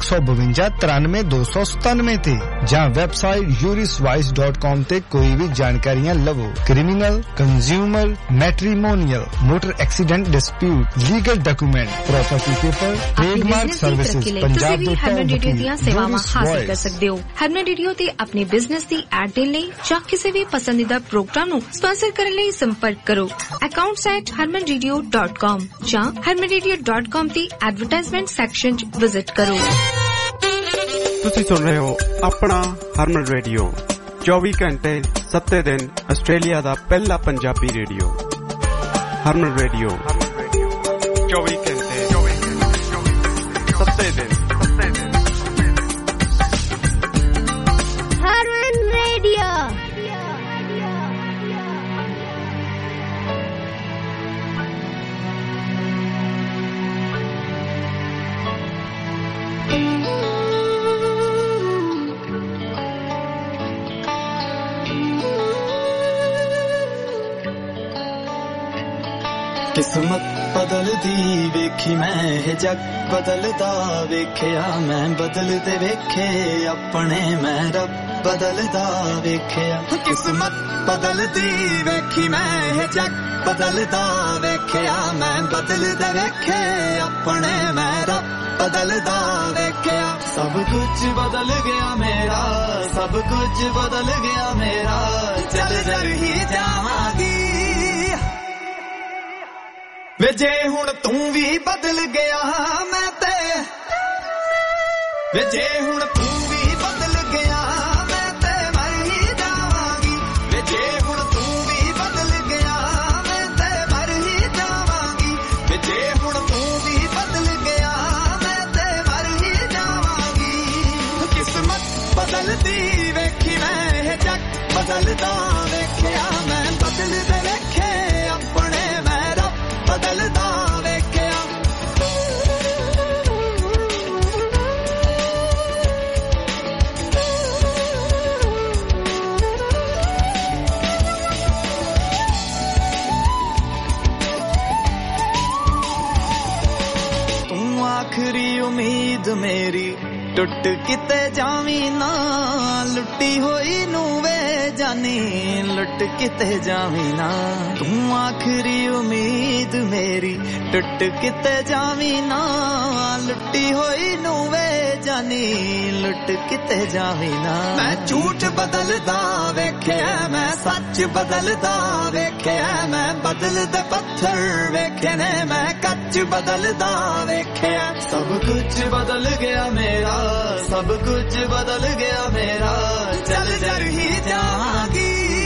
ਇਕਵੰਜਾ ਤਰਾਨਵੇਂ ਦੋ ਸੌ ਸਤਾਨਵੇਂ ਤੇ ਜਾਂ ਵੈਬਸਾਈਟ ਯੂਰਿਸਵਾਈਸ ਡਾਟ ਕਾਮ ਤੇ ਕੋਈ ਵੀ ਜਾਣਕਾਰੀਆਂ ਲਵੋ। Criminal, consumer, matrimonial, motor accident dispute, legal document, property paper, trademark services Punjab ਦੇ ਹਰਮਨ ਰੇਡੀਓ ਦੀਆਂ ਸੇਵਾਵਾਂ ਹਾਸਲ ਕਰ ਸਕਦੇ ਹੋ। ਹਰਮਨ ਰੇਡੀਓ ਤੇ ਆਪਣੇ ਬਿਜ਼ਨਸ ਦੀ ਐਡ ਦੇਣ ਲਈ ਜਾਂ ਕਿਸੇ ਵੀ ਪਸੰਦੀਦਾ ਪ੍ਰੋਗਰਾਮ ਨੂੰ ਸਪਾਂਸਰ ਕਰਨ ਲਈ ਸੰਪਰਕ ਕਰੋ accounts at harman radio dot com ਜਾਂ harman radio dot com ਦੀ ਐਡਵਰਟਾਈਜ਼ਮੈਂਟ ਸੈਕਸ਼ਨ 'ਚ ਵਿਜ਼ਿਟ ਕਰੋ। ਤੁਸੀਂ ਸੁਣ ਰਹੇ ਹੋ ਆਪਣਾ ਹਰਮਨ ਰੇਡੀਓ ਚੌਵੀ ਘੰਟੇ ਸੱਤੇ ਦਿਨ ਆਸਟ੍ਰੇਲੀਆ ਦਾ ਪਹਿਲਾ ਪੰਜਾਬੀ ਰੇਡੀਓ। ਹਰਮਨ ਰੇਡੀਓ ਚੌਵੀ ਘੰਟੇ ਸੱਤੇ ਦਿਨ ਹਰਮਨ ਰੇਡੀਓ। किस्मत बदलदी वेखी मैं जग बदलदा वेखिया मैं बदलदे वेखे अपने मैं रब बदलदा वेखिया। किस्मत बदलदी वेखी मैं जग बदलदा वेखिया मैं बदलदे वेखे अपने मैं रब बदलदा वेखिया। सब कुछ बदल गया मेरा, सब कुछ बदल गया मेरा, चल जर ही जावांगी वे जे हुण तू भी बदल गया मैं ते, वे जे हुण तू भी बदल गया मैं ते मर ही जावांगी। वे जे हुण तू भी बदल गया मैं ते मर ही जावांगी। वे जे हुण तू भी बदल गया मैं ते मर ही जावांगी। किस्मत बदलदी वेखी मैं जग बदलदा वेखिया मैं बदलदे वेखे अपने मैं रब बदलदा वेखिया। तू आखरी उम्मीद मेरी टुट किते जावी ना, लुटी होई नू वे जानी लुट किते जावी ना। तू आखरी उम्मीद मेरी टुट किते जावी ना, लुटी होई नू वे जानी लुट किते जावी ना। मैं झूठ बदलदा वेखिया मैं सच बदलदा वेखिया मैं बदलदे पत्थर वेखे ने मैं कच बदलदा वेखिया। सब कुछ बदल गया मेरा, सब कुछ बदल गया मेरा, चल जर ही जावांगी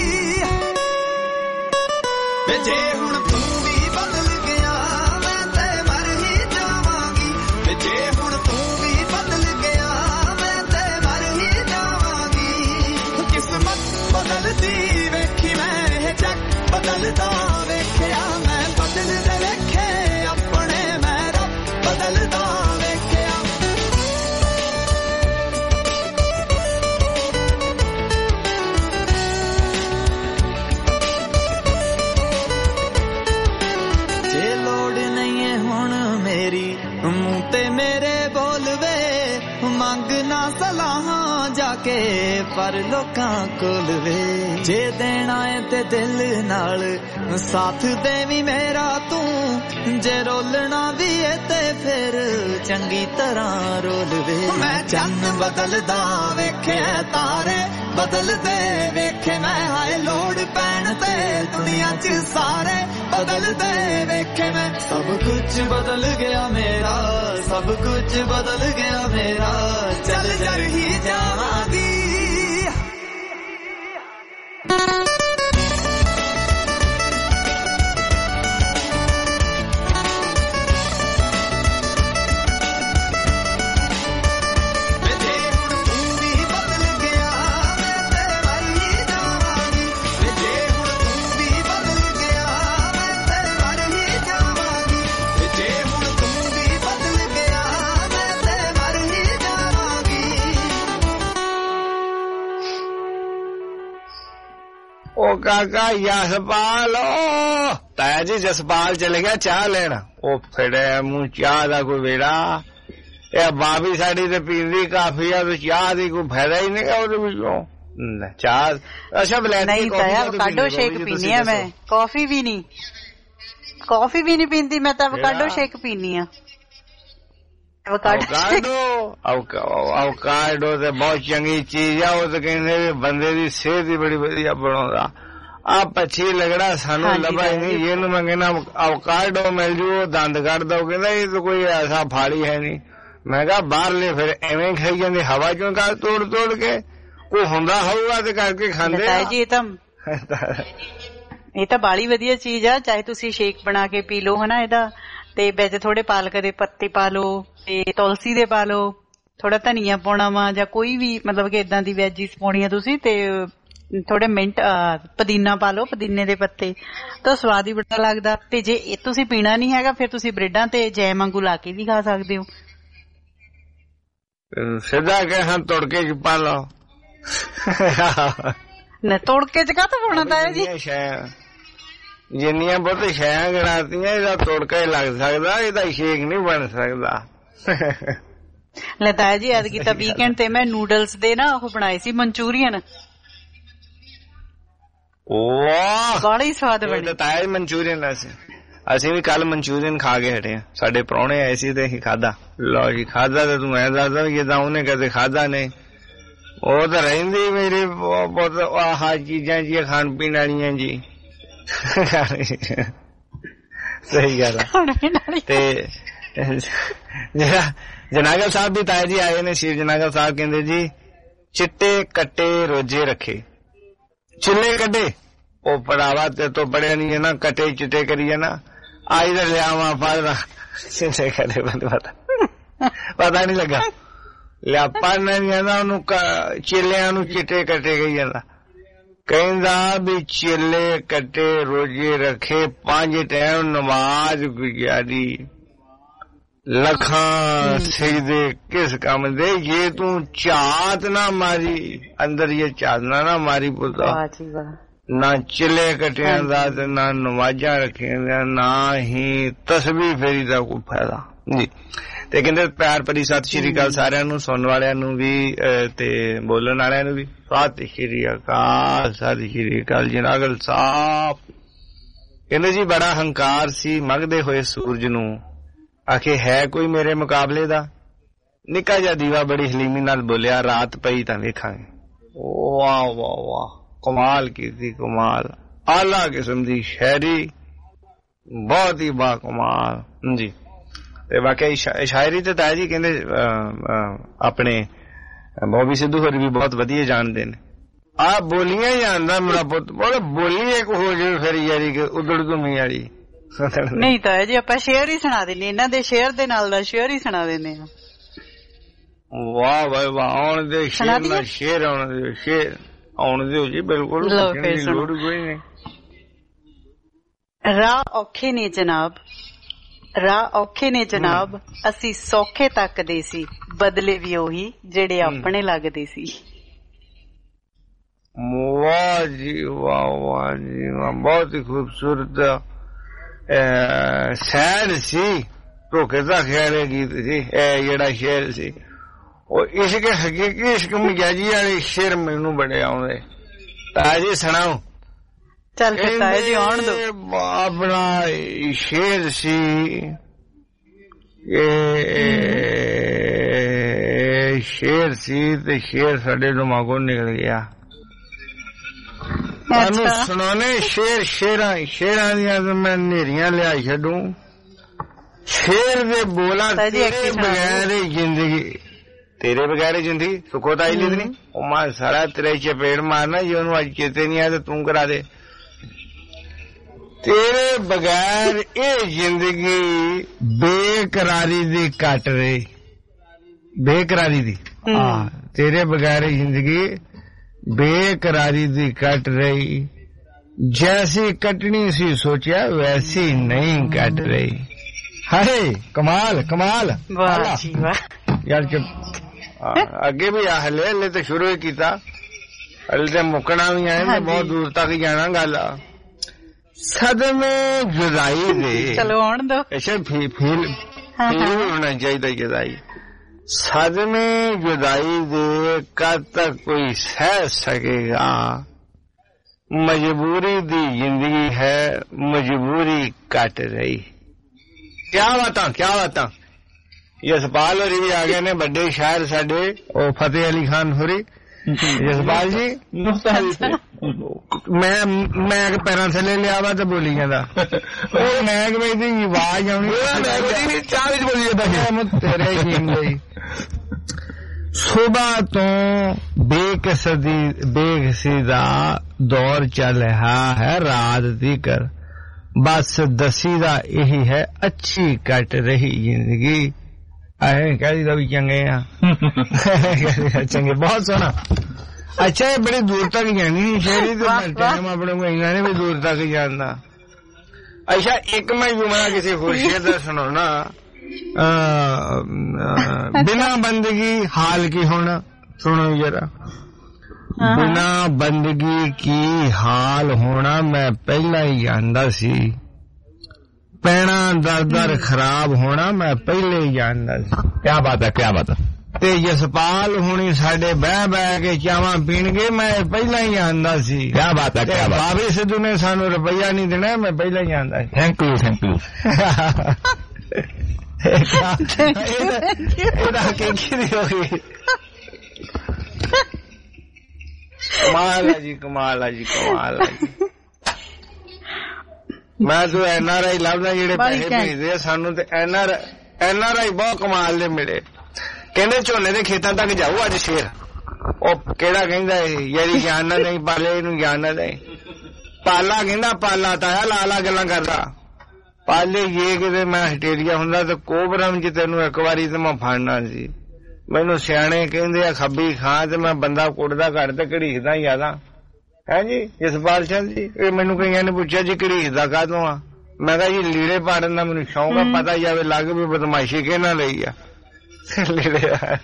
वे जे हुण तू भी बदल गया मैं ते मर ही जावांगी। वे जे हुण तू भी बदल गया मैं ते मर ही जावांगी। किस्मत बदलदी वेखी मैं जग बदलदा वेखिया मैं बदलदे वेखे अपने मैं रब बदलदा वेखिया। मुंह ते मेरे बोलवे मंगना सलाहां जाके पर लोकां कोल वे। जे देना है ते दिल नाल साथ देवी मेरा तू, जे रोलना भी है ते फिर चंगी तरह रोल वे। मैं चन्न बदलदा वेखे तारे बदलदे वेखे मैं हाय लोड़ पैण ते दुनिया च सारे बदलदे वेखे मैं। सब कुछ बदल गया मेरा, सब कुछ बदल गया मेरा, चल जर ही जावांगी। ओ काका यशपाल ताया जी जसपाल चले गया चाह लेना। ओ फिर मुंह चाह दा कोई वेड़ा ਇਹ ਬਾਬੀ ਸਾਡੀ ਤੇ ਪੀਂਦੀ ਕਾਫੀ ਆ ਤੇ ਚਾਹ ਦੀ ਕੋਈ ਫਾਇਦਾ ਹੀ ਨਹੀਂ ਉਹਦੇ ਵਿੱਚੋਂ ਚਾਹ ਅੱਛਾ ਬਲੈਕ ਨਹੀਂ ਤਾਂ ਅਵੋਕਾਡੋ ਸ਼ੇਕ ਪੀਨੀ ਆ ਮੈਂ ਕਾਫੀ ਵੀ ਨਹੀਂ ਕਾਫੀ ਵੀ ਨਹੀਂ ਪੀਂਦੀ ਮੈਂ ਤਾਂ ਅਵੋਕਾਡੋ ਸ਼ੇਕ ਪੀਨੀ ਆ ਅਵੋਕਾਡੋ ਅਵੋਕਾਡੋ ਤੇ ਬਹੁਤ ਚੰਗੀ ਚੀਜ਼ ਆ ਉਹ ਤਾਂ ਕਹਿੰਦੇ ਬੰਦੇ ਦੀ ਸਿਹਤ ਹੀ ਬੜੀ ਵਧੀਆ ਬਣਾਉਂਦਾ ਆ ਪੱਛੀ ਲਗੜਾ ਸਾਨੂੰ ਲੱਭਾ ਹੀ ਨਹੀਂ ਇਹਨੂੰ ਮੈਂ ਕਹਿੰਦਾ ਅਵੋਕਾਡੋ ਮਿਲ ਜੂ ਦੰਦ ਕੱਢ ਦੋ ਕਹਿੰਦਾ ਇਹ ਤਾਂ ਕੋਈ ਐਸਾ ਫਾੜੀ ਹੈ ਨਹੀਂ ਮੈਂ ਕਿਹਾ ਬਾਹਰਲੇ ਫਿਰ ਐਵੇਂ ਖਾਈ ਜਾਂਦੇ ਹਵਾ ਚੋਂ ਕੱਢ ਤੋੜ ਤੋੜ ਕੇ ਕੋਈ ਹੁੰਦਾ ਹੋਊਗਾ ਤੇ ਕਰਕੇ ਖਾਂਦੇ ਆ ਜੀ। ਇਹ ਤਾਂ ਇਹ ਤਾਂ ਬਾਲੀ ਵਧੀਆ ਚੀਜ਼ ਆ ਚਾਹੇ ਤੁਸੀਂ ਸ਼ੇਕ ਬਣਾ ਕੇ ਪੀ ਲਓ ਹਨਾ ਇਹਦਾ ਤੇ ਵਿੱਚ ਥੋੜੇ ਪਾਲਕ ਦੇ ਪੱਤੇ ਪਾ ਲਓ ਤੇ ਤੁਲਸੀ ਦੇ ਪਾ ਲਓ ਥੋੜਾ ਧਨੀਆ ਪਾਉਣਾ ਵਾ ਜਾਂ ਕੋਈ ਵੀ ਮਤਲਬ ਕਿ ਇਦਾਂ ਦੀ ਵੈਜੀਸ ਪਾਉਣੀਆਂ ਤੁਸੀਂ ਤੇ ਥੋੜੇ ਮਿੰਟ ਪੁਦੀਨਾ ਪਾ ਲਓ ਪੁਦੀਨੇ ਦੇ ਪੱਤੇ ਤਾਂ ਸਵਾਦ ਹੀ ਬੜਾ ਲੱਗਦਾ ਤੇ ਜੇ ਇਹ ਤੁਸੀਂ ਪੀਣਾ ਨਹੀਂ ਹੈਗਾ ਫਿਰ ਤੁਸੀਂ ਬ੍ਰੈਡਾਂ ਤੇ ਜੈਮ ਵਾਂਗੂ ਲਾ ਕੇ ਵੀ ਖਾ ਸਕਦੇ ਹੋ ਸਿੱਧਾ ਕੇ ਹਾਂ ਤੜਕੇ ਚ ਪਾ ਲਓ ਨਾ ਤੜਕੇ ਚ ਕਾਹਤੋਂ ਪਾਉਣਾ ਤਾਂ ਜੀ ਜਿੰਨੀਆਂ ਬਹੁਤ ਸ਼ਾਇਆਂ ਗਣਾਤੀਆਂ ਇਹਦਾ ਤੜਕਾ ਹੀ ਲੱਗ ਸਕਦਾ ਇਹਦਾ ਸ਼ੇਕ ਨਹੀਂ ਬਣ ਸਕਦਾ ਲੈ ਤਾਇਆ ਜੀ ਐਤਕੀ ਤਾਂ ਵੀਕਐਂਡ ਤੇ ਮੈਂ ਨੂਡਲਸ ਦੇ ਨਾ ਉਹ ਬਣਾਏ ਸੀ ਮਨਚੂਰੀਅਨ ਵਾਹ ਬੜਾ ਹੀ ਸਵਾਦ ਬਣੇ ਤਾਇਆ ਜੀ ਮਨਚੂਰੀਅਨ ਅਸੀਂ ਅਸੀਂ ਵੀ ਕੱਲ ਮਨਚੂਰੀਅਨ ਖਾ ਕੇ ਹਟੇ ਆ ਸਾਡੇ ਪ੍ਰਾਹੁਣੇ ਆਏ ਸੀ ਤੇ ਅਸੀਂ ਖਾਦਾ ਲਓ ਜੀ ਖਾਦਾ ਤੇ ਤੂੰ ਮੈਂ ਦੱਸਦਾ ਜਿੱਦਾਂ ਉਹਨੇ ਕਦੇ ਖਾਦਾ ਨਹੀਂ ਉਹ ਤਾਂ ਰਹਿੰਦੀ ਮੇਰੇ ਬਹੁਤ ਆਹ ਚੀਜ਼ਾਂ ਜੀ ਖਾਣ ਪੀਣ ਵਾਲੀਆਂ ਜੀ ਸਹੀ ਗੱਲ ਆ ਤੇ ਜਿਹੜਾ ਜਨਾਗਲ ਸਾਹਿਬ ਵੀ ਤਾਇਆ ਜੀ ਆਏ ਨੇ ਸ਼ੀਰ ਜਨਾਗਲ ਸਾਹਿਬ ਕਹਿੰਦੇ ਜੀ ਚਿੱਟੇ ਕੱਟੇ ਰੋਜੇ ਰੱਖੇ ਚਿੱਲੇ ਕੱਢੇ ਉਹ ਪੜਾਵਾ ਤੇ ਤੋਂ ਪੜਿਆ ਨਹੀਂ ਹੈ ਨਾ ਕੱਟੇ ਚਿੱਟੇ ਕਰੀਏ ਨਾ ਆਈ ਦਾ ਲਿਆਵਾ ਫਾਇਦਾ ਚਿੱਟੇ ਕੱਢੇ ਬੰਦ ਪਤਾ ਪਤਾ ਨਹੀਂ ਲੱਗਾ ਲਿਆ ਪਾਣਾ ਨਹੀਂ ਆਂਦਾ ਉਹਨੂੰ ਚਿੱਲਿਆਂ ਨੂੰ ਚਿੱਟੇ ਕੱਟੇ ਗਈ ਜਾਂਦਾ ਕਹਿੰਦਾ ਵੀ ਚਿੱਲੇ ਕੱਟੇ ਰੋਜੇ ਰੱਖੇ ਪੰਜ ਟਾਈਮ ਨਮਾਜ਼ ਗੁਜ਼ਾਰੀ ਲੱਖਾਂ ਸਜਦੇ ਕਿਸ ਕੰਮ ਦੇ ਇਹ ਤੂੰ ਝਾਤ ਨਾ ਮਾਰੀ ਅੰਦਰ ਇਹ ਚਾਦਨਾ ਨਾ ਮਾਰੀ ਪੁੱਤਾ ਨਾ ਚਿੱਲੇ ਕੱਟਿਆਂ ਦਾ ਤੇ ਨਾ ਨਮਾਜ਼ਾਂ ਰੱਖੀਆਂ ਦਾ ਨਾ ਹੀ ਤਸਬੀਹ ਫੇਰੀ ਦਾ ਕੋਈ ਫਾਇਦਾ ਜੀ ਤੇ ਕਹਿੰਦੇ ਪਿਆਰ ਭਰੀ ਸਤਿ ਸ਼੍ਰੀ ਅਕਾਲ ਸਾਰਿਆਂ ਨੂੰ ਸੁਣਨ ਵਾਲਿਆਂ ਨੂੰ ਵੀ ਤੇ ਬੋਲਣ ਵਾਲਿਆਂ ਨੂੰ ਵੀ ਸਤਿ ਸ਼੍ਰੀ ਅਕਾਲ ਸਤਿ ਸ਼੍ਰੀ ਅਕਾਲ ਜਨਾਗਲ ਸਾਹਿਬ ਕਹਿੰਦੇ ਜੀ ਬੜਾ ਹੰਕਾਰ ਸੀ ਮਗਦੇ ਹੋਏ ਸੂਰਜ ਨੂੰ ਆਖੇ ਹੈ ਕੋਈ ਮੇਰੇ ਮੁਕਾਬਲੇ ਦਾ ਨਿੱਕਾ ਜਿਹਾ ਦੀਵਾ ਬੜੀ ਹਲੀਮੀ ਨਾਲ ਬੋਲਿਆ ਰਾਤ ਪਈ ਤਾਂ ਵੇਖਾਂਗੇ ਵਾਹ ਵਾਹ ਵਾਹ ਕਮਾਲ ਕੀਤੀ ਕਮਾਲ ਆਲਾ ਕਿਸਮ ਦੀ ਸ਼ਾਇਰੀ ਬਹੁਤ ਹੀ ਬਾ ਕਮਾਲ ਜੀ ਤੇ ਵਾਕਈ ਸ਼ਾਇਰੀ ਤੇ ਤਾਇਆ ਜੀ ਕਹਿੰਦੇ ਆਪਣੇ ਬੋਬੀ ਸਿੱਧੂ ਹੋਰ ਵੀ ਬਹੁਤ ਵਧੀਆ ਜਾਣਦੇ ਨੇ ਆ ਬੋਲੀਆਂ ਹੀ ਆਂਦਾ ਮੇਰਾ ਪੁੱਤ ਬੋਲੇ ਬੋਲੀ ਇੱਕ ਹੋ ਜਾਵੇ ਫਿਰ ਯਾਰੀ ਕਿ ਉਦੜ ਧੁਮੀ ਵਾਲੀ ਨਹੀਂ ਤਾਇਆ ਜੀ ਆਪਾਂ ਸ਼ੇਅਰ ਹੀ ਸੁਣਾ ਦਿੰਦੇ ਇਹਨਾਂ ਦੇ ਸ਼ੇਅਰ ਦੇ ਨਾਲ ਦਾ ਸ਼ੇਅਰ ਹੀ ਸੁਣਾ ਦਿੰਦੇ ਆ ਵਾਹ ਵਾਹ ਵਾਹ ਆਉਣ ਦੇ ਸ਼ੇਅਰ ਨਾਲ ਸ਼ੇਅਰ ਆਉਣ ਦੇ ਸ਼ੇਅਰ ਆਉਣ ਦਿਓ ਜੀ ਬਿਲਕੁਲ ਲੋੜ ਕੋਈ ਨਹੀਂ ਰਾਹ ਔਖੇ ਨੇ ਜਨਾਬ ਰਾਹ ਔਖੇ ਨੇ ਜਨਾਬ ਅਸੀਂ ਸੌਖੇ ਤੱਕਦੇ ਸੀ ਬਦਲੇ ਵੀ ਉਹੀ ਜਿਹੜੇ ਆਪਣੇ ਲੱਗਦੇ ਸੀ ਵਾਹ ਜੀ ਵਾਹ ਵਾਹ ਜੀ ਵਾਹ ਬਹੁਤ ਹੀ ਖੂਬਸੂਰਤ ਸ਼ਾਇਰ ਸੀ ਧੋਖੇ ਦਾ ਖਿਆਲ ਗੀਤ ਸੀ ਇਹ ਜਿਹੜਾ ਸ਼ੇਰ ਸੀ ਉਹ ਇਸ਼ਕ ਹਕੀਕੀ ਇਸ਼ਕ ਮਜਾਜੀ ਵਾਲੇ ਸ਼ੇਰ ਮੈਨੂੰ ਬੜੇ ਆਉਂਦੇ ਤਾਇਆ ਜੀ ਸੁਣਾਓ ਚੱਲ ਫਿਰ ਤਾਇਆ ਜੀ ਆਉਣ ਦੋ ਆਪਣਾ ਸ਼ੇਰ ਸੀ ਇਹ ਸ਼ੇਰ ਸੀ ਤੇ ਸ਼ੇਰ ਸਾਡੇ ਦਿਮਾਗੋਂ ਨਿਕਲ ਗਿਆ ਤੁਹਾਨੂੰ ਸੁਣਾਉਣੇ ਸ਼ੇਰ ਸ਼ੇਰਾਂ ਸ਼ੇਰਾਂ ਦੀਆਂ ਮੈਂ ਨੇਰੀਆਂ ਲਿਆ ਛੱਡੂ ਸ਼ੇਰ ਦੇ ਬੋਲਾ ਤੇਰੇ ਬਗੈਰ ਜ਼ਿੰਦਗੀ ਤੇਰੇ ਬਗੈਰ ਜ਼ਿੰਦਗੀ ਸੁੱਖੋ ਤਾਂ ਆਈ ਨਹੀਂ ਉਹ ਮੈਂ ਸਾਰਾ ਤੇਰੇ ਚਪੇੜ ਮਾਰਨਾ ਜੇ ਉਹਨੂੰ ਅੱਜ ਚੇਤੇ ਨਹੀਂ ਆਇਆ ਤੇ ਤੂੰ ਕਰਾ ਦੇ ਤੇਰੇ ਬਗੈਰ ਇਹ ਜ਼ਿੰਦਗੀ ਬੇਕਰਾਰੀ ਦੀ ਕੱਟ ਰਹੀ ਬੇਕਰਾਰੀ ਦੀ ਹਾਂ ਤੇਰੇ ਬਗੈਰ ਜ਼ਿੰਦਗੀ ਬੇਕਰਾਰੀ ਦੀ ਕੱਟ ਰਹੀ ਜੈਸੀ ਕੱਟਣੀ ਸੀ ਸੋਚਿਆ ਵੈਸੀ ਨਹੀਂ ਕੱਟ ਰਹੀ ਹਾਏ ਕਮਾਲ ਕਮਾਲ ਵਾਹ ਜੀ ਵਾਹ ਯਾਰ ਕਿ ਅੱਗੇ ਵੀ ਆ ਹਲੇ ਹਲੇ ਤਾਂ ਸ਼ੁਰੂ ਹੀ ਕੀਤਾ ਹਲੇ ਤੇ ਮੁੱਕਣਾ ਵੀ ਆਏ ਤੇ ਬਹੁਤ ਦੂਰ ਤੱਕ ਜਾਣਾ ਗੱਲ ਸਦਮੇ ਜੁਦਾਈ ਦੇ ਚਲੋ ਆਉਣ ਦੋ ਅੱਛਾ ਫੀਲ ਫੀਲ ਹੋਣਾ ਚਾਹੀਦਾ ਜੁਦਾਈ सदमे जुदाई दे कद तक कोई सह सकेगा। मजबूरी दी जिंदगी है, मजबूरी कट रही। क्या बातां क्या बातां। यशपाल होरी भी आ गए ने, बड़े शायर साडे, ओ फतेह अली खान होरी। यशपाल जी मैं मैं पैरां थले लिया वा तो बोली जांदा ओ मैं कि भाई दी आवाज आउणी मैं बड़ी चाह विच बोली जांदा तेरे यकीन लई। सुबह तो बेकसदी बेकसी दा दौर चल रहा है, रात दीकर बस दसी दा यही है, अच्छी कट रही जिंदगी। कह भी चंगे चंगे बहुत सोहना। अच्छा ये बड़ी दूर तक जानी शेरी तो टाइम अपने ने भी दूर तक जाना। अच्छा एक मैं जुमला किसी खुर्शीद का सुनाना, बिना बंदगी हाल की होना। सुनो जरा, बिना बंदगी की हाल होना मैं पहला ही जानदा सी, पैना दर दर खराब होना मैं पहले ही जानदा सी। क्या बात है क्या बात है। ते जसपाल हुणी साडे बह बह के चावा पीणगे मैं पहला ही जानदा सी। क्या बात है क्या बात। बाबे सिद्धू ने सानू रुपया नहीं देना, मैं पहला ही जानदा सी। Thank you thank you. कमाल है जी कमाल है जी कमाल है जी। मैं तो एन आर आई लभदा जेड़े पैसे भेजदे सानू, ते N R N R I बहुत कमाल दे मिले। कहंदे झोने दे खेतां तक जाओ अज शेर। ओ केड़ा कहंदा यारी जानना नहीं पाले नूं जानना नहीं। पाला कहंदा पाला ताया लाला गल्लां करदा पाले ये किते मैं हटेरिया हुंदा ते कोबरम च तैनूं एक वारी ते मैं फड़ना सी। मैनूं सियाणे कहंदे आ खब्बी खां ते मैं बंदा कुड़दा घट ते घड़ीसदा ज्यादा है जी। जसपाल चंद जी ये मैनूं कईयां ने पुछया जी घड़ीसदा काहतों आ, मैं कहा जी लीड़े पाड़न दा मैनूं शौक आ, पता जावे लग भी बदमाशी किहनां लई आ लीड़े।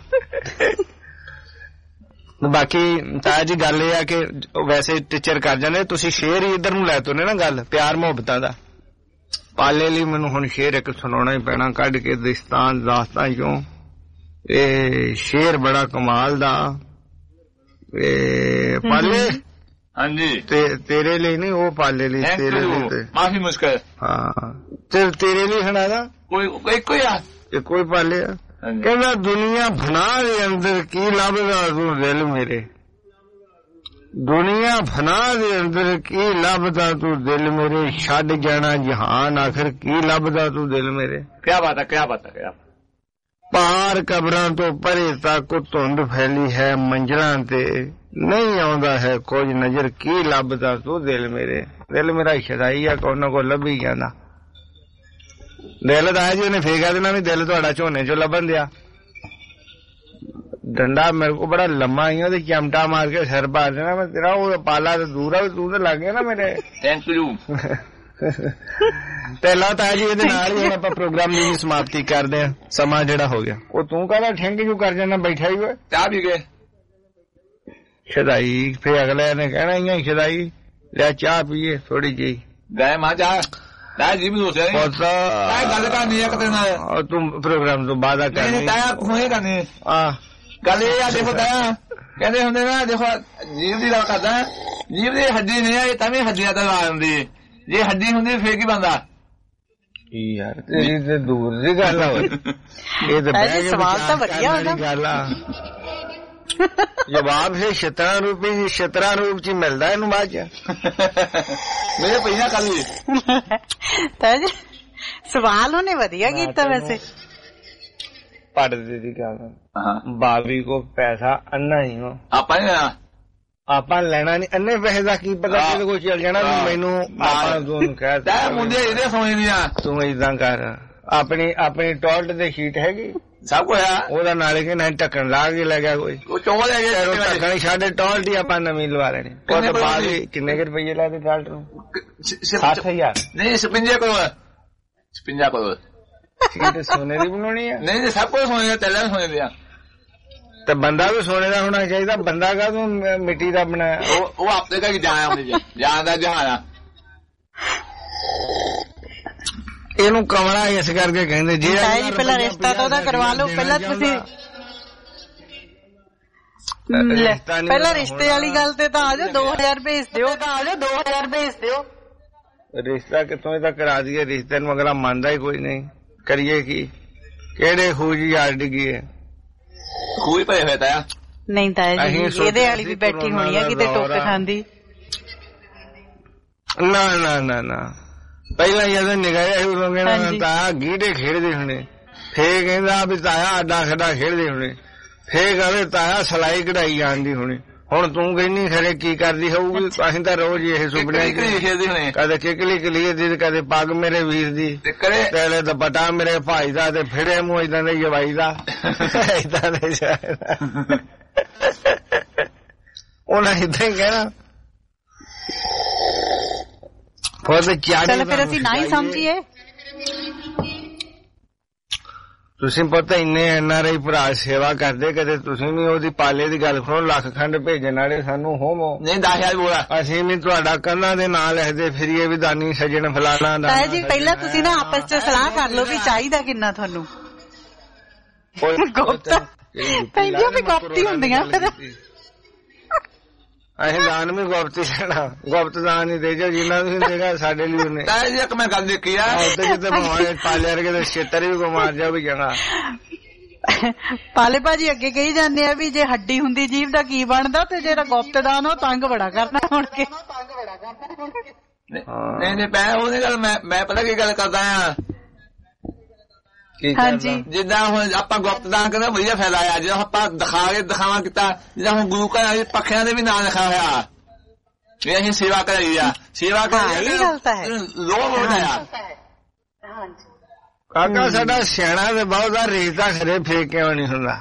बाकी ताया जी गल ये आ कि वैसे टीचर कर जांदे, तुसीं शेर ही इधर नूं लै तुरने ना गल प्यार मुहब्बतां दा। पाले ਲਈ ਮੈਨੂੰ ਹੁਣ ਸ਼ੇਰ ਇੱਕ ਸੁਣਾਉਣਾ ਹੀ ਪੈਣਾ ਕੱਢ ਕੇ ਦਿਸਤਾਨ ਦਾਸਤਾਂ ਚੋਂ। ਇਹ ਸ਼ੇਰ ਬੜਾ ਕਮਾਲ ਦਾ। ਇਹ ਪਾਲੇ ਹਾਂਜੀ ਤੇ ਤੇਰੇ ਲਈ ਨਹੀਂ, ਉਹ ਪਾਲੇ ਲਈ ਤੇਰੇ ਲਈ ਤੇ ਮਾਫੀ ਮੁਸ਼ਕਲ। ਹਾਂ ਤੇ ਤੇਰੇ ਲਈ ਸੁਣਾਦਾ ਕੋਈ ਇੱਕੋ ਹੀ ਆ, ਇੱਕੋ ਹੀ ਪਾਲੇ ਆ। ਕਹਿੰਦਾ ਦੁਨੀਆ ਫਨਾ ਦੇ ਅੰਦਰ ਕੀ ਲੱਭਦਾ ਤੂੰ ਦਿਲ ਮੇਰੇ, दुनिया फना दे अंदर की लभदा तू दिल मेरे, छड़ जाना जहान आखिर की लभदा तू दिल मेरे। क्या बात है क्या बात है क्या। पार कबरां तो परे तक धुंध फैली है, मंजिलां ते नहीं आउंदा है कुछ नजर, की लभदा तू दिल मेरे। दिल मेरा शदाई है कोई ना कोई लभी जांदा। दिल ताया जी ने फेंका देना भी दिल तुहाडा झोने चो लभन दिया। डंडा मेरे को बड़ा लम्मा ही है, चिमटा मार के सिर पा देना मैं तेरा। वो पाला तो दूर है, तू तो लग गया ना मेरे। Thank you. पहला ताया जी ਇਹਦੇ ਨਾਲ ਹੀ ਆਪਾਂ ਪ੍ਰੋਗਰਾਮ ਦੀ ਸਮਾਪਤੀ ਕਰਦੇ ਆ। ਸਮਾਂ ਜਿਹੜਾ ਹੋ ਗਿਆ ਉਹ ਤੂੰ ਕਹਿੰਦਾ ਠੰਗ ਕਿਉਂ ਕਰ ਜਾਣਾ ਬੈਠਾ ਹੀ ਓਏ। ਚਾਹ ਪੀ ਗਏ ਸ਼ਦਾਈ। ਫੇਰ ਅਗਲੇ ਨੇ ਕਹਿਣਾ ਹੀ ਸ਼ਦਾਈ ਲੈ ਚਾਹ ਪੀਏ ਥੋੜੀ ਜਿਹੀ। ਗਏ ਮਾਂ ਚਾਹ ਤਾਇਆ ਜੀ ਵੀ ਸੋਚਿਆ ਨਹੀਂ ਪਤਾ ਗੱਲ ਕਰਨੀ ਹੈ ਕਿਤੇ ਨਾ ਤੂੰ ਪ੍ਰੋਗਰਾਮ ਤੋਂ ਬਾਅਦ ਆ ਕਰਨੀ। ਨਹੀਂ ਤਾਇਆ ਹੋਏ ਕਰਨੀ ਆ ਗੱਲ ਇਹ ਆ। ਦੇਖੋ ਤਾਇਆ ਕਹਿੰਦੇ ਹੁੰਦੇ ਨਾ, ਦੇਖੋ ਜੀਵ ਦੀ ਗੱਲ ਕਰਦਾ, ਜੀਵ ਦੀ ਹੱਡੀ ਨਹੀਂ ਆ ਇਹ ਤਾਂ ਵੀ ਹੱਡੀਆਂ ਤਾਂ ਲਾ ਦਿੰਦੀ। ਜੇ ਹੱਡੀ ਹੁੰਦੀ ਫੇਰ ਕੀ ਬਣਦਾ ਯਾਰ। ਤੇਰੀ ਤੇ ਦੂਰ ਦੀ ਗੱਲ ਆ। ਇਹ ਤਾਂ ਬਹਿ ਕੇ ਸਵਾਲ ਤਾਂ ਵਧੀਆ ਹੋਣਾ ਗੱਲ ਆ। ਜਵਾਬ ਫਿਰ ਛਤਰਾ ਰੂਪ ਹੀ ਛਤਰਾ ਰੂਪ ਚ ਮਿਲਦਾ ਇਹਨੂੰ ਬਾਅਦ ਚ। ਮੇਰੇ ਪੈਸਾ ਕੱਲ ਤਾਇਆ ਜੀ ਸਵਾਲ ਉਹਨੇ ਵਧੀਆ ਕੀਤਾ ਵੈਸੇ। ਪੜਦੇ ਦੀ ਗੱਲ ਬਾਬੀ ਕੋ ਪੈਸਾ ਅੰਨਾ ਹੀ ਹੋ ਆਪਾਂ ਆਪਾਂ ਲੈਣਾ ਨਹੀਂ। ਅੰਨੇ ਪੈਸੇ ਦਾ ਕੀ ਪਤਾ ਕਿਹਦੇ ਕੋਲ ਚੱਲ ਜਾਣਾ। ਮੈਨੂੰ ਆਪਾਂ ਤੂੰ ਕਹਿ ਮੁੰਡੇ ਇਹਦੇ ਸਮਝਦੀਆਂ ਤੂੰ ਏਦਾਂ ਕਰ। ਆਪਣੀ ਆਪਣੀ ਟਾਇਲਟ ਦੇ ਸ਼ੀਟ ਹੈਗੀ ਸਭ ਕੁਝ ਆ ਉਹਦਾ ਨਾਲੇ ਕਿ ਨਹੀਂ ਢੱਕਣ ਲਾ ਕੇ ਲੈ ਗਿਆ ਕੋਈ ਚੋਲ ਲੈ ਗਿਆ ਢੱਕਣ ਸਾਡੇ ਟਾਇਲਟ ਹੀ ਆਪਾਂ ਨਵੀਂ ਲਵਾ ਲੈਣੀ। ਉਹ ਤੋਂ ਬਾਅਦ ਕਿੰਨੇ ਕੁ ਰੁਪਈਏ ਲਾਦੇ ਟਾਇਲਟ ਨੂੰ? ਸੱਠ ਹਜ਼ਾਰ ਨਹੀਂ ਛਪੰਜਾ ਕਰੋੜ ਛਪੰਜਾ ਕਰੋੜ। ਸੋਨੇ ਦੀ ਬਣਾਉਣੀ ਆ? ਨਹੀਂ ਸਭ ਕੁਝ ਸੋਨੇ ਦਾ ਤੇਲਾ ਸੋਨੇ ਦਾ। ਤੇ ਬੰਦਾ ਵੀ ਸੋਨੇ ਦਾ ਹੋਣਾ ਚਾਹੀਦਾ। ਬੰਦਾ ਕਾ ਤੂੰ ਮਿੱਟੀ ਦਾ ਬਣਾਇਆ? ਉਹ ਆਪਦੇ ਕਾ ਜਾਇਆ ਜਾਣ ਦਾ ਜਹਾਜ਼। ਇਹਨੂੰ ਕਮਲਾ ਇਸ ਕਰਕੇ ਕਹਿੰਦੇ ਜੇ ਪਹਿਲਾਂ ਰਿਸ਼ਤਾ ਤਾਂ ਉਹਦਾ ਕਰਵਾ ਲਓ। ਪਹਿਲਾਂ ਤੁਸੀਂ ਲੈ, ਪਹਿਲਾਂ ਰਿਸ਼ਤੇ ਵਾਲੀ ਗੱਲ ਤੇ ਤਾਂ ਆ ਜਾਓ, ਦੋ ਹਜ਼ਾਰ ਭੇਜ ਦਿਓ, ਤਾਂ ਆ ਜਾਓ ਦੋ ਹਜ਼ਾਰ ਭੇਜ ਦਿਓ। ਰਿਸ਼ਤਾ ਕਿੱਥੋਂ ਇਹਦਾ ਕਰਾ ਦਈਏ? ਰਿਸ਼ਤੇ ਨੂੰ ਅਗਲਾ ਮੰਨਦਾ ਹੀ ਕੋਈ ਨਹੀਂ, ਕਰੀਏ ਕੀ? ਕਿਹੜੇ ਖੂਜ ਯਾਰ ਡਿੱਗੀ ਹੈ? ਖੂਜ ਭਰੇ ਹੋਏ ਤਾਇਆ। ਨਹੀਂ ਤਾਇਆ ਜੀ, ਇਹਦੇ ਵਾਲੀ ਵੀ ਬੈਠੀ ਹੋਣੀ ਆ ਕਿਤੇ ਟੁੱਕ ਖਾਂਦੀ। ਨਾ ਨਾ ਨਾ ਨਾ, ਪਹਿਲਾਂ ਜਦੋਂ ਨਿਗਾਹਿਆ ਸੀ ਉਦੋਂ ਕਹਿੰਦਾ ਤਾਇਆ ਗੀਢੇ ਖੇਡਦੇ ਹੋਣੇ, ਫੇਰ ਕਹਿੰਦਾ ਵੀ ਤਾਇਆ ਅੱਡਾ ਖੱਡਾ ਖੇਡਦੇ ਹੋਣੇ, ਫੇਰ ਕਹਿੰਦੇ ਤਾਇਆ ਸਿਲਾਈ ਕਢਾਈ ਜਾਣਦੀ ਹੋਣੀ। ਹੁਣ ਤੂੰ ਕਹਿੰਦੀ ਖਰੇ ਕੀ ਕਰਦੀ ਹੋਊਗੀ? ਅਸੀਂ ਤਾਂ ਰੋਜ਼ ਇਹ ਸੁਪਨੇ ਕਦੇ ਕਿਕਲੀ ਕਲੀਏ ਦੀ, ਕਦੇ ਪੱਗ ਮੇਰੇ ਵੀਰ ਦੀ, ਤੇਰੇ ਦੁਪੱਟਾ ਮੇਰੇ ਭਾਈ ਦਾ, ਤੇ ਫਿਰੇ ਮੂੰਹ ਏਦਾਂ ਦੇ ਜਵਾਈ ਦਾ, ਏਦਾਂ ਦੇ ਉਹਨਾਂ ਏਦਾਂ ਹੀ ਕਹਿਣਾ। ਚਲ ਫਿਰ ਅਸੀਂ ਨਾ ਹੀ ਸਮਝੀਏ। ਤੁਸੀਂ ਪਤਾ ਇੰਨੇ ਐਨ ਆਰ ਆਈ ਭਰਾ ਸੇਵਾ ਕਰਦੇ, ਕਦੇ ਤੁਸੀਂ ਵੀ ਉਹਦੀ ਪਾਲੇ ਦੀ ਗੱਲ ਸੁਣੋ, ਲੱਖ ਖੰਡ ਭੇਜਣ ਵਾਲੇ ਸਾਨੂੰ ਹੋਮੋ ਨਹੀਂ ਦਸ ਹਜ਼ਾਰ ਬੋਲਾ, ਅਸੀਂ ਵੀ ਤੁਹਾਡਾ ਕੰਨਾਂ ਦੇ ਨਾਂ ਲਿਖਦੇ ਫਿਰੀਏ ਵੀ ਦਾਨੀ ਸੱਜਣ ਫਲਾਣਾ ਦਾ। ਤਾਇਆ ਜੀ ਪਹਿਲਾਂ ਤੁਸੀਂ ਨਾ ਆਪਸ ਚ ਸਲਾਹ ਕਰ ਲਓ ਵੀ ਚਾਹੀਦਾ ਕਿੰਨਾ ਤੁਹਾਨੂੰ। ਗੁਪਤ ਪੈਂਦੀਆਂ ਵੀ ਗੁਪਤੀ ਹੁੰਦੀਆਂ ਫਿਰ। ਅਸੀਂ ਦਾਨ ਵੀ ਗੁਪਤੀ ਲੈਣਾ, ਗੁਪਤ ਦਾਨ ਹੀ ਦੇ ਜੋ, ਜਿੰਨਾ ਤੁਸੀਂ ਦੇਗਾ ਸਾਡੇ ਲਈ ਉਹਨੇ। ਤਾਇਆ ਜੀ ਇੱਕ ਮੈਂ ਗੱਲ ਦੇਖੀ ਆ, ਉੱਤੇ ਕਿਤੇ ਭਾਵੇਂ ਪਾਲੇ ਵਰਗੇ ਦੇ ਛੇਤਰ ਵੀ ਬਿਮਾਰ ਜਾ ਵੀ ਚੰਗਾ। ਪਾਲੇ ਭਾਜੀ ਅੱਗੇ ਕਹੀ ਜਾਂਦੇ ਆ ਵੀ ਜੇ ਹੱਡੀ ਹੁੰਦੀ ਜੀਭ ਦਾ ਕੀ ਬਣਦਾ, ਤੇ ਜਿਹੜਾ ਗੁਪਤ ਦਾਨ ਉਹ ਤੰਗ ਬੜਾ ਕਰਨਾ ਹੁਣ ਕੇ। ਨਹੀਂ ਨਹੀਂ ਮੈਂ ਉਹਦੀ ਗੱਲ ਮੈਂ ਮੈਂ ਪਤਾ ਕੀ ਗੱਲ ਕਰਦਾ ਆ। ਹਾਂਜੀ, ਜਿੱਦਾਂ ਹੁਣ ਆਪਾਂ ਗੁਪਤਦਾਨ ਕਰਨਾ ਵਧੀਆ ਫਾਇਦਾ ਆ, ਜਦੋਂ ਆਪਾਂ ਦਿਖਾ ਕੇ ਦਿਖਾਵਾ ਕੀਤਾ, ਜਿੱਦਾਂ ਹੁਣ ਗੁਰੂ ਘਰ ਪੱਖਿਆਂ ਦੇ ਵੀ ਨਾਂ ਲਿਖਿਆ ਹੋਇਆ ਵੀ ਅਸੀਂ ਸੇਵਾ ਕਰਾਈ ਆ, ਸੇਵਾ ਕਰਾਈ ਲੋਕ ਹੋਣਾ। ਕਾਕਾ ਸਾਡਾ ਸਿਆਣਾ ਤੇ ਬਹੁਤਾ ਰੇਤਾ ਖਰੇ ਫੇਕ ਕਿਉਂ ਨਹੀਂ ਹੁੰਦਾ?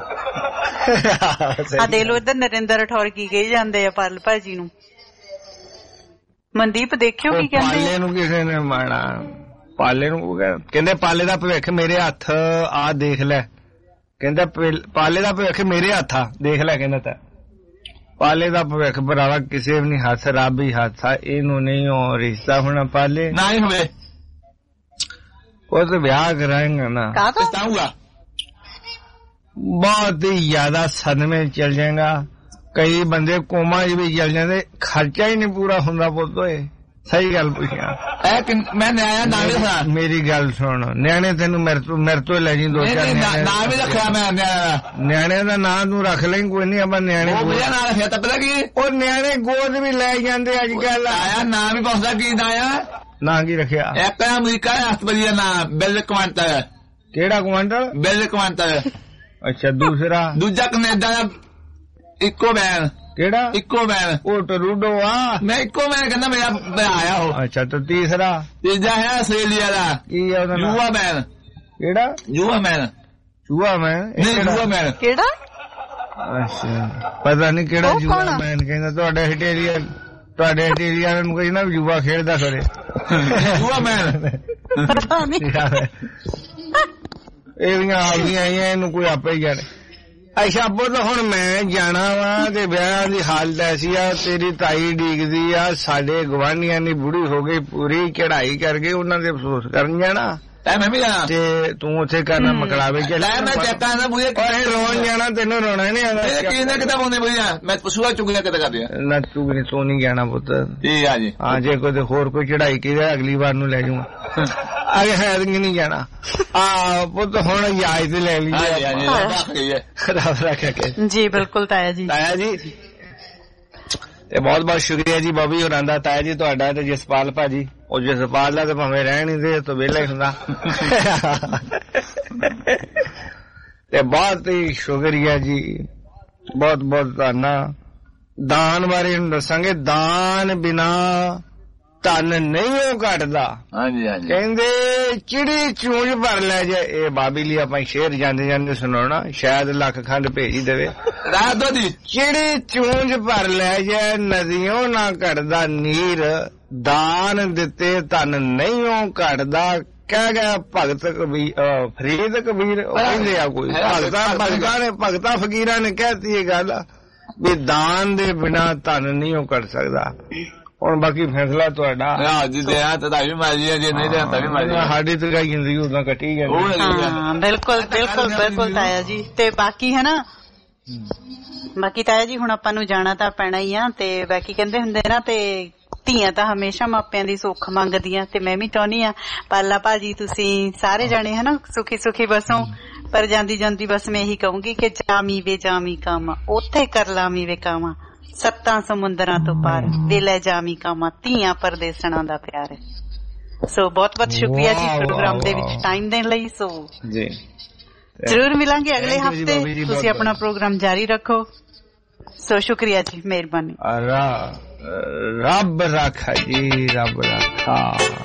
ਆ ਦੇ ਲੋ ਇੱਧਰ ਨਰਿੰਦਰ ਰਠੌਰ ਕੀ ਕਹੀ ਜਾਂਦੇ ਆ ਪਾਲ ਭਾਜੀ ਨੂੰ। ਮਨਦੀਪ ਦੇਖਿਓ ਕੀ ਕਹਿੰਦੇ? ਪਾਲੇ ਨੂੰ ਕਿਸੇ ਨੇ ਮਾਣਾ, ਪਾਲੇ ਨੂੰ ਕਹਿੰਦੇ ਪਾਲੇ ਦਾ ਭਵਿੱਖ ਮੇਰੇ ਹੱਥ ਆ ਦੇਖ ਲੈ, ਕਹਿੰਦਾ ਪਾਲੇ ਦਾ ਭਵਿੱਖ ਮੇਰੇ ਹੱਥ ਆ ਦੇਖ ਲੈ, ਕਹਿੰਦਾ ਤਾਂ ਪਾਲੇ ਦਾ ਭਵਿੱਖ ਭਰਾਵਾ ਕਿਸੇ ਵੀ ਨਹੀਂ ਹੱਥ, ਰੱਬ ਹੀ ਹੱਥ ਆ, ਇਹਨੂੰ ਨਹੀਂ ਹੋ ਰਿਸ਼ਤਾ ਹੋਣਾ ਪਾਲੇ ਨਾ ਹੀ ਹੋਵੇ। ਉਹ ਤਾਂ ਵਿਆਹ ਕਰਾਏਗਾ ਨਾ, ਪਛਤਾਊਗਾ, ਬਹੁਤ ਹੀ ਜ਼ਿਆਦਾ ਸਦਮੇ ਚਲ ਜਾਏਗਾ। ਕਈ ਬੰਦੇ ਕੋਮਾ ਚ ਵੀ ਚਲ ਜਾਂਦੇ, ਖਰਚਾ ਹੀ ਨਹੀਂ ਪੂਰਾ ਹੁੰਦਾ ਪੁੱਤ। ਹੋਏ ਸਹੀ ਗੱਲ ਪੁੱਛਿਆ ਮੈਂ ਨਿਆਇਆ ਨਾ ਵੀ ਸੁਣਾ, ਮੇਰੀ ਗੱਲ ਸੁਣ, ਨਿਆਣੇ ਤੈਨੂੰ ਮੇਰੇ ਤੋਂ ਮੇਰੇ ਤੋਂ ਲੈ ਜੀ ਦੋ ਚਾਰ ਨਾਂ ਵੀ ਰੱਖਿਆ ਮੈਂ ਨਿਆਣੇ ਦਾ ਨਾਂ ਤੂੰ ਰੱਖ ਲੈ, ਕੋਈ ਨੀ ਆਪਾਂ ਨਿਆਣੇ ਨਾਂ ਰੱਖਿਆ ਤਾਂ ਪਤਾ ਕੀ ਉਹ ਨਿਆਣੇ ਗੋਦ ਵੀ ਲੈ ਜਾਂਦੇ ਅੱਜ ਕੱਲ। ਆਇਆ ਨਾਂ ਵੀ ਪੁੱਛਦਾ ਕੀ ਨਾਂ ਆ? ਨਾਂ ਕੀ ਰੱਖਿਆ? ਇੱਕ ਅਮਰੀਕਾ ਹਸਪਤਾਲ ਦਾ ਨਾਂ ਬਿਲ ਕੁਆਂਟਲ। ਕਿਹੜਾ ਕੁਆਂਟਲ? ਬਿਲ ਕੁਆਂਟਲ। ਅੱਛਾ, ਦੂਸਰਾ ਦੂਜਾ ਕੈਨੇਡਾ ਦਾ ਇੱਕੋ ਬੈਨ। ਕਿਹੜਾ ਇੱਕੋ ਮੈਨ? ਉਹ ਟਰੂਡੋ ਆ। ਮੈਂ ਇੱਕੋ ਮੈਨ ਕਹਿੰਦਾ ਮੇਰਾ ਆਇਆ ਉਹ। ਅੱਛਾ, ਤੇ ਤੀਸਰਾ? ਤੀਜਾ ਹੈ ਆਸਟ੍ਰੇਲੀਆ ਦਾ। ਕੀ ਆ ਉਹਦਾ? ਜੂਆ ਮੈਨ। ਕਿਹੜਾ? ਜੂਆ ਮੈਨ। ਜੂਆ ਮੈਨ? ਨਹੀਂ, ਜੂਆ ਮੈਨ। ਕਿਹੜਾ? ਅੱਛਾ, ਪਤਾ ਨਹੀਂ ਕਿਹੜਾ ਜੂਆ ਮੈਨ ਕਹਿੰਦਾ। ਤੁਹਾਡੇ ਹਟੇਰੀਆ ਤੁਹਾਡੇ ਹਟੇਰੀਆ ਨੂੰ ਕਹਿੰਦਾ ਵੀ ਜੂਆ ਖੇਡਦਾ ਕਰੇ। ਜੂਆ ਮੈਨ ਪਤਾ ਨਹੀਂ, ਇਹ ਵੀ ਆ ਗਈਆਂ ਆਈਆਂ, ਇਹਨੂੰ ਕੋਈ ਆਪੇ ਹੀ ਜਾਣੇ। ਅੱਛਾ ਪੁੱਤ, ਹੁਣ ਮੈਂ ਜਾਣਾ ਵਾ ਤੇ ਵਿਆਹ ਦੀ ਹਾਲਤ ਐਸੀ ਆ, ਤੇਰੀ ਤਾਈ ਡੀਕਦੀ ਆ, ਸਾਡੇ ਗਵਾਂਢੀਆਂ ਦੀ ਬੁੜੀ ਹੋ ਗਈ ਪੂਰੀ, ਚੜਾਈ ਕਰਕੇ ਉਹਨਾਂ ਦੇ ਅਫਸੋਸ ਕਰਨ ਜਾਣਾ। ਮੈਂ ਵੀ ਜਾਣਾ ਤੇ ਤੂੰ ਉੱਥੇ ਕਰਨਾ ਮਕਲਾਵੇ ਚ। ਮੈਂ ਚੈੱਕਾਂ ਦਾ ਬੁਝੇ ਰੋਣ ਜਾਣਾ, ਤੈਨੂੰ ਰੋਣਾ ਨਹੀਂ ਆਉਂਦਾ। ਕਿਹਨੇ ਕਿਤਾ ਪਾਉਂਦੇ ਬੁਝਿਆ? ਮੈਂ ਪਸ਼ੂਆ ਚੁਗਲੀਆਂ ਕਿਤੇ ਕਰਦੇ ਆ ਨਾ, ਚੁਗਲੀ ਤੂੰ ਨਹੀਂ ਜਾਣਾ ਪੁੱਤ। ਠੀਕ ਆ ਜੀ। ਹਾਂ, ਜੇ ਕੋਈ ਹੋਰ ਕੋਈ ਚੜਾਈ ਕੀ ਅਗਲੀ ਵਾਰ ਨੂੰ ਲੈ ਜਾਊਗਾ। ਅਗੇ ਹੈ ਨਹੀਂ ਜਾਣਾ ਆ ਪੁੱਤ, ਹੁਣ ਇਜਾਜ਼ਤ ਲੈ ਲਈ ਰੱਬ ਰੱਖ ਕੇ। ਜੀ ਬਿਲਕੁਲ ਤਾਇਆ ਜੀ। ਤਾਇਆ ਜੀ ਤੇ ਬਹੁਤ ਬਹੁਤ ਸ਼ੁਕਰੀਆ ਜੀ ਬੋਬੀ ਹੋਰਾਂ ਦਾ, ਤਾਇਆ ਜੀ ਤੁਹਾਡਾ ਤੇ ਜਸਪਾਲ ਭਾਜੀ। ਉਹ ਜਸਪਾਲ ਦਾ ਤੇ ਭਾਵੇਂ ਰਹਿਣ ਹੀ ਦੇ ਤਾਂ ਵਿਹਲਾ ਹੀ ਹੁੰਦਾ। ਤੇ ਬਹੁਤ ਹੀ ਸ਼ੁਕਰੀਆ ਜੀ, ਬਹੁਤ ਬਹੁਤ ਧੰਨਵਾਦ। ਦਾਨ ਬਾਰੇ ਦੱਸਾਂਗੇ, ਦਾਨ ਬਿਨਾ ਧਨ ਨਹੀਂ ਉਹ ਘਟਦਾ। ਹਾਂਜੀ ਹਾਂਜੀ, ਕਹਿੰਦੇ ਚਿੜੀ ਚੂੰਝ ਭਰ ਲੈ ਜਾਏ। ਇਹ ਬਾਬੀ ਲਈ ਆਪਾਂ ਸ਼ੇਰ ਜਾਂਦੇ ਜਾਂਦੇ ਸੁਣਾਉਣਾ, ਸ਼ਾਇਦ ਲੱਖ ਖੰਡ ਭੇਜ ਹੀ ਦੇਵੇ। ਰਾਤ ਦੋ ਦੀ ਚਿੜੀ ਚੂੰਝ ਭਰ ਲੈ ਜਾਏ, ਨਦੀਆਂ ਨਾ ਘਟਦਾ ਨੀਰ, ਦਾਨ ਦਿੱਤੇ ਧਨ ਨਹੀਂ ਉਹ ਘਟਦਾ। ਕਹਿ ਗਿਆ ਭਗਤ ਕਬੀਰ, ਫਰੀਦ ਕਬੀਰ ਕਹਿੰਦੇ ਆ ਕੋਈ ਭਗਤਾਂ ਭਗਤਾਂ ਨੇ ਭਗਤਾਂ ਫਕੀਰਾਂ ਨੇ ਕਹਿਤੀ ਇਹ ਗੱਲ ਵੀ ਦਾਨ ਦੇ ਬਿਨਾ ਧਨ ਨਹੀਂ ਉਹ ਘਟ ਸਕਦਾ। ਹੁਣ ਬਾਕੀ ਫੈਸਲਾ ਤੁਹਾਡਾ। ਜੀ ਦਿਆ ਤਾਂ ਵੀ ਮਰਜ਼ੀ ਹੈ, ਜੇ ਨਹੀਂ ਦਿਆ ਤਾਂ ਵੀ ਮਰਜ਼ੀ। ਸਾਡੀ ਤਾਂ ਜ਼ਿੰਦਗੀ ਉਦਾਂ ਕੱਟੀ ਜਾਂਦੀ। ਹਾਂ ਬਿਲਕੁਲ ਬਿਲਕੁਲ ਬਿਲਕੁਲ ਤਾਇਆ ਜੀ। ਤੇ ਬਾਕੀ ਹੈ ਨਾ, ਬਾਕੀ ਤਾਇਆ ਜੀ ਹੁਣ ਆਪਾਂ ਨੂੰ ਜਾਣਾ ਤਾਂ ਪੈਣਾ ਹੀ ਆ ਤੇ ਬਾਕੀ ਕਹਿੰਦੇ ਹੁੰਦੇ ਨਾ ਤੇ ਧੀਆਂ ਤਾਂ ਹਮੇਸ਼ਾ ਮਾਪਿਆਂ ਦੀ ਸੁੱਖ ਮੰਗਦੀਆਂ ਤੇ ਮੈਂ ਵੀ ਚਾਹੁੰਦੀ ਆ ਪਾਲਾ ਭਾਜੀ ਤੁਸੀਂ ਸਾਰੇ ਜਾਣੇ ਹਨਾ ਸੁਖੀ ਸੁਖੀ ਬਸੋ ਪਰ ਜਾਂਦੀ ਜਾਂਦੀ ਬਸ ਮੈਂ ਇਹੀ ਕਹੂੰਗੀ ਕਿ ਜਾਮੀ ਵੇ ਜਾਮੀ ਕਾਮਾ ਉੱਥੇ ਕਰ ਲਾਮੀ ਵੇ ਕਾਮਾ ਸੱਤਾਂ ਸਮੁੰਦਰਾਂ ਤੋਂ ਪਾਰ ਵੇ ਲੈ ਜਾਮੀ ਕਾਮਾ ਧੀਆਂ ਪਰਦੇਸਣਾ ਦਾ ਪਿਆਰ ਹੈ। ਸੋ ਬਹੁਤ ਬਹੁਤ ਸ਼ੁਕਰੀਆ ਜੀ ਪ੍ਰੋਗਰਾਮ ਦੇ ਵਿੱਚ ਟਾਈਮ ਦੇਣ ਲਈ। ਸੋ ਜੀ ਜ਼ਰੂਰ ਮਿਲਾਂਗੇ ਅਗਲੇ ਹਫਤੇ, ਤੁਸੀਂ ਆਪਣਾ ਪ੍ਰੋਗਰਾਮ ਜਾਰੀ ਰੱਖੋ। ਸੋ ਸ਼ੁਕਰੀਆ ਜੀ, ਮਿਹਰਬਾਨੀ। ਰੱਬ ਰੱਖਾ ਜੀ, ਰੱਬ ਰੱਖਾ।